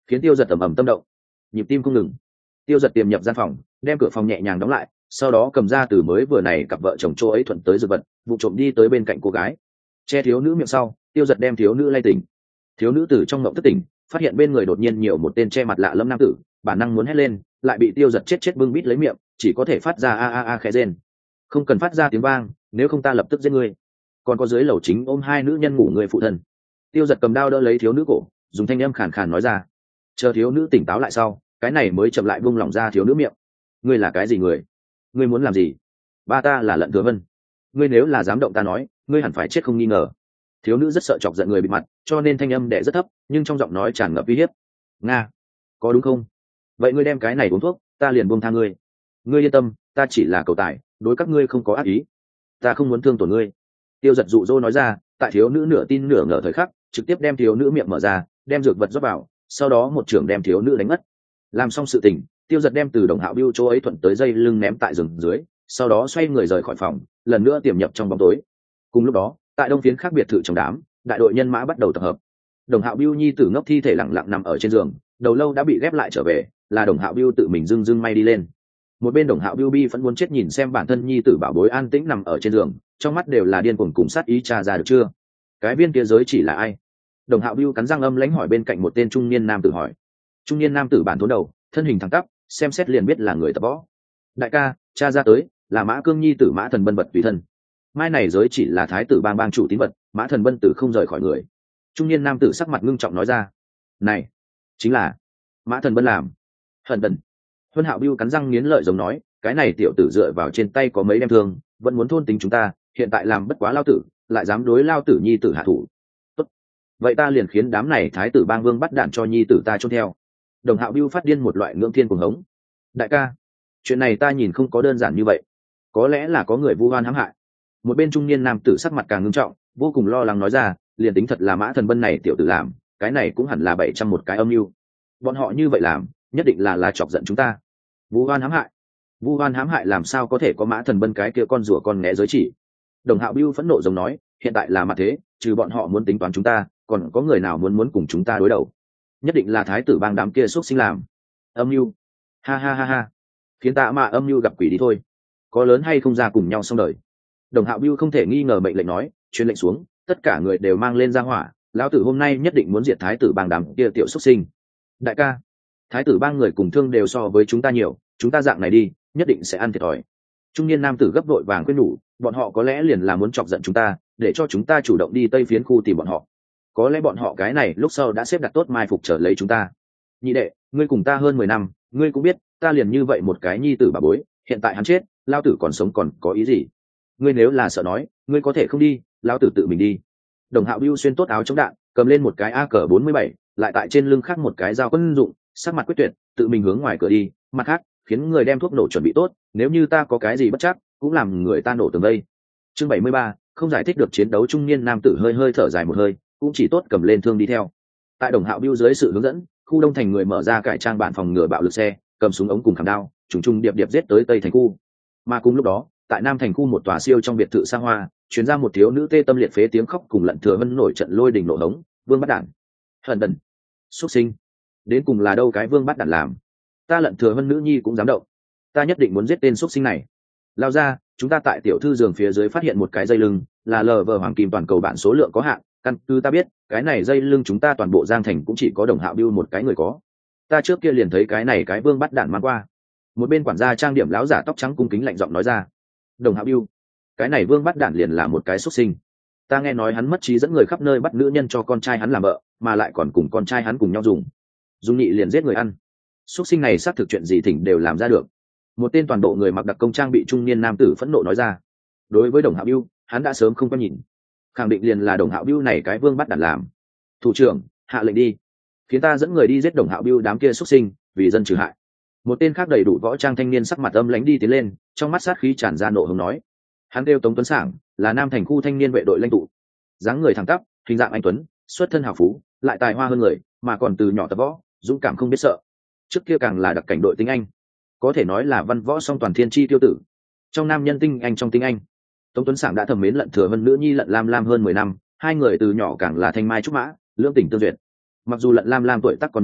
khiến tiêu giật ầm ầm tâm động, nhịp tim không ngừng. Tiêu giật tiềm nhập gian phòng, đem cửa phòng nhẹ nhàng đóng lại, sau đó cầm ra từ mới vừa này cặp vợ chồng chỗ ấy thuận tới dược vật, vụ trộm đi tới bên cạnh cô gái, che thiếu nữ miệng sau. Tiêu giật đem thiếu nữ lay tỉnh. Thiếu nữ từ trong ngộng thức tỉnh, phát hiện bên người đột nhiên nhiều một tên che mặt lạ lẫm nam tử, bản năng muốn hét lên, lại bị tiêu giật chết chết bưng bít lấy miệng, chỉ có thể phát ra a a a khẽ rên. Không cần phát ra tiếng vang, nếu không ta lập tức giết ngươi. Còn có dưới lầu chính ôm hai nữ nhân ngủ người phụ thân. Tiêu giật cầm đao đỡ lấy thiếu nữ cổ, dùng thanh âm khàn khàn nói ra. Chờ thiếu nữ tỉnh táo lại sau, cái này mới chậm lại buông lỏng ra thiếu nữ miệng. Ngươi là cái gì người? Ngươi muốn làm gì? Ba ta là Lận Thừa Vân. Ngươi nếu là dám động ta nói, ngươi hẳn phải chết không nghi ngờ. Thiếu nữ rất sợ chọc giận người bị mặt, cho nên thanh âm đẻ rất thấp, nhưng trong giọng nói tràn ngập uy hiếp. Nga, có đúng không? Vậy ngươi đem cái này uống thuốc, ta liền buông tha ngươi. Ngươi yên tâm, ta chỉ là cầu tài, đối các ngươi không có ác ý. Ta không muốn thương tổn ngươi. Tiêu giật dụ dỗ nói ra, tại thiếu nữ nửa tin nửa ngờ thời khắc, trực tiếp đem thiếu nữ miệng mở ra, đem dược vật rót vào, sau đó một trưởng đem thiếu nữ đánh ngất. Làm xong sự tình, tiêu giật đem từ đồng hạo biêu chỗ ấy thuận tới dây lưng ném tại rừng dưới, sau đó xoay người rời khỏi phòng, lần nữa tiềm nhập trong bóng tối. Cùng lúc đó, tại đông phiến khác biệt thự trong đám, đại đội nhân mã bắt đầu tập hợp. Đồng hạo biêu nhi tử ngốc thi thể lặng lặng nằm ở trên giường, đầu lâu đã bị ghép lại trở về, là đồng hạo biêu tự mình dưng dưng may đi lên. Một bên đồng hạo biêu bi vẫn muốn chết nhìn xem bản thân nhi tử bảo bối an tĩnh nằm ở trên giường, trong mắt đều là điên cuồng cùng sát ý. Tra ra được chưa? Cái viên kia giới chỉ là ai? Đồng hạo biêu cắn răng âm lãnh hỏi bên cạnh một tên trung niên nam tử hỏi. Trung niên nam tử bản thốn đầu, thân hình thẳng tắp, xem xét liền biết là người tập võ. Đại ca, cha ra tới, là Mã Cương nhi tử Mã Thần Bân vật tùy thân. Mai này giới chỉ là thái tử bang bang chủ tín vật, Mã Thần Bân tử không rời khỏi người. Trung niên nam tử sắc mặt ngưng trọng nói ra. Này, chính là Mã Thần Bân làm. Hận Bân. Huân Hạo Biêu cắn răng nghiến lợi giống nói, cái này tiểu tử dựa vào trên tay có mấy đem thương, vẫn muốn thôn tính chúng ta, hiện tại làm bất quá lao tử, lại dám đối lao tử nhi tử hạ thủ. Tốt. Vậy ta liền khiến đám này thái tử bang vương bắt đạn cho nhi tử ta chôn theo. Đồng Hạo Biêu phát điên một loại ngưỡng thiên cuồng hống. Đại ca, chuyện này ta nhìn không có đơn giản như vậy, có lẽ là có người vu oan hãm hại. Một bên trung niên nam tử sắc mặt càng ngưng trọng, vô cùng lo lắng nói ra, liền tính thật là Mã Thần Bân này tiểu tử làm, cái này cũng hẳn là bảy trăm một cái âm mưu. Bọn họ như vậy làm, nhất định là là chọc giận chúng ta. Vu oan hãm hại? Vu oan hãm hại làm sao có thể có Mã Thần Bân cái kia con rùa con né giới chỉ? Đồng Hạo Biêu phẫn nộ giống nói, hiện tại là mặt thế, trừ bọn họ muốn tính toán chúng ta, còn có người nào muốn muốn cùng chúng ta đối đầu? Nhất định là thái tử bang đám kia xuất sinh làm. Âm mưu? Ha ha ha ha. Khiến ta mà âm mưu gặp quỷ đi thôi. Có lớn hay không ra cùng nhau xong đời. Đồng Hạo Biêu không thể nghi ngờ mệnh lệnh nói, truyền lệnh xuống, tất cả người đều mang lên ra hỏa, lão tử hôm nay nhất định muốn diệt thái tử bang đám kia tiểu xuất sinh. Đại ca, thái tử bang người cùng thương đều so với chúng ta nhiều, chúng ta dạng này đi, nhất định sẽ ăn thiệt thòi. Trung niên nam tử gấp vội vàng khuyên nhủ, bọn họ có lẽ liền là muốn chọc giận chúng ta, để cho chúng ta chủ động đi tây phiến khu tìm bọn họ. Có lẽ bọn họ cái này lúc sau đã xếp đặt tốt mai phục trở lấy chúng ta. Nhị đệ, ngươi cùng ta hơn mười năm, ngươi cũng biết, ta liền như vậy một cái nhi tử bà bối, hiện tại hắn chết, lao tử còn sống còn có ý gì? Ngươi nếu là sợ nói, ngươi có thể không đi, lao tử tự mình đi. Đồng Hạo Biêu xuyên tốt áo chống đạn, cầm lên một cái a cờ bốn mươi bảy, lại tại trên lưng khác một cái dao quân dụng, sắc mặt quyết tuyệt, tự mình hướng ngoài cửa đi. Mặt khác, khiến người đem thuốc nổ chuẩn bị tốt, nếu như ta có cái gì bất chắc, cũng làm người ta nổ tường đây. Chương bảy mươi ba, không giải thích được chiến đấu. Trung niên nam tử hơi hơi thở dài một hơi, cũng chỉ tốt cầm lên thương đi theo. Tại Đồng Hạo Biêu dưới sự hướng dẫn, khu đông thành người mở ra cải trang bản phòng ngừa bạo lực xe, cầm súng ống cùng khảm đao, trùng trùng điệp điệp giết tới tây thành khu. Mà cùng lúc đó, tại nam thành khu một tòa siêu trong biệt thự xa hoa, truyền ra một thiếu nữ tê tâm liệt phế tiếng khóc cùng Lận Thừa Vân nổi trận lôi đình nổ hống, vương bắt đản, hận đần, xuất sinh, đến cùng là đâu cái vương bắt đản làm? Ta Lận Thừa Vân nữ nhi cũng dám động, ta nhất định muốn giết tên xuất sinh này. Lao ra, chúng ta tại tiểu thư giường phía dưới phát hiện một cái dây lưng, là lờ vờ hoàng kim toàn cầu bản số lượng có hạn, căn cứ ta biết, cái này dây lưng chúng ta toàn bộ Giang Thành cũng chỉ có Đồng Hạo Biêu một cái người có. Ta trước kia liền thấy cái này cái vương bắt đản mang qua. Một bên quản gia trang điểm láo giả tóc trắng cung kính lạnh giọng nói ra. Đồng Hạo Biêu, cái này vương bắt đản liền là một cái xuất sinh. Ta nghe nói hắn mất trí dẫn người khắp nơi bắt nữ nhân cho con trai hắn làm vợ, mà lại còn cùng con trai hắn cùng nhau dùng dùng nhị liền giết người ăn. Xuất sinh này xác thực chuyện gì thỉnh đều làm ra được. Một tên toàn bộ người mặc đặc công trang bị trung niên nam tử phẫn nộ nói ra. Đối với Đồng Hạo Biêu, hắn đã sớm không có nhìn, khẳng định liền là Đồng Hạo Biêu này cái vương bắt đản làm. Thủ trưởng, hạ lệnh đi, khiến ta dẫn người đi giết Đồng Hạo Biêu đám kia xuất sinh, vì dân trừ hại. Một tên khác đầy đủ võ trang thanh niên sắc mặt âm lãnh đi tiến lên, trong mắt sát khí tràn ra nộ hống nói. Hắn kêu Tống Tuấn Sảng, là nam thành khu thanh niên vệ đội lãnh tụ, dáng người thẳng tắp, hình dạng anh tuấn, xuất thân hào phú, lại tài hoa hơn người, mà còn từ nhỏ tập võ, dũng cảm không biết sợ. Trước kia càng là đặc cảnh đội tinh anh, có thể nói là văn võ song toàn thiên chi tiêu tử. Trong nam nhân tinh anh trong tinh anh, Tống Tuấn Sảng đã thầm mến Lận Thừa Vân nữ nhi Lận Lam Lam hơn mười năm, hai người từ nhỏ càng là thanh mai trúc mã, lưỡng tình tương duyệt. Mặc dù Lận Lam Lam tuổi tác còn nhỏ,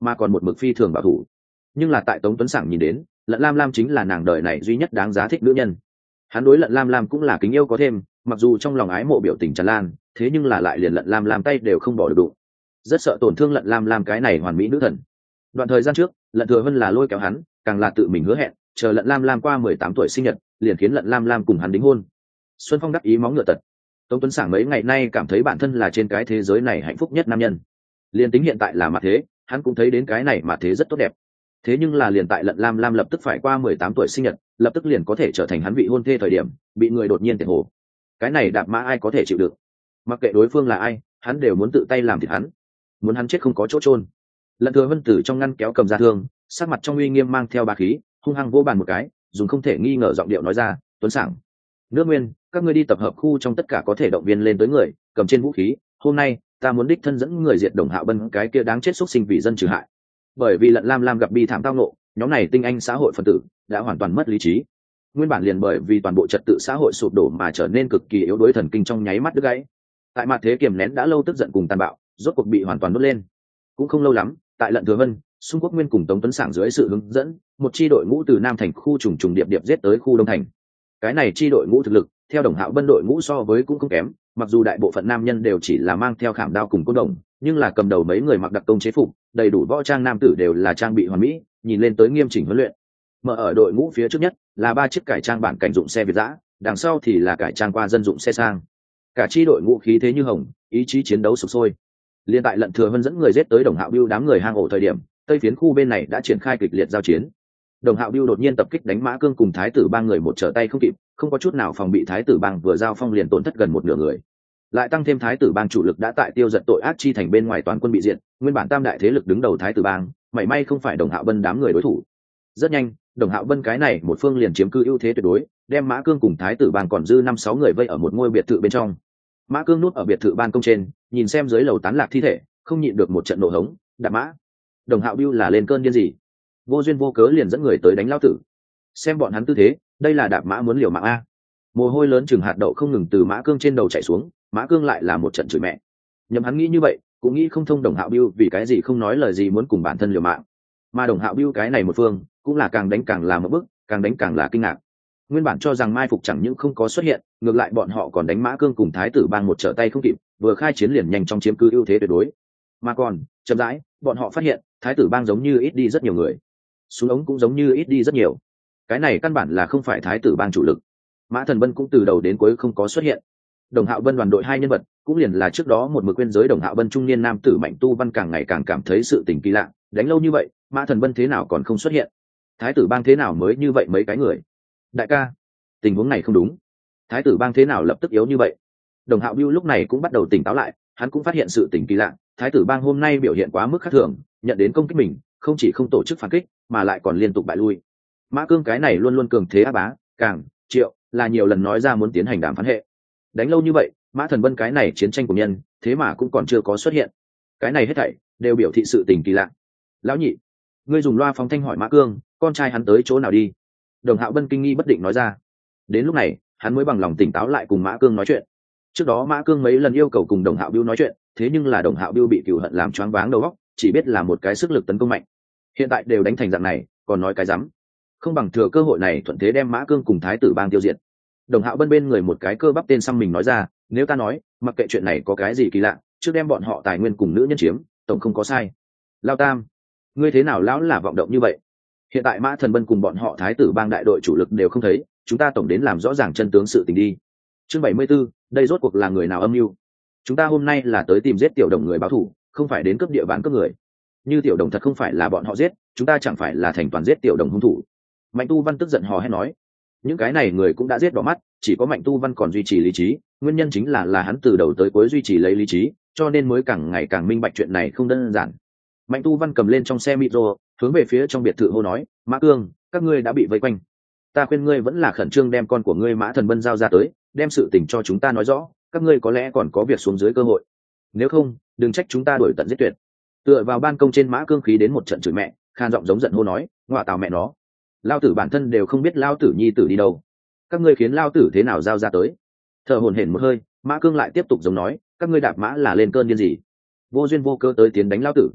mà còn một mực phi thường bảo thủ. Nhưng là tại Tống Tuấn Sảng nhìn đến, Lận Lam Lam chính là nàng đời này duy nhất đáng giá thích nữ nhân. Hắn đối Lận Lam Lam cũng là kính yêu có thêm, mặc dù trong lòng ái mộ biểu tình tràn lan, thế nhưng là lại liền Lận Lam Lam tay đều không bỏ được đụng. Rất sợ tổn thương Lận Lam Lam cái này hoàn mỹ nữ thần. Đoạn thời gian trước, Lận Thừa Vân là lôi kéo hắn, càng là tự mình hứa hẹn, chờ Lận Lam Lam qua mười tám tuổi sinh nhật, liền khiến Lận Lam Lam cùng hắn đính hôn. Xuân Phong đắc ý móng ngựa tật. Tống Tuấn Sảng mấy ngày nay cảm thấy bản thân là trên cái thế giới này hạnh phúc nhất nam nhân. Liên tính hiện tại là mặt thế, hắn cũng thấy đến cái này mà thế rất tốt đẹp. Thế nhưng là liền tại Lận Lam Lam lập tức phải qua mười tám tuổi sinh nhật, lập tức liền có thể trở thành hắn vị hôn thê thời điểm, bị người đột nhiên tiệt hồ. Cái này đạp mã ai có thể chịu được? Mặc kệ đối phương là ai, hắn đều muốn tự tay làm thịt hắn, muốn hắn chết không có chỗ chôn. Lận Thừa Vân từ trong ngăn kéo cầm ra thương, sắc mặt trong uy nghiêm mang theo bá khí, hung hăng vỗ bàn một cái, dùng không thể nghi ngờ giọng điệu nói ra, "Tuấn Sảng, Nước Nguyên, các ngươi đi tập hợp khu trong tất cả có thể động viên lên tới người, cầm trên vũ khí, hôm nay ta muốn đích thân dẫn người diệt Đồng Hạo Bân cái kia đáng chết xúc sinh vì dân trừ hại." Bởi vì Lận Lam Lam gặp bi thảm tao nộ, nhóm này tinh anh xã hội phần tử đã hoàn toàn mất lý trí. Nguyên bản liền bởi vì toàn bộ trật tự xã hội sụp đổ mà trở nên cực kỳ yếu đuối, thần kinh trong nháy mắt đứt gãy. Tại mặt thế kiềm nén đã lâu tức giận cùng tàn bạo, rốt cuộc bị hoàn toàn đốt lên. Cũng không lâu lắm, tại Lận Thừa Vân, Xung Quốc Nguyên cùng Tống Tuấn Sảng dưới sự hướng dẫn, một chi đội ngũ từ Nam thành khu trùng trùng điệp điệp giết tới khu Đông thành. Cái này chi đội ngũ thực lực, theo Đồng Hạo Bân đội ngũ so với cũng không kém, mặc dù đại bộ phận nam nhân đều chỉ là mang theo khảm đao cùng côn đồng, nhưng là cầm đầu mấy người mặc đặc công chế phục, đầy đủ võ trang nam tử đều là trang bị hoàn mỹ, nhìn lên tới nghiêm chỉnh huấn luyện. Mở ở đội ngũ phía trước nhất là ba chiếc cải trang bản cảnh dụng xe Việt dã, đằng sau thì là cải trang qua dân dụng xe sang. Cả chi đội ngũ khí thế như hồng, ý chí chiến đấu sục sôi. Liên tại Lận Thừa Vân dẫn người giết tới Đồng Hạo Bưu đám người hang ổ thời điểm, tây phiến khu bên này đã triển khai kịch liệt giao chiến. Đồng Hạo Bưu đột nhiên tập kích đánh Mã Cương cùng Thái tử ba người một trở tay không kịp, không có chút nào phòng bị, Thái tử bang vừa giao phong liền tổn thất gần một nửa người. Lại tăng thêm Thái tử bang chủ lực đã tại tiêu diệt tội ác chi thành bên ngoài toàn quân bị diệt, nguyên bản tam đại thế lực đứng đầu Thái tử bang, may may không phải Đồng Hạo Bân đám người đối thủ. Rất nhanh, Đồng Hạo Bân cái này một phương liền chiếm cư ưu thế tuyệt đối, đem Mã Cương cùng Thái tử bang còn dư năm sáu người vây ở một ngôi biệt thự bên trong. Mã Cương núp ở biệt thự ban công trên, nhìn xem dưới lầu tán lạc thi thể, không nhịn được một trận nổ hống, đạp mã. Đồng Hạo Bưu là lên cơn điên gì? Vô duyên vô cớ liền dẫn người tới đánh lao tử. Xem bọn hắn tư thế, đây là đạp mã muốn liều mạng a. Mồ hôi lớn chừng hạt đậu không ngừng từ Mã Cương trên đầu chảy xuống, Mã Cương lại là một trận chửi mẹ. Nhầm hắn nghĩ như vậy, cũng nghĩ không thông Đồng Hạo Bưu vì cái gì không nói lời gì muốn cùng bản thân liều mạng. Mà Đồng Hạo Bưu cái này một phương, cũng là càng đánh càng là một bức, càng đánh càng là kinh ngạc. Nguyên bản cho rằng mai phục chẳng những không có xuất hiện, ngược lại bọn họ còn đánh Mã Cương cùng Thái tử bang một trở tay không kịp, vừa khai chiến liền nhanh chóng chiếm cứ ưu thế tuyệt đối. Mà còn, chậm rãi, bọn họ phát hiện, Thái tử bang giống như ít đi rất nhiều người, súng ống cũng giống như ít đi rất nhiều. Cái này căn bản là không phải Thái tử bang chủ lực. Mã Thần Bân cũng từ đầu đến cuối không có xuất hiện. Đồng Hạo Bân đoàn đội hai nhân vật, cũng liền là trước đó một mực quên giới Đồng Hạo Bân trung niên nam tử Mạnh Tu Văn càng ngày càng cảm thấy sự tình kỳ lạ, đánh lâu như vậy, Mã Thần Bân thế nào còn không xuất hiện? Thái tử bang thế nào mới như vậy mấy cái người? Đại ca, tình huống này không đúng. Thái tử bang thế nào lập tức yếu như vậy? Đồng Hạo Bưu lúc này cũng bắt đầu tỉnh táo lại, hắn cũng phát hiện sự tình kỳ lạ, Thái tử bang hôm nay biểu hiện quá mức khác thường, nhận đến công kích mình, không chỉ không tổ chức phản kích, mà lại còn liên tục bại lui. Mã Cương cái này luôn luôn cường thế áp bá, càng triệu là nhiều lần nói ra muốn tiến hành đàm phán hệ. Đánh lâu như vậy, Mã Thần Bân cái này chiến tranh của nhân, thế mà cũng còn chưa có xuất hiện. Cái này hết thảy đều biểu thị sự tình kỳ lạ. Lão nhị, ngươi dùng loa phóng thanh hỏi Mã Cương, con trai hắn tới chỗ nào đi? Đồng Hạo Bân kinh nghi bất định nói ra. Đến lúc này, hắn mới bằng lòng tỉnh táo lại cùng Mã Cương nói chuyện. Trước đó Mã Cương mấy lần yêu cầu cùng Đồng Hạo Bưu nói chuyện, thế nhưng là Đồng Hạo Bưu bị cừu hận làm choáng váng đầu óc, chỉ biết là một cái sức lực tấn công mạnh. Hiện tại đều đánh thành dạng này, còn nói cái rắm? Không bằng thừa cơ hội này thuận thế đem Mã Cương cùng Thái tử bang tiêu diệt. Đồng Hạo Bân bên người một cái cơ bắp tên xăm mình nói ra, nếu ta nói, mặc kệ chuyện này có cái gì kỳ lạ, trước đem bọn họ tài nguyên cùng nữ nhân chiếm, tổng không có sai. Lao Tam, ngươi thế nào lão là vọng động như vậy? Hiện tại Mã Thần Bân cùng bọn họ Thái tử bang đại đội chủ lực đều không thấy, chúng ta tổng đến làm rõ ràng chân tướng sự tình đi. Chương bảy mươi 74, đây rốt cuộc là người nào âm mưu? Chúng ta hôm nay là tới tìm giết Tiểu Đồng người báo thù, không phải đến cướp địa bàn cướp người. Như Tiểu Đồng thật không phải là bọn họ giết, chúng ta chẳng phải là thành toàn giết Tiểu Đồng hung thủ. Mạnh Tu Văn tức giận hò hét nói, những cái này người cũng đã giết đỏ mắt, chỉ có Mạnh Tu Văn còn duy trì lý trí, nguyên nhân chính là là hắn từ đầu tới cuối duy trì lấy lý trí, cho nên mới càng ngày càng minh bạch chuyện này không đơn giản. Mạnh Tu Văn cầm lên trong xe micro, hướng về phía trong biệt thự hô nói, Mã Cương, các ngươi đã bị vây quanh, ta khuyên ngươi vẫn là khẩn trương đem con của ngươi Mã Thần Bân giao ra tới, đem sự tình cho chúng ta nói rõ, các ngươi có lẽ còn có việc xuống dưới cơ hội, nếu không đừng trách chúng ta đuổi tận giết tuyệt. Tựa vào ban công trên, Mã Cương khí đến một trận chửi mẹ, khan giọng giống giận hô nói, ngọa tào mẹ nó, lao tử bản thân đều không biết lao tử nhi tử đi đâu, các ngươi khiến lao tử thế nào giao ra tới? Thở hổn hển một hơi, Mã Cương lại tiếp tục giống nói, các ngươi đạp mã là lên cơn điên gì, vô duyên vô cớ tới tiến đánh lao tử,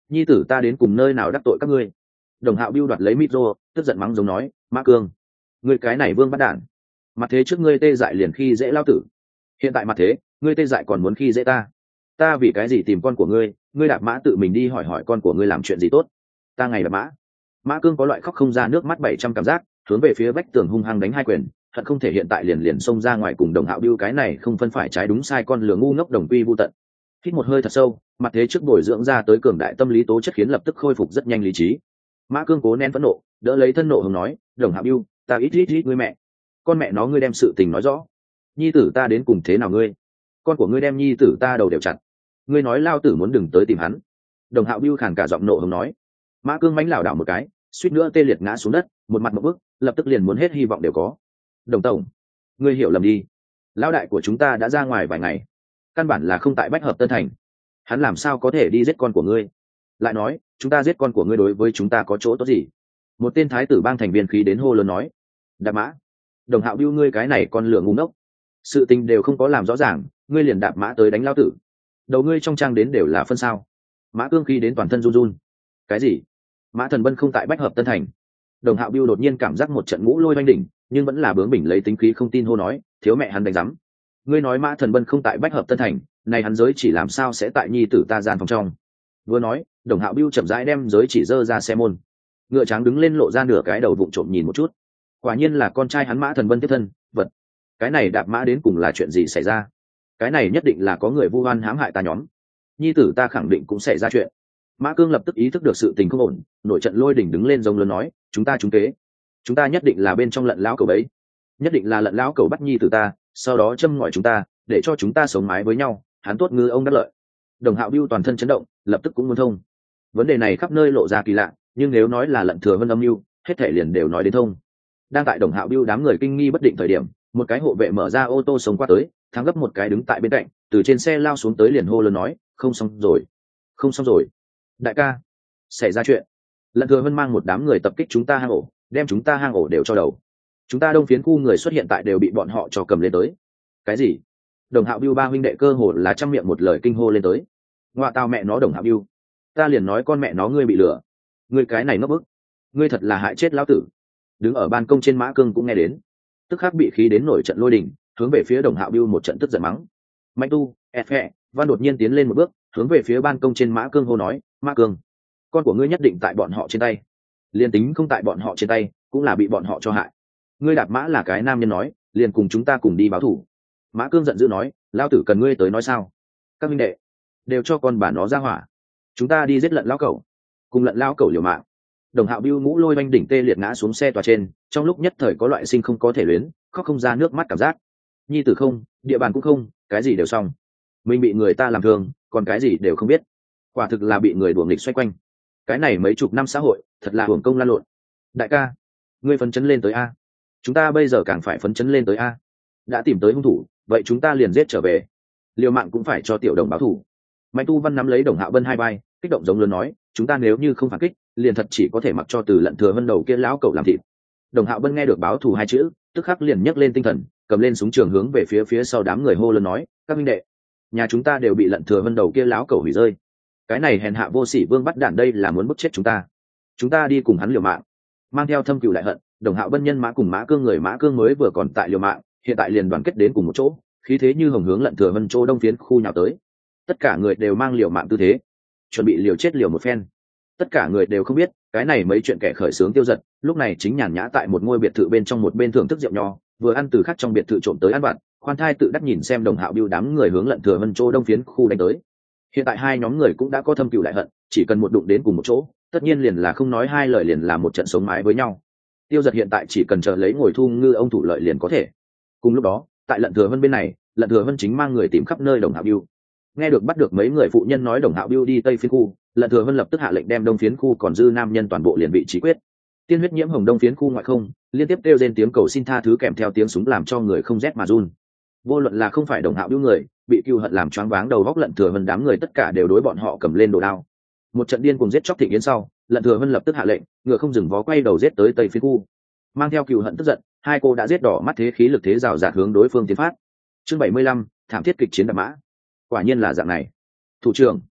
nhi tử ta đến cùng nơi nào đắc tội các ngươi. Đồng Hạo Biêu đoạt lấy micro, tức giận mắng giống nói, Mã Cương, ngươi cái này vương bắt đản, mặt thế trước ngươi tê dại liền khi dễ lao tử, hiện tại mặt thế ngươi tê dại còn muốn khi dễ ta. Ta vì cái gì tìm con của ngươi, ngươi đạp mã tự mình đi hỏi hỏi con của ngươi làm chuyện gì tốt. Ta ngày đạp mã. Mã Cương có loại khóc không ra nước mắt bảy trăm cảm giác, hướng về phía vách tường hung hăng đánh hai quyền, hận không thể hiện tại liền liền xông ra ngoài cùng Đồng Hạo Biêu cái này không phân phải trái đúng sai con lừa ngu ngốc đồng quy vu tận. Hít một hơi thật sâu, mặt thế trước bồi dưỡng ra tới cường đại tâm lý tố chất khiến lập tức khôi phục rất nhanh lý trí. Mã Cương cố nén phẫn nộ, đỡ lấy thân nộ hùng nói, Đồng Hạo Biêu, ta ít ít ít ngươi mẹ, con mẹ nó ngươi đem sự tình nói rõ, nhi tử ta đến cùng thế nào ngươi, con của ngươi đem nhi tử ta đầu đều chặt, ngươi nói lao tử muốn đừng tới tìm hắn. Đồng Hạo Biêu khàn cả giọng nộ hùng nói. Mã Cương mánh lảo đảo một cái, suýt nữa tê liệt ngã xuống đất, một mặt một bước, lập tức liền muốn hết hy vọng đều có. Đồng tổng, ngươi hiểu lầm đi, lão đại của chúng ta đã ra ngoài vài ngày, căn bản là không tại Bách Hợp Tân Thành, hắn làm sao có thể đi giết con của ngươi? Lại nói, chúng ta giết con của ngươi đối với chúng ta có chỗ tốt gì? Một tên thái tử bang thành viên khí đến hô lớn nói. Đạp mã. Đồng Hạo Biêu ngươi cái này con lửa ngu ngốc, sự tình đều không có làm rõ ràng, ngươi liền đạp mã tới đánh lao tử, đầu ngươi trong trang đến đều là phân sao? Mã Cương khí đến toàn thân run run. Cái gì? Mã Thần Bân không tại Bách Hợp Tân Thành? Đồng Hạo Biêu đột nhiên cảm giác một trận ngũ lôi oanh đỉnh, nhưng vẫn là bướng bỉnh lấy tính khí không tin hô nói, thiếu mẹ hắn đánh rắm. Ngươi nói Mã Thần Bân không tại Bách Hợp Tân Thành, này hắn giới chỉ làm sao sẽ tại nhi tử ta gian phòng trong? Vừa nói, Đồng Hạo Biêu chậm rãi đem giới chỉ dơ ra xe môn. Ngựa trắng đứng lên lộ ra nửa cái đầu vụng trộm nhìn một chút. Quả nhiên là con trai hắn Mã Thần Bân tiếp thân, vật. Cái này đạp mã đến cùng là chuyện gì xảy ra? Cái này nhất định là có người vu oan hãm hại ta nhóm. Nhi tử ta khẳng định cũng sẽ ra chuyện. Mã Cương lập tức ý thức được sự tình không ổn, nội trận lôi đỉnh đứng lên giống lớn nói, chúng ta trúng kế, chúng ta nhất định là bên trong lận lão cầu bấy, nhất định là lận lão cầu bắt nhi tử ta, sau đó châm ngòi chúng ta, để cho chúng ta sống mái với nhau, hắn tốt ngư ông đắc lợi. Đồng Hạo Biêu toàn thân chấn động, lập tức cũng muốn thông. Vấn đề này khắp nơi lộ ra kỳ lạ, nhưng nếu nói là lận thừa vân âm mưu, hết thể liền đều nói đến thông. Đang tại Đồng Hạo Biêu đám người kinh nghi bất định thời điểm, một cái hộ vệ mở ra ô tô sống qua tới, thắng gấp một cái đứng tại bên cạnh, từ trên xe lao xuống tới liền hô lớn nói, không xong rồi, không xong rồi, đại ca, xảy ra chuyện. Lận thừa vân mang một đám người tập kích chúng ta hang ổ, đem chúng ta hang ổ đều cho đầu. Chúng ta đông phiến khu người xuất hiện tại đều bị bọn họ cho cầm lên tới. Cái gì? Đồng Hạo Biêu ba huynh đệ cơ hồ là trăm miệng một lời kinh hô lên tới. Ngoại tao mẹ nó Đồng Hạo Biêu, ta liền nói con mẹ nó ngươi bị lừa, ngươi cái này ngốc bức, ngươi thật là hại chết lão tử. Đứng ở ban công trên Mã Cương cũng nghe đến, tức khắc bị khí đến nổi trận lôi đình, hướng về phía Đồng Hạo Biêu một trận tức giận mắng. Mạnh Tu, Efe, Văn đột nhiên tiến lên một bước, hướng về phía ban công trên Mã Cương hô nói, Mã Cương, con của ngươi nhất định tại bọn họ trên tay, liền tính không tại bọn họ trên tay, cũng là bị bọn họ cho hại. Ngươi đạp mã là cái nam nhân nói, liền cùng chúng ta cùng đi báo thù. Mã Cương giận dữ nói, lão tử cần ngươi tới nói sao? Các minh đệ đều cho con bà nó ra hỏa, chúng ta đi giết lận lão cẩu, cùng lận lão cẩu liều mạng. Đồng Hạo Biêu mũ lôi oanh đỉnh tê liệt ngã xuống xe tòa trên, trong lúc nhất thời có loại sinh không có thể luyến, khóc không ra nước mắt cảm giác. Nhi tử không, địa bàn cũng không, cái gì đều xong, mình bị người ta làm thương, còn cái gì đều không biết, quả thực là bị người đuổi nghịch xoay quanh. Cái này mấy chục năm xã hội, thật là hưởng công lan lộn. Đại ca, ngươi phấn chấn lên tới a, chúng ta bây giờ càng phải phấn chấn lên tới a. Đã tìm tới hung thủ, vậy chúng ta liền giết trở về, liều mạng cũng phải cho tiểu đồng báo thù. Mạnh Tu Văn nắm lấy Đồng Hạo Bân hai vai, kích động giống lớn nói, chúng ta nếu như không phản kích, liền thật chỉ có thể mặc cho từ lận thừa vân đầu kia lão cẩu làm thịt. Đồng Hạo Bân nghe được báo thù hai chữ, tức khắc liền nhấc lên tinh thần, cầm lên súng trường hướng về phía phía sau đám người hô lớn nói, các minh đệ, nhà chúng ta đều bị lận thừa vân đầu kia lão cẩu hủy rơi, cái này hèn hạ vô sỉ vương bắt đản đây là muốn bức chết chúng ta, chúng ta đi cùng hắn liều mạng. Mang theo thâm cừu đại hận, Đồng Hạo Bân nhân Mã cùng Mã Cương người Mã Cương mới vừa còn tại liều mạng, hiện tại liền đoàn kết đến cùng một chỗ, khí thế như hồng hướng lận thừa vân chỗ đông phiến khu nhào tới. Tất cả người đều mang liều mạng tư thế, chuẩn bị liều chết liều một phen. Tất cả người đều không biết, cái này mấy chuyện kẻ khởi xướng Tiêu Dật, lúc này chính nhàn nhã tại một ngôi biệt thự bên trong một bên thưởng thức rượu nho, vừa ăn từ khác trong biệt thự trộm tới ăn vặt, khoan thai tự đắc nhìn xem Đồng Hạo Biêu đám người hướng lận thừa vân chỗ đông phiến khu đánh tới. Hiện tại hai nhóm người cũng đã có thâm cừu đại hận, chỉ cần một đụng đến cùng một chỗ, tất nhiên liền là không nói hai lời liền là một trận sống mái với nhau. Tiêu Dật hiện tại chỉ cần chờ lấy ngồi thu ngư ông thủ lợi liền có thể. Cùng lúc đó, tại lận thừa vân bên này, lận thừa vân chính mang người tìm khắp nơi Đồng Hạo Biêu. Nghe được bắt được mấy người phụ nhân nói Đồng Hạo Biêu đi tây phiến khu, lận thừa vân lập tức hạ lệnh đem đông phiến khu còn dư nam nhân toàn bộ liền bị trí quyết. Tiên huyết nhiễm hồng đông phiến khu ngoại không, liên tiếp kêu lên tiếng cầu xin tha thứ kèm theo tiếng súng làm cho người không rét mà run. Vô luận là không phải Đồng Hạo Biêu người, bị cừu hận làm choáng váng đầu góc lận thừa vân đám người tất cả đều đối bọn họ cầm lên đồ đao. Một trận điên cùng giết chóc thịnh yến sau, lận thừa vân lập tức hạ lệnh, ngựa không dừng vó quay đầu giết tới tây phiến khu. Mang theo cừu hận tức giận, hai cô đã giết đỏ mắt thế khí lực thế rào rạt hướng đối phương tiến phát. Chương bảy mươi lăm, thảm thiết kịch chiến đạp mã. Quả nhiên là dạng này. Thủ trưởng,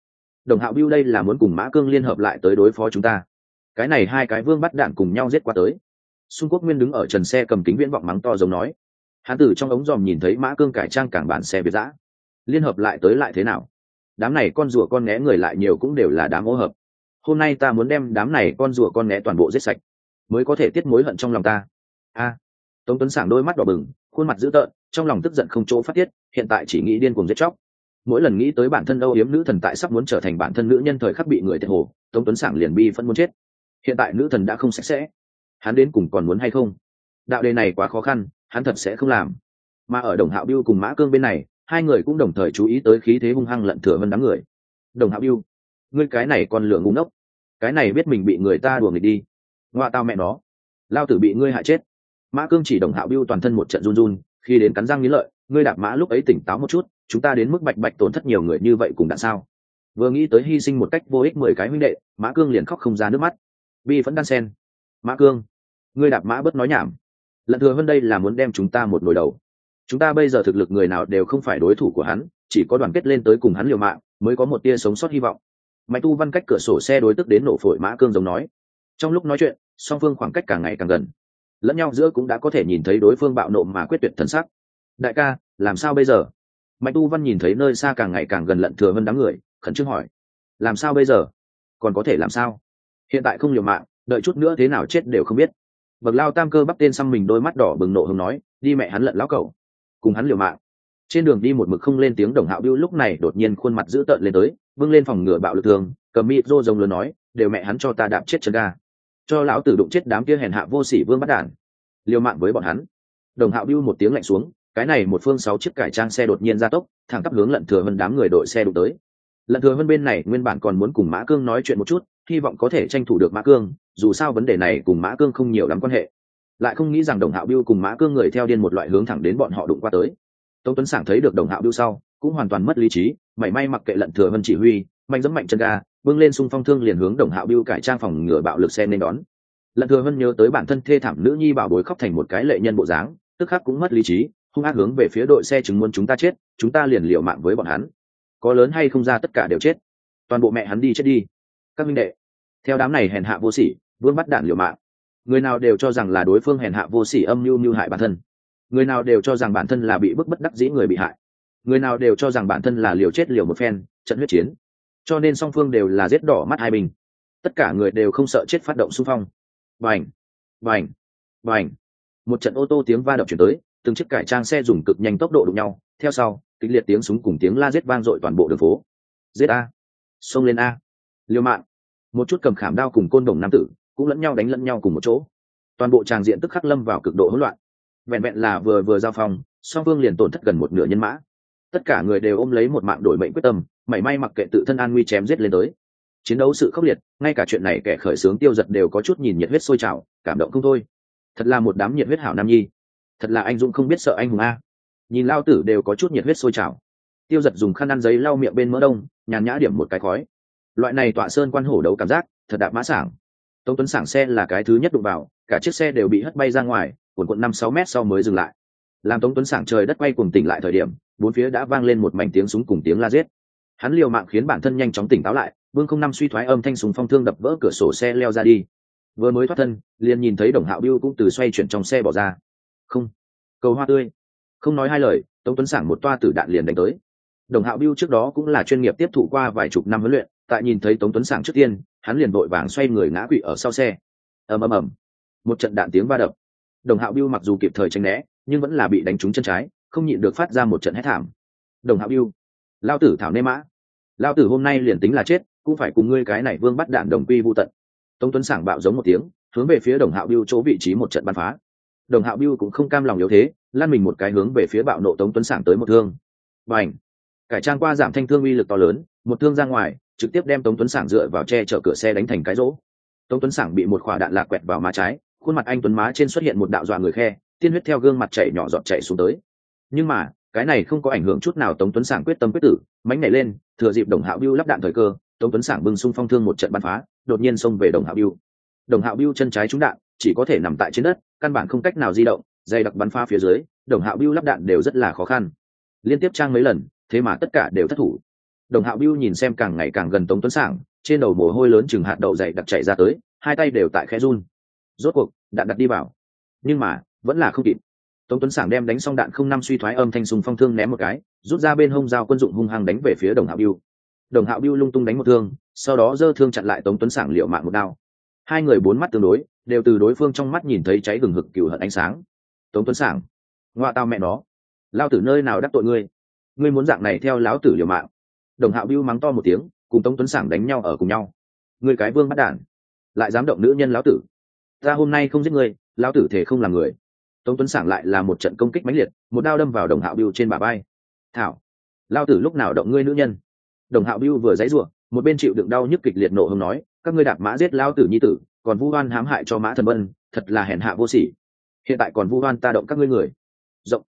Đồng Hạo Biêu đây là muốn cùng Mã Cương liên hợp lại tới đối phó chúng ta. Cái này hai cái vương bắt đạn cùng nhau giết qua tới. Xung Quốc Nguyên đứng ở trần xe cầm kính viễn vọng mắng to giống nói. Hắn từ trong ống dòm nhìn thấy Mã Cương cải trang cảng bản xe Việt dã. Liên hợp lại tới lại thế nào? Đám này con rùa con nghé người lại nhiều cũng đều là đám ô hợp. Hôm nay ta muốn đem đám này con rùa con nghé toàn bộ giết sạch, mới có thể tiết mối hận trong lòng ta. A. Tống Tuấn Sảng đôi mắt đỏ bừng, khuôn mặt dữ tợn, trong lòng tức giận không chỗ phát tiết, hiện tại chỉ nghĩ điên cuồng giết chóc. Mỗi lần nghĩ tới bản thân âu yếm nữ thần tại sắp muốn trở thành bản thân nữ nhân thời khắc bị người thiệt hồ, Tống Tuấn Sảng liền bi phẫn muốn chết. Hiện tại nữ thần đã không sạch sẽ, hắn đến cùng còn muốn hay không? Đạo đề này quá khó khăn, hắn thật sẽ không làm. Mà ở Đồng Hạo Biêu cùng Mã Cương bên này, hai người cũng đồng thời chú ý tới khí thế hung hăng lận thừa vân đám người. Đồng Hạo Biêu, ngươi cái này con lửa ngu ngốc, cái này biết mình bị người ta đùa nghịch đi. Ngoa tao mẹ nó, lao tử bị ngươi hại chết. Mã Cương chỉ Đồng Hạo Biêu toàn thân một trận run run, khi đến cắn răng nghiến lợi, ngươi đạp mã lúc ấy tỉnh táo một chút, chúng ta đến mức bạch bạch tổn thất nhiều người như vậy cùng đã sao? Vừa nghĩ tới hy sinh một cách vô ích mười cái huynh đệ, Mã Cương liền khóc không ra nước mắt. Bi vẫn đan sen. Mã Cương, ngươi đạp mã bớt nói nhảm. Lận thừa vân đây là muốn đem chúng ta một nồi đầu. Chúng ta bây giờ thực lực người nào đều không phải đối thủ của hắn, chỉ có đoàn kết lên tới cùng hắn liều mạng mới có một tia sống sót hy vọng. Mạnh Tu Văn cách cửa sổ xe đối tức đến nổ phổi Mã Cương giống nói. Trong lúc nói chuyện, song phương khoảng cách càng ngày càng gần, lẫn nhau giữa cũng đã có thể nhìn thấy đối phương bạo nộ mà quyết tuyệt thần sắc. Đại ca, làm sao bây giờ? Mạnh Tu Văn nhìn thấy nơi xa càng ngày càng gần lận thừa vân đám người, khẩn trương hỏi. Làm sao bây giờ? Còn có thể làm sao? Hiện tại không liều mạng, đợi chút nữa thế nào chết đều không biết. Bậc lao tam cơ bắp tên xăm mình đôi mắt đỏ bừng nộ hứng nói, đi mẹ hắn lận lão cẩu, cùng hắn liều mạng. Trên đường đi một mực không lên tiếng Đồng Hạo Biêu lúc này đột nhiên khuôn mặt dữ tợn lên tới, vâng lên phòng ngừa bạo lực thường, cầm mịt rô rồng lớn nói, đều mẹ hắn cho ta đạp chết chân ga, cho lão tử đụng chết đám kia hèn hạ vô sỉ vương bắt đản, liều mạng với bọn hắn. Đồng Hạo Biêu một tiếng lạnh xuống, cái này một phương sáu chiếc cải trang xe đột nhiên ra tốc, thẳng tắp hướng lận thừa vân đám người đội xe đụng tới. Lận thừa vân bên này nguyên bản còn muốn cùng Mã Cương nói chuyện một chút, hy vọng có thể tranh thủ được Mã Cương, dù sao vấn đề này cùng Mã Cương không nhiều lắm quan hệ, lại không nghĩ rằng Đồng Hạo Biêu cùng Mã Cương người theo điên một loại hướng thẳng đến bọn họ đụng qua tới. Tống Tuấn Sảng thấy được Đồng Hạo Biêu sau, cũng hoàn toàn mất lý trí, mảy may mặc kệ lận thừa vân chỉ huy, mạnh dẫm mạnh chân ga, bưng lên xung phong thương liền hướng Đồng Hạo Biêu cải trang phòng ngừa bạo lực xe nên đón. Lận thừa vân nhớ tới bản thân thê thảm nữ nhi bảo bối khóc thành một cái lệ nhân bộ dáng, tức khắc cũng mất lý trí, hung ác hướng về phía đội xe chứng muốn chúng ta chết, chúng ta liền liều mạng với bọn hắn, có lớn hay không ra tất cả đều chết, toàn bộ mẹ hắn đi chết đi. Các minh đệ, theo đám này hèn hạ vô sỉ, vương bắt đạn liều mạng, người nào đều cho rằng là đối phương hèn hạ vô sỉ âm mưu mưu hại bản thân, người nào đều cho rằng bản thân là bị bức bất đắc dĩ người bị hại, người nào đều cho rằng bản thân là liều chết liều một phen trận huyết chiến, cho nên song phương đều là giết đỏ mắt hai bình, tất cả người đều không sợ chết phát động xung phong. Bành, bành, bành, một trận ô tô tiếng va đập chuyển tới, từng chiếc cải trang xe dùng cực nhanh tốc độ đụng nhau, theo sau kịch liệt tiếng súng cùng tiếng la giết vang dội toàn bộ đường phố. Giết a, xông lên a, liều mạng. Một chút cầm khảm đao cùng côn đồng nam tử cũng lẫn nhau đánh lẫn nhau cùng một chỗ, toàn bộ tràng diện tức khắc lâm vào cực độ hỗn loạn. Vẹn vẹn là vừa vừa giao phong, song phương liền tổn thất gần một nửa nhân mã, tất cả người đều ôm lấy một mạng đổi mệnh quyết tâm, mảy may mặc kệ tự thân an nguy chém giết lên tới. Chiến đấu sự khốc liệt, ngay cả chuyện này kẻ khởi xướng Tiêu Dật đều có chút nhìn nhiệt huyết sôi trào, cảm động không thôi. Thật là một đám nhiệt huyết hảo nam nhi, thật là anh dũng không biết sợ anh hùng a. Nhìn lao tử đều có chút nhiệt huyết sôi trào. Tiêu Dật dùng khăn ăn giấy lau miệng bên mỡ đông, nhàn nhã điểm một cái khói. Loại này tọa sơn quan hổ đấu cảm giác, thật đạp mã sảng. Tống Tuấn Sảng xe là cái thứ nhất đụng vào, cả chiếc xe đều bị hất bay ra ngoài, cuộn cuộn năm sáu mét sau mới dừng lại. Làm Tống Tuấn Sảng trời đất quay cuồng tỉnh lại thời điểm, bốn phía đã vang lên một mảnh tiếng súng cùng tiếng la giết. Hắn liều mạng khiến bản thân nhanh chóng tỉnh táo lại, vương không năm suy thoái âm thanh súng phong thương đập vỡ cửa sổ xe leo ra đi. Vừa mới thoát thân, liền nhìn thấy Đồng Hạo Biêu cũng từ xoay chuyển trong xe bỏ ra. Không, cầu hoa tươi. Không nói hai lời, Tống Tuấn Sảng một toa tử đạn liền đánh tới. Đồng Hạo Biêu trước đó cũng là chuyên nghiệp tiếp thụ qua vài chục năm huấn luyện, tại nhìn thấy Tống Tuấn Sảng trước tiên, hắn liền vội vàng xoay người ngã quỵ ở sau xe. Ầm ầm ầm, một trận đạn tiếng va đập. Đồng Hạo Biêu mặc dù kịp thời tránh né, nhưng vẫn là bị đánh trúng chân trái, không nhịn được phát ra một trận hét thảm. Đồng Hạo Biêu, lao tử thảo nê mã, lao tử hôm nay liền tính là chết, cũng phải cùng ngươi cái này vương bắt đạn đồng quy vu tận. Tống Tuấn Sảng bạo giống một tiếng, hướng về phía Đồng Hạo Biêu chỗ vị trí một trận bắn phá. Đồng Hạo Biêu cũng không cam lòng yếu thế, lăn mình một cái hướng về phía bạo nộ Tống Tuấn Sảng tới một thương. Bành, cải trang qua giảm thanh thương uy lực to lớn, một thương ra ngoài, trực tiếp đem Tống Tuấn Sảng dựa vào che chở cửa xe đánh thành cái rỗ. Tống Tuấn Sảng bị một quả đạn lạc quẹt vào má trái, khuôn mặt anh tuấn má trên xuất hiện một đạo dọa người khe, tiên huyết theo gương mặt chảy nhỏ giọt chảy xuống tới. Nhưng mà cái này không có ảnh hưởng chút nào Tống Tuấn Sảng quyết tâm quyết tử, mánh nhảy lên, thừa dịp Đồng Hạo Biêu lắp đạn thời cơ, Tống Tuấn Sảng bưng xung phong thương một trận bắn phá, đột nhiên xông về Đồng Hạo Biêu. Đồng Hạo Biêu chân trái trúng đạn, chỉ có thể nằm tại trên đất, căn bản không cách nào di động, dây đặc bắn phá phía dưới, Đồng Hạo Biêu lắp đạn đều rất là khó khăn. Liên tiếp trang mấy lần, thế mà tất cả đều thất thủ. Đồng Hạo Bưu nhìn xem càng ngày càng gần Tống Tuấn Sảng, trên đầu mồ hôi lớn chừng hạt đậu dày đặc chảy ra tới, hai tay đều tại khẽ run. Rốt cuộc đạn đặt đi vào, nhưng mà vẫn là không kịp. Tống Tuấn Sảng đem đánh xong đạn không năm suy thoái âm thanh súng phong thương ném một cái, rút ra bên hông dao quân dụng hung hăng đánh về phía Đồng Hạo Bưu. Đồng Hạo Bưu lung tung đánh một thương, sau đó giơ thương chặn lại Tống Tuấn Sảng liều mạng một đao. Hai người bốn mắt tương đối, đều từ đối phương trong mắt nhìn thấy cháy hừng hực cừu hận ánh sáng. Tống Tuấn Sảng, ngoa tao mẹ nó, lao tử nơi nào đắc tội ngươi? Ngươi muốn dạng này theo lão tử liều mạng? Đồng Hạo Bưu mắng to một tiếng, cùng Tống Tuấn Sảng đánh nhau ở cùng nhau. Ngươi cái vương bắt đản, lại dám động nữ nhân lão tử! Ta hôm nay không giết ngươi, lão tử thể không làm người. Tống Tuấn Sảng lại là một trận công kích mãnh liệt, một đao đâm vào Đồng Hạo Bưu trên bả vai. Thảo, lão tử lúc nào động ngươi nữ nhân? Đồng Hạo Bưu vừa giãy giụa, một bên chịu đựng đau nhức kịch liệt nộ hống nói, các ngươi đạp mã giết lão tử nhi tử, còn vu oan hãm hại cho Mã Thần Vân, thật là hèn hạ vô sỉ. Hiện tại còn vu oan ta động các ngươi người. Rộng.